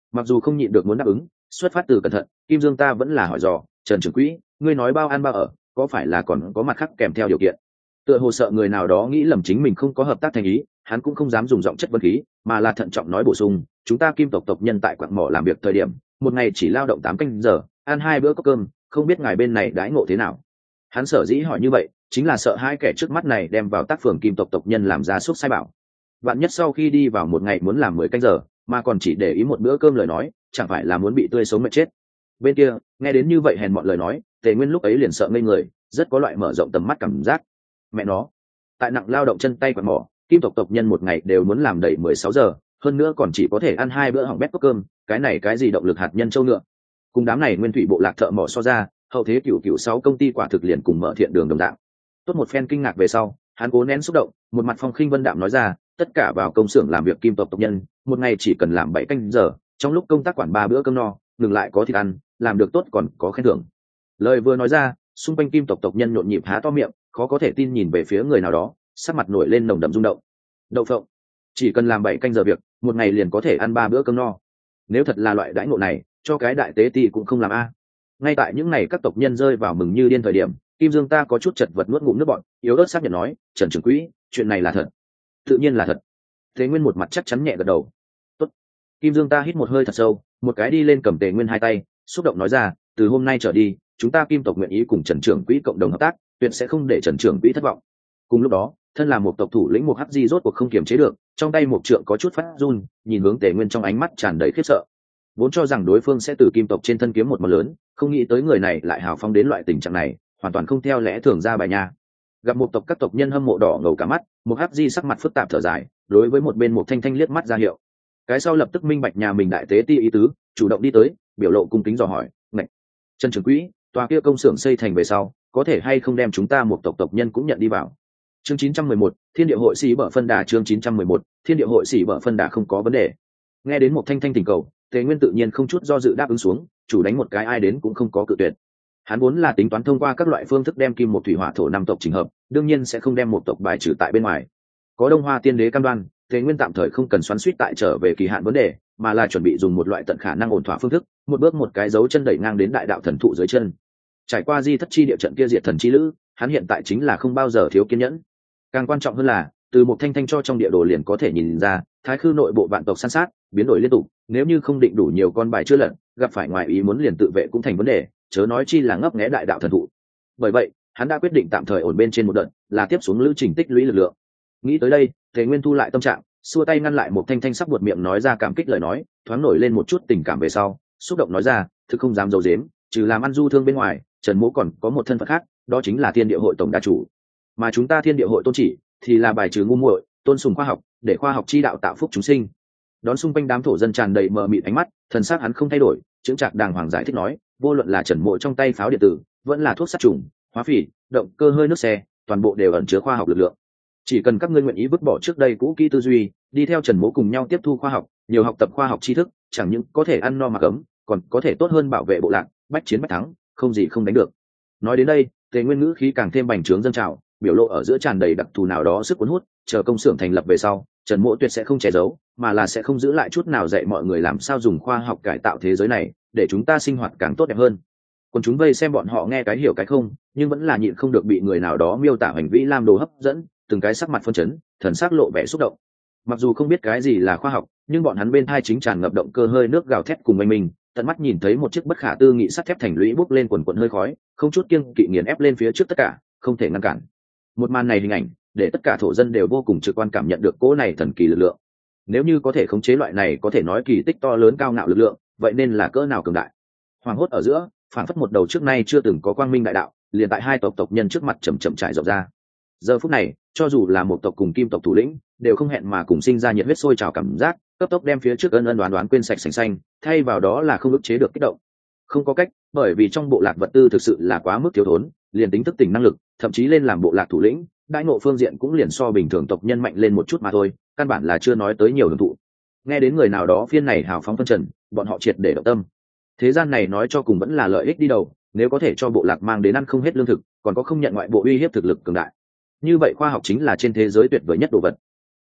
Mặc dù không nhịn được muốn đáp ứng, xuất phát từ cẩn thận, Kim Dương ta vẫn là hỏi dò, Trần trưởng quỹ, ngươi nói bao ăn bao ở, có phải là còn có mặt khác kèm theo điều kiện? Tựa hồ sợ người nào đó nghĩ lầm chính mình không có hợp tác thành ý, hắn cũng không dám dùng giọng chất vấn khí, mà là thận trọng nói bổ sung, chúng ta Kim tộc tộc nhân tại quặng mỏ làm việc thời điểm, một ngày chỉ lao động 8 canh giờ, ăn 2 bữa có cơm, không biết ngài bên này đãi ngộ thế nào? Hắn sở dĩ hỏi như vậy, chính là sợ hai kẻ trước mắt này đem vào tác phường Kim tộc tộc nhân làm ra súc sai bảo. Vạn nhất sau khi đi vào một ngày muốn làm 10 canh giờ, mà còn chỉ để ý một bữa cơm lời nói, chẳng phải là muốn bị tươi sống mệt chết. Bên kia, nghe đến như vậy hèn mọn lời nói, Tề Nguyên lúc ấy liền sợ ngây người, rất có loại mở rộng tầm mắt cảm giác. Mẹ nó, tại nặng lao động chân tay quạt mỏ, Kim tộc tộc nhân một ngày đều muốn làm đầy 16 giờ, hơn nữa còn chỉ có thể ăn 2 bữa hỏng bét cốc cơm, cái này cái gì động lực hạt nhân châu ngựa. Cùng đám này nguyên thủy bộ lạc thợ mỏ so ra, hậu thế cửu 6 công ty quả thực liền cùng mở thiện đường đồng dạng. Tốt một phen kinh ngạc về sau, hắn cố nén xúc động, một mặt phong khinh vân đạm nói ra, tất cả vào công xưởng làm việc Kim tộc tộc nhân, một ngày chỉ cần làm 7 canh giờ, trong lúc công tác quản 3 bữa cơm no, ngừng lại có thịt ăn, làm được tốt còn có khen thưởng. Lời vừa nói ra, xung quanh Kim tộc tộc nhân nhộn nhịp há to miệng, khó có thể tin nhìn về phía người nào đó, sắc mặt nổi lên nồng đậm rung động. Đậu phộng, chỉ cần làm 7 canh giờ việc, một ngày liền có thể ăn 3 bữa cơm no. Nếu thật là loại đãi ngộ này, cho cái đại tế ti cũng không làm a. Ngay tại những ngày các tộc nhân rơi vào mừng như điên thời điểm, Kim Dương ta có chút chật vật nuốt ngụm nước bọt, yếu ớt xác nhận nói, Trần trưởng quỹ, chuyện này là thật. Tự nhiên là thật. Thế Nguyên một mặt chắc chắn nhẹ gật đầu. Tốt. Kim Dương ta hít một hơi thật sâu, một cái đi lên cầm Tề Nguyên hai tay, xúc động nói ra, từ hôm nay trở đi, chúng ta Kim tộc nguyện ý cùng Trần trưởng quỹ cộng đồng hợp tác, tuyệt sẽ không để Trần trưởng quỹ thất vọng. Cùng lúc đó, thân là một tộc thủ lĩnh một hắc di rốt cuộc không kiềm chế được, trong tay một trượng có chút phát run, nhìn hướng Tề Nguyên trong ánh mắt tràn đầy khiếp sợ. Vốn cho rằng đối phương sẽ từ Kim tộc trên thân kiếm một món lớn, không nghĩ tới người này lại hào phóng đến loại tình trạng này, hoàn toàn không theo lẽ thường ra bài nha. Gặp một tộc các tộc nhân hâm mộ đỏ ngầu cả mắt, một hắc di sắc mặt phức tạp thở dài, đối với một bên một thanh thanh liếc mắt ra hiệu. Cái sau lập tức minh bạch nhà mình đại tế ti ý tứ, chủ động đi tới, biểu lộ cung kính dò hỏi, "Ngạch, Trần trưởng quỹ, tòa kia công xưởng xây thành về sau, có thể hay không đem chúng ta một tộc tộc nhân cũng nhận đi vào?" Chương 911, Thiên địa hội sĩ bở phân đà. Chương 911, Thiên địa hội sĩ bở phân đà không có vấn đề. Nghe đến một thanh thanh tình cầu, Tề Nguyên tự nhiên không chút do dự đáp ứng xuống, chủ đánh một cái ai đến cũng không có cự tuyệt. Hắn vốn là tính toán thông qua các loại phương thức đem kim một thủy hỏa thổ năm tộc chỉnh hợp, đương nhiên sẽ không đem một tộc bài trừ tại bên ngoài. Có Đông Hoa Tiên Đế cam đoan, Tề Nguyên tạm thời không cần xoắn xuýt tại trở về kỳ hạn vấn đề, mà là chuẩn bị dùng một loại tận khả năng ổn thỏa phương thức, một bước một cái dấu chân đẩy ngang đến đại đạo thần thụ dưới chân. Trải qua di thất chi địa trận kia diệt thần chi lữ, hắn hiện tại chính là không bao giờ thiếu kiên nhẫn. Càng quan trọng hơn là, từ một thanh thanh cho trong địa đồ liền có thể nhìn ra, Thái Khư nội bộ vạn tộc san sát, biến đổi liên tục, nếu như không định đủ nhiều con bài chưa lật, gặp phải ngoài ý muốn liền tự vệ cũng thành vấn đề, chớ nói chi là ngấp nghé đại đạo thần thụ. Bởi vậy, hắn đã quyết định tạm thời ổn bên trên một đợt, là tiếp xuống lữ trình tích lũy lực lượng. Nghĩ tới đây, Tề Nguyên thu lại tâm trạng, xua tay ngăn lại một thanh thanh sắp buột miệng nói ra cảm kích lời nói, thoáng nổi lên một chút tình cảm về sau, xúc động nói ra, thực không dám giấu giếm, trừ làm ăn du thương bên ngoài, Trần Mỗ còn có một thân phận khác, đó chính là Thiên Địa hội tổng đà chủ. Mà chúng ta Thiên Địa hội tôn chỉ thì là bài trừ ngu muội, tôn sùng khoa học, để khoa học chi đạo tạo phúc chúng sinh. Đón xung quanh đám thổ dân tràn đầy mờ mịt ánh mắt, thần sắc hắn không thay đổi, chững chạc đàng hoàng giải thích nói, vô luận là Trần Mộ trong tay pháo điện tử, vẫn là thuốc sát trùng, hóa phỉ, động cơ hơi nước xe, toàn bộ đều ẩn chứa khoa học lực lượng. Chỉ cần các ngươi nguyện ý vứt bỏ trước đây cũ kỹ tư duy, đi theo Trần Mộ cùng nhau tiếp thu khoa học, nhiều học tập khoa học tri thức, chẳng những có thể ăn no mặc ấm, còn có thể tốt hơn bảo vệ bộ lạc, bách chiến bách thắng, không gì không đánh được. Nói đến đây, Tề Nguyên ngữ khí càng thêm bành trướng dâng trào, biểu lộ ở giữa tràn đầy đặc thù nào đó sức cuốn hút, chờ công xưởng thành lập về sau, Trần Mộ tuyệt sẽ không che giấu, mà là sẽ không giữ lại chút nào dạy mọi người làm sao dùng khoa học cải tạo thế giới này, để chúng ta sinh hoạt càng tốt đẹp hơn. Còn chúng vây xem bọn họ nghe cái hiểu cái không, nhưng vẫn là nhịn không được bị người nào đó miêu tả hành vi làm đồ hấp dẫn, từng cái sắc mặt phân chấn, thần sắc lộ vẻ xúc động. Mặc dù không biết cái gì là khoa học, nhưng bọn hắn bên tai chính tràn ngập động cơ hơi nước gào thét cùng oanh mình, tận mắt nhìn thấy một chiếc bất khả tư nghị sắt thép thành lũy bốc lên quần quần hơi khói, không chút kiêng kỵ nghiền ép lên phía trước tất cả, không thể ngăn cản. Một màn này hình ảnh, để tất cả thổ dân đều vô cùng trực quan cảm nhận được cỗ này thần kỳ lực lượng. Nếu như có thể khống chế loại này có thể nói kỳ tích to lớn cao ngạo lực lượng, vậy nên là cỡ nào cường đại. Hoàng hốt ở giữa, phản phất một đầu trước nay chưa từng có quang minh đại đạo, liền tại hai tộc nhân trước mặt chậm chậm trải rộng ra. Giờ phút này, cho dù là một tộc cùng kim tộc thủ lĩnh, đều không hẹn mà cùng sinh ra nhiệt huyết sôi trào cảm giác, cấp tốc đem phía trước ân ân đoán đoán quên sạch sành xanh, thay vào đó là không ức chế được kích động. Không có cách, bởi vì trong bộ lạc vật tư thực sự là quá mức thiếu thốn, liền tính thức tỉnh năng lực, thậm chí lên làm bộ lạc thủ lĩnh, đãi ngộ phương diện cũng liền so bình thường tộc nhân mạnh lên một chút mà thôi, căn bản là chưa nói tới nhiều hưởng thụ. Nghe đến người nào đó phiên này hào phóng phân trần, bọn họ triệt để động tâm. Thế gian này nói cho cùng vẫn là lợi ích đi đầu, nếu có thể cho bộ lạc mang đến ăn không hết lương thực, còn có không nhận ngoại bộ uy hiếp thực lực cường đại, như vậy khoa học chính là trên thế giới tuyệt vời nhất đồ vật.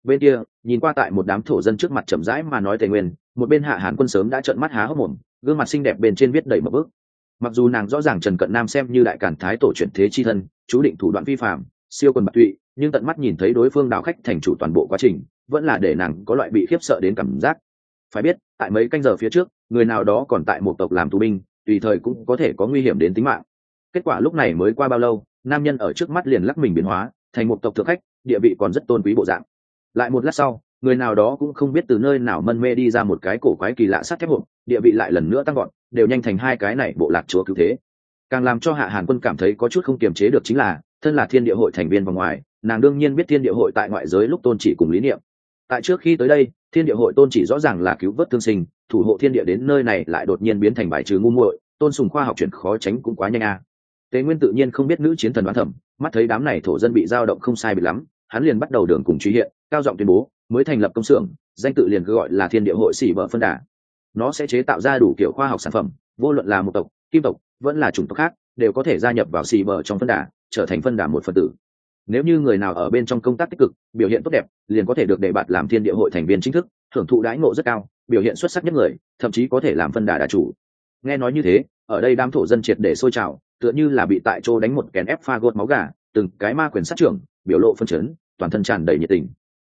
Bên kia nhìn qua tại một đám thổ dân trước mặt chậm rãi mà nói Tề Nguyên, một bên Hạ Hàn Quân sớm đã trợn mắt há hốc mồm, gương mặt xinh đẹp bên trên viết đầy mập bước. Mặc dù nàng rõ ràng Trần Cận Nam xem như đại cản thái tổ chuyển thế chi thân, chú định thủ đoạn vi phạm, siêu quần bạc tụy, nhưng tận mắt nhìn thấy đối phương đào khách thành chủ toàn bộ quá trình, vẫn là để nàng có loại bị khiếp sợ đến cảm giác. Phải biết, tại mấy canh giờ phía trước, người nào đó còn tại một tộc làm tù binh, tùy thời cũng có thể có nguy hiểm đến tính mạng. Kết quả lúc này mới qua bao lâu, nam nhân ở trước mắt liền lắc mình biến hóa, thành một tộc thượng khách, địa vị còn rất tôn quý bộ dạng. Lại một lát sau, người nào đó cũng không biết từ nơi nào mân mê đi ra một cái cổ quái kỳ lạ sắt thép hộp, địa vị lại lần nữa tăng gọn, đều nhanh thành hai cái này bộ lạc chúa cứu thế. Càng làm cho Hạ Hàn Quân cảm thấy có chút không kiềm chế được chính là, thân là Thiên Địa hội thành viên vòng ngoài, nàng đương nhiên biết Thiên Địa hội tại ngoại giới lúc tôn chỉ cùng lý niệm. Tại trước khi tới đây, Thiên Địa hội tôn chỉ rõ ràng là cứu vớt thương sinh, thủ hộ thiên địa, đến nơi này lại đột nhiên biến thành bài trừ ngu muội, tôn sùng khoa học chuyển khó tránh cũng quá nhanh a. Tế Nguyên tự nhiên không biết nữ chiến thần đoán thẩm, mắt thấy đám này thổ dân bị dao động không sai biệt lắm, hắn liền bắt đầu đường cùng truy hiện, cao giọng tuyên bố, mới thành lập công xưởng, danh tự liền gọi là Thiên Địa hội xỉ bờ phân đà. Nó sẽ chế tạo ra đủ kiểu khoa học sản phẩm, vô luận là một tộc, kim tộc, vẫn là chủng tộc khác, đều có thể gia nhập vào xỉ bờ trong phân đà, trở thành phân đà một phần tử. Nếu như người nào ở bên trong công tác tích cực, biểu hiện tốt đẹp, liền có thể được đề bạt làm Thiên Địa hội thành viên chính thức, hưởng thụ đãi ngộ rất cao, biểu hiện xuất sắc nhất người, thậm chí có thể làm phân đà đà chủ. Nghe nói như thế, ở đây đám thổ dân triệt để sôi trào, tựa như là bị tại chỗ đánh một kén ép pha gột máu gà, từng cái ma quyền sát trưởng, biểu lộ phân chấn, toàn thân tràn đầy nhiệt tình.